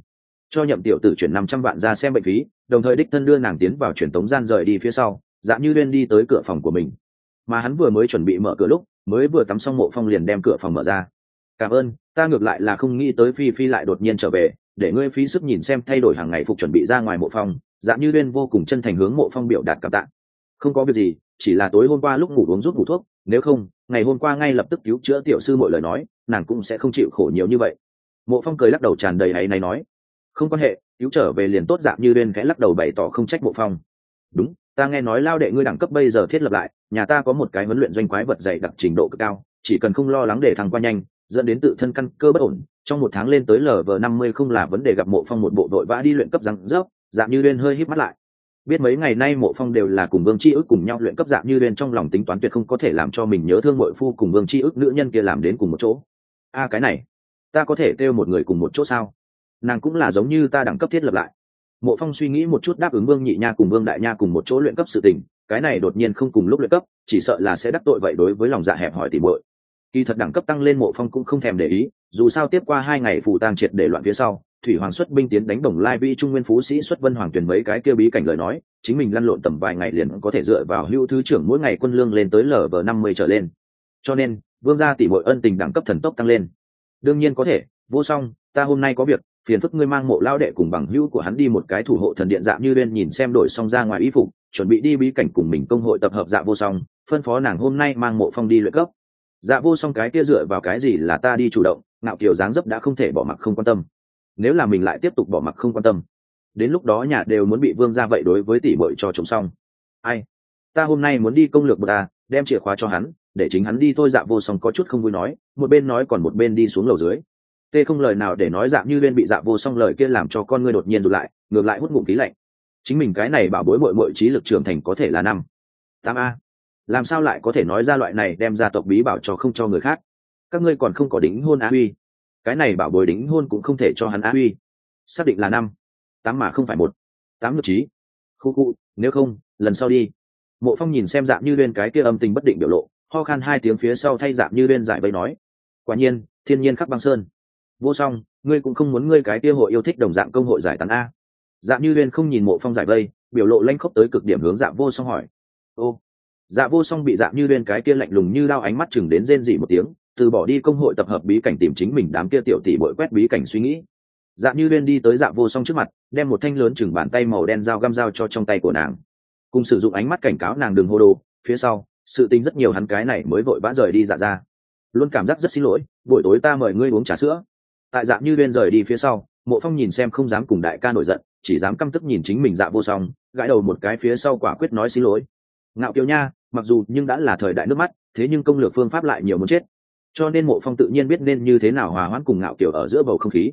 [SPEAKER 1] cho nhậm tiểu tử chuyển 500 vạn ra xem bệnh phí, đồng thời đích thân đưa nàng tiến vào truyền tống gian rời đi phía sau. Dạ Như Uyên đi tới cửa phòng của mình, mà hắn vừa mới chuẩn bị mở cửa lúc mới vừa tắm xong, Mộ Phong liền đem cửa phòng mở ra. Cảm ơn, ta ngược lại là không nghĩ tới Phi Phi lại đột nhiên trở về, để ngươi phí sức nhìn xem thay đổi hàng ngày phục chuẩn bị ra ngoài Mộ Phong. Dạ Như Uyên vô cùng chân thành hướng Mộ Phong biểu đạt cảm tạ. Không có việc gì, chỉ là tối hôm qua lúc ngủ uống rút ngủ thuốc, nếu không ngày hôm qua ngay lập tức cứu chữa tiểu sư mọi lời nói, nàng cũng sẽ không chịu khổ nhiều như vậy. Mộ Phong cười lắc đầu tràn đầy áy náy nói, không quan hệ, cứu trở về liền tốt. Dạ Như Uyên khẽ lắc đầu bày tỏ không trách Mộ Phong. Đúng, ta nghe nói lao đệ ngươi đẳng cấp bây giờ thiết lập lại, nhà ta có một cái huấn luyện doanh quái vật dày đặc trình độ cực cao, chỉ cần không lo lắng để thăng qua nhanh dẫn đến tự thân căn cơ bất ổn, trong một tháng lên tới LV50 không là vấn đề. Gặp Mộ Phong một bộ vội vã đi luyện cấp răng rớp, Dạ Như Uyên hơi híp mắt lại. Biết mấy ngày nay Mộ Phong đều là cùng Vương Chi Ức cùng nhau luyện cấp, Dạ Như Uyên trong lòng tính toán tuyệt không có thể làm cho mình nhớ thương muội phu cùng Vương Chi Ức nữ nhân kia làm đến cùng một chỗ. Cái này ta có thể kêu một người cùng một chỗ sao? Nàng cũng là giống như ta đẳng cấp thiết lập lại. Mộ Phong suy nghĩ một chút đáp ứng Vương Nhị Nha cùng Vương Đại Nha cùng một chỗ luyện cấp sự tình, cái này đột nhiên không cùng lúc luyện cấp, chỉ sợ là sẽ đắc tội vậy đối với lòng dạ hẹp hòi tỉ muội. Kỳ thật đẳng cấp tăng lên Mộ Phong cũng không thèm để ý, dù sao tiếp qua 2 ngày phù tang triệt để loạn phía sau, Thủy Hoàng xuất binh tiến đánh Đồng Lai Vi Trung Nguyên Phú Sĩ xuất Vân Hoàng tuyển mấy cái kia bí cảnh lời nói, chính mình lăn lộn tầm vài ngày liền có thể dựa vào hưu thứ trưởng mỗi ngày quân lương lên tới LV50 trở lên. Cho nên, Vương gia tỷ muội ân tình đẳng cấp thần tốc tăng lên. Đương nhiên có thể, Vô Song, ta hôm nay có việc, phiền phức ngươi mang Mộ lao đệ cùng bằng hữu của hắn đi một cái thủ hộ thần điện. Dạ Như Uyên nhìn xem đổi xong ra ngoài y phục, chuẩn bị đi bí cảnh cùng mình công hội tập hợp Dạ Vô Song, phân phó nàng hôm nay mang Mộ Phong đi luyện cấp. Dạ Vô Song cái kia dựa vào cái gì là ta đi chủ động, ngạo kiều dáng dấp đã không thể bỏ mặc không quan tâm. Nếu là mình lại tiếp tục bỏ mặc không quan tâm, đến lúc đó nhà đều muốn bị Vương gia vậy đối với tỷ muội cho trống xong. Ai, ta hôm nay muốn đi công lược bậc ta, đem chìa khóa cho hắn, để chính hắn đi thôi. Dạ Vô Song có chút không vui nói, một bên nói còn một bên đi xuống lầu dưới. Tê không lời nào để nói. Dạ Như Uyên bị Dạ Vô Song lời kia làm cho con ngươi đột nhiên rụt lại, ngược lại hút ngụm khí lạnh. Chính mình cái này bảo bối muội trí lực trưởng thành có thể là 5-8A, làm sao lại có thể nói ra loại này đem gia tộc bí bảo cho không cho người khác? Các ngươi còn không có đính hôn á uy, cái này bảo bối đính hôn cũng không thể cho hắn á uy. Xác định là 5-8 mà không phải 1-8 nhược trí. Khu, nếu không lần sau đi. Mộ Phong nhìn xem Dạ Như Uyên cái kia âm tình bất định biểu lộ, ho khan 2 tiếng phía sau thay Dạ Như Uyên giải vây nói, quả nhiên thiên nhiên khắc băng sơn. Vô Song, ngươi cũng không muốn ngươi cái kia hội yêu thích đồng dạng công hội giải tán a? Dạ Như Uyên không nhìn Mộ Phong giải vây, biểu lộ lanh khốc tới cực điểm hướng Dạ Vô Song hỏi. Ô. Dạ Vô Song bị Dạ Như Uyên cái kia lạnh lùng như đao ánh mắt chừng đến rên rỉ một tiếng, từ bỏ đi công hội tập hợp bí cảnh tìm chính mình đám kia tiểu tỷ bội quét bí cảnh suy nghĩ. Dạ Như Uyên đi tới Dạ Vô Song trước mặt, đem một thanh lớn chừng bàn tay màu đen dao găm dao cho trong tay của nàng, cùng sử dụng ánh mắt cảnh cáo nàng đừng hô đồ. Phía sau sự tình rất nhiều, hắn cái này mới vội vã rời đi. Dạ ra luôn cảm giác rất xin lỗi, buổi tối ta mời ngươi uống trà sữa. Tại Dạ Như Uyên rời đi phía sau, Mộ Phong nhìn xem không dám cùng đại ca nổi giận, chỉ dám căm tức nhìn chính mình Dạ Vô Song, gãi đầu một cái phía sau quả quyết nói xin lỗi. Ngạo kiều nha, mặc dù nhưng đã là thời đại nước mắt, thế nhưng công lược phương pháp lại nhiều muốn chết, cho nên Mộ Phong tự nhiên biết nên như thế nào hòa hoãn cùng Ngạo kiều ở giữa bầu không khí.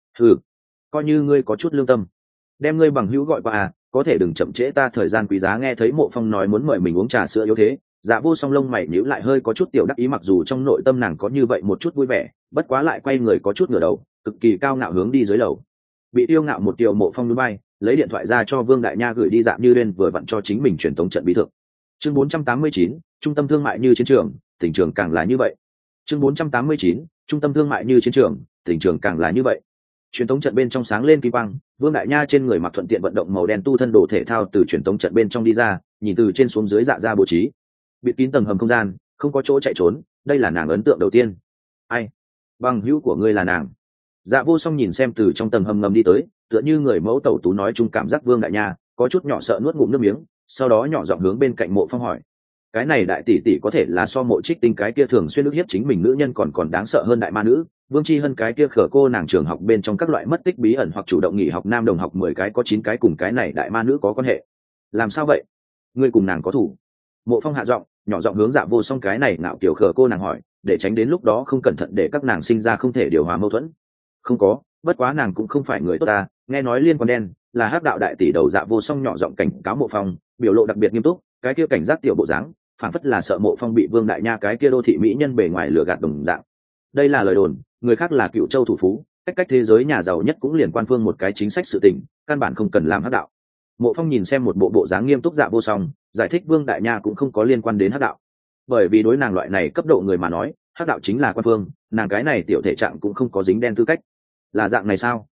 [SPEAKER 1] Coi như ngươi có chút lương tâm, đem ngươi bằng hữu gọi qua có thể đừng chậm trễ ta thời gian quý giá. Nghe thấy Mộ Phong nói muốn mời mình uống trà sữa yếu thế, Dạ Vô Song lông mày nhíu lại hơi có chút tiểu đắc ý, mặc dù trong nội tâm nàng có như vậy một chút vui vẻ, bất quá lại quay người có chút ngửa đầu, cực kỳ cao ngạo hướng đi dưới lầu. Bị yêu ngạo một điều Mộ Phong núi bay, lấy điện thoại ra cho Vương Đại Nha gửi đi Dạ Như Uyên vừa vặn cho chính mình truyền tống trận bí thực. Chương 489, trung tâm thương mại như chiến trường, tỉnh trường càng là như vậy. Chương 489, trung tâm thương mại như chiến trường, tỉnh trường càng là như vậy. Truyền tống trận bên trong sáng lên kim quang, Vương Đại Nha trên người mặc thuận tiện vận động màu đen tu thân đồ thể thao từ truyền tống trận bên trong đi ra, nhìn từ trên xuống dưới Dạ ra bố trí bịt kín tầng hầm không gian, không có chỗ chạy trốn, đây là nàng ấn tượng đầu tiên. Ai? Bằng hữu của ngươi là nàng? Dạ Vô Song nhìn xem từ trong tầng hầm ngầm đi tới, tựa như người mẫu tẩu tú nói chung cảm giác Vương Đại Nha có chút nhỏ sợ nuốt ngụm nước miếng, sau đó nhỏ giọng hướng bên cạnh Mộ Phong hỏi, cái này đại tỷ tỷ có thể là so Mộ Trích Tinh cái kia thường xuyên ức hiếp chính mình nữ nhân còn đáng sợ hơn đại ma nữ Vương Chi Hân cái kia khở cô nàng trường học bên trong các loại mất tích bí ẩn hoặc chủ động nghỉ học nam đồng học 10 cái có 9 cái cùng cái này đại ma nữ có quan hệ. Làm sao vậy? Ngươi cùng nàng có thủ? Mộ Phong hạ giọng nhỏ giọng hướng Dạ Vô Song cái này nạo kiểu khở cô nàng hỏi, để tránh đến lúc đó không cẩn thận để các nàng sinh ra không thể điều hòa mâu thuẫn. Không có, bất quá nàng cũng không phải người tốt ta, nghe nói liên quan đen là hắc đạo đại tỷ đầu. Dạ Vô Song nhỏ giọng cảnh cáo Mộ Phong, biểu lộ đặc biệt nghiêm túc, cái kia cảnh giác tiểu bộ dáng phản phất là sợ Mộ Phong bị Vương Đại Nha cái kia đô thị mỹ nhân bề ngoài lừa gạt đồng dạng. Đây là lời đồn, người khác là Cựu Châu thủ phú, cách thế giới nhà giàu nhất cũng liền quan phương một cái chính sách sự tình, căn bản không cần làm hắc đạo. Mộ Phong nhìn xem một bộ dáng nghiêm túc Dạ Vô Song, giải thích Vương Đại Nha cũng không có liên quan đến hắc đạo, bởi vì đối nàng loại này cấp độ người mà nói, hắc đạo chính là quan phương, nàng cái này tiểu thể trạng cũng không có dính đen tư cách. Là dạng này sao?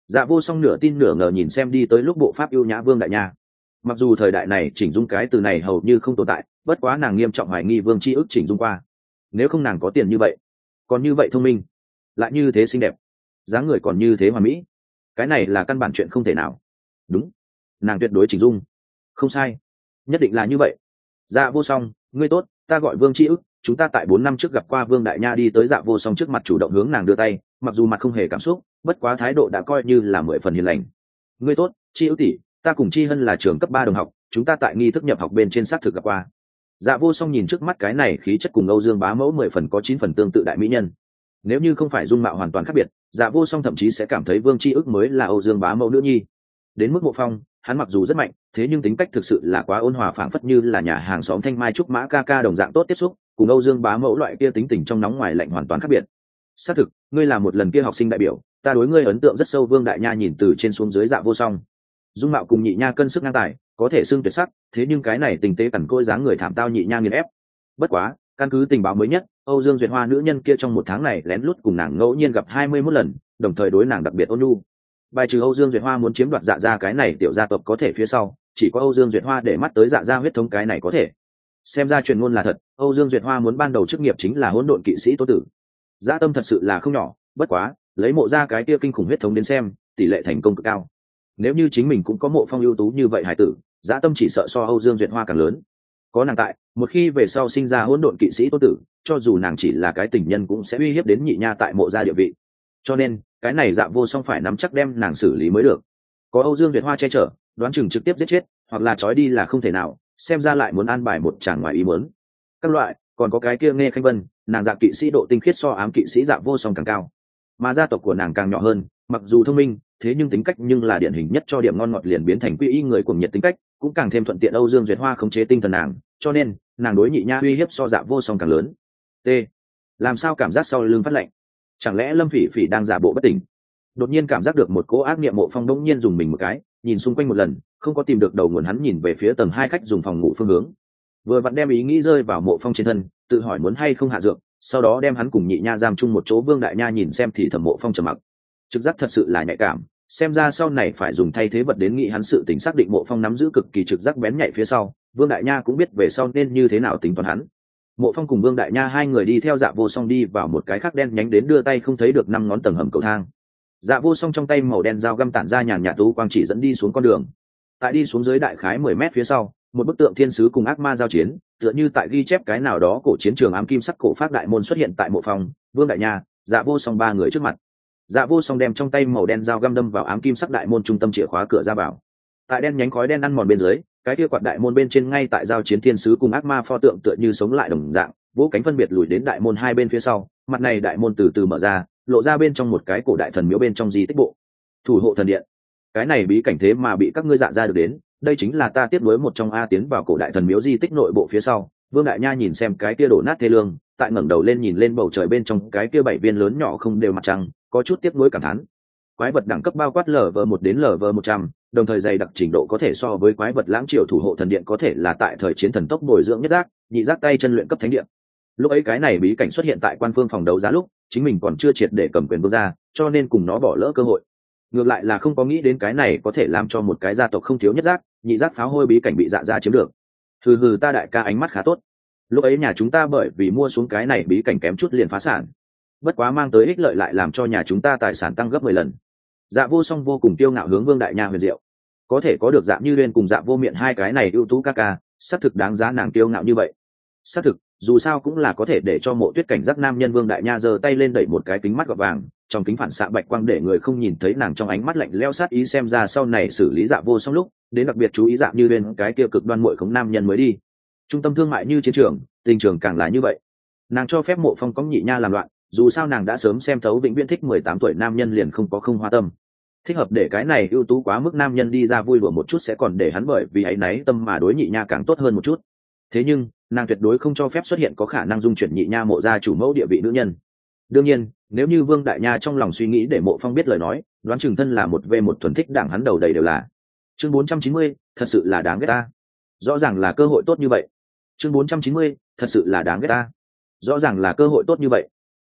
[SPEAKER 1] Dạ Vô Song nửa tin nửa ngờ nhìn xem đi tới lúc bộ pháp ưu nhã Vương Đại Nha. Mặc dù thời đại này chỉnh dung cái từ này hầu như không tồn tại, bất quá nàng nghiêm trọng hoài nghi Vương Chi ức chỉnh dung qua. Nếu không nàng có tiền như vậy, còn như vậy thông minh, lại như thế xinh đẹp, dáng người còn như thế hoàn mỹ, cái này là căn bản chuyện không thể nào. Đúng, nàng tuyệt đối chỉnh dung, không sai, nhất định là như vậy. Dạ Vô Song, ngươi tốt, ta gọi Vương Chi ức, chúng ta tại 4 năm trước gặp qua Vương Đại Nha. Đi tới Dạ Vô Song trước mặt chủ động hướng nàng đưa tay, mặc dù mặt không hề cảm xúc, bất quá thái độ đã coi như là 10 phần hiền lành. Ngươi tốt, Chi ức tỷ, ta cùng Chi Hân là trường cấp 3 đồng học, chúng ta tại nghi thức nhập học bên trên xác thực gặp qua. Dạ Vô Song nhìn trước mắt cái này khí chất cùng Âu Dương Bá Mẫu 10 phần có 9 phần tương tự đại mỹ nhân. Nếu như không phải dung mạo hoàn toàn khác biệt, Dạ Vô Song thậm chí sẽ cảm thấy Vương Chi ức mới là Âu Dương Bá Mẫu nữ nhi. Đến mức Mộ Phong, hắn mặc dù rất mạnh, thế nhưng tính cách thực sự là quá ôn hòa, phảng phất như là nhà hàng xóm thanh mai trúc mã ca ca đồng dạng tốt tiếp xúc, cùng Âu Dương Bá Mẫu loại kia tính tình trong nóng ngoài lạnh hoàn toàn khác biệt. Xác thực, ngươi là một lần kia học sinh đại biểu, ta đối ngươi ấn tượng rất sâu. Vương Đại Nha nhìn từ trên xuống dưới Dạ Vô Song, dung mạo cùng Nhị Nha cân sức ngang tài, có thể xưng tuyệt sắc, thế nhưng cái này tình tế cằn cỗi dáng người thảm tao Nhị Nha nghiền ép. Bất quá, căn cứ tình báo mới nhất, Âu Dương Duyệt Hoa nữ nhân kia trong 1 tháng này lén lút cùng nàng ngẫu nhiên gặp 21 lần, đồng thời đối nàng đặc biệt ôn nhu. Bài trừ Âu Dương Duyệt Hoa muốn chiếm đoạt Dạ gia cái này tiểu gia tộc có thể phía sau, chỉ có Âu Dương Duyệt Hoa để mắt tới Dạ gia huyết thống cái này có thể. Xem ra truyền ngôn là thật, Âu Dương Duyệt Hoa muốn ban đầu chức nghiệp chính là hỗn độn kỵ sĩ Tố Tử. Dạ tâm thật sự là không nhỏ, bất quá, lấy Mộ gia cái kia kinh khủng huyết thống đến xem, tỷ lệ thành công cực cao. Nếu như chính mình cũng có Mộ Phong ưu tú như vậy hải tử, Dạ tâm chỉ sợ so Âu Dương Duyệt Hoa càng lớn. Có nàng tại, một khi về sau sinh ra hỗn độn kỵ sĩ Tố Tử, cho dù nàng chỉ là cái tình nhân cũng sẽ uy hiếp đến Nhị Nha tại Mộ gia địa vị. Cho nên, cái này Dạ Vô Song phải nắm chắc đem nàng xử lý mới được. Có Âu Dương Duyệt Hoa che chở, đoán chừng trực tiếp giết chết, hoặc là trói đi là không thể nào, xem ra lại muốn an bài một chàng ngoài ý muốn. Các loại, còn có cái kia Nghe Khanh Vân, nàng Dạ kỵ sĩ độ tinh khiết so ám kỵ sĩ Dạ Vô Song càng cao, mà gia tộc của nàng càng nhỏ hơn, mặc dù thông minh, thế nhưng tính cách nhưng là điển hình nhất cho điểm ngon ngọt liền biến thành quy y người cuồng nhiệt tính cách, cũng càng thêm thuận tiện Âu Dương Duyệt Hoa khống chế tinh thần nàng, cho nên nàng đối Nhị Nha uy hiếp so Dạ Vô Song càng lớn. T. Làm sao cảm giác sau lưng phát lạnh? Chẳng lẽ Lâm Phỉ Phỉ đang giả bộ bất tỉnh? Đột nhiên cảm giác được một cỗ ác niệm. Mộ Phong đống nhiên dùng mình một cái, nhìn xung quanh một lần, không có tìm được đầu nguồn. Hắn nhìn về phía tầng 2 khách dùng phòng ngủ phương hướng, vừa vặn đem ý nghĩ rơi vào Mộ Phong trên thân, tự hỏi muốn hay không hạ dược, sau đó đem hắn cùng Nhị Nha giam chung một chỗ. Vương Đại Nha nhìn xem thì thầm Mộ Phong trầm mặc, trực giác thật sự là nhạy cảm, xem ra sau này phải dùng thay thế vật đến nghĩ hắn. Sự tính xác định Mộ Phong nắm giữ cực kỳ trực giác bén nhạy phía sau, Vương Đại Nha cũng biết về sau nên như thế nào tính toán hắn. Mộ Phong cùng Vương Đại Nha hai người đi theo Dạ Vô Song đi vào một cái khác đen nhánh đến đưa tay không thấy được 5 ngón tầng hầm cầu thang. Dạ Vô Song trong tay màu đen dao găm tản ra nhàn nhạt tú quang chỉ dẫn đi xuống con đường. Tại đi xuống dưới đại khái 10 mét phía sau, một bức tượng thiên sứ cùng ác ma giao chiến, tựa như tại ghi chép cái nào đó cổ chiến trường ám kim sắc cổ pháp đại môn xuất hiện tại Mộ Phong, Vương Đại Nha, Dạ Vô Song 3 người trước mặt. Dạ Vô Song đem trong tay màu đen dao găm đâm vào ám kim sắc đại môn trung tâm chìa khóa cửa ra vào. Tại đen nhánh khói đen ăn mòn bên dưới, cái kia quạt đại môn bên trên ngay tại giao chiến thiên sứ cùng ác ma pho tượng tựa như sống lại đồng dạng, vỗ cánh phân biệt lùi đến đại môn hai bên phía sau. Mặt này đại môn từ từ mở ra, lộ ra bên trong một cái cổ đại thần miếu bên trong di tích bộ, thủ hộ thần điện. Cái này bí cảnh thế mà bị các ngươi Dạ ra được đến, đây chính là ta tiếp nối một trong a. Tiến vào cổ đại thần miếu di tích nội bộ phía sau, Vương Đại Nha nhìn xem cái kia đổ nát thê lương, tại ngẩng đầu lên nhìn lên bầu trời bên trong cái kia 7 viên lớn nhỏ không đều mặt trăng, có chút tiếc nuối cảm thán. Quái vật đẳng cấp bao quát LV1 đến LV100, đồng thời dày đặc trình độ có thể so với quái vật lãng triều thủ hộ thần điện, có thể là tại thời chiến thần tốc bồi dưỡng nhất giác, nhị giác tay chân luyện cấp thánh điện. Lúc ấy cái này bí cảnh xuất hiện tại quan phương phòng đấu giá lúc, chính mình còn chưa triệt để cầm quyền vương gia, cho nên cùng nó bỏ lỡ cơ hội. Ngược lại là không có nghĩ đến cái này có thể làm cho một cái gia tộc không thiếu nhất giác, nhị giác pháo hôi bí cảnh bị Dạ gia chiếm được. Hừ, ta đại ca ánh mắt khá tốt. Lúc ấy nhà chúng ta bởi vì mua xuống cái này bí cảnh kém chút liền phá sản, bất quá mang tới ích lợi lại làm cho nhà chúng ta tài sản tăng gấp 10 lần. Dạ Vô Song vô cùng kiêu ngạo hướng Vương Đại Nha huyền diệu, có thể có được Dạ Như Uyên cùng Dạ Vô Miện hai cái này ưu tú ca ca, xác thực đáng giá nàng kiêu ngạo như vậy. Xác thực, dù sao cũng là có thể để cho Mộ Tuyết cảnh giác nam nhân. Vương Đại Nha giơ tay lên đẩy một cái kính mắt gọt vàng, trong kính phản xạ bạch quang để người không nhìn thấy nàng trong ánh mắt lạnh lẽo sát ý. Xem ra sau này xử lý Dạ Vô Song lúc đến đặc biệt chú ý Dạ Như Uyên cái kia cực đoan muội khống nam nhân mới đi. Trung tâm thương mại như chiến trường, tình trường càng là như vậy. Nàng cho phép Mộ Phong có Nhị Nha làm loạn, dù sao nàng đã sớm xem thấu vĩnh viễn thích 18 tuổi nam nhân liền không có không hoa tâm. Thích hợp để cái này ưu tú quá mức nam nhân đi ra vui đùa một chút, sẽ còn để hắn bởi vì áy náy tâm mà đối Nhị Nha càng tốt hơn một chút. Thế nhưng nàng tuyệt đối không cho phép xuất hiện có khả năng dung chuyển Nhị Nha Mộ gia chủ mẫu địa vị nữ nhân. Đương nhiên, nếu như Vương Đại Nha trong lòng suy nghĩ để Mộ Phong biết lời nói, đoán chừng thân là một v một thuần thích đảng hắn đầu đầy đều là. Chương 490, thật sự là đáng ghét ta. Rõ ràng là cơ hội tốt như vậy. Chương 490, thật sự là đáng ghét ta. Rõ ràng là cơ hội tốt như vậy.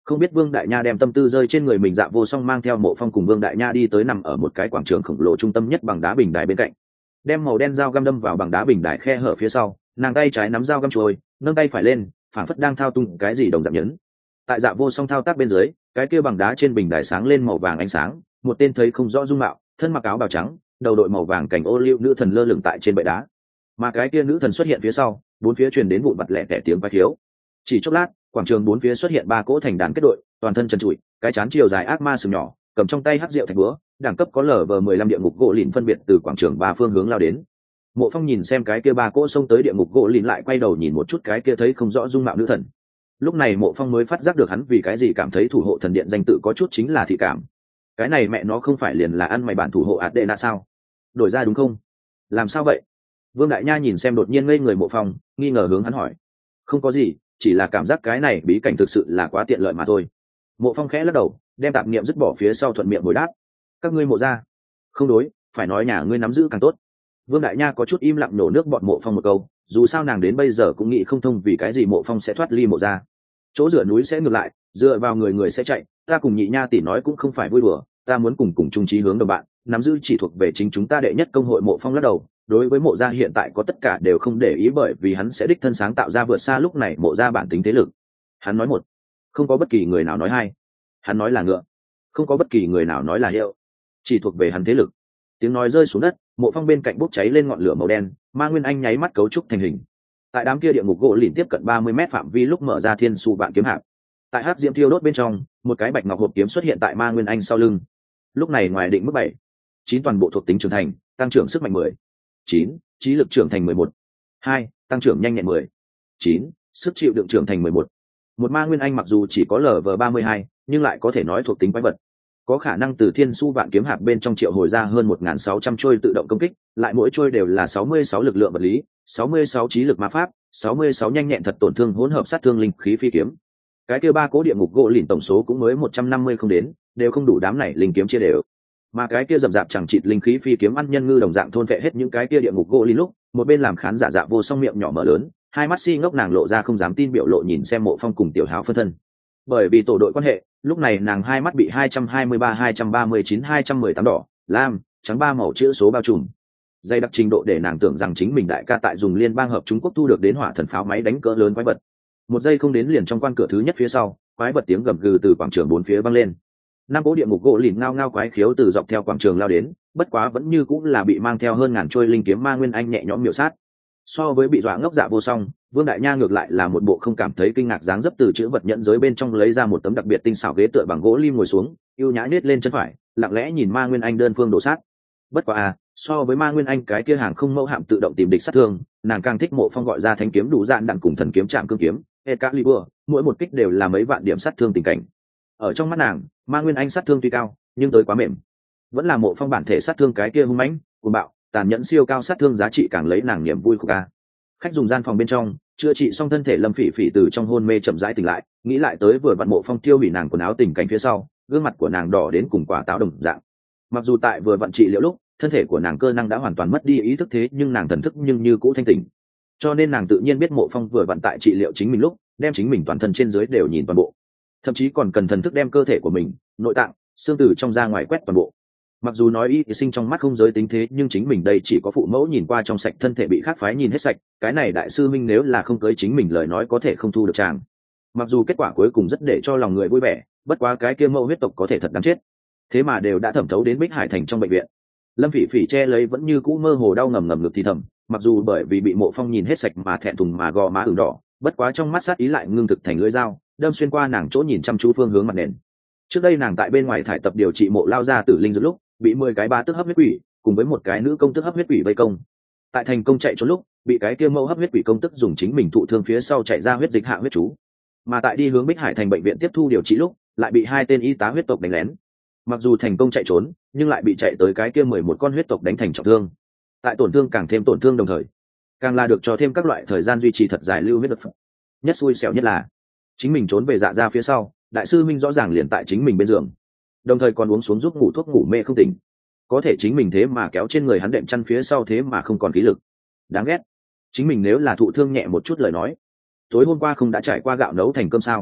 [SPEAKER 1] Không biết Vương Đại Nha đem tâm tư rơi trên người mình, Dạ Vô Song mang theo Mộ Phong cùng Vương Đại Nha đi tới nằm ở một cái quảng trường khổng lồ trung tâm nhất bằng đá bình đài bên cạnh, đem màu đen dao găm đâm vào bằng đá bình đài khe hở phía sau, nàng tay trái nắm dao găm trôi, nâng tay phải lên, phảng phất đang thao túng cái gì đồng dạng nhấn. Tại Dạ Vô Song thao tác bên dưới, cái kia bằng đá trên bình đài sáng lên màu vàng ánh sáng, một tên thấy không rõ dung mạo, thân mặc áo bào trắng, đầu đội màu vàng cảnh ô liu nữ thần lơ lửng tại trên bệ đá. Mà cái kia nữ thần xuất hiện phía sau, bốn phía truyền đến vụn vặt lẻ tẻ tiếng quái khiếu. Chỉ chốc lát, quảng trường bốn phía xuất hiện ba cỗ thành đàn kết đội, toàn thân trần trụi, cái chán chiều dài ác ma sừng nhỏ, cầm trong tay hắc rượu thạch búa, đẳng cấp có LV15 địa ngục gỗ lìn phân biệt từ quảng trường ba phương hướng lao đến. Mộ Phong nhìn xem cái kia ba cỗ xông tới địa ngục gỗ lìn, lại quay đầu nhìn một chút cái kia thấy không rõ dung mạo nữ thần. Lúc này Mộ Phong mới phát giác được hắn vì cái gì cảm thấy thủ hộ thần điện danh tự có chút chính là thị cảm. Cái này mẹ nó không phải liền là ăn mày bản thủ hộ Adena sao? Đổi ra đúng không? Làm sao vậy? Vương Đại Nha nhìn xem đột nhiên ngây người Mộ Phong, nghi ngờ hướng hắn hỏi. Không có gì, chỉ là cảm giác cái này bí cảnh thực sự là quá tiện lợi mà thôi. Mộ Phong khẽ lắc đầu, đem tạp niệm dứt bỏ phía sau, thuận miệng hồi đáp. Các ngươi Mộ gia? Không đối, phải nói nhà ngươi nắm giữ càng tốt. Vương Đại Nha có chút im lặng nổ nước bọt Mộ Phong một câu, dù sao nàng đến bây giờ cũng nghĩ không thông vì cái gì Mộ Phong sẽ thoát ly Mộ gia. Chỗ dựa núi sẽ ngược lại, dựa vào người người sẽ chạy, ta cùng Nhị Nha tỷ nói cũng không phải vui đùa, ta muốn cùng chung chí hướng đồng bạn, nắm giữ chỉ thuộc về chính chúng ta đệ nhất công hội. Mộ Phong lắc đầu, đối với Mộ gia hiện tại có tất cả đều không để ý, bởi vì hắn sẽ đích thân sáng tạo ra vượt xa lúc này Mộ gia bản tính thế lực. Hắn nói một, không có bất kỳ người nào nói hai. Hắn nói là ngựa, không có bất kỳ người nào nói là hiệu, chỉ thuộc về hắn thế lực. Tiếng nói rơi xuống đất, Mộ Phong bên cạnh bốc cháy lên ngọn lửa màu đen, Ma Nguyên Anh nháy mắt cấu trúc thành hình. Tại đám kia địa ngục gỗ lìn tiếp cận 30 mét phạm vi lúc mở ra thiên su vạn kiếm hạp. Tại hắc diễm thiêu đốt bên trong, một cái bạch ngọc hộp kiếm xuất hiện tại Ma Nguyên Anh sau lưng. Lúc này ngoài định mức 7, 9 toàn bộ thuộc tính trưởng thành, tăng trưởng sức mạnh 10. 9, trí lực trưởng thành 11. 2, tăng trưởng nhanh nhẹn 10. 9, sức chịu đựng trưởng thành 11. Một Ma Nguyên Anh mặc dù chỉ có LV32, nhưng lại có thể nói thuộc tính quái vật. Có khả năng từ thiên su vạn kiếm hạp bên trong triệu hồi ra hơn 1.600 trôi tự động công kích, lại mỗi trôi đều là 66 lực lượng vật lý, 66 trí lực ma pháp, 66 nhanh nhẹn thật tổn thương hỗn hợp sát thương linh khí phi kiếm. Cái kia ba cố địa ngục gỗ lìn tổng số cũng mới 150 không đến, đều không đủ đám này linh kiếm chia đều. Mà cái kia rậm rạp chẳng chịt linh khí phi kiếm ăn nhân ngư đồng dạng thôn vệ hết những cái kia địa ngục gỗ lìn lúc, một bên làm khán giả Dạ Vô Song miệng nhỏ mở lớn, hai mắt si ngốc nàng lộ ra không dám tin biểu lộ nhìn xem Mộ Phong cùng Tiểu Háo phân thân. Bởi vì tổ đội quan hệ, lúc này nàng hai mắt bị 223, 239, 218 đỏ, lam, trắng ba màu chữ số bao trùm. Dày đặc trình độ để nàng tưởng rằng chính mình đại ca tại dùng liên bang hợp Trung Quốc thu được đến hỏa thần pháo máy đánh cỡ lớn quái vật. Một giây không đến liền trong quan cửa thứ nhất phía sau, quái vật tiếng gầm gừ từ quảng trường bốn phía vang lên. Năm cỗ địa ngục gỗ lìn ngao ngao quái khiếu từ dọc theo quảng trường lao đến, bất quá vẫn như cũng là bị mang theo hơn ngàn trôi linh kiếm Ma Nguyên Anh nhẹ nhõm miểu sát. So với bị dọa ngốc Dạ Vô Song, Vương Đại Nha ngược lại là một bộ không cảm thấy kinh ngạc dáng dấp, từ chữ vật nhẫn giới bên trong lấy ra một tấm đặc biệt tinh xảo ghế tựa bằng gỗ lim ngồi xuống, ưu nhã nết lên chân phải, lặng lẽ nhìn Ma Nguyên Anh đơn phương đổ sát. Bất quá so với Ma Nguyên Anh cái kia hàng không mẫu hạm tự động tìm địch sát thương, nàng càng thích Mộ Phong gọi ra thanh kiếm đủ dạn đạn cùng thần kiếm Trạm Cương kiếm Excalibur, mỗi một kích đều là mấy vạn điểm sát thương tình cảnh. Ở trong mắt nàng, Ma Nguyên Anh sát thương tuy cao, nhưng tới quá mềm. Vẫn là Mộ Phong bản thể sát thương cái kia hung mãnh, cuồng bạo, tàn nhẫn siêu cao sát thương giá trị càng lấy nàng niềm vui của ca. Khách dùng gian phòng bên trong, chữa trị xong thân thể Lâm Phỉ Phỉ từ trong hôn mê chậm rãi tỉnh lại, nghĩ lại tới vừa vặn Mộ Phong tiêu hủy nàng quần áo tình cảnh phía sau, gương mặt của nàng đỏ đến cùng quả táo đồng dạng. Mặc dù tại vừa vặn trị liệu lúc, thân thể của nàng cơ năng đã hoàn toàn mất đi ý thức, thế nhưng nàng thần thức nhưng như cũ thanh tỉnh, cho nên nàng tự nhiên biết Mộ Phong vừa vặn tại trị liệu chính mình lúc, đem chính mình toàn thân trên dưới đều nhìn toàn bộ, thậm chí còn cần thần thức đem cơ thể của mình, nội tạng, xương từ trong ra ngoài quét toàn bộ. Mặc dù nói y sinh trong mắt không giới tính, thế nhưng chính mình đây chỉ có phụ mẫu nhìn qua trong sạch, thân thể bị khác phái nhìn hết sạch, cái này đại sư minh nếu là không cưới chính mình lời nói có thể không thu được chàng. Mặc dù kết quả cuối cùng rất để cho lòng người vui vẻ, bất quá cái kia mẫu huyết tộc có thể thật đáng chết, thế mà đều đã thẩm thấu đến Bích Hải thành trong bệnh viện. Lâm Phỉ Phỉ che lấy vẫn như cũ mơ hồ đau ngầm ngầm ngực thì thầm, mặc dù bởi vì bị Mộ Phong nhìn hết sạch mà thẹn thùng mà gò má ửng đỏ, bất quá trong mắt sát ý lại ngưng thực thành lưỡi dao, đâm xuyên qua nàng chỗ nhìn chăm chú phương hướng mặt nền. Trước đây nàng tại bên ngoài thải tập điều trị Mộ lao ra tử linh lúc, bị 10 cái ba tức hấp huyết quỷ cùng với một cái nữ công tức hấp huyết quỷ vây công. Tại thành công chạy trốn lúc, bị cái kia mẫu hấp huyết quỷ công tức dùng chính mình thụ thương phía sau chạy ra huyết dịch hạ huyết chú. Mà tại đi hướng Bích Hải thành bệnh viện tiếp thu điều trị lúc, lại bị hai tên y tá huyết tộc đánh lén. Mặc dù thành công chạy trốn, nhưng lại bị chạy tới cái kia 11 con huyết tộc đánh thành trọng thương. Tại tổn thương càng thêm tổn thương đồng thời, càng là được cho thêm các loại thời gian duy trì thật dài lưu huyết đột. Nhất xui xẻo nhất là chính mình trốn về Dạ gia phía sau, đại sư minh rõ ràng liền tại chính mình bên giường, đồng thời còn uống xuống giúp ngủ thuốc ngủ mê không tỉnh. Có thể chính mình thế mà kéo trên người hắn đệm chăn phía sau, thế mà không còn khí lực. Đáng ghét. Chính mình nếu là thụ thương nhẹ một chút lời nói, tối hôm qua không đã trải qua gạo nấu thành cơm sao?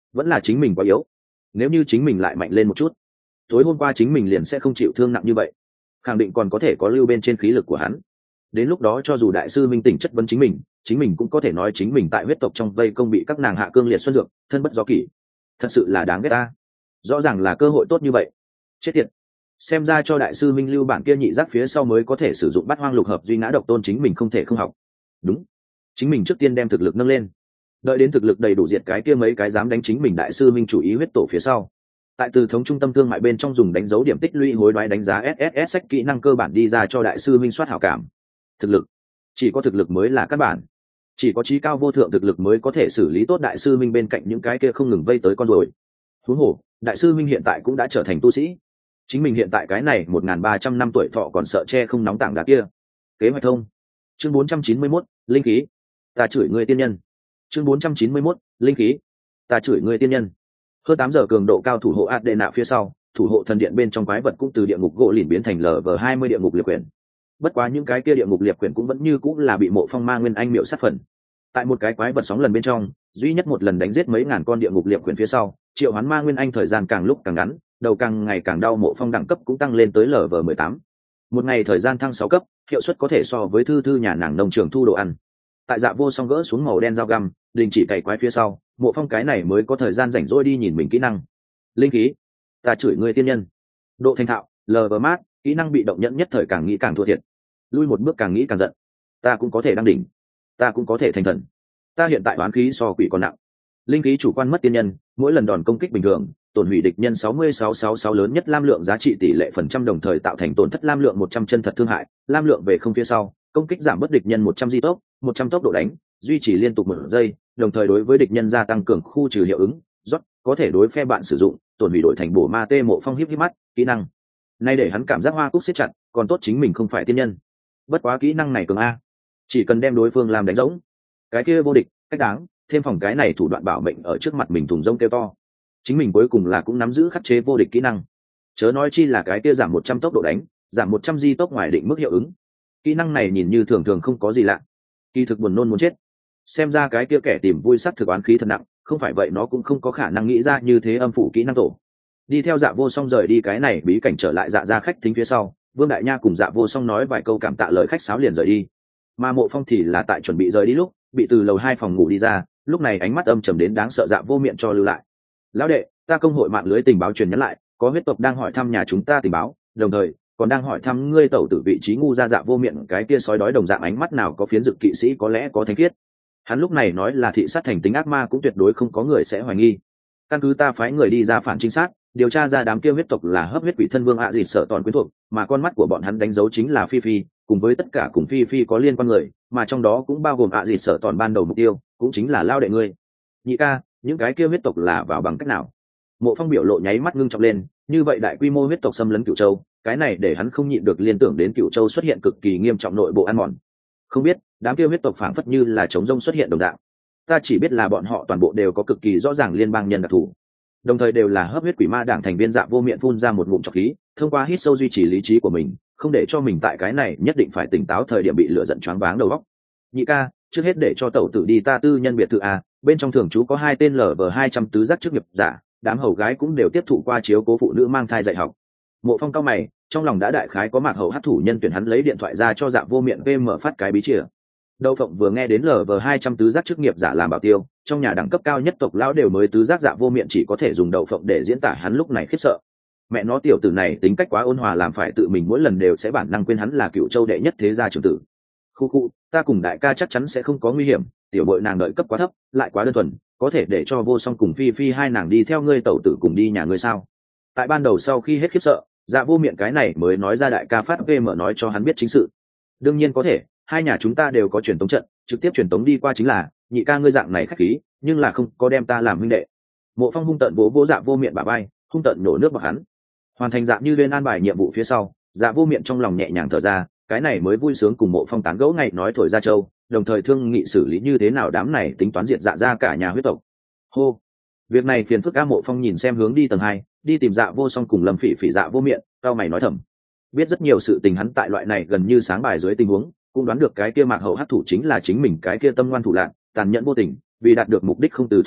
[SPEAKER 1] vẫn là chính mình quá yếu. Nếu như chính mình lại mạnh lên một chút, tối hôm qua chính mình liền sẽ không chịu thương nặng như vậy, khẳng định còn có thể có lưu bên trên khí lực của hắn. Đến lúc đó cho dù đại sư minh tỉnh chất vấn chính mình cũng có thể nói chính mình tại huyết tộc trong vây công bị các nàng hạ cương liệt xuân dược, thân bất do kỷ. Thật sự là đáng ghét ta, rõ ràng là cơ hội tốt như vậy, chết tiệt. Xem ra cho đại sư minh lưu bản kia nhị giác phía sau mới có thể sử dụng bát hoang lục hợp duy ngã độc tôn, chính mình không thể không học. Đúng, chính mình trước tiên đem thực lực nâng lên, đợi đến thực lực đầy đủ diệt cái kia mấy cái dám đánh chính mình đại sư minh chủ ý huyết tổ phía sau, tại từ thống trung tâm thương mại bên trong dùng đánh dấu điểm tích lũy hối đoái đánh giá SSS sách kỹ năng cơ bản đi ra cho đại sư minh soát hảo cảm. Thực lực, chỉ có thực lực mới là căn bản, chỉ có trí cao vô thượng thực lực mới có thể xử lý tốt đại sư minh bên cạnh những cái kia không ngừng vây tới con rồi. Huống hồ đại sư minh hiện tại cũng đã trở thành tu sĩ, chính mình hiện tại cái này 1.300 năm tuổi thọ còn sợ che không nóng tảng đá kia. Kế hoạch thông. Chương 491, linh khí. Ta chửi người tiên nhân. Chương 491, linh khí. Ta chửi người tiên nhân. Hơn 8 giờ cường độ cao thủ hộ Adena phía sau, thủ hộ thần điện bên trong quái vật cũng từ địa ngục gỗ lìn biến thành LV20 địa ngục liệt quyển. Bất quá những cái kia địa ngục liệt quyển cũng vẫn như cũng là bị Mộ Phong Ma Nguyên Anh miệu sát phần. Tại một cái quái vật sóng lần bên trong, duy nhất một lần đánh giết mấy ngàn con địa ngục liệt quyển phía sau, triệu hoán Ma Nguyên Anh thời gian càng lúc càng ngắn, đầu càng ngày càng đau. Mộ Phong đẳng cấp cũng tăng lên tới LV18. Một ngày thời gian thăng 6 cấp, hiệu suất có thể so với thư nhà nàng nông trường thu đồ ăn. Tại Dạ Vô Song gỡ xuống màu đen dao găm, đình chỉ cày quái phía sau, Mộ Phong cái này mới có thời gian rảnh rỗi đi nhìn mình kỹ năng. Linh khí. Ta chửi người tiên nhân. Độ thành thạo, LV mát, kỹ năng bị động nhẫn nhất thời càng nghĩ càng thua thiệt. Lui một bước càng nghĩ càng giận. Ta cũng có thể đăng đỉnh, ta cũng có thể thành thần. Ta hiện tại oán khí so quỷ còn nặng. Linh khí chủ quan mất tiên nhân, mỗi lần đòn công kích bình thường, tổn hủy địch nhân 6666 lớn nhất lam lượng giá trị tỷ lệ phần trăm, đồng thời tạo thành tổn thất lam lượng 100 chân thật thương hại, lam lượng về không phía sau, công kích giảm bất địch nhân 100 di tốc, 100 tốc độ đánh, duy trì liên tục 1 giây, đồng thời đối với địch nhân gia tăng cường khu trừ hiệu ứng, rót, có thể đối phe bạn sử dụng, tổn hủy đổi thành bổ ma tê. Mộ Phong híp mắt, kỹ năng này để hắn cảm giác hoa cúc siết chặt, còn tốt chính mình không phải tiên nhân. Bất quá kỹ năng này cường a, chỉ cần đem đối phương làm đánh rỗng, cái kia vô địch, cách đáng, thêm phòng cái này thủ đoạn bảo mệnh ở trước mặt mình thùng rông kêu to. Chính mình cuối cùng là cũng nắm giữ khắc chế vô địch kỹ năng, chớ nói chi là cái kia giảm 100 tốc độ đánh, giảm 100 di tốc ngoài định mức hiệu ứng. Kỹ năng này nhìn như thường thường không có gì lạ, kỳ thực buồn nôn muốn chết. Xem ra cái kia kẻ tìm vui sắc thực oán khí thật nặng, không phải vậy nó cũng không có khả năng nghĩ ra như thế âm phủ kỹ năng tổ. Đi theo Dạ Vô Song rời đi cái này bí cảnh trở lại Dạ gia khách thính phía sau, Vương Đại Nha cùng Dạ Vô Song nói vài câu cảm tạ lời khách sáo liền rời đi. Mà Mộ Phong thì là tại chuẩn bị rời đi lúc, bị từ lầu 2 phòng ngủ đi ra, lúc này ánh mắt âm trầm đến đáng sợ Dạ Vô Miện cho lưu lại. Lão đệ, ta công hội mạng lưới tình báo truyền nhắn lại, có huyết tộc đang hỏi thăm nhà chúng ta tình báo, đồng thời còn đang hỏi thăm ngươi tẩu tử vị trí ngu ra. Dạ Vô Miện cái kia sói đói đồng dạng ánh mắt nào có phiến dực kỵ sĩ có lẽ có thánh khiết. Hắn lúc này nói là thị sát thành tính ác ma cũng tuyệt đối không có người sẽ hoài nghi. Căn cứ ta phái người đi ra phản trinh sát, điều tra ra đám kia huyết tộc là hấp huyết quỷ thân vương ạ dịt sợ toàn quyến thuộc, mà con mắt của bọn hắn đánh dấu chính là Phi Phi, cùng với tất cả cùng Phi Phi có liên quan người, mà trong đó cũng bao gồm ạ dịt sợ toàn ban đầu mục tiêu, cũng chính là lao đệ ngươi. Nhị ca, những cái kia huyết tộc là vào bằng cách nào? Mộ Phong biểu lộ nháy mắt ngưng trọng lên, như vậy đại quy mô huyết tộc xâm lấn Cửu Châu, cái này để hắn không nhịn được liên tưởng đến Cửu Châu xuất hiện cực kỳ nghiêm trọng nội bộ ăn mòn. Không biết, đám kia huyết tộc phảng phất như là trống rông xuất hiện đồng dạng. Ta chỉ biết là bọn họ toàn bộ đều có cực kỳ rõ ràng liên bang nhân đặc thù, đồng thời đều là hấp huyết quỷ ma đảng thành viên. Dạ Vô Miện phun ra một ngụm trọc khí, thông qua hít sâu duy trì lý trí của mình, không để cho mình tại cái này nhất định phải tỉnh táo thời điểm bị lửa giận choáng váng đầu óc. Nhị ca, trước hết để cho tẩu tử đi ta tư nhân biệt thự a, bên trong thường trú có 2 tên LV200 tứ giác chức nghiệp giả, đám hầu gái cũng đều tiếp thụ qua chiếu cố phụ nữ mang thai dạy học. Mộ Phong cao mày, trong lòng đã đại khái có mạc hầu hắc thủ nhân tuyển, hắn lấy điện thoại ra cho Dạ Vô Miện VM phát cái bí chìa. Đậu Phộng vừa nghe đến LV200 tứ giác chức nghiệp giả làm bảo tiêu, trong nhà đẳng cấp cao nhất tộc lão đều mới tứ giác. Dạ Vô Miện chỉ có thể dùng Đậu Phộng để diễn tả hắn lúc này khiếp sợ. Mẹ nó, tiểu tử này tính cách quá ôn hòa, làm phải tự mình mỗi lần đều sẽ bản năng quên hắn là Cửu Châu đệ nhất thế gia trưởng tử. Khu, ta cùng đại ca chắc chắn sẽ không có nguy hiểm, tiểu bội nàng đợi cấp quá thấp, lại quá đơn thuần, có thể để cho Vô Song cùng Phi Phi hai nàng đi theo ngươi tẩu tử cùng đi nhà ngươi sao? Tại ban đầu sau khi hết khiếp sợ, Dạ Vô Miện cái này mới nói ra đại ca phát VM nói cho hắn biết chính sự. Đương nhiên có thể, hai nhà chúng ta đều có truyền tống trận, trực tiếp truyền tống đi qua chính là. Nhị ca ngươi dạng này khách khí, nhưng là không có đem ta làm huynh đệ. Mộ Phong hung tợn vỗ Dạ Vô Miện bả vai, hung tợn nhổ nước vào hắn. Hoàn thành Dạ Như Liên an bài nhiệm vụ phía sau, Dạ Vô Miện trong lòng nhẹ nhàng thở ra, cái này mới vui sướng cùng Mộ Phong tán gẫu ngày nói thổi ra châu, đồng thời thương nghị xử lý như thế nào đám này tính toán diệt Dạ ra cả nhà huyết tộc. Hô, việc này phiền phức. Mộ Phong nhìn xem hướng đi tầng 2, đi tìm Dạ Vô Song cùng Lâm Phỉ Phỉ. Dạ Vô Miện cao mày nói thầm, biết rất nhiều sự tình, hắn tại loại này gần như sáng bài dưới tình huống cũng đoán được cái kia mạc hậu hắc thủ chính là chính mình cái kia tâm ngoan thủ lạn, tàn nhẫn vô tình, vì đạt được mục đích không từ thủ đoạn,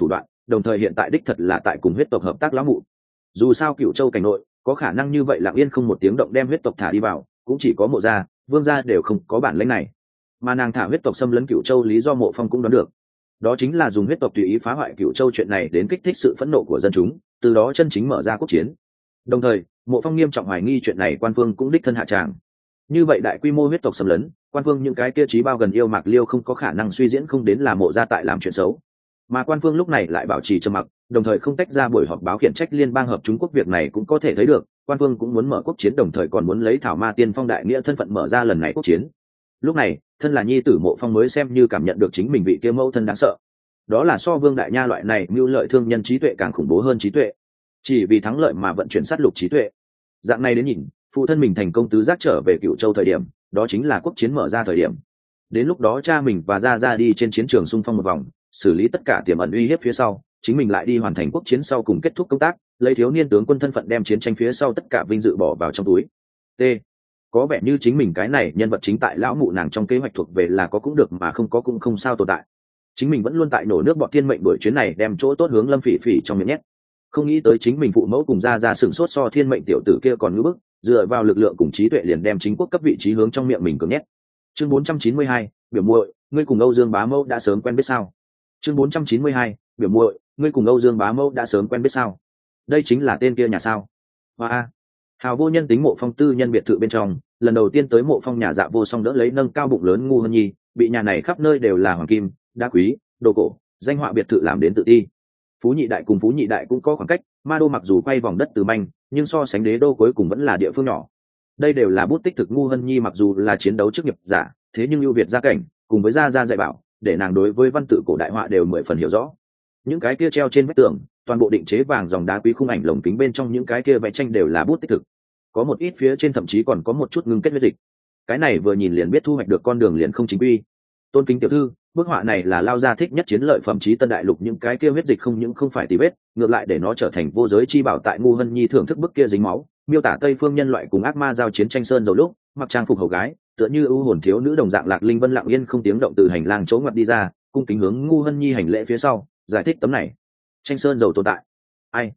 [SPEAKER 1] đồng thời hiện tại đích thật là tại cùng huyết tộc hợp tác lão mụ. Dù sao Cửu Châu cảnh nội có khả năng như vậy lặng yên không một tiếng động đem huyết tộc thả đi vào, cũng chỉ có Mộ gia, Vương gia đều không có bản lĩnh này. Mà nàng thả huyết tộc xâm lấn Cửu Châu lý do Mộ Phong cũng đoán được, đó chính là dùng huyết tộc tùy ý phá hoại Cửu Châu chuyện này đến kích thích sự phẫn nộ của dân chúng, từ đó chân chính mở ra quốc chiến. Đồng thời, Mộ Phong nghiêm trọng hoài nghi chuyện này quan phương cũng đích thân hạ tràng. Như vậy đại quy mô huyết tộc xâm lấn, quan phương những cái kia trí bao gần yêu Mạc Liêu không có khả năng suy diễn không đến là Mộ gia tại làm chuyện xấu. Mà quan phương lúc này lại bảo trì trầm mặc, đồng thời không tách ra buổi họp báo khiển trách liên bang hợp Trung Quốc, việc này cũng có thể thấy được, quan phương cũng muốn mở quốc chiến, đồng thời còn muốn lấy Thảo Ma Tiên Phong đại nghĩa thân phận mở ra lần này quốc chiến. Lúc này, thân là nhi tử Mộ Phong mới xem như cảm nhận được chính mình vị kia mẫu thân đáng sợ. Đó là so Vương Đại Nha loại này mưu lợi thương nhân trí tuệ càng khủng bố hơn trí tuệ, chỉ vì thắng lợi mà vận chuyển sát lục trí tuệ. Dạng này đến nhìn, phụ thân mình thành công tứ giác trở về Cửu Châu thời điểm, đó chính là quốc chiến mở ra thời điểm. Đến lúc đó cha mình và gia gia đi trên chiến trường xung phong một vòng, xử lý tất cả tiềm ẩn uy hiếp phía sau, chính mình lại đi hoàn thành quốc chiến sau cùng kết thúc công tác, lấy thiếu niên tướng quân thân phận đem chiến tranh phía sau tất cả vinh dự bỏ vào trong túi. T. Có vẻ như chính mình cái này nhân vật chính tại lão mụ nàng trong kế hoạch thuộc về là có cũng được mà không có cũng không sao tồn tại. Chính mình vẫn luôn tại nổ nước bọt thiên mệnh, buổi chuyến này đem chỗ tốt hướng Lâm Phỉ Phỉ trong miệng nhét. Không nghĩ tới chính mình phụ mẫu cùng gia gia sửng sốt so thiên mệnh tiểu tử kia còn ngưỡng bức, dựa vào lực lượng cùng trí tuệ liền đem chính quốc cấp vị trí hướng trong miệng mình cưỡng nhét. Chương 492, biểu muội, ngươi cùng Âu Dương Bá Mâu đã sớm quen biết sao? Chương 492, biểu muội, ngươi cùng Âu Dương Bá Mâu đã sớm quen biết sao? Đây chính là tên kia nhà sao? Hoa. Hào Vô Nhân tính Mộ Phong tư nhân biệt thự bên trong, lần đầu tiên tới Mộ Phong nhà Dạ Vô Song đỡ lấy nâng cao bụng lớn ngu hân nhi, bị nhà này khắp nơi đều là hoàng kim, đá quý, đồ cổ, danh họa biệt thự làm đến tự ti. Phú Nhị Đại cùng Phú Nhị Đại cũng có khoảng cách, Ma Đô mặc dù quay vòng đất từ manh, nhưng so sánh Đế Đô cuối cùng vẫn là địa phương nhỏ. Đây đều là bút tích thực. Ngu hân nhi mặc dù là chiến đấu chức nghiệp giả, thế nhưng ưu việt gia cảnh cùng với gia dạy bảo, để nàng đối với văn tự cổ đại họa đều mười phần hiểu rõ. Những cái kia treo trên vách tường, toàn bộ định chế vàng dòng đá quý khung ảnh lồng kính bên trong những cái kia vẽ tranh đều là bút tích thực, có một ít phía trên thậm chí còn có một chút ngưng kết huyết dịch. Cái này vừa nhìn liền biết thu hoạch được con đường liền không chính quy. Tôn kính tiểu thư, bức họa này là Lao gia thích nhất chiến lợi phẩm Chí Tân đại lục, những cái kia huyết dịch không những không phải tì vết, ngược lại để nó trở thành vô giới chi bảo. Tại Ngu hân nhi thưởng thức bức kia dính máu, miêu tả Tây phương nhân loại cùng ác ma giao chiến tranh sơn dầu lúc mặc trang phục hầu gái, tựa như ưu hồn thiếu nữ đồng dạng Lạc Linh Vân lặng yên không tiếng động từ hành lang chỗ ngoặt đi ra, cung kính hướng Ngu hân nhi hành lễ phía sau, giải thích tấm này tranh sơn dầu tồn tại. Ai?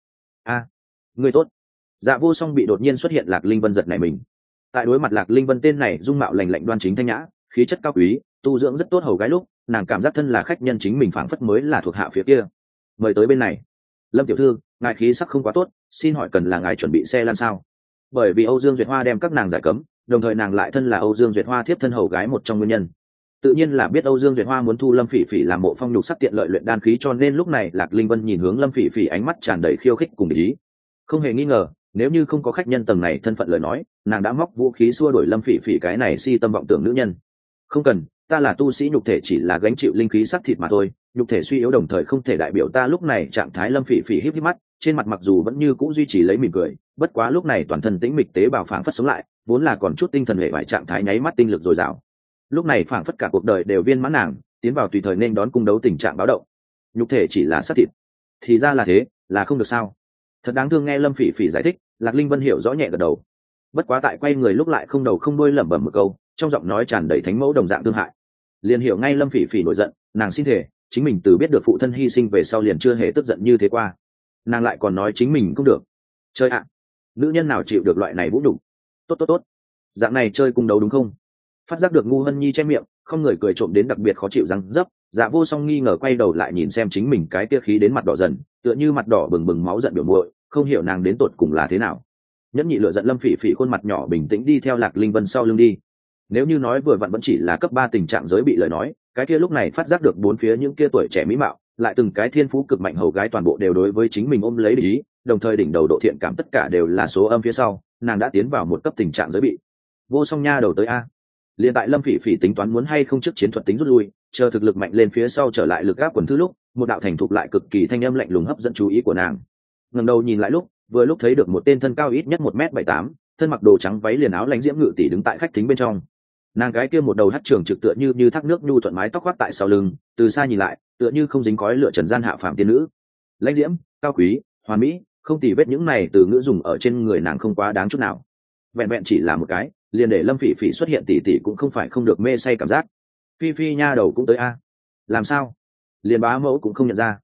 [SPEAKER 1] Người tốt. Dạ Vô Song bị đột nhiên xuất hiện Lạc Linh Vân giật nảy mình. Tại đối mặt Lạc Linh Vân tên này dung mạo lành lạnh đoan chính thanh nhã, khí chất cao quý, tu dưỡng rất tốt hầu gái lúc, nàng cảm giác thân là khách nhân chính mình phảng phất mới là thuộc hạ phía kia. Mời tới bên này. Lâm tiểu thư, ngài khí sắc không quá tốt, xin hỏi cần là ngài chuẩn bị xe lăn sao? Bởi vì Âu Dương Duyệt Hoa đem các nàng giải cấm, đồng thời nàng lại thân là Âu Dương Duyệt Hoa thiếp thân hầu gái một trong nguyên nhân. Tự nhiên là biết Âu Dương Duyệt Hoa muốn thu Lâm Phỉ Phỉ làm Mộ Phong nhục sắc tiện lợi luyện đan khí, cho nên lúc này Lạc Linh Vân nhìn hướng Lâm Phỉ Phỉ ánh mắt tràn đầy khiêu khích cùng ý. Không hề nghi ngờ, nếu như không có khách nhân tầng này thân phận lời nói, nàng đã móc vũ khí xua đuổi Lâm Phỉ Phỉ cái này si tâm vọng tưởng nữ nhân. Không cần, ta là tu sĩ nhục thể chỉ là gánh chịu linh khí sắc thịt mà thôi, nhục thể suy yếu đồng thời không thể đại biểu ta lúc này trạng thái. Lâm Phỉ Phỉ híp híp mắt, trên mặt mặc dù vẫn như cũ duy trì lấy mỉm cười, bất quá lúc này toàn thân tĩnh mịch tế bào phảng phất sống lại, vốn là còn chút tinh thần hệ hoại trạng thái nháy mắt tinh lực dồi dào. Lúc này phảng phất cả cuộc đời đều viên mãn nàng, tiến vào tùy thời nên đón cung đấu tình trạng báo động. Nhục thể chỉ là sắc thịt, thì ra là thế, là không được sao? Thật đáng thương. Nghe Lâm Phỉ Phỉ giải thích, Lạc Linh Vân hiểu rõ nhẹ gật đầu. Bất quá tại quay người lúc lại không đầu không đuôi lẩm bẩm một câu, trong giọng nói tràn đầy thánh mẫu đồng dạng thương hại. Liền hiểu ngay Lâm Phỉ Phỉ nổi giận, nàng xin thể, chính mình từ biết được phụ thân hy sinh về sau liền chưa hề tức giận như thế qua. Nàng lại còn nói chính mình không được. Chơi ạ, nữ nhân nào chịu được loại này vũ nhục? Tốt, dạng này chơi cung đấu đúng không? Phát giác được Ngu hân nhi che miệng, không người cười trộm đến đặc biệt khó chịu răng dấp. Dạ Vô Song nghi ngờ quay đầu lại nhìn xem chính mình cái kia khí đến mặt đỏ dần, tựa như mặt đỏ bừng bừng máu giận biểu muội, không hiểu nàng đến tột cùng là thế nào. Nhẫn nhị lựa giận Lâm Phỉ Phỉ khuôn mặt nhỏ bình tĩnh đi theo Lạc Linh Vân sau lưng đi. Nếu như nói vừa vặn vẫn chỉ là cấp 3 tình trạng giới bị lời nói, cái kia lúc này phát giác được bốn phía những kia tuổi trẻ mỹ mạo, lại từng cái thiên phú cực mạnh hầu gái toàn bộ đều đối với chính mình ôm lấy địch ý, đồng thời đỉnh đầu độ thiện cảm tất cả đều là số âm phía sau, nàng đã tiến vào một cấp tình trạng giới bị. Vô Song nha đầu tới a. Liên tại Lâm Phỉ Phỉ tính toán muốn hay không trước chiến thuật tính rút lui, chờ thực lực mạnh lên phía sau trở lại lực áp quần thứ lúc, một đạo thành thục lại cực kỳ thanh âm lạnh lùng hấp dẫn chú ý của nàng. Ngẩng đầu nhìn lại lúc, vừa lúc thấy được một tên thân cao ít nhất 1m78, thân mặc đồ trắng váy liền áo lãnh diễm ngự tỷ đứng tại khách thính bên trong. Nàng cái kia một đầu hắt trường trực tựa như thác nước nhu thuận mái tóc khoác tại sau lưng, từ xa nhìn lại tựa như không dính khói lửa trần gian hạ phàm tiên nữ. Lãnh diễm, cao quý, hoàn mỹ, không tì vết, những này từ ngữ dùng ở trên người nàng không quá đáng chút nào. Vẹn vẹn chỉ là một cái, liền để Lâm Phỉ Phỉ xuất hiện tỷ tỷ cũng không phải không được mê say cảm giác. Phi Phi nha đầu cũng tới a. Làm sao? Liền bá mẫu cũng không nhận ra.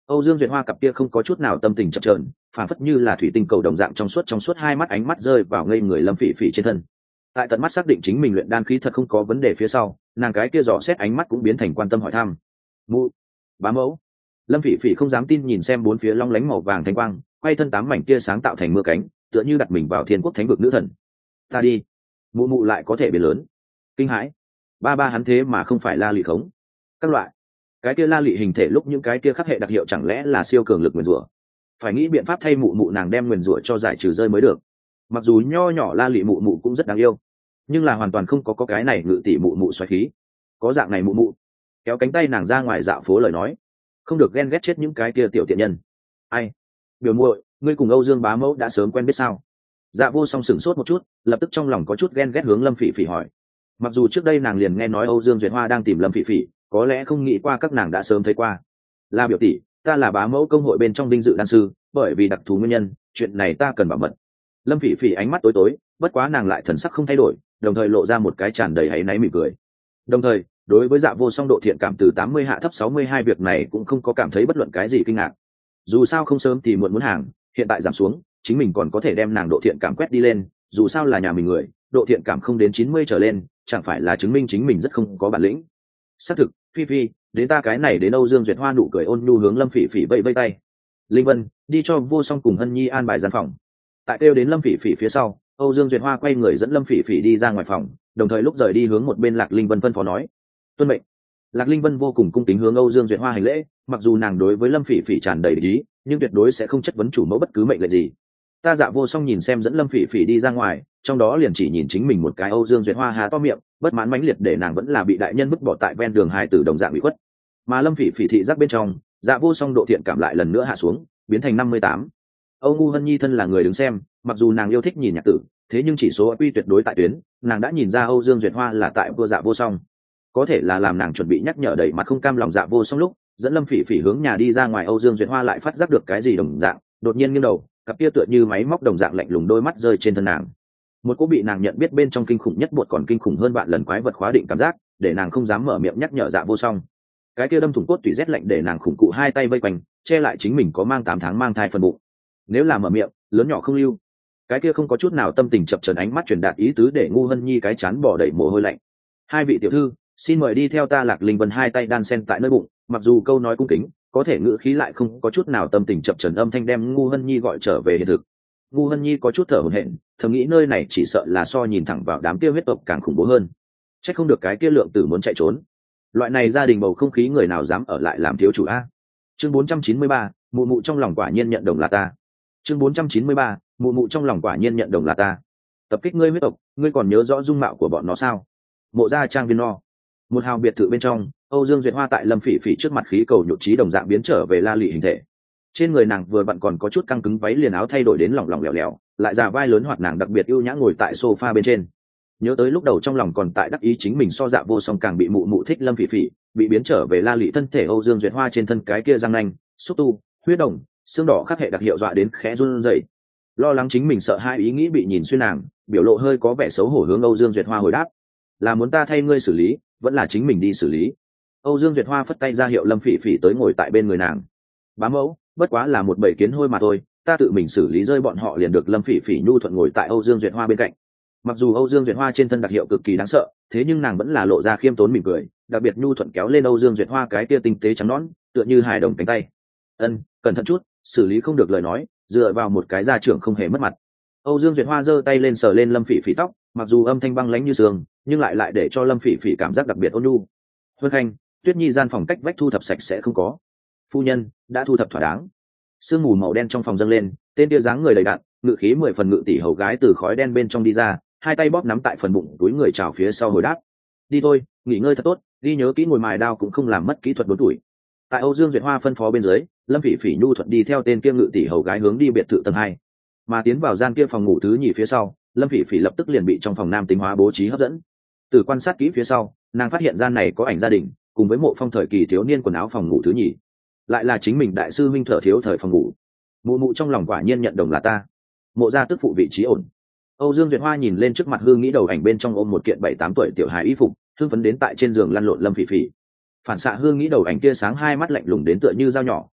[SPEAKER 1] Âu Dương Duyệt Hoa cặp kia không có chút nào tâm tình chập chờn, phản phất như là thủy tinh cầu đồng dạng trong suốt hai mắt ánh mắt rơi vào ngây người Lâm Phỉ Phỉ trên thân. Tại tận mắt xác định chính mình luyện đan khí thật không có vấn đề phía sau, nàng cái kia dò xét ánh mắt cũng biến thành quan tâm hỏi thăm. Mụ, bá mẫu. Lâm Phỉ Phỉ không dám tin nhìn xem bốn phía long lánh màu vàng thanh quang, quay thân tám mảnh kia sáng tạo thành mưa cánh, tựa như đặt mình vào thiên quốc thánh vực nữ thần. Ta đi, mụ mụ lại có thể biến lớn. Kinh hãi, ba hắn thế mà không phải La Lị khống. Các loại, cái kia La Lị hình thể lúc những cái kia khắc hệ đặc hiệu chẳng lẽ là siêu cường lực nguyền rủa? Phải nghĩ biện pháp thay mụ mụ nàng đem nguyền rủa cho giải trừ rơi mới được. Mặc dù nho nhỏ La Lị mụ mụ cũng rất đáng yêu, nhưng là hoàn toàn không có cái này ngự tỷ mụ mụ xoáy khí. Có dạng này mụ mụ, kéo cánh tay nàng ra ngoài dạo phố lời nói, không được ghen ghét chết những cái kia tiểu tiện nhân. Ai, biểu muội, ngươi cùng Âu Dương bá mẫu đã sớm quen biết sao? Dạ Vô Song sửng sốt một chút, lập tức trong lòng có chút ghen ghét hướng Lâm Phỉ Phỉ hỏi. Mặc dù trước đây nàng liền nghe nói Âu Dương Duyệt Hoa đang tìm Lâm Phỉ Phỉ, có lẽ không nghĩ qua các nàng đã sớm thấy qua. La biểu tỷ, ta là bá mẫu công hội bên trong vinh dự đan sư, bởi vì đặc thù nguyên nhân, chuyện này ta cần bảo mật. Lâm Phỉ Phỉ ánh mắt tối tối, bất quá nàng lại thần sắc không thay đổi, đồng thời lộ ra một cái tràn đầy áy náy mỉm cười. Đồng thời, đối với Dạ Vô Song độ thiện cảm từ 80 hạ thấp 62 việc này cũng không có cảm thấy bất luận cái gì kinh ngạc. Dù sao không sớm thì muộn muốn hàng, hiện tại giảm xuống, chính mình còn có thể đem nàng độ thiện cảm quét đi lên, dù sao là nhà mình người, độ thiện cảm không đến 90 trở lên, chẳng phải là chứng minh chính mình rất không có bản lĩnh. Xác thực, Phi Phi, đến ta cái này đến Âu Dương Duyệt Hoa nụ cười ôn nhu hướng Lâm Phỉ Phỉ vẫy vẫy tay. Linh Vân, đi cho Vô Song cùng Hân Nhi an bài gian phòng. Tại kêu đến Lâm Phỉ Phỉ phía sau, Âu Dương Duyệt Hoa quay người dẫn Lâm Phỉ Phỉ đi ra ngoài phòng, đồng thời lúc rời đi hướng một bên Lạc Linh Vân phân phó nói: "Tuân mệnh." Lạc Linh Vân vô cùng cung kính hướng Âu Dương Duyệt Hoa hành lễ, mặc dù nàng đối với Lâm Phỉ Phỉ tràn đầy ý, nhưng tuyệt đối sẽ không chất vấn chủ mẫu bất cứ mệnh lệnh gì. Ta Dạ Vô Song nhìn xem dẫn Lâm Phỉ Phỉ đi ra ngoài, trong đó liền chỉ nhìn chính mình một cái. Âu Dương Duyệt Hoa há to miệng, bất mãn mãnh liệt để nàng vẫn là bị đại nhân bức bỏ tại ven đường hài tử đồng dạng bị khuất. Mà Lâm Phỉ Phỉ thị giác bên trong, Dạ Vô Song độ thiện cảm lại lần nữa hạ xuống, biến thành 58. Âu Ngu Hân Nhi thân là người đứng xem, mặc dù nàng yêu thích nhìn nhạc tử, thế nhưng chỉ số quy tuyệt đối tại tuyến, nàng đã nhìn ra Âu Dương Duyệt Hoa là tại vua Dạ Vô Song. Có thể là làm nàng chuẩn bị nhắc nhở đầy mặt không cam lòng Dạ Vô Song lúc, dẫn Lâm Phỉ Phỉ hướng nhà đi ra ngoài, Âu Dương Duyệt Hoa lại phát giác được cái gì đồng dạng, đột nhiên nghiêng đầu, cặp kia tựa như máy móc đồng dạng lạnh lùng đôi mắt rơi trên thân nàng. Một cô bị nàng nhận biết bên trong kinh khủng nhất bột còn kinh khủng hơn vạn lần quái vật khóa định cảm giác, để nàng không dám mở miệng nhắc nhở Dạ Vô Song. Cái kia đâm thủng cốt tủy rét lạnh để nàng khủng cụ hai tay vây quanh, che lại chính mình có mang 8 tháng mang thai phần bụng. Nếu là mở miệng, lớn nhỏ không lưu. Cái kia không có chút nào tâm tình chập chờn ánh mắt truyền đạt ý tứ để Ngu Hân Nhi cái chán bỏ đầy mồ hôi lạnh. Hai vị tiểu thư, xin mời đi theo ta. Lạc Linh Vân hai tay đan sen tại nơi bụng, mặc dù câu nói cung kính, có thể ngữ khí lại không có chút nào tâm tình chập chờn, âm thanh đem Ngu Hân Nhi gọi trở về hiện thực. Ngu Hân Nhi có chút thở hổn hển, thầm nghĩ nơi này chỉ sợ là so nhìn thẳng vào đám kia huyết tộc càng khủng bố hơn. Chắc không được cái kia lượng tử muốn chạy trốn. Loại này gia đình bầu không khí người nào dám ở lại làm thiếu chủ a. Chương 493, mụ mụ trong lòng quả nhiên nhận đồng là ta. Chương 493, mụ mụ trong lòng quả nhiên nhận đồng là ta. Tập kích ngươi huyết tộc, ngươi còn nhớ rõ dung mạo của bọn nó sao? Mộ gia trang viên no. Một hào biệt thự bên trong, Âu Dương Duyệt Hoa tại Lâm Phỉ Phỉ trước mặt khí cầu nhụt chí đồng dạng biến trở về La Lị hình thể. Trên người nàng vừa vặn còn có chút căng cứng váy liền áo thay đổi đến lỏng lỏng lẻo lẻo, lại già vai lớn hoạt nàng đặc biệt ưu nhã ngồi tại sofa bên trên. Nhớ tới lúc đầu trong lòng còn tại đắc ý chính mình so Dạ Vô Song càng bị mụ mụ thích Lâm Phỉ Phỉ, bị biến trở về La Lị thân thể Âu Dương Duyệt Hoa trên thân cái kia răng nanh, xúc tu, huyết đồng, xương đỏ khắc hệ đặc hiệu dọa đến khẽ run rẩy. Lo lắng chính mình sợ hai ý nghĩ bị nhìn xuyên nàng, biểu lộ hơi có vẻ xấu hổ hướng Âu Dương Duyệt Hoa hồi đáp: "Là muốn ta thay ngươi xử lý, vẫn là chính mình đi xử lý?" Âu Dương Duyệt Hoa phất tay ra hiệu Lâm Phỉ Phỉ tới ngồi tại bên người nàng. "Bá mẫu, bất quá là một bầy kiến hôi mà thôi, ta tự mình xử lý rơi bọn họ liền được." Lâm Phỉ Phỉ nhu thuận ngồi tại Âu Dương Duyệt Hoa bên cạnh. Mặc dù Âu Dương Duyệt Hoa trên thân đặc hiệu cực kỳ đáng sợ, thế nhưng nàng vẫn là lộ ra khiêm tốn mỉm cười, đặc biệt nhu thuận kéo lên Âu Dương Duyệt Hoa cái kia tinh tế trắng nõn, tựa như hài đồng cánh tay. "Ân, cẩn thận chút, xử lý không được lời nói, dựa vào một cái gia trưởng không hề mất mặt." Âu Dương Duyệt Hoa giơ tay lên sờ lên Lâm Phỉ Phỉ tóc, mặc dù âm thanh băng lãnh như sương, nhưng lại để cho Lâm Phỉ Phỉ cảm giác đặc biệt ôn nhu. "Huân Khanh, Tuyết Nhi gian phòng cách vách thu thập sạch sẽ không có?" "Phu nhân, đã thu thập thỏa đáng." Sương mù màu đen trong phòng dâng lên, tên kia dáng người đầy đặn, ngự khí 10 phần ngự tỷ hầu gái từ khói đen bên trong đi ra, hai tay bóp nắm tại phần bụng túi người chào phía sau hồi đáp: "Đi thôi, nghỉ ngơi thật tốt, ghi nhớ kỹ ngồi mài đao cũng không làm mất kỹ thuật đốn tuổi." Tại Âu Dương Duyệt Hoa phân phó bên dưới, Lâm Phỉ Phỉ nhu thuận đi theo tên kia ngự tỷ hầu gái hướng đi biệt thự tầng 2. Mà tiến vào gian kia phòng ngủ thứ nhì phía sau, Lâm Phỉ Phỉ lập tức liền bị trong phòng nam tính hóa bố trí hấp dẫn. Từ quan sát kỹ phía sau, nàng phát hiện gian này có ảnh gia đình, cùng với mộ phong thời kỳ thiếu niên quần áo phòng ngủ thứ nhì, lại là chính mình đại sư huynh Thở Thiếu thời phòng ngủ. Mụ mụ trong lòng quả nhiên nhận đồng là ta. Mộ gia tức phụ vị trí ổn. Âu Dương Duyệt Hoa nhìn lên trước mặt hương nghĩ đầu ảnh bên trong ôm một kiện 7-8 tuổi tiểu hài y phục, hưng phấn đến tại trên giường lăn lộn Lâm Phỉ Phỉ. Phản xạ hương nghĩ đầu ảnh kia sáng hai mắt lạnh lùng đến tựa như dao nhỏ.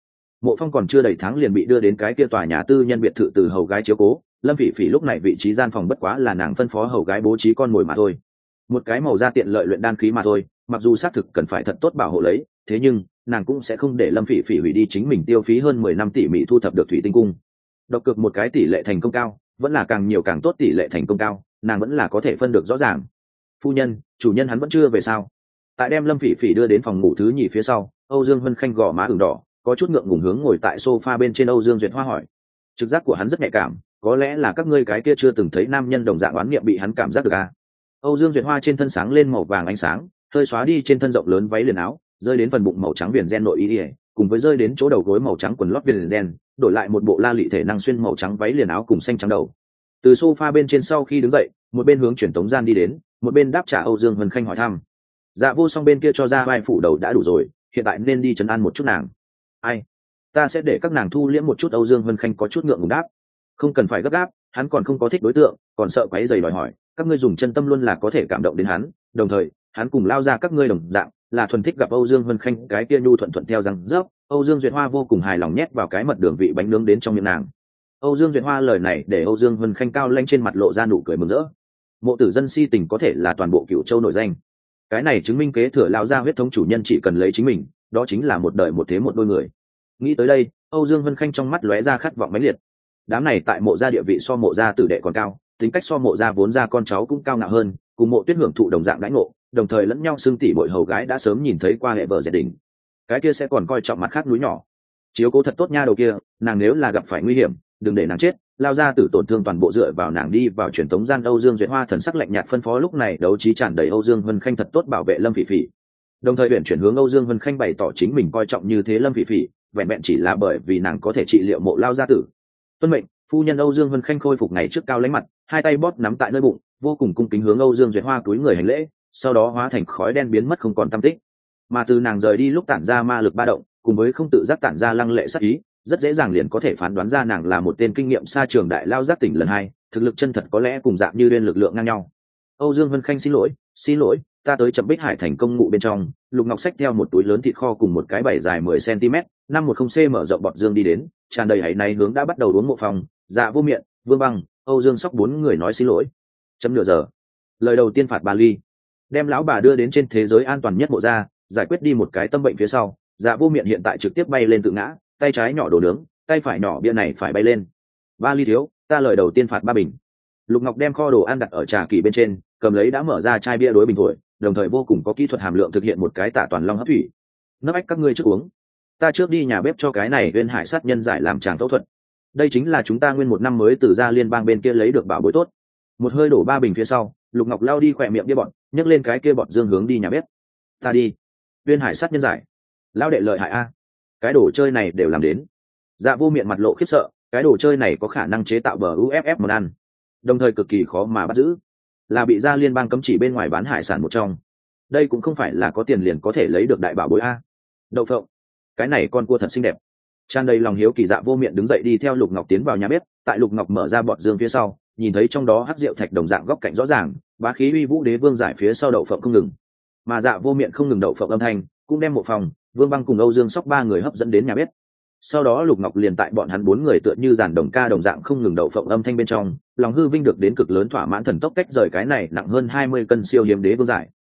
[SPEAKER 1] Mộ Phong còn chưa đầy tháng liền bị đưa đến cái kia tòa nhà tư nhân biệt thự từ hầu gái chiếu cố. Lâm Phỉ Phỉ lúc này vị trí gian phòng bất quá là nàng phân phó hầu gái bố trí con mồi mà thôi, một cái màu da tiện lợi luyện đan khí mà thôi. Mặc dù xác thực cần phải thật tốt bảo hộ lấy, thế nhưng nàng cũng sẽ không để Lâm Phỉ Phỉ hủy đi chính mình tiêu phí hơn 10 năm tỉ mỉ thu thập được thủy tinh cung. Độc cực một cái tỷ lệ thành công cao, vẫn là càng nhiều càng tốt tỷ lệ thành công cao, nàng vẫn là có thể phân được rõ ràng. Phu nhân, chủ nhân hắn vẫn chưa về sao? Tại đem Lâm Phỉ Phỉ đưa đến phòng ngủ thứ nhì phía sau, Âu Dương Vân Khanh gò má ửng đỏ, có chút ngượng ngùng hướng ngồi tại sofa bên trên Âu Dương Duyệt Hoa hỏi. Trực giác của hắn rất nhạy cảm, có lẽ là các ngươi cái kia chưa từng thấy nam nhân đồng dạng oán niệm bị hắn cảm giác được à? Âu Dương Duyệt Hoa trên thân sáng lên màu vàng ánh sáng, hơi xóa đi trên thân rộng lớn váy liền áo, rơi đến phần bụng màu trắng viền ren nội y, cùng với rơi đến chỗ đầu gối màu trắng quần lót viền ren, đổi lại một bộ la lị thể năng xuyên màu trắng váy liền áo cùng xanh trắng đầu. Từ sofa bên trên sau khi đứng dậy, một bên hướng truyền tống gian đi đến, một bên đáp trả Âu Dương Vân Khanh hỏi thăm. Dạ Vô Song bên kia cho ra vai phủ đầu đã đủ rồi, hiện tại nên đi trấn an một chút nàng. Ai? Ta sẽ để các nàng thu liễm một chút. Âu Dương Vân Khanh có chút ngượng ngùng đáp. Không cần phải gấp gáp, hắn còn không có thích đối tượng, còn sợ quấy rầy đòi hỏi, các ngươi dùng chân tâm luôn là có thể cảm động đến hắn. Đồng thời, hắn cùng lao ra các ngươi đồng dạng, là thuần thích gặp Âu Dương Vân Khanh cái kia nhu thuận thuận theo răng rớp. Âu Dương Duyệt Hoa vô cùng hài lòng nhét vào cái mật đường vị bánh nướng đến trong miệng nàng. Âu Dương Duyệt Hoa lời này để Âu Dương Vân Khanh cao lanh trên mặt lộ ra nụ cười mừng rỡ. Mộ tử dân si tình có thể là toàn bộ Cửu Châu nổi danh, cái này chứng minh kế thừa lao ra huyết thống chủ nhân chỉ cần lấy chính mình, đó chính là một đời một thế một đôi người. Nghĩ tới đây, Âu Dương Vân Khanh trong mắt lóe ra khát vọng mãnh liệt. Đám này tại mộ gia địa vị so mộ gia tử đệ còn cao, tính cách so mộ gia vốn gia con cháu cũng cao ngạo hơn, cùng mộ tuyết hưởng thụ đồng dạng đãi ngộ, đồng thời lẫn nhau xưng tỷ bội hầu gái đã sớm nhìn thấy qua hệ vợ dệt đỉnh. Cái kia sẽ còn coi trọng mặt khác núi nhỏ, chiếu cố thật tốt nha đầu kia, nàng nếu là gặp phải nguy hiểm, đừng để nàng chết, lao ra tử tổn thương toàn bộ dựa vào nàng đi vào truyền tống gian. Âu Dương Duyệt Hoa thần sắc lạnh nhạt phân phó. Lúc này đấu trí tràn đầy Âu Dương Vân Khanh thật tốt bảo vệ Lâm Phỉ Phỉ, đồng thời chuyển hướng Âu Dương Vân Khanh bày tỏ chính mình coi trọng như thế Lâm Phỉ Phỉ, vẹn vẹn chỉ là bởi vì nàng có thể trị liệu mộ lao gia tử. Tuân mệnh. Phu nhân. Âu Dương Vân Khanh khôi phục ngày trước cao lãnh mặt, hai tay bóp nắm tại nơi bụng, vô cùng cung kính hướng Âu Dương Duyệt Hoa cúi người hành lễ, sau đó hóa thành khói đen biến mất không còn tăm tích. Mà từ nàng rời đi lúc tản ra ma lực ba động, cùng với không tự giác tản ra lăng lệ sát ý, rất dễ dàng liền có thể phán đoán ra nàng là một tên kinh nghiệm xa trường đại lao giác tỉnh lần hai, thực lực chân thật có lẽ cùng dạng như liên lực lượng ngang nhau. Âu Dương Vân Khanh xin lỗi, ta tới chậm Bích Hải thành công ngụ bên trong. Lục Ngọc xách theo một túi lớn thịt kho cùng một cái bày dài 10 cm, 510 cm rộng bọt dương đi đến, tràn đầy hãy này hướng đã bắt đầu uống Mộ Phong, Dạ Vô Miện, Vương Băng, Âu Dương Sóc bốn người nói xin lỗi. Chấm nửa giờ. Lời đầu tiên phạt 3 ly, đem lão bà đưa đến trên thế giới an toàn nhất mộ ra, giải quyết đi một cái tâm bệnh phía sau. Dạ Vô Miện hiện tại trực tiếp bay lên tự ngã, tay trái nhỏ đồ nướng, tay phải nhỏ bia này phải bay lên. 3 ly thiếu, ta lời đầu tiên phạt 3 bình. Lục Ngọc đem kho đồ ăn đặt ở trà kỳ bên trên, cầm lấy đã mở ra chai bia đối bình thổi, đồng thời vô cùng có kỹ thuật hàm lượng thực hiện một cái tả toàn long hấp thủy. Nấp ách các ngươi trước uống, ta trước đi nhà bếp cho cái này Uyên Hải sát nhân giải làm tràng phẫu thuật. Đây chính là chúng ta nguyên một năm mới từ gia liên bang bên kia lấy được bảo bối tốt. Một hơi đổ 3 bình phía sau, Lục Ngọc lao đi khỏe miệng bia bọt, nhấc lên cái kia bọt dương hướng đi nhà bếp. Ta đi. Uyên Hải sát nhân giải, lao đệ lợi hại a, cái đồ chơi này đều làm đến. Dạ Vô Miện mặt lộ khiếp sợ, cái đồ chơi này có khả năng chế tạo bờ UFF món ăn, đồng thời cực kỳ khó mà bắt giữ, là bị gia liên bang cấm chỉ bên ngoài bán hải sản một trong. Đây cũng không phải là có tiền liền có thể lấy được đại bảo bối a. Đậu phộng, cái này con cua thật xinh đẹp. Tràn đầy lòng hiếu kỳ, Dạ Vô Miện đứng dậy đi theo Lục Ngọc tiến vào nhà bếp. Tại Lục Ngọc mở ra bọt dương phía sau, nhìn thấy trong đó hắc rượu thạch đồng dạng góc cạnh rõ ràng, bá khí uy vũ đế vương giải phía sau đậu phộng không ngừng. Mà Dạ Vô Miện không ngừng đậu phộng âm thanh, cũng đem Mộ Phong, Vương Băng cùng Âu Dương Sóc ba người hấp dẫn đến nhà bếp. Sau đó Lục Ngọc liền tại bọn hắn bốn người tựa như giàn đồng ca đồng dạng không ngừng đậu phộng âm thanh bên trong, lòng hư vinh được đến cực lớn thỏa mãn, thần tốc cách rời cái này nặng hơn 20 cân siêu hiếm đế vương giải,